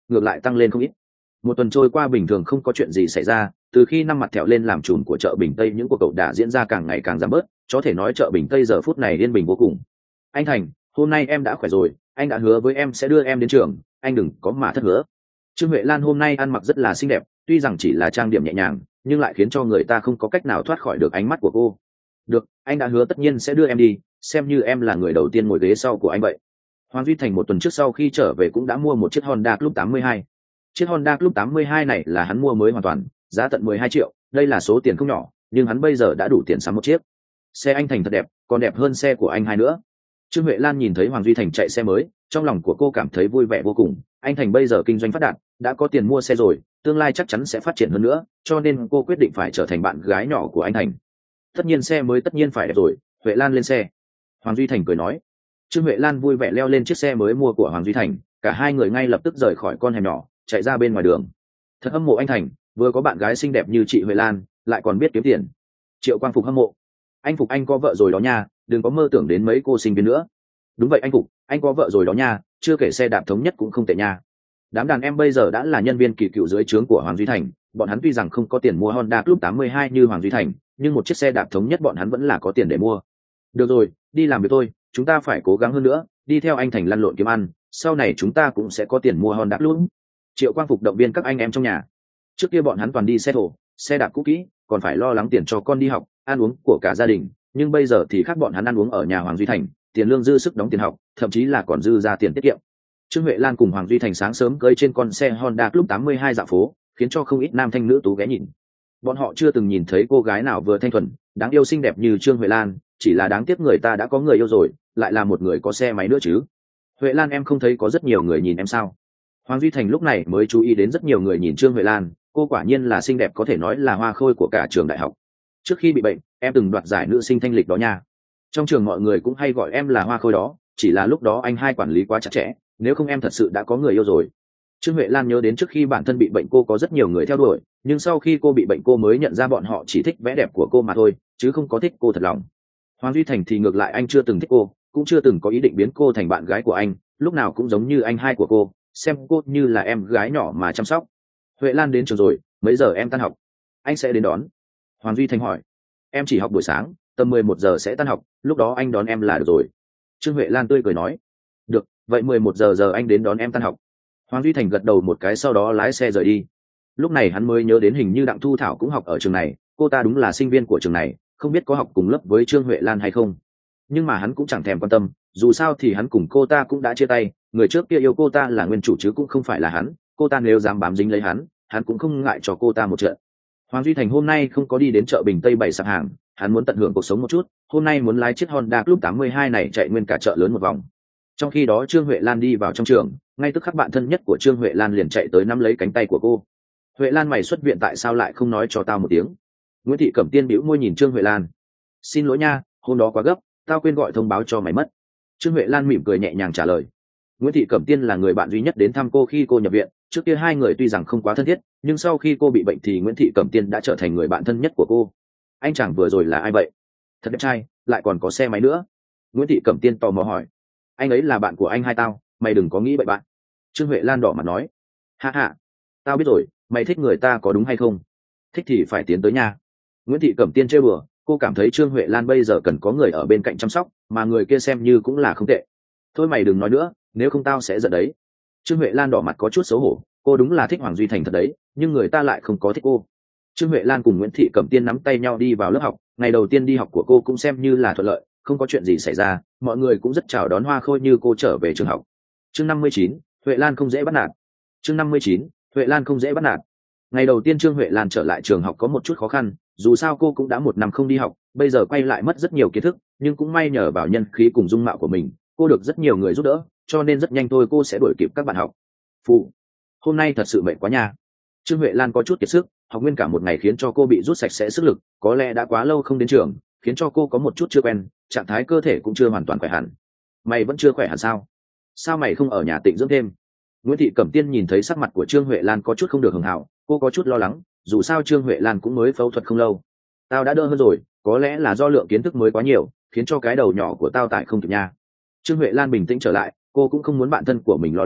ngược lại tăng lên không ít. Một tuần trôi qua bình thường không có chuyện gì xảy ra, từ khi năm mặt thẹo lên làm trùm của chợ Bình Tây những cuộc cậu đã diễn ra càng ngày càng giảm bớt, có thể nói chợ Bình Tây giờ phút này yên bình vô cùng. Anh Thành, hôm nay em đã khỏe rồi, anh đã hứa với em sẽ đưa em đến trường, anh đừng có mà thất hứa. Trương Huệ Lan hôm nay ăn mặc rất là xinh đẹp, tuy rằng chỉ là trang điểm nhẹ nhàng nhưng lại khiến cho người ta không có cách nào thoát khỏi được ánh mắt của cô. Được, anh đã hứa tất nhiên sẽ đưa em đi, xem như em là người đầu tiên ngồi ghế sau của anh vậy. Hoàng Duy Thành một tuần trước sau khi trở về cũng đã mua một chiếc Honda Club tám mươi hai. Chiếc Honda Club tám mươi hai này là hắn mua mới hoàn toàn, giá tận mười hai triệu, đây là số tiền không nhỏ, nhưng hắn bây giờ đã đủ tiền sắm một chiếc. Xe anh Thành thật đẹp, còn đẹp hơn xe của anh hai nữa. Trương Huệ Lan nhìn thấy Hoàng Duy Thành chạy xe mới, trong lòng của cô cảm thấy vui vẻ vô cùng. Anh Thành bây giờ kinh doanh phát đạt, đã có tiền mua xe rồi, tương lai chắc chắn sẽ phát triển hơn nữa, cho nên cô quyết định phải trở thành bạn gái nhỏ của anh Thành. Tất nhiên xe mới tất nhiên phải đẹp rồi. Huệ Lan lên xe. Hoàng Duy Thành cười nói. Trương Huệ Lan vui vẻ leo lên chiếc xe mới mua của Hoàng Duy Thành, cả hai người ngay lập tức rời khỏi con hẻm nhỏ, chạy ra bên ngoài đường. Thật hâm mộ anh Thành, vừa có bạn gái xinh đẹp như chị Huệ Lan, lại còn biết kiếm tiền. Triệu Quang Phục hâm mộ. Anh Phục anh có vợ rồi đó nha, đừng có mơ tưởng đến mấy cô sinh viên nữa. Đúng vậy anh Phục, anh có vợ rồi đó nha, chưa kể xe đạp thống nhất cũng không tệ nha. Đám đàn em bây giờ đã là nhân viên kỳ cựu dưới trướng của Hoàng Duy Thành, bọn hắn tuy rằng không có tiền mua Honda Club tám mươi hai như Hoàng Duy Thành, nhưng một chiếc xe đạp thống nhất bọn hắn vẫn là có tiền để mua. Được rồi, đi làm việc thôi, chúng ta phải cố gắng hơn nữa, đi theo anh Thành lăn lộn kiếm ăn, sau này chúng ta cũng sẽ có tiền mua Honda Club. Triệu Quang Phục động viên các anh em trong nhà. Trước kia bọn hắn toàn đi xe thổ, xe đạp cũ kỹ, còn phải lo lắng tiền cho con đi học, ăn uống của cả gia đình, nhưng bây giờ thì khác, bọn hắn ăn uống ở nhà Hoàng Duy Thành, tiền lương dư sức đóng tiền học, thậm chí là còn dư ra tiền tiết kiệm. Trương Huệ Lan cùng Hoàng Duy Thành sáng sớm cưỡi trên con xe Honda Club tám mươi hai dạo phố, khiến cho không ít nam thanh nữ tú ghé nhìn. Bọn họ chưa từng nhìn thấy cô gái nào vừa thanh thuần, đáng yêu xinh đẹp như Trương Huệ Lan, chỉ là đáng tiếc người ta đã có người yêu rồi, lại là một người có xe máy nữa chứ. Huệ Lan em không thấy có rất nhiều người nhìn em sao? Hoàng Duy Thành lúc này mới chú ý đến rất nhiều người nhìn Trương Huệ Lan, cô quả nhiên là xinh đẹp, có thể nói là hoa khôi của cả trường đại học. Trước khi bị bệnh, em từng đoạt giải nữ sinh thanh lịch đó nha. Trong trường mọi người cũng hay gọi em là hoa khôi đó, chỉ là lúc đó anh hai quản lý quá chặt chẽ, nếu không em thật sự đã có người yêu rồi. Trương Huệ Lan nhớ đến trước khi bản thân bị bệnh cô có rất nhiều người theo đuổi, nhưng sau khi cô bị bệnh cô mới nhận ra bọn họ chỉ thích vẻ đẹp của cô mà thôi, chứ không có thích cô thật lòng. Hoàng Duy Thành thì ngược lại, anh chưa từng thích cô, cũng chưa từng có ý định biến cô thành bạn gái của anh, lúc nào cũng giống như anh hai của cô, xem cô như là em gái nhỏ mà chăm sóc. Huệ Lan đến trường rồi, mấy giờ em tan học? Anh sẽ đến đón. Hoàng Duy Thành hỏi. Em chỉ học buổi sáng, tầm mười một giờ sẽ tan học, lúc đó anh đón em là được rồi. Trương Huệ Lan tươi cười nói. Được, vậy mười một giờ giờ anh đến đón em tan học. Hoàng Duy Thành gật đầu một cái, sau đó lái xe rời đi. Lúc này hắn mới nhớ đến hình như Đặng Thu Thảo cũng học ở trường này, cô ta đúng là sinh viên của trường này, không biết có học cùng lớp với Trương Huệ Lan hay không. Nhưng mà hắn cũng chẳng thèm quan tâm, dù sao thì hắn cùng cô ta cũng đã chia tay, người trước kia yêu cô ta là nguyên chủ chứ cũng không phải là hắn, cô ta nếu dám bám dính lấy hắn, hắn cũng không ngại cho cô ta một trận. Hoàng Duy Thành hôm nay không có đi đến chợ Bình Tây bày sạp hàng, hắn muốn tận hưởng cuộc sống một chút, hôm nay muốn lái chiếc Honda Club tám mươi hai này chạy nguyên cả chợ lớn một vòng. Trong khi đó Trương Huệ Lan đi vào trong trường, ngay tức khắc bạn thân nhất của Trương Huệ Lan liền chạy tới nắm lấy cánh tay của cô. Huệ Lan, mày xuất viện tại sao lại không nói cho tao một tiếng? Nguyễn Thị Cẩm Tiên bĩu môi nhìn Trương Huệ Lan. Xin lỗi nha, hôm đó quá gấp, tao quên gọi thông báo cho mày mất. Trương Huệ Lan mỉm cười nhẹ nhàng trả lời. Nguyễn Thị Cẩm Tiên là người bạn duy nhất đến thăm cô khi cô nhập viện, trước kia hai người tuy rằng không quá thân thiết, nhưng sau khi cô bị bệnh thì Nguyễn Thị Cẩm Tiên đã trở thành người bạn thân nhất của cô. Anh chàng vừa rồi là ai vậy? Thật đẹp trai, lại còn có xe máy nữa. Nguyễn Thị Cẩm Tiên tò mò hỏi. Anh ấy là bạn của anh hai tao, mày đừng có nghĩ bậy bạn. Trương Huệ Lan đỏ mặt nói. Ha ha, tao biết rồi, mày thích người ta có đúng hay không? Thích thì phải tiến tới nha. Nguyễn Thị Cẩm Tiên trêu bừa, cô cảm thấy Trương Huệ Lan bây giờ cần có người ở bên cạnh chăm sóc, mà người kia xem như cũng là không tệ. Thôi mày đừng nói nữa, nếu không tao sẽ giận đấy. Trương Huệ Lan đỏ mặt có chút xấu hổ, cô đúng là thích Hoàng Duy Thành thật đấy, nhưng người ta lại không có thích cô. Trương Huệ Lan cùng Nguyễn Thị Cẩm Tiên nắm tay nhau đi vào lớp học, ngày đầu tiên đi học của cô cũng xem như là thuận lợi, không có chuyện gì xảy ra, mọi người cũng rất chào đón hoa khôi như cô trở về trường học. Chương năm mươi chín, Huệ Lan không dễ bắt nạt. Chương năm mươi chín, Huệ Lan không dễ bắt nạt. Ngày đầu tiên Trương Huệ Lan trở lại trường học có một chút khó khăn, dù sao cô cũng đã một năm không đi học, bây giờ quay lại mất rất nhiều kiến thức, nhưng cũng may nhờ vào nhân khí cùng dung mạo của mình, cô được rất nhiều người giúp đỡ, cho nên rất nhanh thôi cô sẽ đuổi kịp các bạn học. Phụ, hôm nay thật sự mệt quá nha. Trương Huệ Lan có chút kiệt sức, học nguyên cả một ngày khiến cho cô bị rút sạch sẽ sức lực, có lẽ đã quá lâu không đến trường, khiến cho cô có một chút chưa quen, trạng thái cơ thể cũng chưa hoàn toàn khỏe hẳn. Mày vẫn chưa khỏe hẳn sao? Sao mày không ở nhà tịnh dưỡng thêm? Nguyễn Thị Cẩm Tiên nhìn thấy sắc mặt của Trương Huệ Lan có chút không được hưởng hảo, cô có chút lo lắng, dù sao Trương Huệ Lan cũng mới phẫu thuật không lâu. Tao đã đỡ hơn rồi, có lẽ là do lượng kiến thức mới quá nhiều, khiến cho cái đầu nhỏ của tao tải không kịp nha. Trương Huệ Lan bình tĩnh trở lại, cô cũng không muốn bạn thân của mình lo lắng,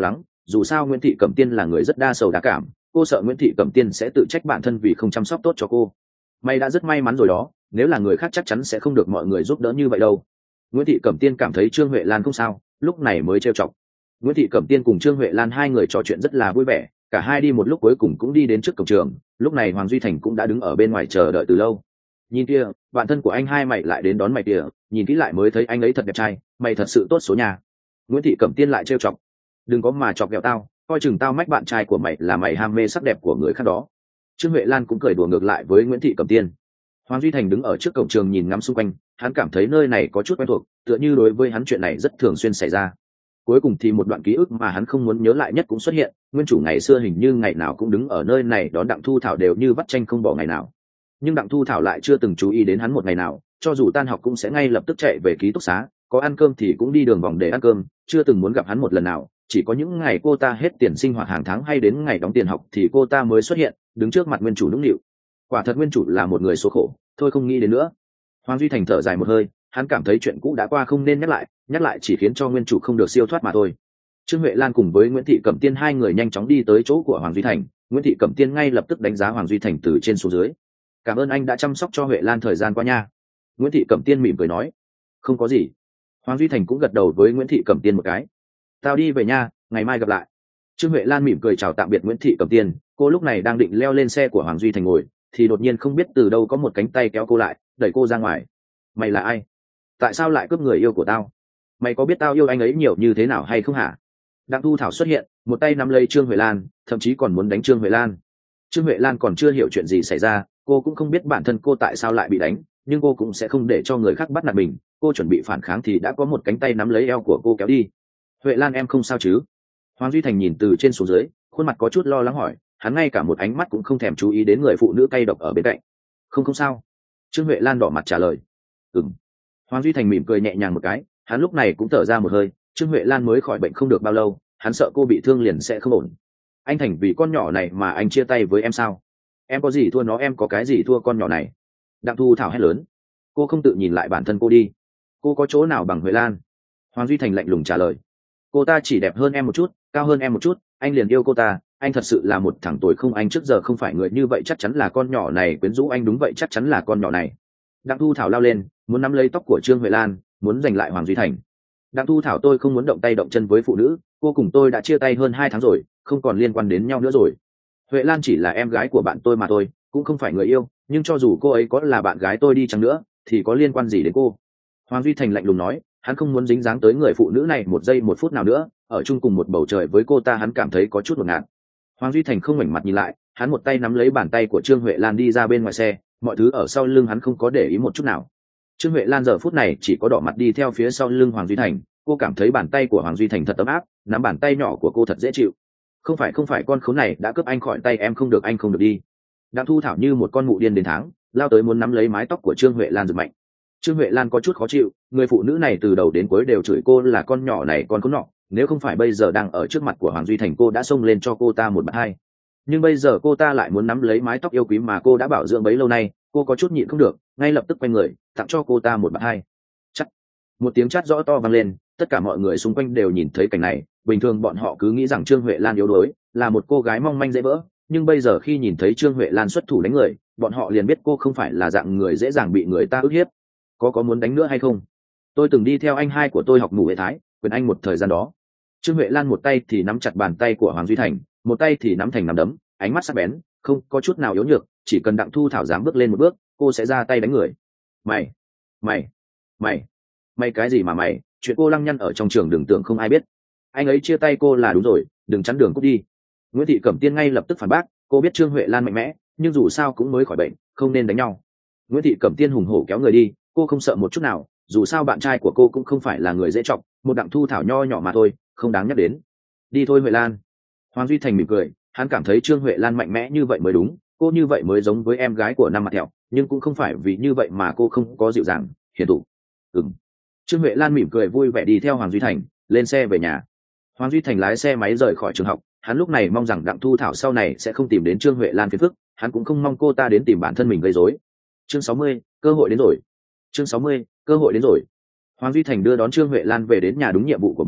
dù sao Nguyễn Thị Cẩm Tiên là người rất đa sầu đa cảm, cô sợ Nguyễn Thị Cẩm Tiên sẽ tự trách bản thân vì không chăm sóc tốt cho cô. Mày đã rất may mắn rồi đó, nếu là người khác chắc chắn sẽ không được mọi người giúp đỡ như vậy đâu. Nguyễn Thị Cẩm Tiên cảm thấy Trương Huệ Lan không sao, lúc này mới trêu chọc. Nguyễn Thị Cẩm Tiên cùng Trương Huệ Lan hai người trò chuyện rất là vui vẻ, cả hai đi một lúc cuối cùng cũng đi đến trước cổng trường. Lúc này Hoàng Duy Thành cũng đã đứng ở bên ngoài chờ đợi từ lâu. Nhìn kia, bạn thân của anh hai mày lại đến đón mày kìa, nhìn kỹ lại mới thấy anh ấy thật đẹp trai, mày thật sự tốt số nhà. Nguyễn Thị Cẩm Tiên lại trêu chọc. Đừng có mà chọc ghẹo tao, coi chừng tao mách bạn trai của mày là mày ham mê sắc đẹp của người khác đó. Trương Huệ Lan cũng cười đùa ngược lại với Nguyễn Thị Cẩm Tiên. Hoàng Duy Thành đứng ở trước cổng trường nhìn ngắm xung quanh, hắn cảm thấy nơi này có chút quen thuộc, tựa như đối với hắn chuyện này rất thường xuyên xảy ra. Cuối cùng thì một đoạn ký ức mà hắn không muốn nhớ lại nhất cũng xuất hiện, nguyên chủ ngày xưa hình như ngày nào cũng đứng ở nơi này đón Đặng Thu Thảo đều như vắt chanh không bỏ ngày nào. Nhưng Đặng Thu Thảo lại chưa từng chú ý đến hắn một ngày nào, cho dù tan học cũng sẽ ngay lập tức chạy về ký túc xá, có ăn cơm thì cũng đi đường vòng để ăn cơm, chưa từng muốn gặp hắn một lần nào. Chỉ có những ngày cô ta hết tiền sinh hoạt hàng tháng hay đến ngày đóng tiền học thì cô ta mới xuất hiện, đứng trước mặt nguyên chủ nũng nịu. Quả thật nguyên chủ là một người số khổ, thôi không nghĩ đến nữa. Hoàng Duy Thành thở dài một hơi, hắn cảm thấy chuyện cũ đã qua không nên nhắc lại, nhắc lại chỉ khiến cho nguyên chủ không được siêu thoát mà thôi. Trương Huệ Lan cùng với Nguyễn Thị Cẩm Tiên hai người nhanh chóng đi tới chỗ của Hoàng Duy Thành. Nguyễn Thị Cẩm Tiên ngay lập tức đánh giá Hoàng Duy Thành từ trên xuống dưới. Cảm ơn anh đã chăm sóc cho Huệ Lan thời gian qua nha. Nguyễn Thị Cẩm Tiên mỉm cười nói. Không có gì. Hoàng Duy Thành cũng gật đầu với Nguyễn Thị Cẩm Tiên một cái. Tao đi về nha, ngày mai gặp lại. Trương Huệ Lan mỉm cười chào tạm biệt Nguyễn Thị Cẩm Tiên. Cô lúc này đang định leo lên xe của Hoàng Duy Thành ngồi, thì đột nhiên không biết từ đâu có một cánh tay kéo cô lại, đẩy cô ra ngoài. Mày là ai? Tại sao lại cướp người yêu của tao? Mày có biết tao yêu anh ấy nhiều như thế nào hay không hả? Đặng Thu Thảo xuất hiện, một tay nắm lấy Trương Huệ Lan, thậm chí còn muốn đánh Trương Huệ Lan. Trương Huệ Lan còn chưa hiểu chuyện gì xảy ra, cô cũng không biết bản thân cô tại sao lại bị đánh, nhưng cô cũng sẽ không để cho người khác bắt nạt mình. Cô chuẩn bị phản kháng thì đã có một cánh tay nắm lấy eo của cô kéo đi. Huệ Lan em không sao chứ? Hoàng Duy Thành nhìn từ trên xuống dưới, khuôn mặt có chút lo lắng hỏi, hắn ngay cả một ánh mắt cũng không thèm chú ý đến người phụ nữ cay độc ở bên cạnh. Không không sao. Trương Huệ Lan đỏ mặt trả lời. Ừm. Hoàng Duy Thành mỉm cười nhẹ nhàng một cái, hắn lúc này cũng thở ra một hơi. Trương Huệ Lan mới khỏi bệnh không được bao lâu, hắn sợ cô bị thương liền sẽ không ổn. Anh Thành vì con nhỏ này mà anh chia tay với em sao? Em có gì thua nó, em có cái gì thua con nhỏ này? Đặng Thu Thảo hét lớn. Cô không tự nhìn lại bản thân cô đi. Cô có chỗ nào bằng Huệ Lan? Hoàng Duy Thành lạnh lùng trả lời. Cô ta chỉ đẹp hơn em một chút, cao hơn em một chút, anh liền yêu cô ta. Anh thật sự là một thằng tồi không, anh trước giờ không phải người như vậy, chắc chắn là con nhỏ này quyến rũ anh, đúng vậy, chắc chắn là con nhỏ này. Đặng Thu Thảo lao lên, muốn nắm lấy tóc của Trương Huệ Lan, muốn giành lại Hoàng Duy Thành. Đặng Thu Thảo, tôi không muốn động tay động chân với phụ nữ, cô cùng tôi đã chia tay hơn hai tháng rồi, không còn liên quan đến nhau nữa rồi. Huệ Lan chỉ là em gái của bạn tôi mà thôi, cũng không phải người yêu, nhưng cho dù cô ấy có là bạn gái tôi đi chăng nữa thì có liên quan gì đến cô? Hoàng Duy Thành lạnh lùng nói, hắn không muốn dính dáng tới người phụ nữ này một giây một phút nào nữa, ở chung cùng một bầu trời với cô ta hắn cảm thấy có chút ngột ngạt. Hoàng Duy Thành không ngoảnh mặt nhìn lại, hắn một tay nắm lấy bàn tay của Trương Huệ Lan đi ra bên ngoài xe, mọi thứ ở sau lưng hắn không có để ý một chút nào. Trương Huệ Lan giờ phút này chỉ có đỏ mặt đi theo phía sau lưng Hoàng Duy Thành, cô cảm thấy bàn tay của Hoàng Duy Thành thật ấm áp, nắm bàn tay nhỏ của cô thật dễ chịu. Không phải không phải, con khốn này đã cướp anh khỏi tay em, không được, anh không được đi. Đặng Thu Thảo như một con mụ điên đến tháng, lao tới muốn nắm lấy mái tóc của Trương Huệ Lan giật mạnh. Trương Huệ Lan có chút khó chịu, người phụ nữ này từ đầu đến cuối đều chửi cô là con nhỏ này, con khốn nọ, nếu không phải bây giờ đang ở trước mặt của Hoàng Duy Thành cô đã xông lên cho cô ta một bạt hai. Nhưng bây giờ cô ta lại muốn nắm lấy mái tóc yêu quý mà cô đã bảo dưỡng bấy lâu nay, cô có chút nhịn không được, ngay lập tức quay người tặng cho cô ta một bạt hai. Chắc một tiếng chát rõ to vang lên, tất cả mọi người xung quanh đều nhìn thấy cảnh này. Bình thường bọn họ cứ nghĩ rằng Trương Huệ Lan yếu đuối, là một cô gái mong manh dễ vỡ, nhưng bây giờ khi nhìn thấy Trương Huệ Lan xuất thủ đánh người, bọn họ liền biết cô không phải là dạng người dễ dàng bị người ta ức hiếp. Có có muốn đánh nữa hay không? Tôi từng đi theo anh hai của tôi học ngủ hệ thái, quyền anh một thời gian đó. Trương Huệ Lan một tay thì nắm chặt bàn tay của Hoàng Duy Thành, một tay thì nắm thành nắm đấm, ánh mắt sắc bén, không có chút nào yếu nhược, chỉ cần Đặng Thu Thảo dám bước lên một bước, cô sẽ ra tay đánh người. Mày, mày, mày, mày cái gì mà mày? Chuyện cô lăng nhăng ở trong trường đừng tưởng không ai biết. Anh ấy chia tay cô là đúng rồi, đừng chắn đường cút đi. Nguyễn Thị Cẩm Tiên ngay lập tức phản bác, cô biết Trương Huệ Lan mạnh mẽ, nhưng dù sao cũng mới khỏi bệnh, không nên đánh nhau. Nguyễn Thị Cẩm Tiên hùng hổ kéo người đi, cô không sợ một chút nào, dù sao bạn trai của cô cũng không phải là người dễ chọc, một Đặng Thu Thảo nho nhỏ mà thôi, không đáng nhắc đến. Đi thôi Huệ Lan. Hoàng Duy Thành mỉm cười, hắn cảm thấy Trương Huệ Lan mạnh mẽ như vậy mới đúng, cô như vậy mới giống với em gái của Năm Mặt Thẹo, nhưng cũng không phải vì như vậy mà cô không có dịu dàng, hiền thục. Ừm. Trương Huệ Lan mỉm cười vui vẻ đi theo Hoàng Duy Thành lên xe về nhà. Hoàng Duy Thành lái xe máy rời khỏi trường học, hắn lúc này mong rằng Đặng Thu Thảo sau này sẽ không tìm đến Trương Huệ Lan phiền phức, hắn cũng không mong cô ta đến tìm bản thân mình gây rối. Chương sáu mươi, cơ hội đến rồi. Chương sáu mươi, cơ hội đến rồi. Hoàng Duy Thành đưa đón Trương Huệ Lan về đến nhà đúng nhiệm vụ của mình,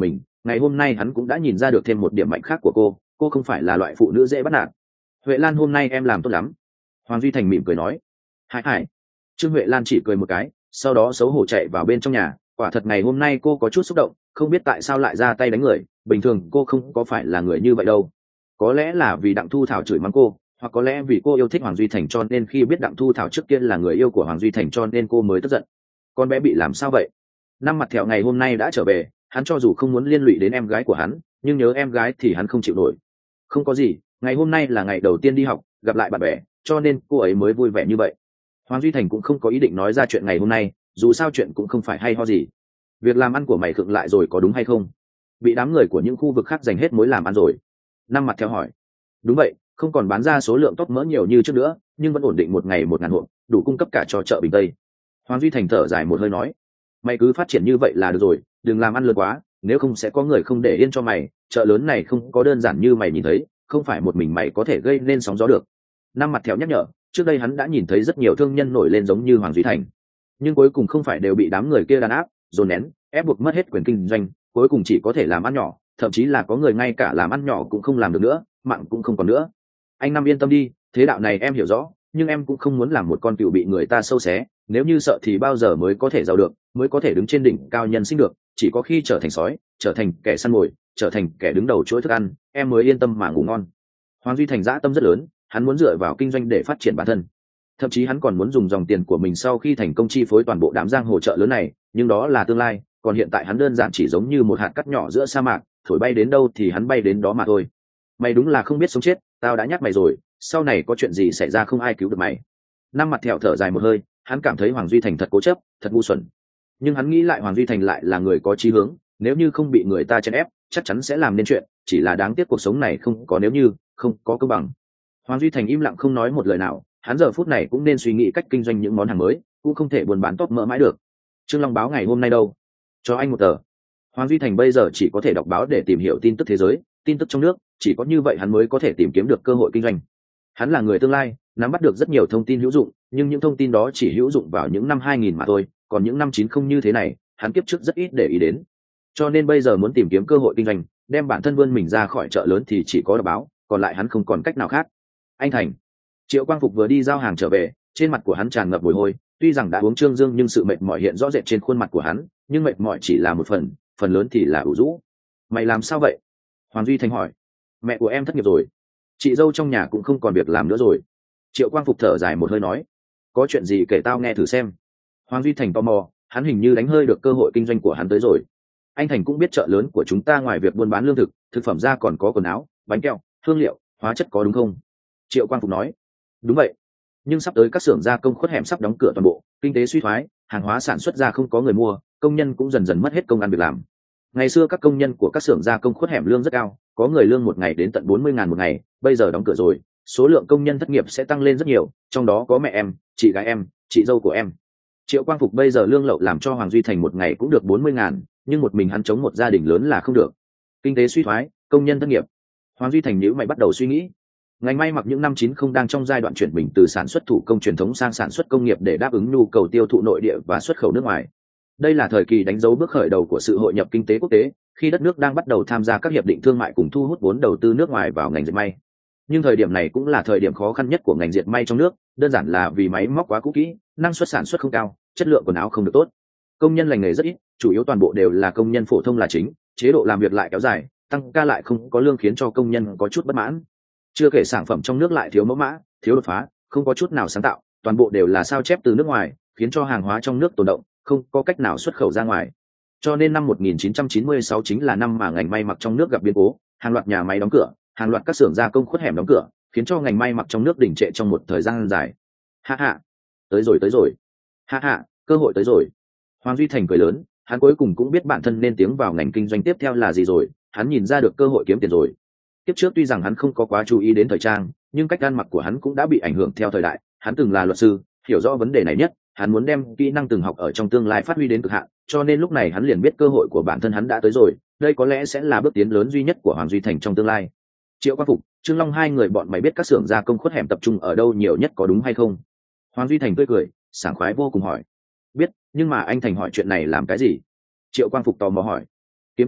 ngày hôm nay hắn cũng đã nhìn ra được thêm một điểm mạnh khác của cô cô không phải là loại phụ nữ dễ bắt nạt. Huệ Lan, hôm nay em làm tốt lắm. Hoàng Duy Thành mỉm cười nói. Hải hải. Trương Huệ Lan chỉ cười một cái, sau đó xấu hổ chạy vào bên trong nhà. Quả thật ngày hôm nay cô có chút xúc động, không biết tại sao lại ra tay đánh người, bình thường cô không có phải là người như vậy đâu. Có lẽ là vì Đặng Thu Thảo chửi mắng cô, hoặc có lẽ vì cô yêu thích Hoàng Duy Thành cho nên khi biết Đặng Thu Thảo trước kia là người yêu của Hoàng Duy Thành cho nên cô mới tức giận. Con bé bị làm sao vậy? Năm Mặt Thẹo ngày hôm nay đã trở về, hắn cho dù không muốn liên lụy đến em gái của hắn, nhưng nhớ em gái thì hắn không chịu nổi. Không có gì, ngày hôm nay là ngày đầu tiên đi học, gặp lại bạn bè, cho nên cô ấy mới vui vẻ như vậy. Hoàng Duy Thành cũng không có ý định nói ra chuyện ngày hôm nay, dù sao chuyện cũng không phải hay ho gì. Việc làm ăn của mày khựng lại rồi có đúng hay không? Bị đám người của những khu vực khác giành hết mối làm ăn rồi. Năm Mặt Thẹo hỏi. Đúng vậy, không còn bán ra số lượng tốt mỡ nhiều như trước nữa, nhưng vẫn ổn định một ngày một ngàn hộp, đủ cung cấp cả cho chợ Bình Tây. Hoàng Duy Thành thở dài một hơi nói. Mày cứ phát triển như vậy là được rồi, đừng làm ăn lớn quá, nếu không sẽ có người không để yên cho mày. Chợ lớn này không có đơn giản như mày nhìn thấy, không phải một mình mày có thể gây nên sóng gió được. Năm Mặt Thẹo nhắc nhở, trước đây hắn đã nhìn thấy rất nhiều thương nhân nổi lên giống như Hoàng Duy Thành, nhưng cuối cùng không phải đều bị đám người kia đàn áp, dồn nén, ép buộc mất hết quyền kinh doanh, cuối cùng chỉ có thể làm ăn nhỏ, thậm chí là có người ngay cả làm ăn nhỏ cũng không làm được nữa, mạng cũng không còn nữa. Anh Năm yên tâm đi, thế đạo này em hiểu rõ, nhưng em cũng không muốn làm một con cừu bị người ta sâu xé, nếu như sợ thì bao giờ mới có thể giàu được, mới có thể đứng trên đỉnh cao nhân sinh được, chỉ có khi trở thành sói, trở thành kẻ săn mồi, trở thành kẻ đứng đầu chuỗi thức ăn, em mới yên tâm mà ngủ ngon. Hoàng Duy Thành dã tâm rất lớn, hắn muốn dựa vào kinh doanh để phát triển bản thân, thậm chí hắn còn muốn dùng dòng tiền của mình sau khi thành công chi phối toàn bộ đám giang hồ chợ lớn này, nhưng đó là tương lai, còn hiện tại hắn đơn giản chỉ giống như một hạt cát nhỏ giữa sa mạc, thổi bay đến đâu thì hắn bay đến đó mà thôi. Mày đúng là không biết sống chết, tao đã nhắc mày rồi, sau này có chuyện gì xảy ra không ai cứu được mày. Năm Mặt Thẹo thở dài một hơi, hắn cảm thấy Hoàng Duy Thành thật cố chấp, thật ngu xuẩn, nhưng hắn nghĩ lại Hoàng Duy Thành lại là người có chí hướng, nếu như không bị người ta chèn ép chắc chắn sẽ làm nên chuyện, chỉ là đáng tiếc cuộc sống này không có nếu như, không có công bằng. Hoàng Duy Thành im lặng không nói một lời nào, hắn giờ phút này cũng nên suy nghĩ cách kinh doanh những món hàng mới, cũng không thể buôn bán top mỡ mãi được. Trương Long báo ngày hôm nay đâu? Cho anh một tờ. Hoàng Duy Thành bây giờ chỉ có thể đọc báo để tìm hiểu tin tức thế giới, tin tức trong nước, chỉ có như vậy hắn mới có thể tìm kiếm được cơ hội kinh doanh. Hắn là người tương lai, nắm bắt được rất nhiều thông tin hữu dụng, nhưng những thông tin đó chỉ hữu dụng vào những năm hai nghìn mà thôi, còn những năm chín mươi như thế này, hắn kiếp trước rất ít để ý đến. Cho nên bây giờ muốn tìm kiếm cơ hội kinh doanh, đem bản thân vươn mình ra khỏi chợ lớn thì chỉ có đọc báo, còn lại hắn không còn cách nào khác. Anh Thành. Triệu Quang Phục vừa đi giao hàng trở về, trên mặt của hắn tràn ngập mùi hôi, tuy rằng đã uống trương dương nhưng sự mệt mỏi hiện rõ rệt trên khuôn mặt của hắn, nhưng mệt mỏi chỉ là một phần, phần lớn thì là ủ rũ. Mày làm sao vậy? Hoàng Duy Thành hỏi. Mẹ của em thất nghiệp rồi, chị dâu trong nhà cũng không còn việc làm nữa rồi. Triệu Quang Phục thở dài một hơi nói. Có chuyện gì kể tao nghe thử xem. Hoàng Duy Thành tò mò, hắn hình như đánh hơi được cơ hội kinh doanh của hắn tới rồi. Anh Thành cũng biết chợ lớn của chúng ta ngoài việc buôn bán lương thực, thực phẩm ra còn có quần áo, bánh kẹo, hương liệu, hóa chất có đúng không? Triệu Quang Phục nói. Đúng vậy, nhưng sắp tới các xưởng gia công khuất hẻm sắp đóng cửa toàn bộ, kinh tế suy thoái, hàng hóa sản xuất ra không có người mua, công nhân cũng dần dần mất hết công ăn việc làm. Ngày xưa các công nhân của các xưởng gia công khuất hẻm lương rất cao, có người lương một ngày đến tận bốn mươi ngàn một ngày, bây giờ đóng cửa rồi, số lượng công nhân thất nghiệp sẽ tăng lên rất nhiều, trong đó có mẹ em, chị gái em, chị dâu của em. Triệu Quang Phục bây giờ lương lậu làm cho Hoàng Duy Thành một ngày cũng được bốn mươi ngàn, nhưng một mình hắn chống một gia đình lớn là không được. Kinh tế suy thoái, công nhân thất nghiệp. Hoàng Duy Thành nhíu mày bắt đầu suy nghĩ. Ngành may mặc những năm chín mươi đang trong giai đoạn chuyển mình từ sản xuất thủ công truyền thống sang sản xuất công nghiệp để đáp ứng nhu cầu tiêu thụ nội địa và xuất khẩu nước ngoài. Đây là thời kỳ đánh dấu bước khởi đầu của sự hội nhập kinh tế quốc tế, khi đất nước đang bắt đầu tham gia các hiệp định thương mại cùng thu hút vốn đầu tư nước ngoài vào ngành dệt may. Nhưng thời điểm này cũng là thời điểm khó khăn nhất của ngành dệt may trong nước, đơn giản là vì máy móc quá cũ kỹ, năng suất sản xuất không cao, chất lượng quần áo không được tốt. Công nhân lành nghề rất ít, chủ yếu toàn bộ đều là công nhân phổ thông là chính, chế độ làm việc lại kéo dài, tăng ca lại không có lương khiến cho công nhân có chút bất mãn. Chưa kể sản phẩm trong nước lại thiếu mẫu mã, thiếu đột phá, không có chút nào sáng tạo, toàn bộ đều là sao chép từ nước ngoài, khiến cho hàng hóa trong nước tồn động, không có cách nào xuất khẩu ra ngoài. Cho nên năm một nghìn chín trăm chín mươi sáu chính là năm mà ngành may mặc trong nước gặp biến cố, hàng loạt nhà máy đóng cửa, hàng loạt các xưởng gia công khuất hẻm đóng cửa, khiến cho ngành may mặc trong nước đình trệ trong một thời gian dài. Ha ha, tới rồi tới rồi. Ha ha, cơ hội tới rồi. Hoàng Duy Thành cười lớn, hắn cuối cùng cũng biết bản thân nên tiến vào ngành kinh doanh tiếp theo là gì rồi, hắn nhìn ra được cơ hội kiếm tiền rồi. Kiếp trước tuy rằng hắn không có quá chú ý đến thời trang, nhưng cách ăn mặc của hắn cũng đã bị ảnh hưởng theo thời đại, hắn từng là luật sư, hiểu rõ vấn đề này nhất, hắn muốn đem kỹ năng từng học ở trong tương lai phát huy đến cực hạn, cho nên lúc này hắn liền biết cơ hội của bản thân hắn đã tới rồi, đây có lẽ sẽ là bước tiến lớn duy nhất của Hoàng Duy Thành trong tương lai. Triệu Quang Phục, Trương Long hai người bọn mày biết các xưởng gia công khuất hẻm tập trung ở đâu nhiều nhất có đúng hay không? Hoàng Duy Thành tươi cười, sảng khoái vô cùng hỏi. Biết, nhưng mà anh Thành hỏi chuyện này làm cái gì? Triệu Quang Phục tò mò hỏi. Kiếm tiền,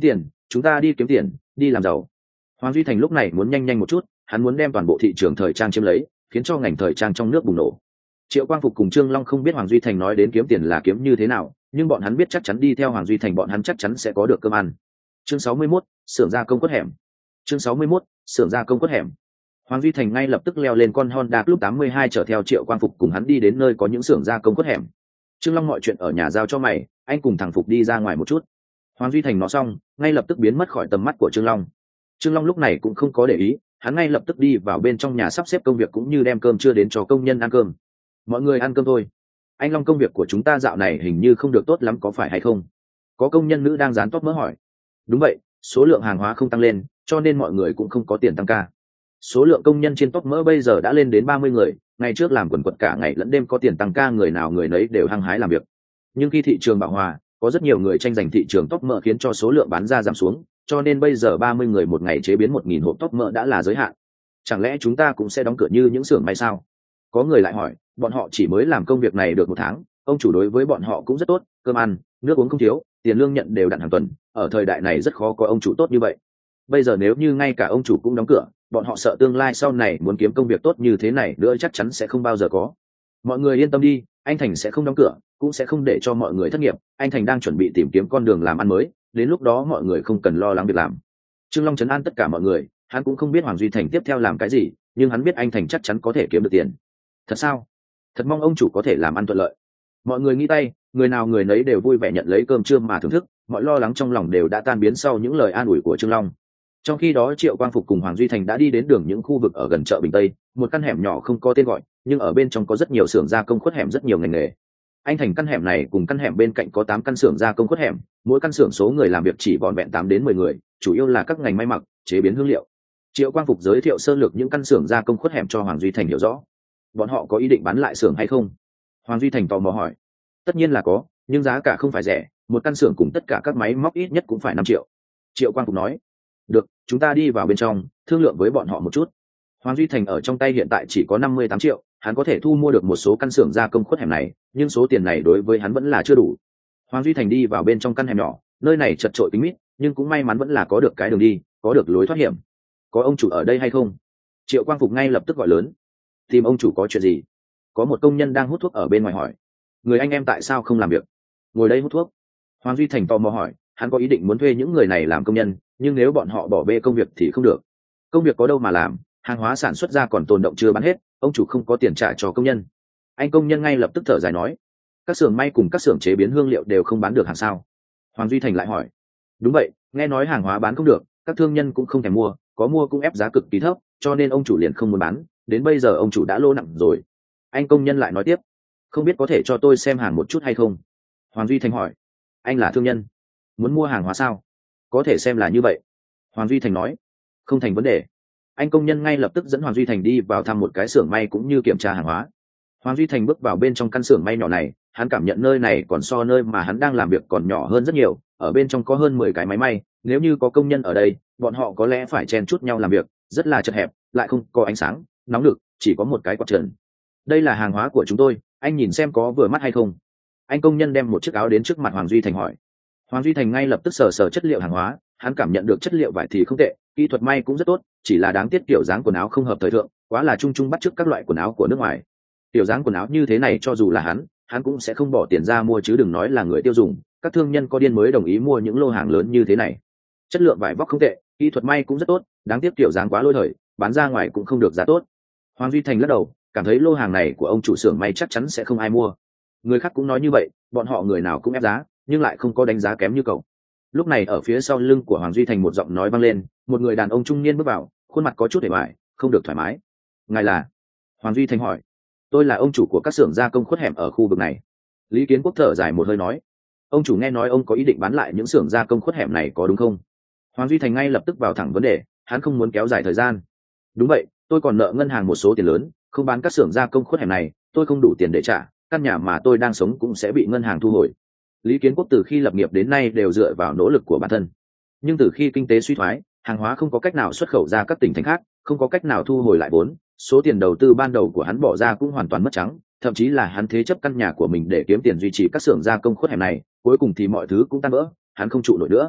chúng ta đi kiếm tiền, đi làm giàu. Hoàng Duy Thành lúc này muốn nhanh nhanh một chút, hắn muốn đem toàn bộ thị trường thời trang chiếm lấy, khiến cho ngành thời trang trong nước bùng nổ. Triệu Quang Phục cùng Trương Long không biết Hoàng Duy Thành nói đến kiếm tiền là kiếm như thế nào, nhưng bọn hắn biết chắc chắn đi theo Hoàng Duy Thành bọn hắn chắc chắn sẽ có được cơm ăn. Chương sáu mươi mốt, xưởng gia công quất hẻm. Chương sáu mươi mốt, xưởng gia công quất hẻm. Hoàng Duy Thành ngay lập tức leo lên con Honda Club tám mươi hai chở theo Triệu Quang Phục cùng hắn đi đến nơi có những xưởng gia công quất hẻm. Trương Long mọi chuyện ở nhà giao cho mày, anh cùng thằng Phục đi ra ngoài một chút. Hoàng Duy Thành nói xong, ngay lập tức biến mất khỏi tầm mắt của Trương Long. Trương Long lúc này cũng không có để ý, hắn ngay lập tức đi vào bên trong nhà sắp xếp công việc cũng như đem cơm trưa đến cho công nhân ăn cơm. Mọi người ăn cơm thôi. Anh Long, công việc của chúng ta dạo này hình như không được tốt lắm, có phải hay không? Có công nhân nữ đang dán tóc mỡ hỏi. Đúng vậy, số lượng hàng hóa không tăng lên, cho nên mọi người cũng không có tiền tăng ca. Số lượng công nhân trên tóc mỡ bây giờ đã lên đến ba mươi người, ngày trước làm quần quật cả ngày lẫn đêm có tiền tăng ca, người nào người nấy đều hăng hái làm việc. Nhưng khi thị trường bão hòa, có rất nhiều người tranh giành thị trường tóc mỡ khiến cho số lượng bán ra giảm xuống, cho nên bây giờ ba mươi người một ngày chế biến một nghìn hộp tóc mỡ đã là giới hạn. Chẳng lẽ chúng ta cũng sẽ đóng cửa như những xưởng may sao? Có người lại hỏi, bọn họ chỉ mới làm công việc này được một tháng, ông chủ đối với bọn họ cũng rất tốt, cơm ăn, nước uống không thiếu, tiền lương nhận đều đặn hàng tuần, ở thời đại này rất khó có ông chủ tốt như vậy. Bây giờ nếu như ngay cả ông chủ cũng đóng cửa, bọn họ sợ tương lai sau này muốn kiếm công việc tốt như thế này nữa chắc chắn sẽ không bao giờ có. Mọi người yên tâm đi, anh Thành sẽ không đóng cửa, cũng sẽ không để cho mọi người thất nghiệp, anh Thành đang chuẩn bị tìm kiếm con đường làm ăn mới, đến lúc đó mọi người không cần lo lắng việc làm. Trương Long trấn an tất cả mọi người, hắn cũng không biết Hoàng Duy Thành tiếp theo làm cái gì, nhưng hắn biết anh Thành chắc chắn có thể kiếm được tiền. Thật sao? Thật mong ông chủ có thể làm ăn thuận lợi. Mọi người nghĩ tay, người nào người nấy đều vui vẻ nhận lấy cơm trưa mà thưởng thức, mọi lo lắng trong lòng đều đã tan biến sau những lời an ủi của Trương Long. Trong khi đó Triệu Quang Phục cùng Hoàng Duy Thành đã đi đến đường những khu vực ở gần chợ Bình Tây, một căn hẻm nhỏ không có tên gọi, nhưng ở bên trong có rất nhiều xưởng gia công khuất hẻm, rất nhiều ngành nghề. Anh Thành căn hẻm này cùng căn hẻm bên cạnh có tám căn xưởng gia công khuất hẻm, mỗi căn xưởng số người làm việc chỉ vỏn vẹn tám đến mười người, chủ yếu là các ngành may mặc, chế biến hương liệu. Triệu Quang Phục giới thiệu sơ lược những căn xưởng gia công khuất hẻm cho Hoàng Duy Thành hiểu rõ. Bọn họ có ý định bán lại xưởng hay không? Hoàng Duy Thành tò mò hỏi. Tất nhiên là có, nhưng giá cả không phải rẻ, một căn xưởng cùng tất cả các máy móc ít nhất cũng phải năm triệu. Triệu Quang Phục nói. Được, chúng ta đi vào bên trong, thương lượng với bọn họ một chút. Hoàng Duy Thành ở trong tay hiện tại chỉ có năm mươi tám triệu, hắn có thể thu mua được một số căn xưởng gia công khuất hẻm này, nhưng số tiền này đối với hắn vẫn là chưa đủ. Hoàng Duy Thành đi vào bên trong căn hẻm nhỏ, nơi này chật chội kín mít, nhưng cũng may mắn vẫn là có được cái đường đi, có được lối thoát hiểm. Có ông chủ ở đây hay không? Triệu Quang Phục ngay lập tức gọi lớn. Tìm ông chủ có chuyện gì? Có một công nhân đang hút thuốc ở bên ngoài hỏi. Người anh em tại sao không làm việc? Ngồi đây hút thuốc. Hoàng Duy Thành tò mò hỏi, hắn có ý định muốn thuê những người này làm công nhân, nhưng nếu bọn họ bỏ bê công việc thì không được. Công việc có đâu mà làm, hàng hóa sản xuất ra còn tồn động chưa bán hết, ông chủ không có tiền trả cho công nhân. Anh công nhân ngay lập tức thở dài nói. Các xưởng may cùng các xưởng chế biến hương liệu đều không bán được hàng sao? Hoàng Duy Thành lại hỏi. Đúng vậy, nghe nói hàng hóa bán không được, các thương nhân cũng không thèm mua, có mua cũng ép giá cực kỳ thấp, cho nên ông chủ liền không muốn bán, đến bây giờ ông chủ đã lỗ nặng rồi. Anh công nhân lại nói tiếp. Không biết có thể cho tôi xem hàng một chút hay không? Hoàng Duy Thành hỏi. Anh là thương nhân, muốn mua hàng hóa sao? Có thể xem là như vậy. Hoàng Duy Thành nói. Không thành vấn đề. Anh công nhân ngay lập tức dẫn Hoàng Duy Thành đi vào thăm một cái xưởng may cũng như kiểm tra hàng hóa. Hoàng Duy Thành bước vào bên trong căn xưởng may nhỏ này, hắn cảm nhận nơi này còn so nơi mà hắn đang làm việc còn nhỏ hơn rất nhiều, ở bên trong có hơn mười cái máy may, nếu như có công nhân ở đây, bọn họ có lẽ phải chen chúc nhau làm việc, rất là chật hẹp, lại không có ánh sáng, nóng lực, chỉ có một cái quạt trần. Đây là hàng hóa của chúng tôi, anh nhìn xem có vừa mắt hay không? Anh công nhân đem một chiếc áo đến trước mặt Hoàng Duy Thành hỏi. Hoàng Duy Thành ngay lập tức sờ sờ chất liệu hàng hóa, hắn cảm nhận được chất liệu vải thì không tệ, kỹ thuật may cũng rất tốt, chỉ là đáng tiếc kiểu dáng quần áo không hợp thời thượng, quá là chung chung bắt chước các loại quần áo của nước ngoài. Kiểu dáng quần áo như thế này cho dù là hắn, hắn cũng sẽ không bỏ tiền ra mua, chứ đừng nói là người tiêu dùng, các thương nhân có điên mới đồng ý mua những lô hàng lớn như thế này. Chất lượng vải vóc không tệ, kỹ thuật may cũng rất tốt, đáng tiếc kiểu dáng quá lôi thời, bán ra ngoài cũng không được giá tốt. Hoàng Duy Thành lắc đầu, cảm thấy lô hàng này của ông chủ xưởng may chắc chắn sẽ không ai mua. Người khác cũng nói như vậy, bọn họ người nào cũng ép giá, nhưng lại không có đánh giá kém như cậu. Lúc này ở phía sau lưng của Hoàng Duy Thành một giọng nói vang lên, một người đàn ông trung niên bước vào, khuôn mặt có chút hề bại, không được thoải mái. Ngài là? Hoàng Duy Thành hỏi. Tôi là ông chủ của các xưởng gia công khuất hẻm ở khu vực này. Lý Kiến Quốc thở dài một hơi nói. Ông chủ nghe nói ông có ý định bán lại những xưởng gia công khuất hẻm này có đúng không? Hoàng Duy Thành ngay lập tức vào thẳng vấn đề, hắn không muốn kéo dài thời gian. Đúng vậy, tôi còn nợ ngân hàng một số tiền lớn, không bán các xưởng gia công khuất hẻm này, tôi không đủ tiền để trả, căn nhà mà tôi đang sống cũng sẽ bị ngân hàng thu hồi. Lý Kiến Quốc từ khi lập nghiệp đến nay đều dựa vào nỗ lực của bản thân, nhưng từ khi kinh tế suy thoái, hàng hóa không có cách nào xuất khẩu ra các tỉnh thành khác, không có cách nào thu hồi lại vốn, số tiền đầu tư ban đầu của hắn bỏ ra cũng hoàn toàn mất trắng, thậm chí là hắn thế chấp căn nhà của mình để kiếm tiền duy trì các xưởng gia công khuất hẻm này, cuối cùng thì mọi thứ cũng tan vỡ, hắn không trụ nổi nữa.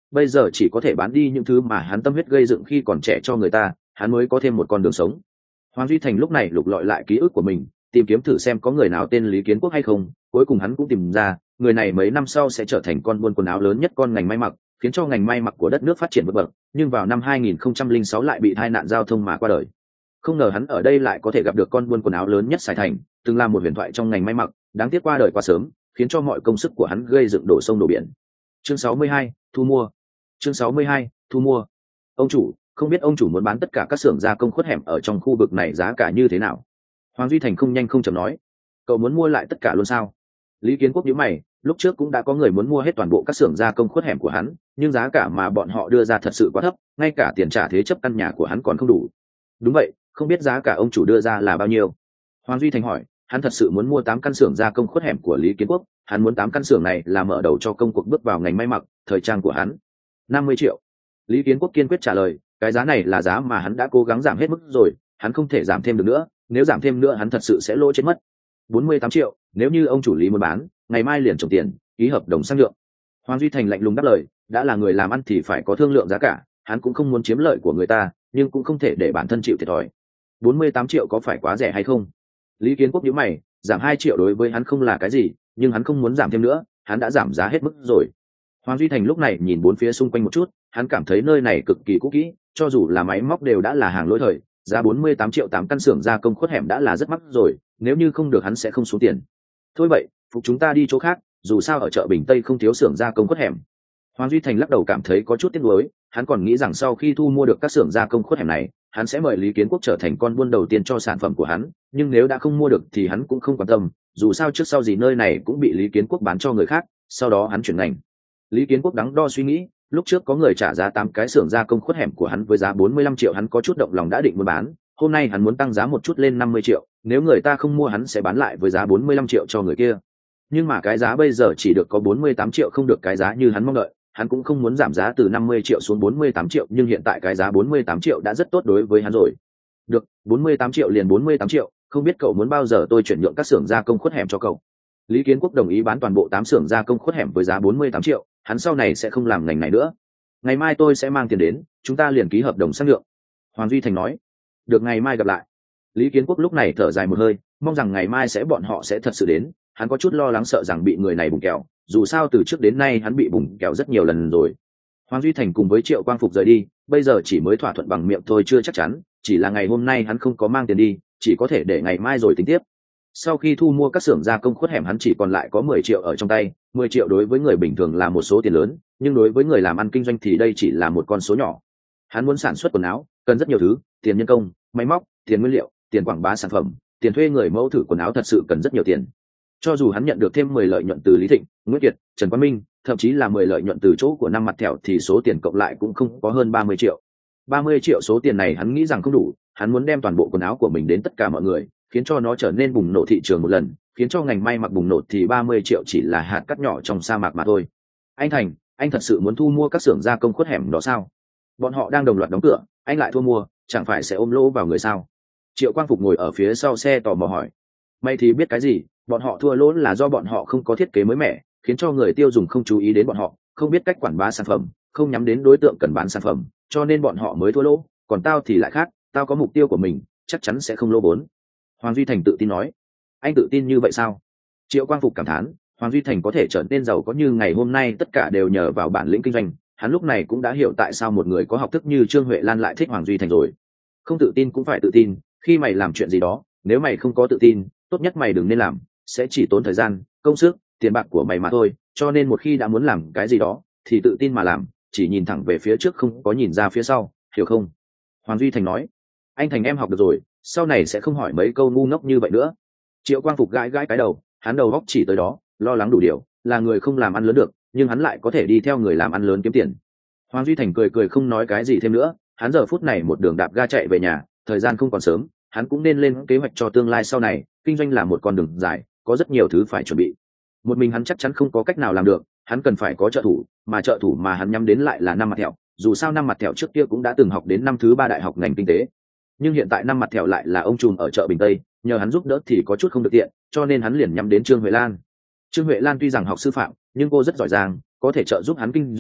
bây giờ chỉ có thể bán đi những thứ mà hắn tâm huyết gây dựng khi còn trẻ cho người ta, hắn mới có thêm một con đường sống. Hoàng Duy Thành lúc này lục lọi lại ký ức của mình, tìm kiếm thử xem có người nào tên Lý Kiến Quốc hay không. Cuối cùng hắn cũng tìm ra, người này mấy năm sau sẽ trở thành con buôn quần áo lớn nhất con ngành may mặc, khiến cho ngành may mặc của đất nước phát triển vượt bậc, nhưng vào năm hai nghìn không trăm lẻ sáu lại bị tai nạn giao thông mà qua đời. Không ngờ hắn ở đây lại có thể gặp được con buôn quần áo lớn nhất Sài Thành, từng là một huyền thoại trong ngành may mặc, đáng tiếc qua đời quá sớm, khiến cho mọi công sức của hắn gây dựng đổ sông đổ biển. Chương sáu mươi hai, thu mua. Chương sáu mươi hai, thu mua. Ông chủ, không biết ông chủ muốn bán tất cả các xưởng gia công khuất hẻm ở trong khu vực này giá cả như thế nào? Hoàng Duy Thành không nhanh không chậm nói. Cậu muốn mua lại tất cả luôn sao? Lý Kiến Quốc nhíu mày, lúc trước cũng đã có người muốn mua hết toàn bộ các xưởng gia công khuất hẻm của hắn, nhưng giá cả mà bọn họ đưa ra thật sự quá thấp, ngay cả tiền trả thế chấp căn nhà của hắn còn không đủ. Đúng vậy, không biết giá cả ông chủ đưa ra là bao nhiêu? Hoàng Duy Thành hỏi. Hắn thật sự muốn mua tám căn xưởng gia công khuất hẻm của Lý Kiến Quốc, hắn muốn tám căn xưởng này là mở đầu cho công cuộc bước vào ngành may mặc thời trang của hắn. Năm mươi triệu. Lý Kiến Quốc kiên quyết trả lời, cái giá này là giá mà hắn đã cố gắng giảm hết mức rồi, hắn không thể giảm thêm được nữa, nếu giảm thêm nữa hắn thật sự sẽ lỗ chết mất. Bốn mươi tám triệu, nếu như ông chủ Lý muốn bán, ngày mai liền trồng tiền, ký hợp đồng sang nhượng. Hoàng Duy Thành lạnh lùng đáp lời, đã là người làm ăn thì phải có thương lượng giá cả, hắn cũng không muốn chiếm lợi của người ta, nhưng cũng không thể để bản thân chịu thiệt thòi. Bốn mươi tám triệu có phải quá rẻ hay không? Lý Kiến Quốc nhíu mày, giảm hai triệu đối với hắn không là cái gì, nhưng hắn không muốn giảm thêm nữa, hắn đã giảm giá hết mức rồi. Hoàng Duy Thành lúc này nhìn bốn phía xung quanh một chút, hắn cảm thấy nơi này cực kỳ cũ kỹ, cho dù là máy móc đều đã là hàng lỗi thời, giá bốn mươi tám triệu tám căn xưởng gia công khuất hẻm đã là rất mắc rồi, nếu như không được hắn sẽ không xuống tiền. Thôi vậy, phục chúng ta đi chỗ khác, dù sao ở chợ Bình Tây không thiếu xưởng gia công khuất hẻm. Hoàng Duy Thành lắc đầu cảm thấy có chút tiếc nuối, hắn còn nghĩ rằng sau khi thu mua được các xưởng gia công khuất hẻm này, hắn sẽ mời Lý Kiến Quốc trở thành con buôn đầu tiên cho sản phẩm của hắn, nhưng nếu đã không mua được thì hắn cũng không quan tâm, dù sao trước sau gì nơi này cũng bị Lý Kiến Quốc bán cho người khác, sau đó hắn chuyển ngành. Lý Kiến Quốc đắn đo suy nghĩ, lúc trước có người trả giá tám cái xưởng gia công khuất hẻm của hắn với giá bốn mươi lăm triệu, hắn có chút động lòng đã định muốn bán, hôm nay hắn muốn tăng giá một chút lên năm mươi triệu, nếu người ta không mua hắn sẽ bán lại với giá bốn mươi lăm triệu cho người kia. Nhưng mà cái giá bây giờ chỉ được có bốn mươi tám triệu, không được cái giá như hắn mong đợi, hắn cũng không muốn giảm giá từ năm mươi triệu xuống bốn mươi tám triệu, nhưng hiện tại cái giá bốn mươi tám triệu đã rất tốt đối với hắn rồi. Được, bốn mươi tám triệu liền bốn mươi tám triệu, không biết cậu muốn bao giờ tôi chuyển nhượng các xưởng gia công khuất hẻm cho cậu. Lý Kiến Quốc đồng ý bán toàn bộ tám xưởng gia công khuất hẻm với giá bốn mươi tám triệu, hắn sau này sẽ không làm ngành này nữa. Ngày mai tôi sẽ mang tiền đến, chúng ta liền ký hợp đồng sang nhượng. Hoàng Duy Thành nói. Được, ngày mai gặp lại. Lý Kiến Quốc lúc này thở dài một hơi, mong rằng ngày mai sẽ bọn họ sẽ thật sự đến, hắn có chút lo lắng sợ rằng bị người này bùng kẹo, dù sao từ trước đến nay hắn bị bùng kẹo rất nhiều lần rồi. Hoàng Duy Thành cùng với Triệu Quang Phục rời đi, bây giờ chỉ mới thỏa thuận bằng miệng thôi chưa chắc chắn, chỉ là ngày hôm nay hắn không có mang tiền đi, chỉ có thể để ngày mai rồi tính tiếp. Sau khi thu mua các xưởng gia công khuất hẻm, hắn chỉ còn lại có mười triệu ở trong tay. Mười triệu đối với người bình thường là một số tiền lớn, nhưng đối với người làm ăn kinh doanh thì đây chỉ là một con số nhỏ. Hắn muốn sản xuất quần áo, cần rất nhiều thứ, tiền nhân công, máy móc, tiền nguyên liệu, tiền quảng bá sản phẩm, tiền thuê người mẫu thử quần áo, thật sự cần rất nhiều tiền. Cho dù hắn nhận được thêm mười lợi nhuận từ Lý Thịnh, Nguyễn Kiệt, Trần Quang Minh, thậm chí là mười lợi nhuận từ chỗ của năm mặt thẻo, thì số tiền cộng lại cũng không có hơn ba mươi triệu. ba mươi triệu số tiền này hắn nghĩ rằng không đủ, hắn muốn đem toàn bộ quần áo của mình đến tất cả mọi người, khiến cho nó trở nên bùng nổ thị trường một lần, khiến cho ngành may mặc bùng nổ, thì ba mươi triệu chỉ là hạt cát nhỏ trong sa mạc mà thôi. Anh Thành, anh thật sự muốn thu mua các xưởng gia công khuất hẻm đó sao? Bọn họ đang đồng loạt đóng cửa, anh lại thu mua, chẳng phải sẽ ôm lỗ vào người sao? Triệu Quang Phục ngồi ở phía sau xe tò mò hỏi. Mày thì biết cái gì, bọn họ thua lỗ là do bọn họ không có thiết kế mới mẻ, khiến cho người tiêu dùng không chú ý đến bọn họ, không biết cách quảng bá sản phẩm, không nhắm đến đối tượng cần bán sản phẩm, cho nên bọn họ mới thua lỗ. Còn tao thì lại khác, tao có mục tiêu của mình, chắc chắn sẽ không lỗ vốn. Hoàng Duy Thành tự tin nói. Anh tự tin như vậy sao? Triệu Quang Phục cảm thán, Hoàng Duy Thành có thể trở nên giàu có như ngày hôm nay tất cả đều nhờ vào bản lĩnh kinh doanh. Hắn lúc này cũng đã hiểu tại sao một người có học thức như Trương Huệ Lan lại thích Hoàng Duy Thành rồi. Không tự tin cũng phải tự tin, khi mày làm chuyện gì đó, nếu mày không có tự tin, tốt nhất mày đừng nên làm, sẽ chỉ tốn thời gian, công sức, tiền bạc của mày mà thôi. Cho nên một khi đã muốn làm cái gì đó thì tự tin mà làm, chỉ nhìn thẳng về phía trước, không có nhìn ra phía sau, hiểu không? Hoàng Duy Thành nói. Anh Thành em học được rồi, sau này sẽ không hỏi mấy câu ngu ngốc như vậy nữa. Triệu Quang Phục gãi gãi cái đầu, hắn đầu góc chỉ tới đó, lo lắng đủ điều, là người không làm ăn lớn được, nhưng hắn lại có thể đi theo người làm ăn lớn kiếm tiền. Hoàng Duy Thành cười cười không nói cái gì thêm nữa, hắn giờ phút này một đường đạp ga chạy về nhà, thời gian không còn sớm, hắn cũng nên lên kế hoạch cho tương lai sau này, kinh doanh là một con đường dài, có rất nhiều thứ phải chuẩn bị. Một mình hắn chắc chắn không có cách nào làm được, hắn cần phải có trợ thủ, mà trợ thủ mà hắn nhắm đến lại là Năm Mặt Thẹo, dù sao Năm Mặt Thẹo trước kia cũng đã từng học đến năm thứ ba đại học ngành kinh tế. Nhưng hiện tại Năm Mặt Thẹo lại là ông trùm ở chợ Bình Tây, nhờ hắn giúp đỡ thì có chút không được tiện, cho nên hắn liền nhắm đến Trương Huệ Lan. Trương Huệ Lan tuy rằng học sư phạm, nhưng cô rất giỏi giang, có thể trợ giúp hắn kinh doanh,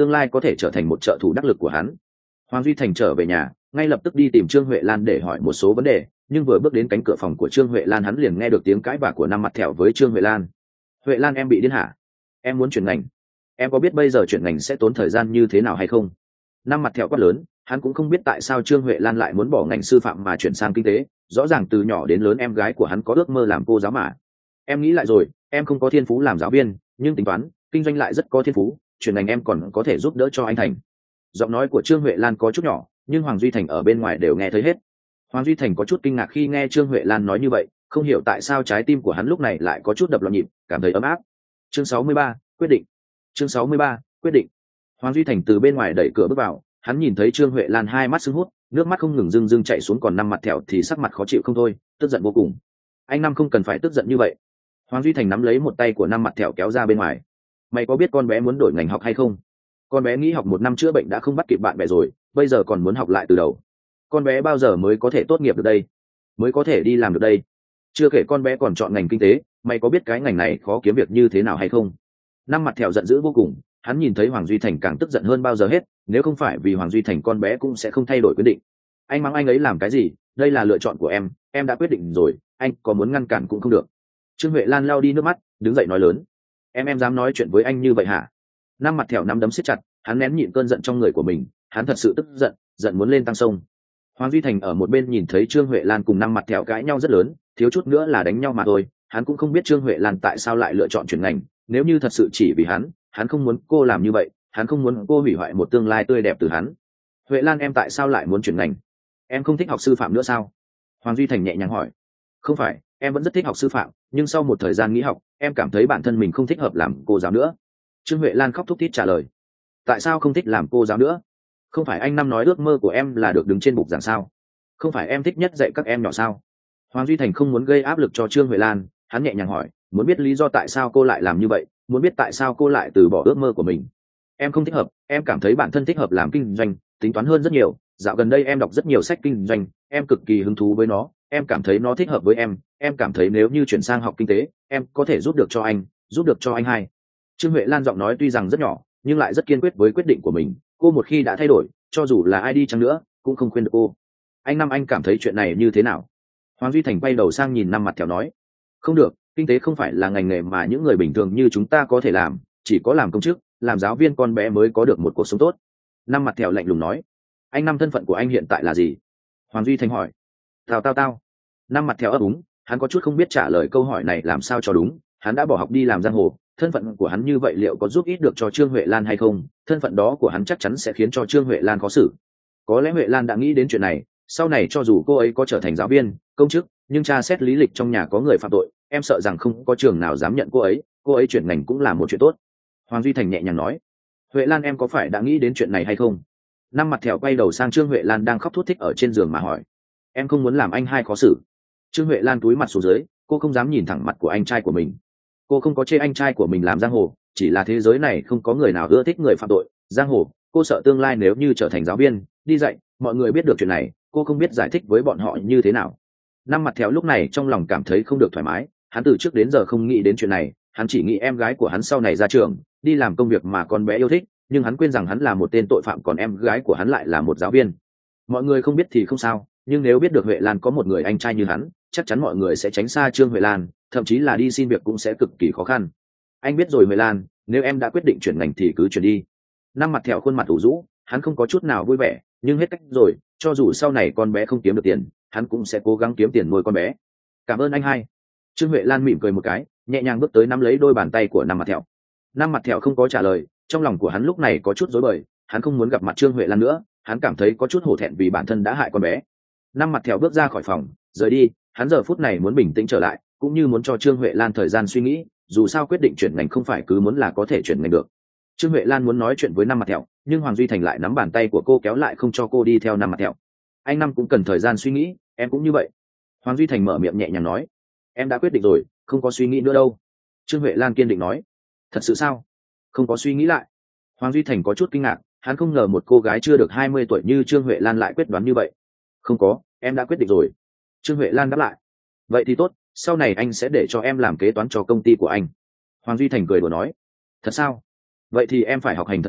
tương lai có thể trở thành một trợ thủ đắc lực của hắn. Hoàng Duy Thành trở về nhà, ngay lập tức đi tìm Trương Huệ Lan để hỏi một số vấn đề, nhưng vừa bước đến cánh cửa phòng của Trương Huệ Lan hắn liền nghe được tiếng cãi vã của năm mặt thẹo với Trương Huệ Lan. Huệ Lan, em bị điên hả? Em muốn chuyển ngành. Em có biết bây giờ chuyển ngành sẽ tốn thời gian như thế nào hay không? Năm mặt thẹo quát lớn, hắn cũng không biết tại sao Trương Huệ Lan lại muốn bỏ ngành sư phạm mà chuyển sang kinh tế, rõ ràng từ nhỏ đến lớn em gái của hắn có ước mơ làm cô giáo mà. Em nghĩ lại rồi, em không có thiên phú làm giáo viên, nhưng tính toán, kinh doanh lại rất có thiên phú, chuyển ngành em còn có thể giúp đỡ cho anh Thành. Giọng nói của Trương Huệ Lan có chút nhỏ, nhưng Hoàng Duy Thành ở bên ngoài đều nghe thấy hết. Hoàng Duy Thành có chút kinh ngạc khi nghe Trương Huệ Lan nói như vậy, không hiểu tại sao trái tim của hắn lúc này lại có chút đập loạn nhịp, cảm thấy ấm áp. Chương sáu mươi ba, quyết định. Chương sáu mươi ba, quyết định. Hoàng Duy Thành từ bên ngoài đẩy cửa bước vào, hắn nhìn thấy Trương Huệ Lan hai mắt sưng hút, nước mắt không ngừng rưng rưng chảy xuống, còn năm mặt thẹo thì sắc mặt khó chịu không thôi, tức giận vô cùng. Anh Năm không cần phải tức giận như vậy. Hoàng Duy Thành nắm lấy một tay của năm mặt thẹo kéo ra bên ngoài. Mày có biết con bé muốn đổi ngành học hay không? Con bé nghĩ học một năm chữa bệnh đã không bắt kịp bạn bè rồi, bây giờ còn muốn học lại từ đầu. Con bé bao giờ mới có thể tốt nghiệp được đây? Mới có thể đi làm được đây? Chưa kể con bé còn chọn ngành kinh tế, mày có biết cái ngành này khó kiếm việc như thế nào hay không? Năm mặt thẹo giận dữ vô cùng, hắn nhìn thấy Hoàng Duy Thành càng tức giận hơn bao giờ hết, nếu không phải vì Hoàng Duy Thành con bé cũng sẽ không thay đổi quyết định. Anh mắng anh ấy làm cái gì? Đây là lựa chọn của em, em đã quyết định rồi, anh có muốn ngăn cản cũng không được. Trương Huệ Lan lau đi nước mắt, đứng dậy nói lớn. Em em dám nói chuyện với anh như vậy hả? Năm mặt thẹo nắm đấm siết chặt, hắn nén nhịn cơn giận trong người của mình, hắn thật sự tức giận, giận muốn lên tăng sông. Hoàng Duy Thành ở một bên nhìn thấy Trương Huệ Lan cùng năm mặt thẹo cãi nhau rất lớn, thiếu chút nữa là đánh nhau mà thôi, hắn cũng không biết Trương Huệ Lan tại sao lại lựa chọn chuyển ngành, nếu như thật sự chỉ vì hắn, hắn không muốn cô làm như vậy, hắn không muốn cô hủy hoại một tương lai tươi đẹp từ hắn. Huệ Lan, em tại sao lại muốn chuyển ngành? Em không thích học sư phạm nữa sao? Hoàng Duy Thành nhẹ nhàng hỏi. Không phải, em vẫn rất thích học sư phạm, nhưng sau một thời gian nghỉ học, em cảm thấy bản thân mình không thích hợp làm cô giáo nữa. Trương Huệ Lan khóc thút thít trả lời. Tại sao không thích làm cô giáo nữa? Không phải anh Năm nói ước mơ của em là được đứng trên bục giảng sao? Không phải em thích nhất dạy các em nhỏ sao? Hoàng Duy Thành không muốn gây áp lực cho Trương Huệ Lan, hắn nhẹ nhàng hỏi, muốn biết lý do tại sao cô lại làm như vậy, muốn biết tại sao cô lại từ bỏ ước mơ của mình. Em không thích hợp, em cảm thấy bản thân thích hợp làm kinh doanh, tính toán hơn rất nhiều. Dạo gần đây em đọc rất nhiều sách kinh doanh, em cực kỳ hứng thú với nó, em cảm thấy nó thích hợp với em, em cảm thấy nếu như chuyển sang học kinh tế, em có thể giúp được cho anh, giúp được cho anh hai. Trương Huệ Lan giọng nói tuy rằng rất nhỏ, nhưng lại rất kiên quyết với quyết định của mình. Cô một khi đã thay đổi, cho dù là ai đi chăng nữa, cũng không khuyên được cô. Anh Năm, anh cảm thấy chuyện này như thế nào? Hoàng Duy Thành quay đầu sang nhìn năm mặt thẹo nói. Không được, kinh tế không phải là ngành nghề mà những người bình thường như chúng ta có thể làm, chỉ có làm công chức, làm giáo viên con bé mới có được một cuộc sống tốt. Năm mặt thẹo lạnh lùng nói. Anh Năm, thân phận của anh hiện tại là gì? Hoàng Duy Thành hỏi. Tao tao tao. Năm mặt thẹo ấp úng, hắn có chút không biết trả lời câu hỏi này làm sao cho đúng. Hắn đã bỏ học đi làm giang hồ, thân phận của hắn như vậy liệu có giúp ít được cho Trương Huệ Lan hay không? Thân phận đó của hắn chắc chắn sẽ khiến cho Trương Huệ Lan khó xử. Có lẽ Huệ Lan đã nghĩ đến chuyện này, sau này cho dù cô ấy có trở thành giáo viên, công chức, nhưng tra xét lý lịch trong nhà có người phạm tội, em sợ rằng không có trường nào dám nhận cô ấy, cô ấy chuyển ngành cũng là một chuyện tốt. Hoàng Duy Thành nhẹ nhàng nói. Huệ Lan, em có phải đã nghĩ đến chuyện này hay không? Năm mặt thẹo quay đầu sang Trương Huệ Lan đang khóc thút thít ở trên giường mà hỏi. Em không muốn làm anh hai khó xử. Trương Huệ Lan cúi mặt xuống dưới, cô không dám nhìn thẳng mặt của anh trai của mình. Cô không có chê anh trai của mình làm giang hồ, chỉ là thế giới này không có người nào ưa thích người phạm tội. Giang hồ, cô sợ tương lai nếu như trở thành giáo viên, đi dạy, mọi người biết được chuyện này, cô không biết giải thích với bọn họ như thế nào. Năm mặt thẹo lúc này trong lòng cảm thấy không được thoải mái, hắn từ trước đến giờ không nghĩ đến chuyện này, hắn chỉ nghĩ em gái của hắn sau này ra trường, đi làm công việc mà con bé yêu thích, nhưng hắn quên rằng hắn là một tên tội phạm, còn em gái của hắn lại là một giáo viên. Mọi người không biết thì không sao, nhưng nếu biết được Huệ Lan có một người anh trai như hắn, chắc chắn mọi người sẽ tránh xa Trương Huệ Lan, thậm chí là đi xin việc cũng sẽ cực kỳ khó khăn. Anh biết rồi Huệ Lan, nếu em đã quyết định chuyển ngành thì cứ chuyển đi. Năm mặt thẹo khuôn mặt ủ rũ, hắn không có chút nào vui vẻ, nhưng hết cách rồi, cho dù sau này con bé không kiếm được tiền, hắn cũng sẽ cố gắng kiếm tiền nuôi con bé. Cảm ơn anh hai. Trương Huệ Lan mỉm cười một cái, nhẹ nhàng bước tới nắm lấy đôi bàn tay của năm mặt thẹo. Năm mặt thẹo không có trả lời, trong lòng của hắn lúc này có chút rối bời, hắn không muốn gặp mặt Trương Huệ Lan nữa, hắn cảm thấy có chút hổ thẹn vì bản thân đã hại con bé. Năm mặt thẹo bước ra khỏi phòng, rời đi, hắn giờ phút này muốn bình tĩnh trở lại, cũng như muốn cho Trương Huệ Lan thời gian suy nghĩ, dù sao quyết định chuyển ngành không phải cứ muốn là có thể chuyển ngành được. Trương Huệ Lan muốn nói chuyện với năm mặt thẹo, nhưng Hoàng Duy Thành lại nắm bàn tay của cô kéo lại không cho cô đi theo năm mặt thẹo. Anh Năm cũng cần thời gian suy nghĩ, em cũng như vậy. Hoàng Duy Thành mở miệng nhẹ nhàng nói. Em đã quyết định rồi, không có suy nghĩ nữa đâu. Trương Huệ Lan kiên định nói. Thật sự sao? Không có suy nghĩ lại? Hoàng Duy Thành có chút kinh ngạc, hắn không ngờ một cô gái chưa được hai mươi tuổi như Trương Huệ Lan lại quyết đoán như vậy. Không có, em đã quyết định rồi. Trương Huệ Lan đáp lại. Vậy thì tốt, sau này anh sẽ để cho em làm kế toán cho công ty của anh. Hoàng Duy Thành cười đùa nói. Thật sao? Vậy thì em phải học hành thật tốt,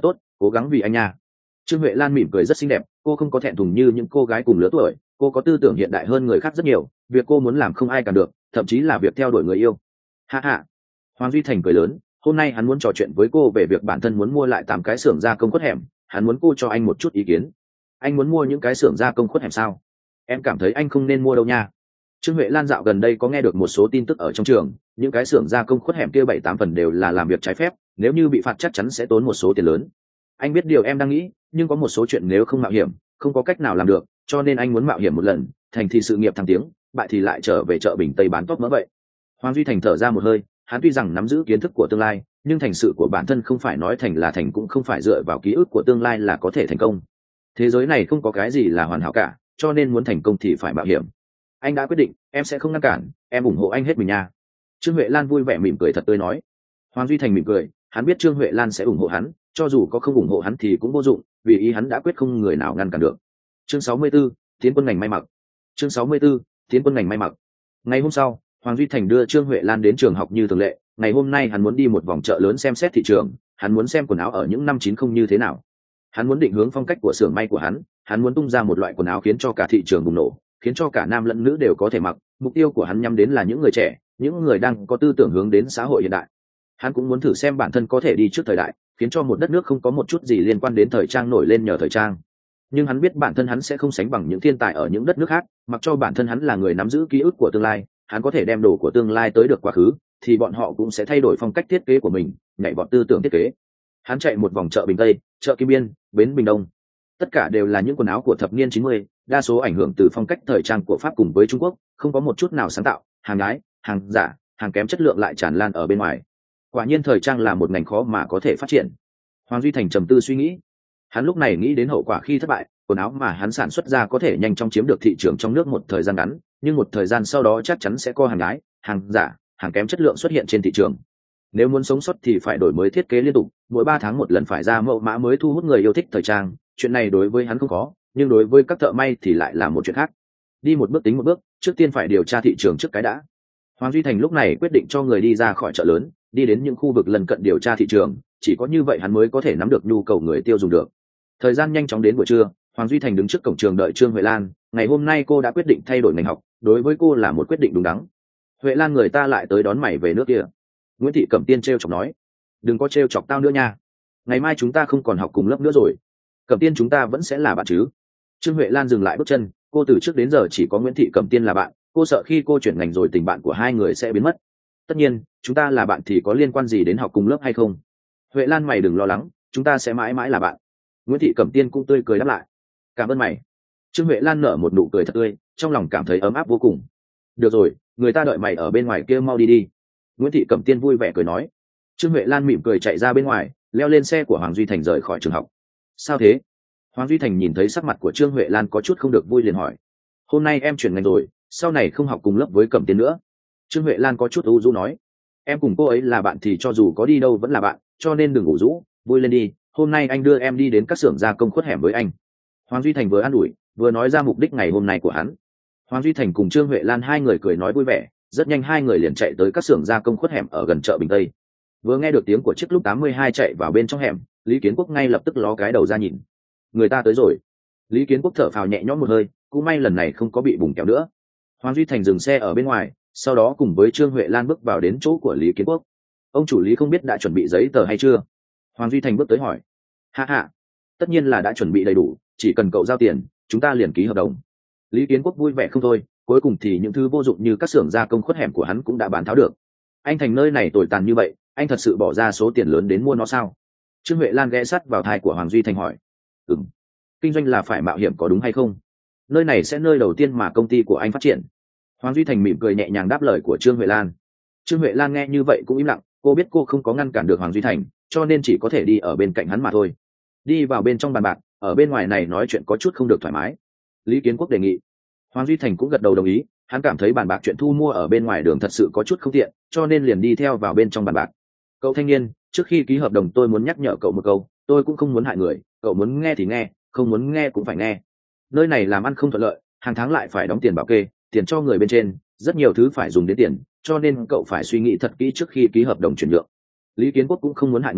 cố gắng vì anh nha. Trương Huệ Lan mỉm cười rất xinh đẹp, cô không có thẹn thùng như những cô gái cùng lứa tuổi, cô có tư tưởng hiện đại hơn người khác rất nhiều, việc cô muốn làm không ai cản được, thậm chí là việc theo đuổi người yêu. Ha ha. Hoàng Duy Thành cười lớn, hôm nay hắn muốn trò chuyện với cô về việc bản thân muốn mua lại tám cái xưởng gia công khuất hẻm, hắn muốn cô cho anh một chút ý kiến. Anh muốn mua những cái xưởng gia công khuất hẻm sao? Em cảm thấy anh không nên mua đâu nha. Trương Huệ Lan dạo gần đây có nghe được một số tin tức ở trong trường, những cái xưởng gia công khuất hẻm kia bảy tám phần đều là làm việc trái phép, nếu như bị phạt chắc chắn sẽ tốn một số tiền lớn. Anh biết điều em đang nghĩ, nhưng có một số chuyện nếu không mạo hiểm, không có cách nào làm được, cho nên anh muốn mạo hiểm một lần, thành thì sự nghiệp thăng tiếng, bại thì lại trở về chợ Bình Tây bán tốt mỡ vậy. Hoàng Duy Thành thở ra một hơi, hắn tuy rằng nắm giữ kiến thức của tương lai, nhưng thành sự của bản thân không phải nói thành là thành, cũng không phải dựa vào ký ức của tương lai là có thể thành công. Thế giới này không có cái gì là hoàn hảo cả, cho nên muốn thành công thì phải mạo hiểm. Anh đã quyết định, em sẽ không ngăn cản, em ủng hộ anh hết mình nha. Trương Huệ Lan vui vẻ mỉm cười thật tươi nói. Hoàng Duy Thành mỉm cười, hắn biết Trương Huệ Lan sẽ ủng hộ hắn, cho dù có không ủng hộ hắn thì cũng vô dụng, vì ý hắn đã quyết không người nào ngăn cản được. Chương sáu mươi 64, tiến quân ngành may mặc. Chương sáu mươi 64, tiến quân ngành may mặc. Ngày hôm sau, Hoàng Duy Thành đưa Trương Huệ Lan đến trường học như thường lệ. Ngày hôm nay hắn muốn đi một vòng chợ lớn xem xét thị trường, hắn muốn xem quần áo ở những năm chín mươi như thế nào. Hắn muốn định hướng phong cách của xưởng may của hắn, hắn muốn tung ra một loại quần áo khiến cho cả thị trường bùng nổ, khiến cho cả nam lẫn nữ đều có thể mặc. Mục tiêu của hắn nhắm đến là những người trẻ, những người đang có tư tưởng hướng đến xã hội hiện đại. Hắn cũng muốn thử xem bản thân có thể đi trước thời đại, khiến cho một đất nước không có một chút gì liên quan đến thời trang nổi lên nhờ thời trang. Nhưng hắn biết bản thân hắn sẽ không sánh bằng những thiên tài ở những đất nước khác, mặc cho bản thân hắn là người nắm giữ ký ức của tương lai, hắn có thể đem đồ của tương lai tới được quá khứ, thì bọn họ cũng sẽ thay đổi phong cách thiết kế của mình, nhảy vọt tư tưởng thiết kế. Hắn chạy một vòng chợ Bình Tây, chợ Kim Biên, bến Bình Đông, tất cả đều là những quần áo của thập niên chín mươi, đa số ảnh hưởng từ phong cách thời trang của Pháp cùng với Trung Quốc, không có một chút nào sáng tạo, hàng nhái, hàng giả, hàng kém chất lượng lại tràn lan ở bên ngoài. Quả nhiên thời trang là một ngành khó mà có thể phát triển. Hoàng Duy Thành trầm tư suy nghĩ. Hắn lúc này nghĩ đến hậu quả khi thất bại, quần áo mà hắn sản xuất ra có thể nhanh chóng chiếm được thị trường trong nước một thời gian ngắn, nhưng một thời gian sau đó chắc chắn sẽ có hàng nhái, hàng giả, hàng kém chất lượng xuất hiện trên thị trường. Nếu muốn sống sót thì phải đổi mới thiết kế liên tục, mỗi ba tháng một lần phải ra mẫu mã mới thu hút người yêu thích thời trang. Chuyện này đối với hắn không có, nhưng đối với các thợ may thì lại là một chuyện khác. Đi một bước tính một bước, trước tiên phải điều tra thị trường trước cái đã. Hoàng Duy Thành lúc này quyết định cho người đi ra khỏi chợ lớn, đi đến những khu vực lân cận điều tra thị trường, chỉ có như vậy hắn mới có thể nắm được nhu cầu người tiêu dùng được. Thời gian nhanh chóng đến buổi trưa, Hoàng Duy Thành đứng trước cổng trường đợi Trương Huệ Lan. Ngày hôm nay cô đã quyết định thay đổi ngành học, đối với cô là một quyết định đúng đắn. Huệ Lan, người ta lại tới đón mày về nước kia. Nguyễn Thị Cẩm Tiên trêu chọc nói. Đừng có trêu chọc tao nữa nha. Ngày mai chúng ta không còn học cùng lớp nữa rồi. Cẩm Tiên, chúng ta vẫn sẽ là bạn chứ? Trương Huệ Lan dừng lại bước chân, cô từ trước đến giờ chỉ có Nguyễn Thị Cẩm Tiên là bạn, cô sợ khi cô chuyển ngành rồi tình bạn của hai người sẽ biến mất. Tất nhiên, chúng ta là bạn thì có liên quan gì đến học cùng lớp hay không? Huệ Lan, mày đừng lo lắng, chúng ta sẽ mãi mãi là bạn. Nguyễn Thị Cẩm Tiên cũng tươi cười đáp lại. Cảm ơn mày. Trương Huệ Lan nở một nụ cười thật tươi, trong lòng cảm thấy ấm áp vô cùng. Được rồi, người ta đợi mày ở bên ngoài kia, mau đi đi. Nguyễn Thị Cẩm Tiên vui vẻ cười nói. Trương Huệ Lan mỉm cười chạy ra bên ngoài, leo lên xe của Hoàng Duy Thành rời khỏi trường học. Sao thế? Hoàng Duy Thành nhìn thấy sắc mặt của Trương Huệ Lan có chút không được vui liền hỏi. Hôm nay em chuyển ngành rồi, sau này không học cùng lớp với Cẩm Tiên nữa. Trương Huệ Lan có chút u rũ nói. Em cùng cô ấy là bạn thì cho dù có đi đâu vẫn là bạn, cho nên đừng ủ rũ, vui lên đi. Hôm nay anh đưa em đi đến các xưởng gia công khuất hẻm với anh. Hoàng Duy Thành vừa an ủi, vừa nói ra mục đích ngày hôm nay của hắn. Hoàng Duy Thành cùng Trương Huệ Lan hai người cười nói vui vẻ, rất nhanh hai người liền chạy tới các xưởng gia công khuất hẻm ở gần chợ Bình Tây. Vừa nghe được tiếng của chiếc lúc tám mươi hai chạy vào bên trong hẻm, Lý Kiến Quốc ngay lập tức ló cái đầu ra nhìn. Người ta tới rồi. Lý Kiến Quốc thở phào nhẹ nhõm một hơi, cũng may lần này không có bị bùng kéo nữa. Hoàng Duy Thành dừng xe ở bên ngoài, sau đó cùng với Trương Huệ Lan bước vào đến chỗ của Lý Kiến Quốc. Ông chủ Lý không biết đã chuẩn bị giấy tờ hay chưa? Hoàng Duy Thành bước tới hỏi. Ha ha, tất nhiên là đã chuẩn bị đầy đủ, chỉ cần cậu giao tiền, chúng ta liền ký hợp đồng. Lý Kiến Quốc vui vẻ không thôi, cuối cùng thì những thứ vô dụng như các xưởng gia công khuất hẻm của hắn cũng đã bán tháo được. Anh Thành nơi này tồi tàn như vậy, anh thật sự bỏ ra số tiền lớn đến mua nó sao? Trương Huệ Lan ghé sát vào tai của Hoàng Duy Thành hỏi. Ừm, kinh doanh là phải mạo hiểm có đúng hay không? Nơi này sẽ nơi đầu tiên mà công ty của anh phát triển. Hoàng Duy Thành mỉm cười nhẹ nhàng đáp lời của Trương Huệ Lan. Trương Huệ Lan nghe như vậy cũng im lặng, cô biết cô không có ngăn cản được Hoàng Duy Thành, cho nên chỉ có thể đi ở bên cạnh hắn mà thôi. Đi vào bên trong bàn bạc, ở bên ngoài này nói chuyện có chút không được thoải mái. Lý Kiến Quốc đề nghị. Hoàng Duy Thành cũng gật đầu đồng ý, hắn cảm thấy bàn bạc chuyện thu mua ở bên ngoài đường thật sự có chút không tiện, cho nên liền đi theo vào bên trong bàn bạc. Cậu thanh niên, trước khi ký hợp đồng tôi muốn nhắc nhở cậu một câu, tôi cũng không muốn hại người, cậu muốn nghe thì nghe, không muốn nghe cũng phải nghe. Nơi này làm ăn không thuận lợi, hàng tháng lại phải đóng tiền bảo kê, tiền cho người bên trên, rất nhiều thứ phải dùng đến tiền, cho nên cậu phải suy nghĩ thật kỹ trước khi ký hợp đồng chuyển nhượng. Lý Kiến Quốc cũng không muốn hại người,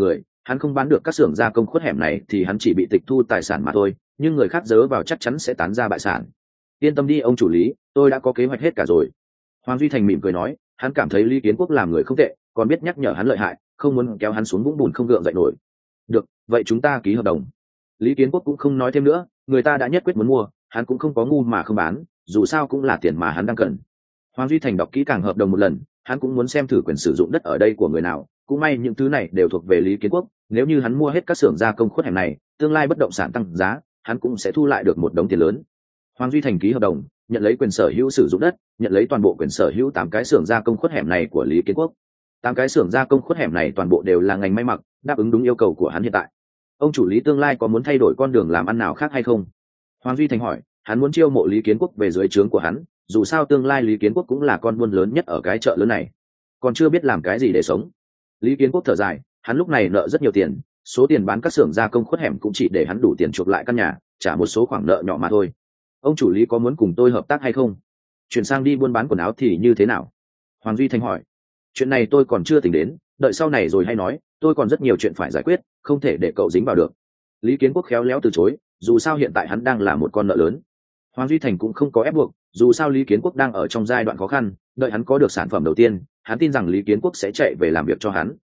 Hắn không bán được các xưởng gia công khuất hẻm này thì hắn chỉ bị tịch thu tài sản mà thôi, nhưng người khác dớ vào chắc chắn sẽ tán ra bại sản. Yên tâm đi ông chủ Lý, tôi đã có kế hoạch hết cả rồi. Hoàng Duy Thành mỉm cười nói, hắn cảm thấy Lý Kiến Quốc làm người không tệ, còn biết nhắc nhở hắn lợi hại, không muốn kéo hắn xuống vũng bùn không gượng dậy nổi. Được, vậy chúng ta ký hợp đồng. Lý Kiến Quốc cũng không nói thêm nữa, người ta đã nhất quyết muốn mua, hắn cũng không có ngu mà không bán, dù sao cũng là tiền mà hắn đang cần. Hoàng Duy Thành đọc kỹ càng hợp đồng một lần, hắn cũng muốn xem thử quyền sử dụng đất ở đây của người nào, cũng may những thứ này đều thuộc về Lý Kiến Quốc, nếu như hắn mua hết các xưởng gia công khuất hẻm này, tương lai bất động sản tăng giá, hắn cũng sẽ thu lại được một đống tiền lớn. Hoàng Duy Thành ký hợp đồng, nhận lấy quyền sở hữu sử dụng đất, nhận lấy toàn bộ quyền sở hữu tám cái xưởng gia công khuất hẻm này của Lý Kiến Quốc. Tám cái xưởng gia công khuất hẻm này toàn bộ đều là ngành may mặc, đáp ứng đúng yêu cầu của hắn hiện tại. Ông chủ Lý tương lai có muốn thay đổi con đường làm ăn nào khác hay không? Hoàng Duy Thành hỏi, hắn muốn chiêu mộ Lý Kiến Quốc về dưới trướng của hắn, dù sao tương lai Lý Kiến Quốc cũng là con buôn lớn nhất ở cái chợ lớn này, còn chưa biết làm cái gì để sống. Lý Kiến Quốc thở dài, hắn lúc này nợ rất nhiều tiền, số tiền bán các xưởng gia công khuất hẻm cũng chỉ để hắn đủ tiền chuộc lại căn nhà, trả một số khoản nợ nhỏ mà thôi. Ông chủ Lý có muốn cùng tôi hợp tác hay không? Chuyển sang đi buôn bán quần áo thì như thế nào? Hoàng Duy Thành hỏi. Chuyện này tôi còn chưa tính đến, đợi sau này rồi hay nói, tôi còn rất nhiều chuyện phải giải quyết, không thể để cậu dính vào được. Lý Kiến Quốc khéo léo từ chối, dù sao hiện tại hắn đang là một con nợ lớn. Hoàng Duy Thành cũng không có ép buộc, dù sao Lý Kiến Quốc đang ở trong giai đoạn khó khăn, đợi hắn có được sản phẩm đầu tiên, hắn tin rằng Lý Kiến Quốc sẽ chạy về làm việc cho hắn.